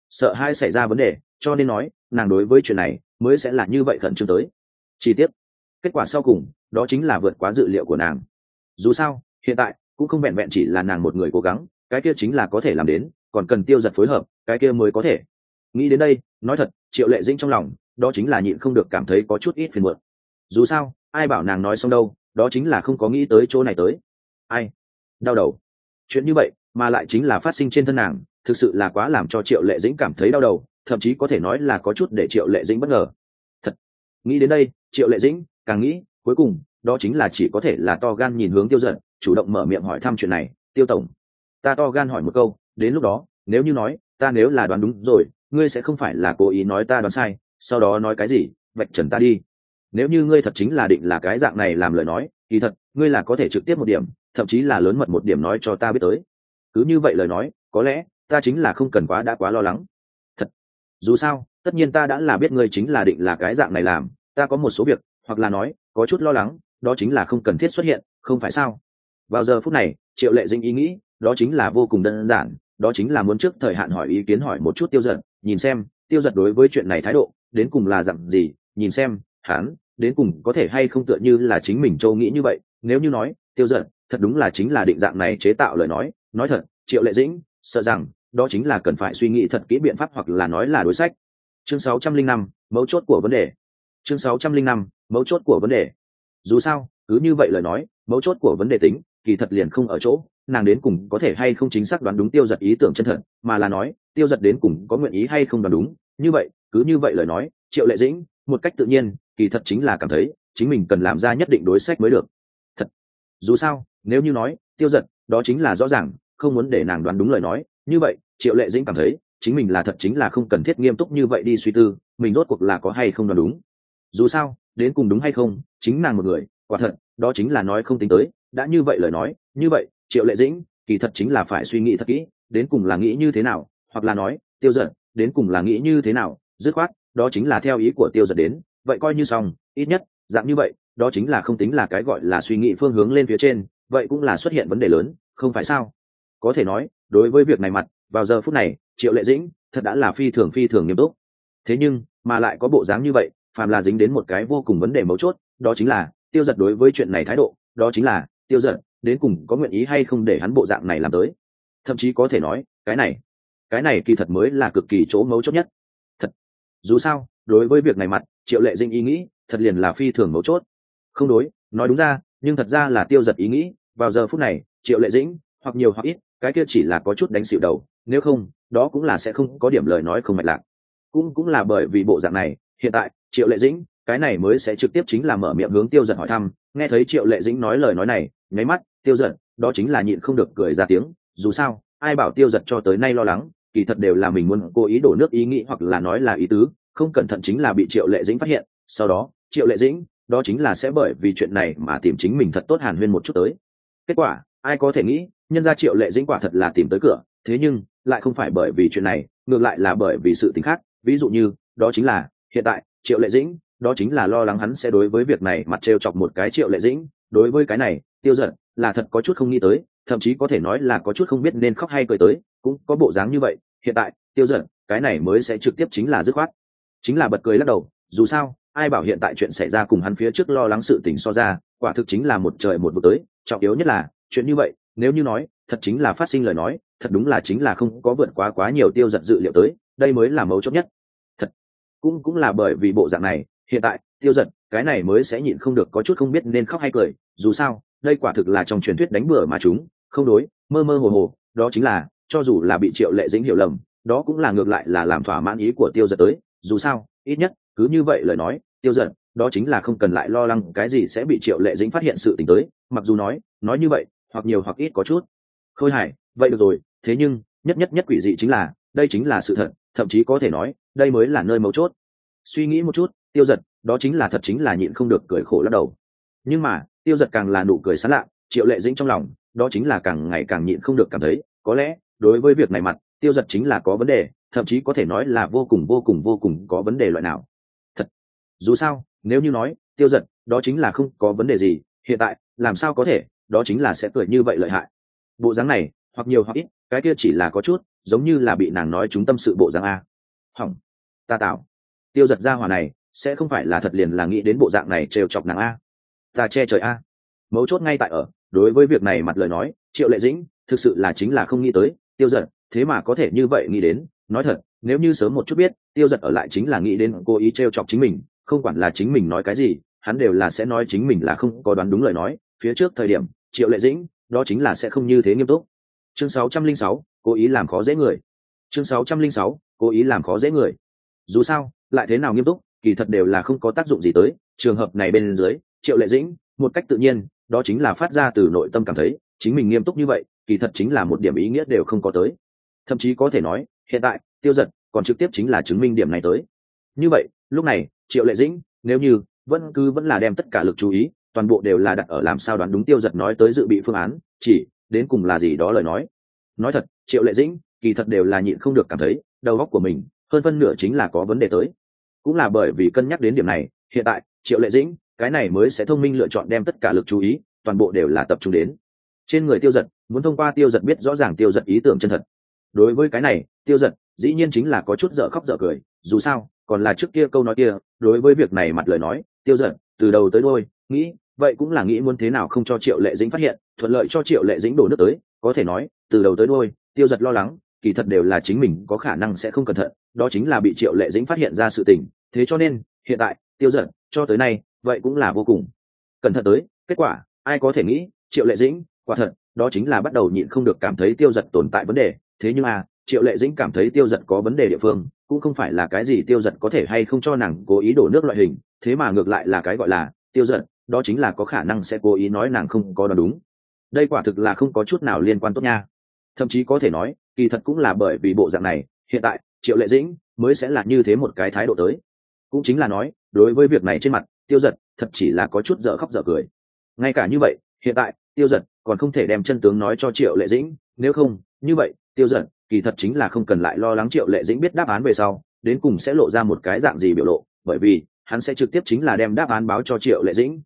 sợ hai xảy ra vấn đề, cho nên nói nàng đối với chuyện này mới sẽ là như vậy khẩn trương tới. Chi tiết kết quả sau cùng đó chính là vượt quá dự liệu của nàng. Dù sao hiện tại cũng không vẹn vẹn chỉ là nàng một người cố gắng, cái kia chính là có thể làm đến, còn cần Tiêu Giật phối hợp, cái kia mới có thể. Nghĩ đến đây, nói thật, Triệu Lệ Dĩnh trong lòng đó chính là nhịn không được cảm thấy có chút ít phiền muộn. Dù sao ai bảo nàng nói xong đâu, đó chính là không có nghĩ tới chỗ này tới. Ai đau đầu, chuyện như vậy mà lại chính là phát sinh trên thân nàng, thực sự là quá làm cho Triệu Lệ Dĩnh cảm thấy đau đầu, thậm chí có thể nói là có chút để Triệu Lệ Dĩnh bất ngờ. Thật, nghĩ đến đây, Triệu Lệ Dĩnh càng nghĩ, cuối cùng đó chính là chỉ có thể là to gan nhìn hướng Tiêu Giật, chủ động mở miệng hỏi thăm chuyện này. Tiêu tổng, ta to gan hỏi một câu, đến lúc đó nếu như nói ta nếu là đoán đúng rồi, ngươi sẽ không phải là cố ý nói ta đoán sai, sau đó nói cái gì vạch trần ta đi. Nếu như ngươi thật chính là định là cái dạng này làm lời nói, kỳ thật ngươi là có thể trực tiếp một điểm, thậm chí là lớn mật một điểm nói cho ta biết tới. Cứ như vậy lời nói, có lẽ ta chính là không cần quá lo lắng. Thật, dù sao tất nhiên ta đã là biết ngươi chính là định là cái dạng này làm, ta có một số việc hoặc là nói có chút lo lắng, đó chính là không cần thiết xuất hiện, không phải sao? Vào giờ phút này, Triệu Lệ Dĩnh ý nghĩ đó chính là vô cùng đơn giản, đó chính là muốn trước thời hạn hỏi ý kiến, hỏi một chút Tiêu Giật, nhìn xem Tiêu Giật đối với chuyện này thái độ đến cùng là dạng gì, nhìn xem hắn đến cùng có thể hay không tựa như là chính mình châu nghĩ như vậy. Nếu như nói Tiêu Giật thật đúng là chính là định dạng này chế tạo lời nói thật, Triệu Lệ Dĩnh sợ rằng đó chính là cần phải suy nghĩ thật kỹ biện pháp, hoặc là nói là đối sách. Chương 605, mấu chốt của vấn đề. Chương 605, mấu chốt của vấn đề. Dù sao cứ như vậy lời nói, mấu chốt của vấn đề tính kỳ thật liền không ở chỗ nàng đến cùng có thể hay không chính xác đoán đúng Tiêu Giật ý tưởng chân thật, mà là nói Tiêu Giật đến cùng có nguyện ý hay không đoán đúng. Như vậy cứ như vậy lời nói, Triệu Lệ Dĩnh một cách tự nhiên kỳ thật chính là cảm thấy chính mình cần làm ra nhất định đối sách mới được. Thật, dù sao nếu như nói Tiêu Giật đó chính là rõ ràng không muốn để nàng đoán đúng lời nói, như vậy Triệu Lệ Dĩnh cảm thấy chính mình là thật chính là không cần thiết nghiêm túc như vậy đi suy tư mình rốt cuộc là có hay không đoán đúng. Dù sao đến cùng đúng hay không chính nàng một người, quả thật đó chính là nói không tính tới. Đã như vậy lời nói, như vậy Triệu Lệ Dĩnh kỳ thật chính là phải suy nghĩ thật kỹ, đến cùng là nghĩ như thế nào, hoặc là nói Tiêu Giật đến cùng là nghĩ như thế nào, dứt khoát đó chính là theo ý của Tiêu Giật đến, vậy coi như xong. Ít nhất dạng như vậy đó chính là không tính là cái gọi là suy nghĩ phương hướng lên phía trên, vậy cũng là xuất hiện vấn đề lớn, không phải sao? Có thể nói đối với việc này mặt vào giờ phút này Triệu Lệ Dĩnh thật đã là phi thường nghiêm túc. Thế nhưng mà lại có bộ dáng như vậy, phàm là dính đến một cái vô cùng vấn đề mấu chốt, đó chính là Tiêu Giật đối với chuyện này thái độ, đó chính là Tiêu Giật đến cùng có nguyện ý hay không để hắn bộ dạng này làm tới. Thậm chí có thể nói cái này kỳ thật mới là cực kỳ chỗ mấu chốt nhất. Thật, dù sao đối với việc này mặt Triệu Lệ Dĩnh ý nghĩ thật liền là phi thường mấu chốt. Không đối, nói đúng ra nhưng thật ra là Tiêu Giật ý nghĩ vào giờ phút này Triệu Lệ Dĩnh hoặc nhiều hoặc ít cái kia chỉ là có chút đánh xịu đầu, nếu không đó cũng là sẽ không có điểm lời nói không mạch lạc. Cũng là bởi vì bộ dạng này, hiện tại Triệu Lệ Dĩnh cái này mới sẽ trực tiếp chính là mở miệng hướng Tiêu Giật hỏi thăm. Nghe thấy Triệu Lệ Dĩnh nói lời nói này, nháy mắt Tiêu Giật đó chính là nhịn không được cười ra tiếng. Dù sao ai bảo Tiêu Giật cho tới nay lo lắng, kỳ thật đều là mình muốn cố ý đổ nước ý nghĩ, hoặc là nói là ý tứ không cẩn thận chính là bị Triệu Lệ Dĩnh phát hiện, sau đó Triệu Lệ Dĩnh đó chính là sẽ bởi vì chuyện này mà tìm chính mình thật tốt hàn huyên một chút tới. Kết quả ai có thể nghĩ, nhân ra Triệu Lệ Dĩnh quả thật là tìm tới cửa, thế nhưng lại không phải bởi vì chuyện này, ngược lại là bởi vì sự tình khác. Ví dụ như đó chính là hiện tại Triệu Lệ Dĩnh đó chính là lo lắng hắn sẽ đối với việc này mặt trêu chọc một cái Triệu Lệ Dĩnh. Đối với cái này Tiêu Giật là thật có chút không nghĩ tới, thậm chí có thể nói là có chút không biết nên khóc hay cười tới, cũng có bộ dáng như vậy. Hiện tại Tiêu Giật cái này mới sẽ trực tiếp chính là dứt khoát chính là bật cười lắc đầu. Dù sao ai bảo hiện tại chuyện xảy ra cùng hắn phía trước lo lắng sự tình so ra, quả thực chính là một trời một vực tới. Trọng yếu nhất là chuyện như vậy nếu như nói thật chính là phát sinh lời nói, thật đúng là chính là không có vượt quá nhiều Tiêu Giật dự liệu tới, đây mới là mấu chốt nhất. Thật, cũng là bởi vì bộ dạng này, hiện tại Tiêu Giật cái này mới sẽ nhịn không được có chút không biết nên khóc hay cười. Dù sao đây quả thực là trong truyền thuyết đánh bừa mà chúng không đối, mơ hồ đó chính là cho dù là bị Triệu Lệ Dĩnh hiểu lầm, đó cũng là ngược lại là làm thỏa mãn ý của Tiêu Giật tới. Dù sao ít nhất cứ như vậy lời nói, Tiêu Giật đó chính là không cần lại lo lắng cái gì sẽ bị Triệu Lệ Dĩnh phát hiện sự tình tới. Mặc dù nói như vậy hoặc nhiều hoặc ít có chút khôi hài, vậy được rồi, thế nhưng nhất quỷ dị chính là đây chính là sự thật, thậm chí có thể nói đây mới là nơi mấu chốt. Suy nghĩ một chút, Tiêu Giật đó chính là thật chính là nhịn không được cười khổ lắc đầu. Nhưng mà Tiêu Giật càng là nụ cười sán lạ, Triệu Lệ Dĩnh trong lòng đó chính là càng ngày càng nhịn không được cảm thấy có lẽ đối với việc này mặt Tiêu Giật chính là có vấn đề, thậm chí có thể nói là vô cùng có vấn đề loại nào. Thật, dù sao nếu như nói Tiêu Giật đó chính là không có vấn đề gì, hiện tại làm sao có thể đó chính là sẽ cười như vậy lợi hại. Bộ dáng này hoặc nhiều hoặc ít cái kia chỉ là có chút giống như là bị nàng nói chúng tâm sự bộ dạng a. Hỏng, ta tạo tiêu giật ra hỏa này sẽ không phải là thật liền là nghĩ đến bộ dạng này trêu chọc nàng a. Ta che trời a. Mấu chốt ngay tại ở đối với việc này mặt lời nói Triệu Lệ Dĩnh thực sự là chính là không nghĩ tới tiêu giật thế mà có thể như vậy nghĩ đến. Nói thật, nếu như sớm một chút biết tiêu giật ở lại chính là nghĩ đến cố ý trêu chọc chính mình, không quản là chính mình nói cái gì hắn đều là sẽ nói chính mình là không có đoán đúng lời nói. Phía trước thời điểm Triệu Lệ Dĩnh đó chính là sẽ không như thế nghiêm túc. Chương 606, cố ý làm khó dễ người. Chương 606, cố ý làm khó dễ người. Dù sao lại thế nào nghiêm túc kỳ thật đều là không có tác dụng gì tới trường hợp này. Bên dưới Triệu Lệ Dĩnh một cách tự nhiên đó chính là phát ra từ nội tâm cảm thấy chính mình nghiêm túc như vậy kỳ thật chính là một điểm ý nghĩa đều không có tới. Thậm chí có thể nói hiện tại tiêu giật còn trực tiếp chính là chứng minh điểm này tới. Như vậy lúc này Triệu Lệ Dĩnh nếu như vẫn là đem tất cả lực chú ý toàn bộ đều là đặt ở làm sao đoán đúng tiêu giật nói tới dự bị phương án chỉ đến cùng là gì đó lời nói thật Triệu Lệ Dĩnh kỳ thật đều là nhịn không được cảm thấy đầu óc của mình hơn phân nửa chính là có vấn đề tới. Cũng là bởi vì cân nhắc đến điểm này hiện tại Triệu Lệ Dĩnh cái này mới sẽ thông minh lựa chọn đem tất cả lực chú ý toàn bộ đều là tập trung đến trên người tiêu giật, muốn thông qua tiêu giật biết rõ ràng tiêu giật ý tưởng chân thật. Đối với cái này tiêu giật dĩ nhiên chính là có chút dở khóc dở cười. Dù sao còn là trước kia câu nói kia đối với việc này mặt lời nói tiêu giật từ đầu tới đôi nghĩ vậy cũng là nghĩ muốn thế nào không cho Triệu Lệ Dĩnh phát hiện thuận lợi cho Triệu Lệ Dĩnh đổ nước tới. Có thể nói từ đầu tới đôi tiêu giật lo lắng kỳ thật đều là chính mình có khả năng sẽ không cẩn thận, đó chính là bị Triệu Lệ Dĩnh phát hiện ra sự tình. Thế cho nên hiện tại tiêu giật cho tới nay vậy cũng là vô cùng cẩn thận tới. Kết quả ai có thể nghĩ Triệu Lệ Dĩnh quả thật đó chính là bắt đầu nhịn không được cảm thấy tiêu giật tồn tại vấn đề. Thế nhưng Triệu Lệ Dĩnh cảm thấy tiêu giật có vấn đề địa phương cũng không phải là cái gì tiêu giật có thể hay không cho nàng cố ý đổ nước loại hình, thế mà ngược lại là cái gọi là tiêu giật đó chính là có khả năng sẽ cố ý nói nàng không có đoán đúng. Đây quả thực là không có chút nào liên quan tốt nha. Thậm chí có thể nói kỳ thật cũng là bởi vì bộ dạng này hiện tại Triệu Lệ Dĩnh mới sẽ là như thế một cái thái độ tới. Cũng chính là nói đối với việc này trên mặt tiêu giật thật chỉ là có chút dở khóc dở cười. Ngay cả như vậy hiện tại tiêu giật còn không thể đem chân tướng nói cho Triệu Lệ Dĩnh, nếu không như vậy tiêu giật kỳ thật chính là không cần lại lo lắng Triệu Lệ Dĩnh biết đáp án về sau đến cùng sẽ lộ ra một cái dạng gì biểu lộ, bởi vì hắn sẽ trực tiếp chính là đem đáp án báo cho Triệu Lệ Dĩnh.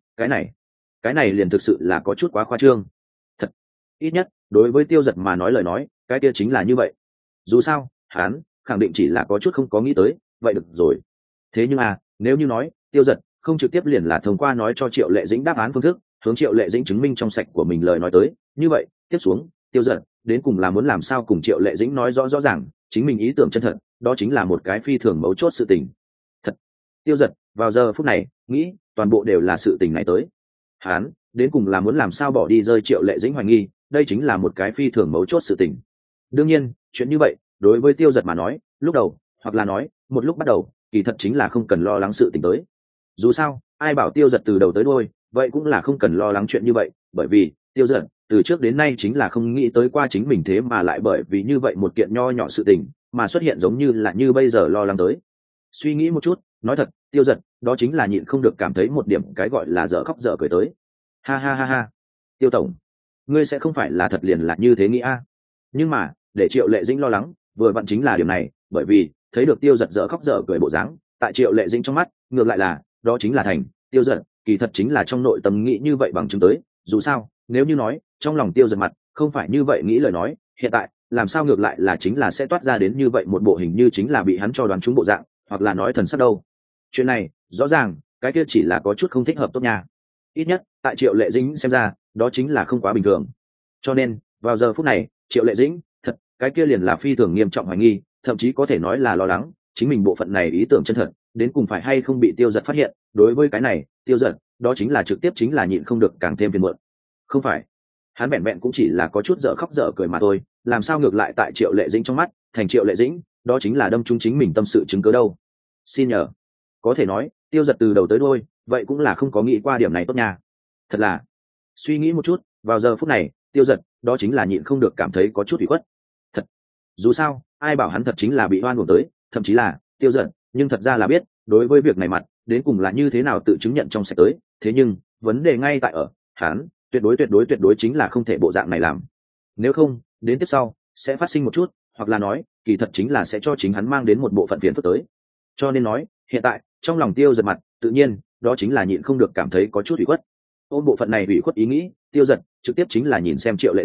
Cái này liền thực sự là có chút quá khoa trương. Thật ít nhất đối với tiêu giật mà nói lời nói cái kia chính là như vậy. Dù sao hắn khẳng định chỉ là có chút không có nghĩ tới vậy được rồi. Thế nhưng nếu như nói tiêu giật không trực tiếp liền là thông qua nói cho Triệu Lệ Dĩnh đáp án phương thức hướng Triệu Lệ Dĩnh chứng minh trong sạch của mình lời nói tới, như vậy tiếp xuống tiêu giật đến cùng là muốn làm sao cùng Triệu Lệ Dĩnh nói rõ ràng chính mình ý tưởng chân thật, đó chính là một cái phi thường mấu chốt sự tình. Thật tiêu giật vào giờ phút này nghĩ toàn bộ đều là sự tình này tới. Hắn đến cùng là muốn làm sao bỏ đi rơi Triệu Lệ Dĩnh hoài nghi, đây chính là một cái phi thường mấu chốt sự tình. Đương nhiên chuyện như vậy đối với tiêu giật mà nói lúc đầu hoặc là nói một lúc bắt đầu kỳ thật chính là không cần lo lắng sự tình tới. Dù sao ai bảo tiêu giật từ đầu tới đuôi vậy cũng là không cần lo lắng chuyện như vậy, bởi vì tiêu giật từ trước đến nay chính là không nghĩ tới qua chính mình thế mà lại bởi vì như vậy một kiện nho nhỏ sự tình mà xuất hiện giống như là như bây giờ lo lắng tới. Suy nghĩ một chút nói thật tiêu giật đó chính là nhịn không được cảm thấy một điểm cái gọi là dở khóc dở cười tới. Ha ha ha ha, tiêu tổng ngươi sẽ không phải là thật liền là như thế nghĩ nhưng mà để Triệu Lệ Dĩnh lo lắng vừa vặn chính là điểm này, bởi vì thấy được tiêu giật dở khóc dở cười bộ dáng tại Triệu Lệ Dĩnh trong mắt ngược lại là đó chính là thành tiêu giật kỳ thật chính là trong nội tâm nghĩ như vậy bằng chứng tới. Dù sao nếu như nói trong lòng tiêu giật mặt không phải như vậy nghĩ lời nói hiện tại làm sao ngược lại là chính là sẽ toát ra đến như vậy một bộ hình như chính là bị hắn cho đoán trúng bộ dạng, hoặc là nói thần sắc đâu. Chuyện này rõ ràng cái kia chỉ là có chút không thích hợp tốt nha, ít nhất tại Triệu Lệ Dĩnh xem ra đó chính là không quá bình thường. Cho nên vào giờ phút này Triệu Lệ Dĩnh thật cái kia liền là phi thường nghiêm trọng hoài nghi, thậm chí có thể nói là lo lắng chính mình bộ phận này ý tưởng chân thật đến cùng phải hay không bị tiêu giật phát hiện. Đối với cái này tiêu giật đó chính là trực tiếp chính là nhịn không được càng thêm phiền muộn. Không phải hắn vẹn vẹn cũng chỉ là có chút dở khóc dở cười mà thôi, làm sao ngược lại tại Triệu Lệ Dĩnh trong mắt thành Triệu Lệ Dĩnh đó chính là đâm trúng chính mình tâm sự chứng cớ đâu. Xin nhờ, có thể nói tiêu giật từ đầu tới đuôi vậy cũng là không có nghĩ qua điểm này tốt nha. Thật là suy nghĩ một chút vào giờ phút này tiêu giật đó chính là nhịn không được cảm thấy có chút ủy khuất. Thật dù sao ai bảo hắn thật chính là bị oan uổng tới, thậm chí là tiêu giật nhưng thật ra là biết đối với việc này mặt đến cùng là như thế nào tự chứng nhận trong sạch tới. Thế nhưng vấn đề ngay tại ở hắn tuyệt đối chính là không thể bộ dạng này làm, nếu không đến tiếp sau sẽ phát sinh một chút, hoặc là nói kỳ thật chính là sẽ cho chính hắn mang đến một bộ phận phiền phức tới. Cho nên nói hiện tại trong lòng tiêu giật mặt tự nhiên đó chính là nhịn không được cảm thấy có chút ủy khuất. Ôm bộ phận này ủy khuất ý nghĩ tiêu giật trực tiếp chính là nhìn xem Triệu Lệ Dĩnh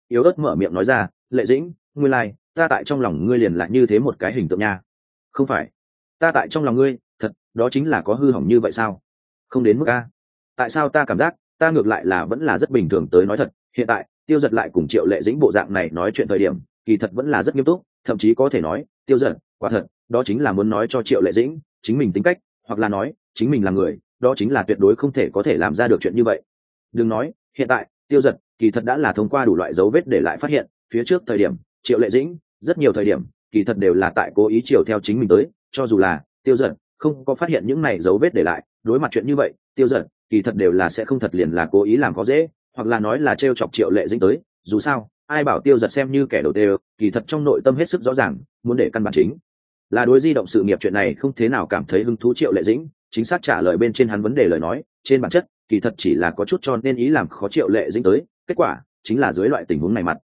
yếu ớt mở miệng nói ra, Lệ Dĩnh, nguyên lai ta tại trong lòng ngươi liền là như thế một cái hình tượng nha. Không phải, ta tại trong lòng ngươi thật đó chính là có hư hỏng như vậy sao? Không đến mức a. Tại sao ta cảm giác ta ngược lại là vẫn là rất bình thường tới nói thật. Hiện tại Tiêu Giật lại cùng Triệu Lệ Dĩnh bộ dạng này nói chuyện thời điểm kỳ thật vẫn là rất nghiêm túc, thậm chí có thể nói Tiêu Giật quả thật đó chính là muốn nói cho Triệu Lệ Dĩnh chính mình tính cách, hoặc là nói chính mình là người đó chính là tuyệt đối không thể có thể làm ra được chuyện như vậy. Đừng nói hiện tại Tiêu Giật kỳ thật đã là thông qua đủ loại dấu vết để lại phát hiện phía trước thời điểm Triệu Lệ Dĩnh rất nhiều thời điểm kỳ thật đều là tại cố ý chiều theo chính mình tới, cho dù là Tiêu Giật không có phát hiện những này dấu vết để lại, đối mặt chuyện như vậy Tiêu Giật kỳ thật đều là sẽ không thật liền là cố ý làm khó dễ, hoặc là nói là trêu chọc Triệu Lệ Dĩnh tới. Dù sao ai bảo Tiêu Giật xem như kẻ đầu tê, kỳ thật trong nội tâm hết sức rõ ràng muốn để căn bản chính là đối di động sự nghiệp chuyện này không thế nào cảm thấy hứng thú. Triệu Lệ Dĩnh chính xác trả lời bên trên hắn vấn đề lời nói, trên bản chất kỳ thật chỉ là có chút cho nên ý làm khó Triệu Lệ Dĩnh tới, kết quả chính là dưới loại tình huống này mặt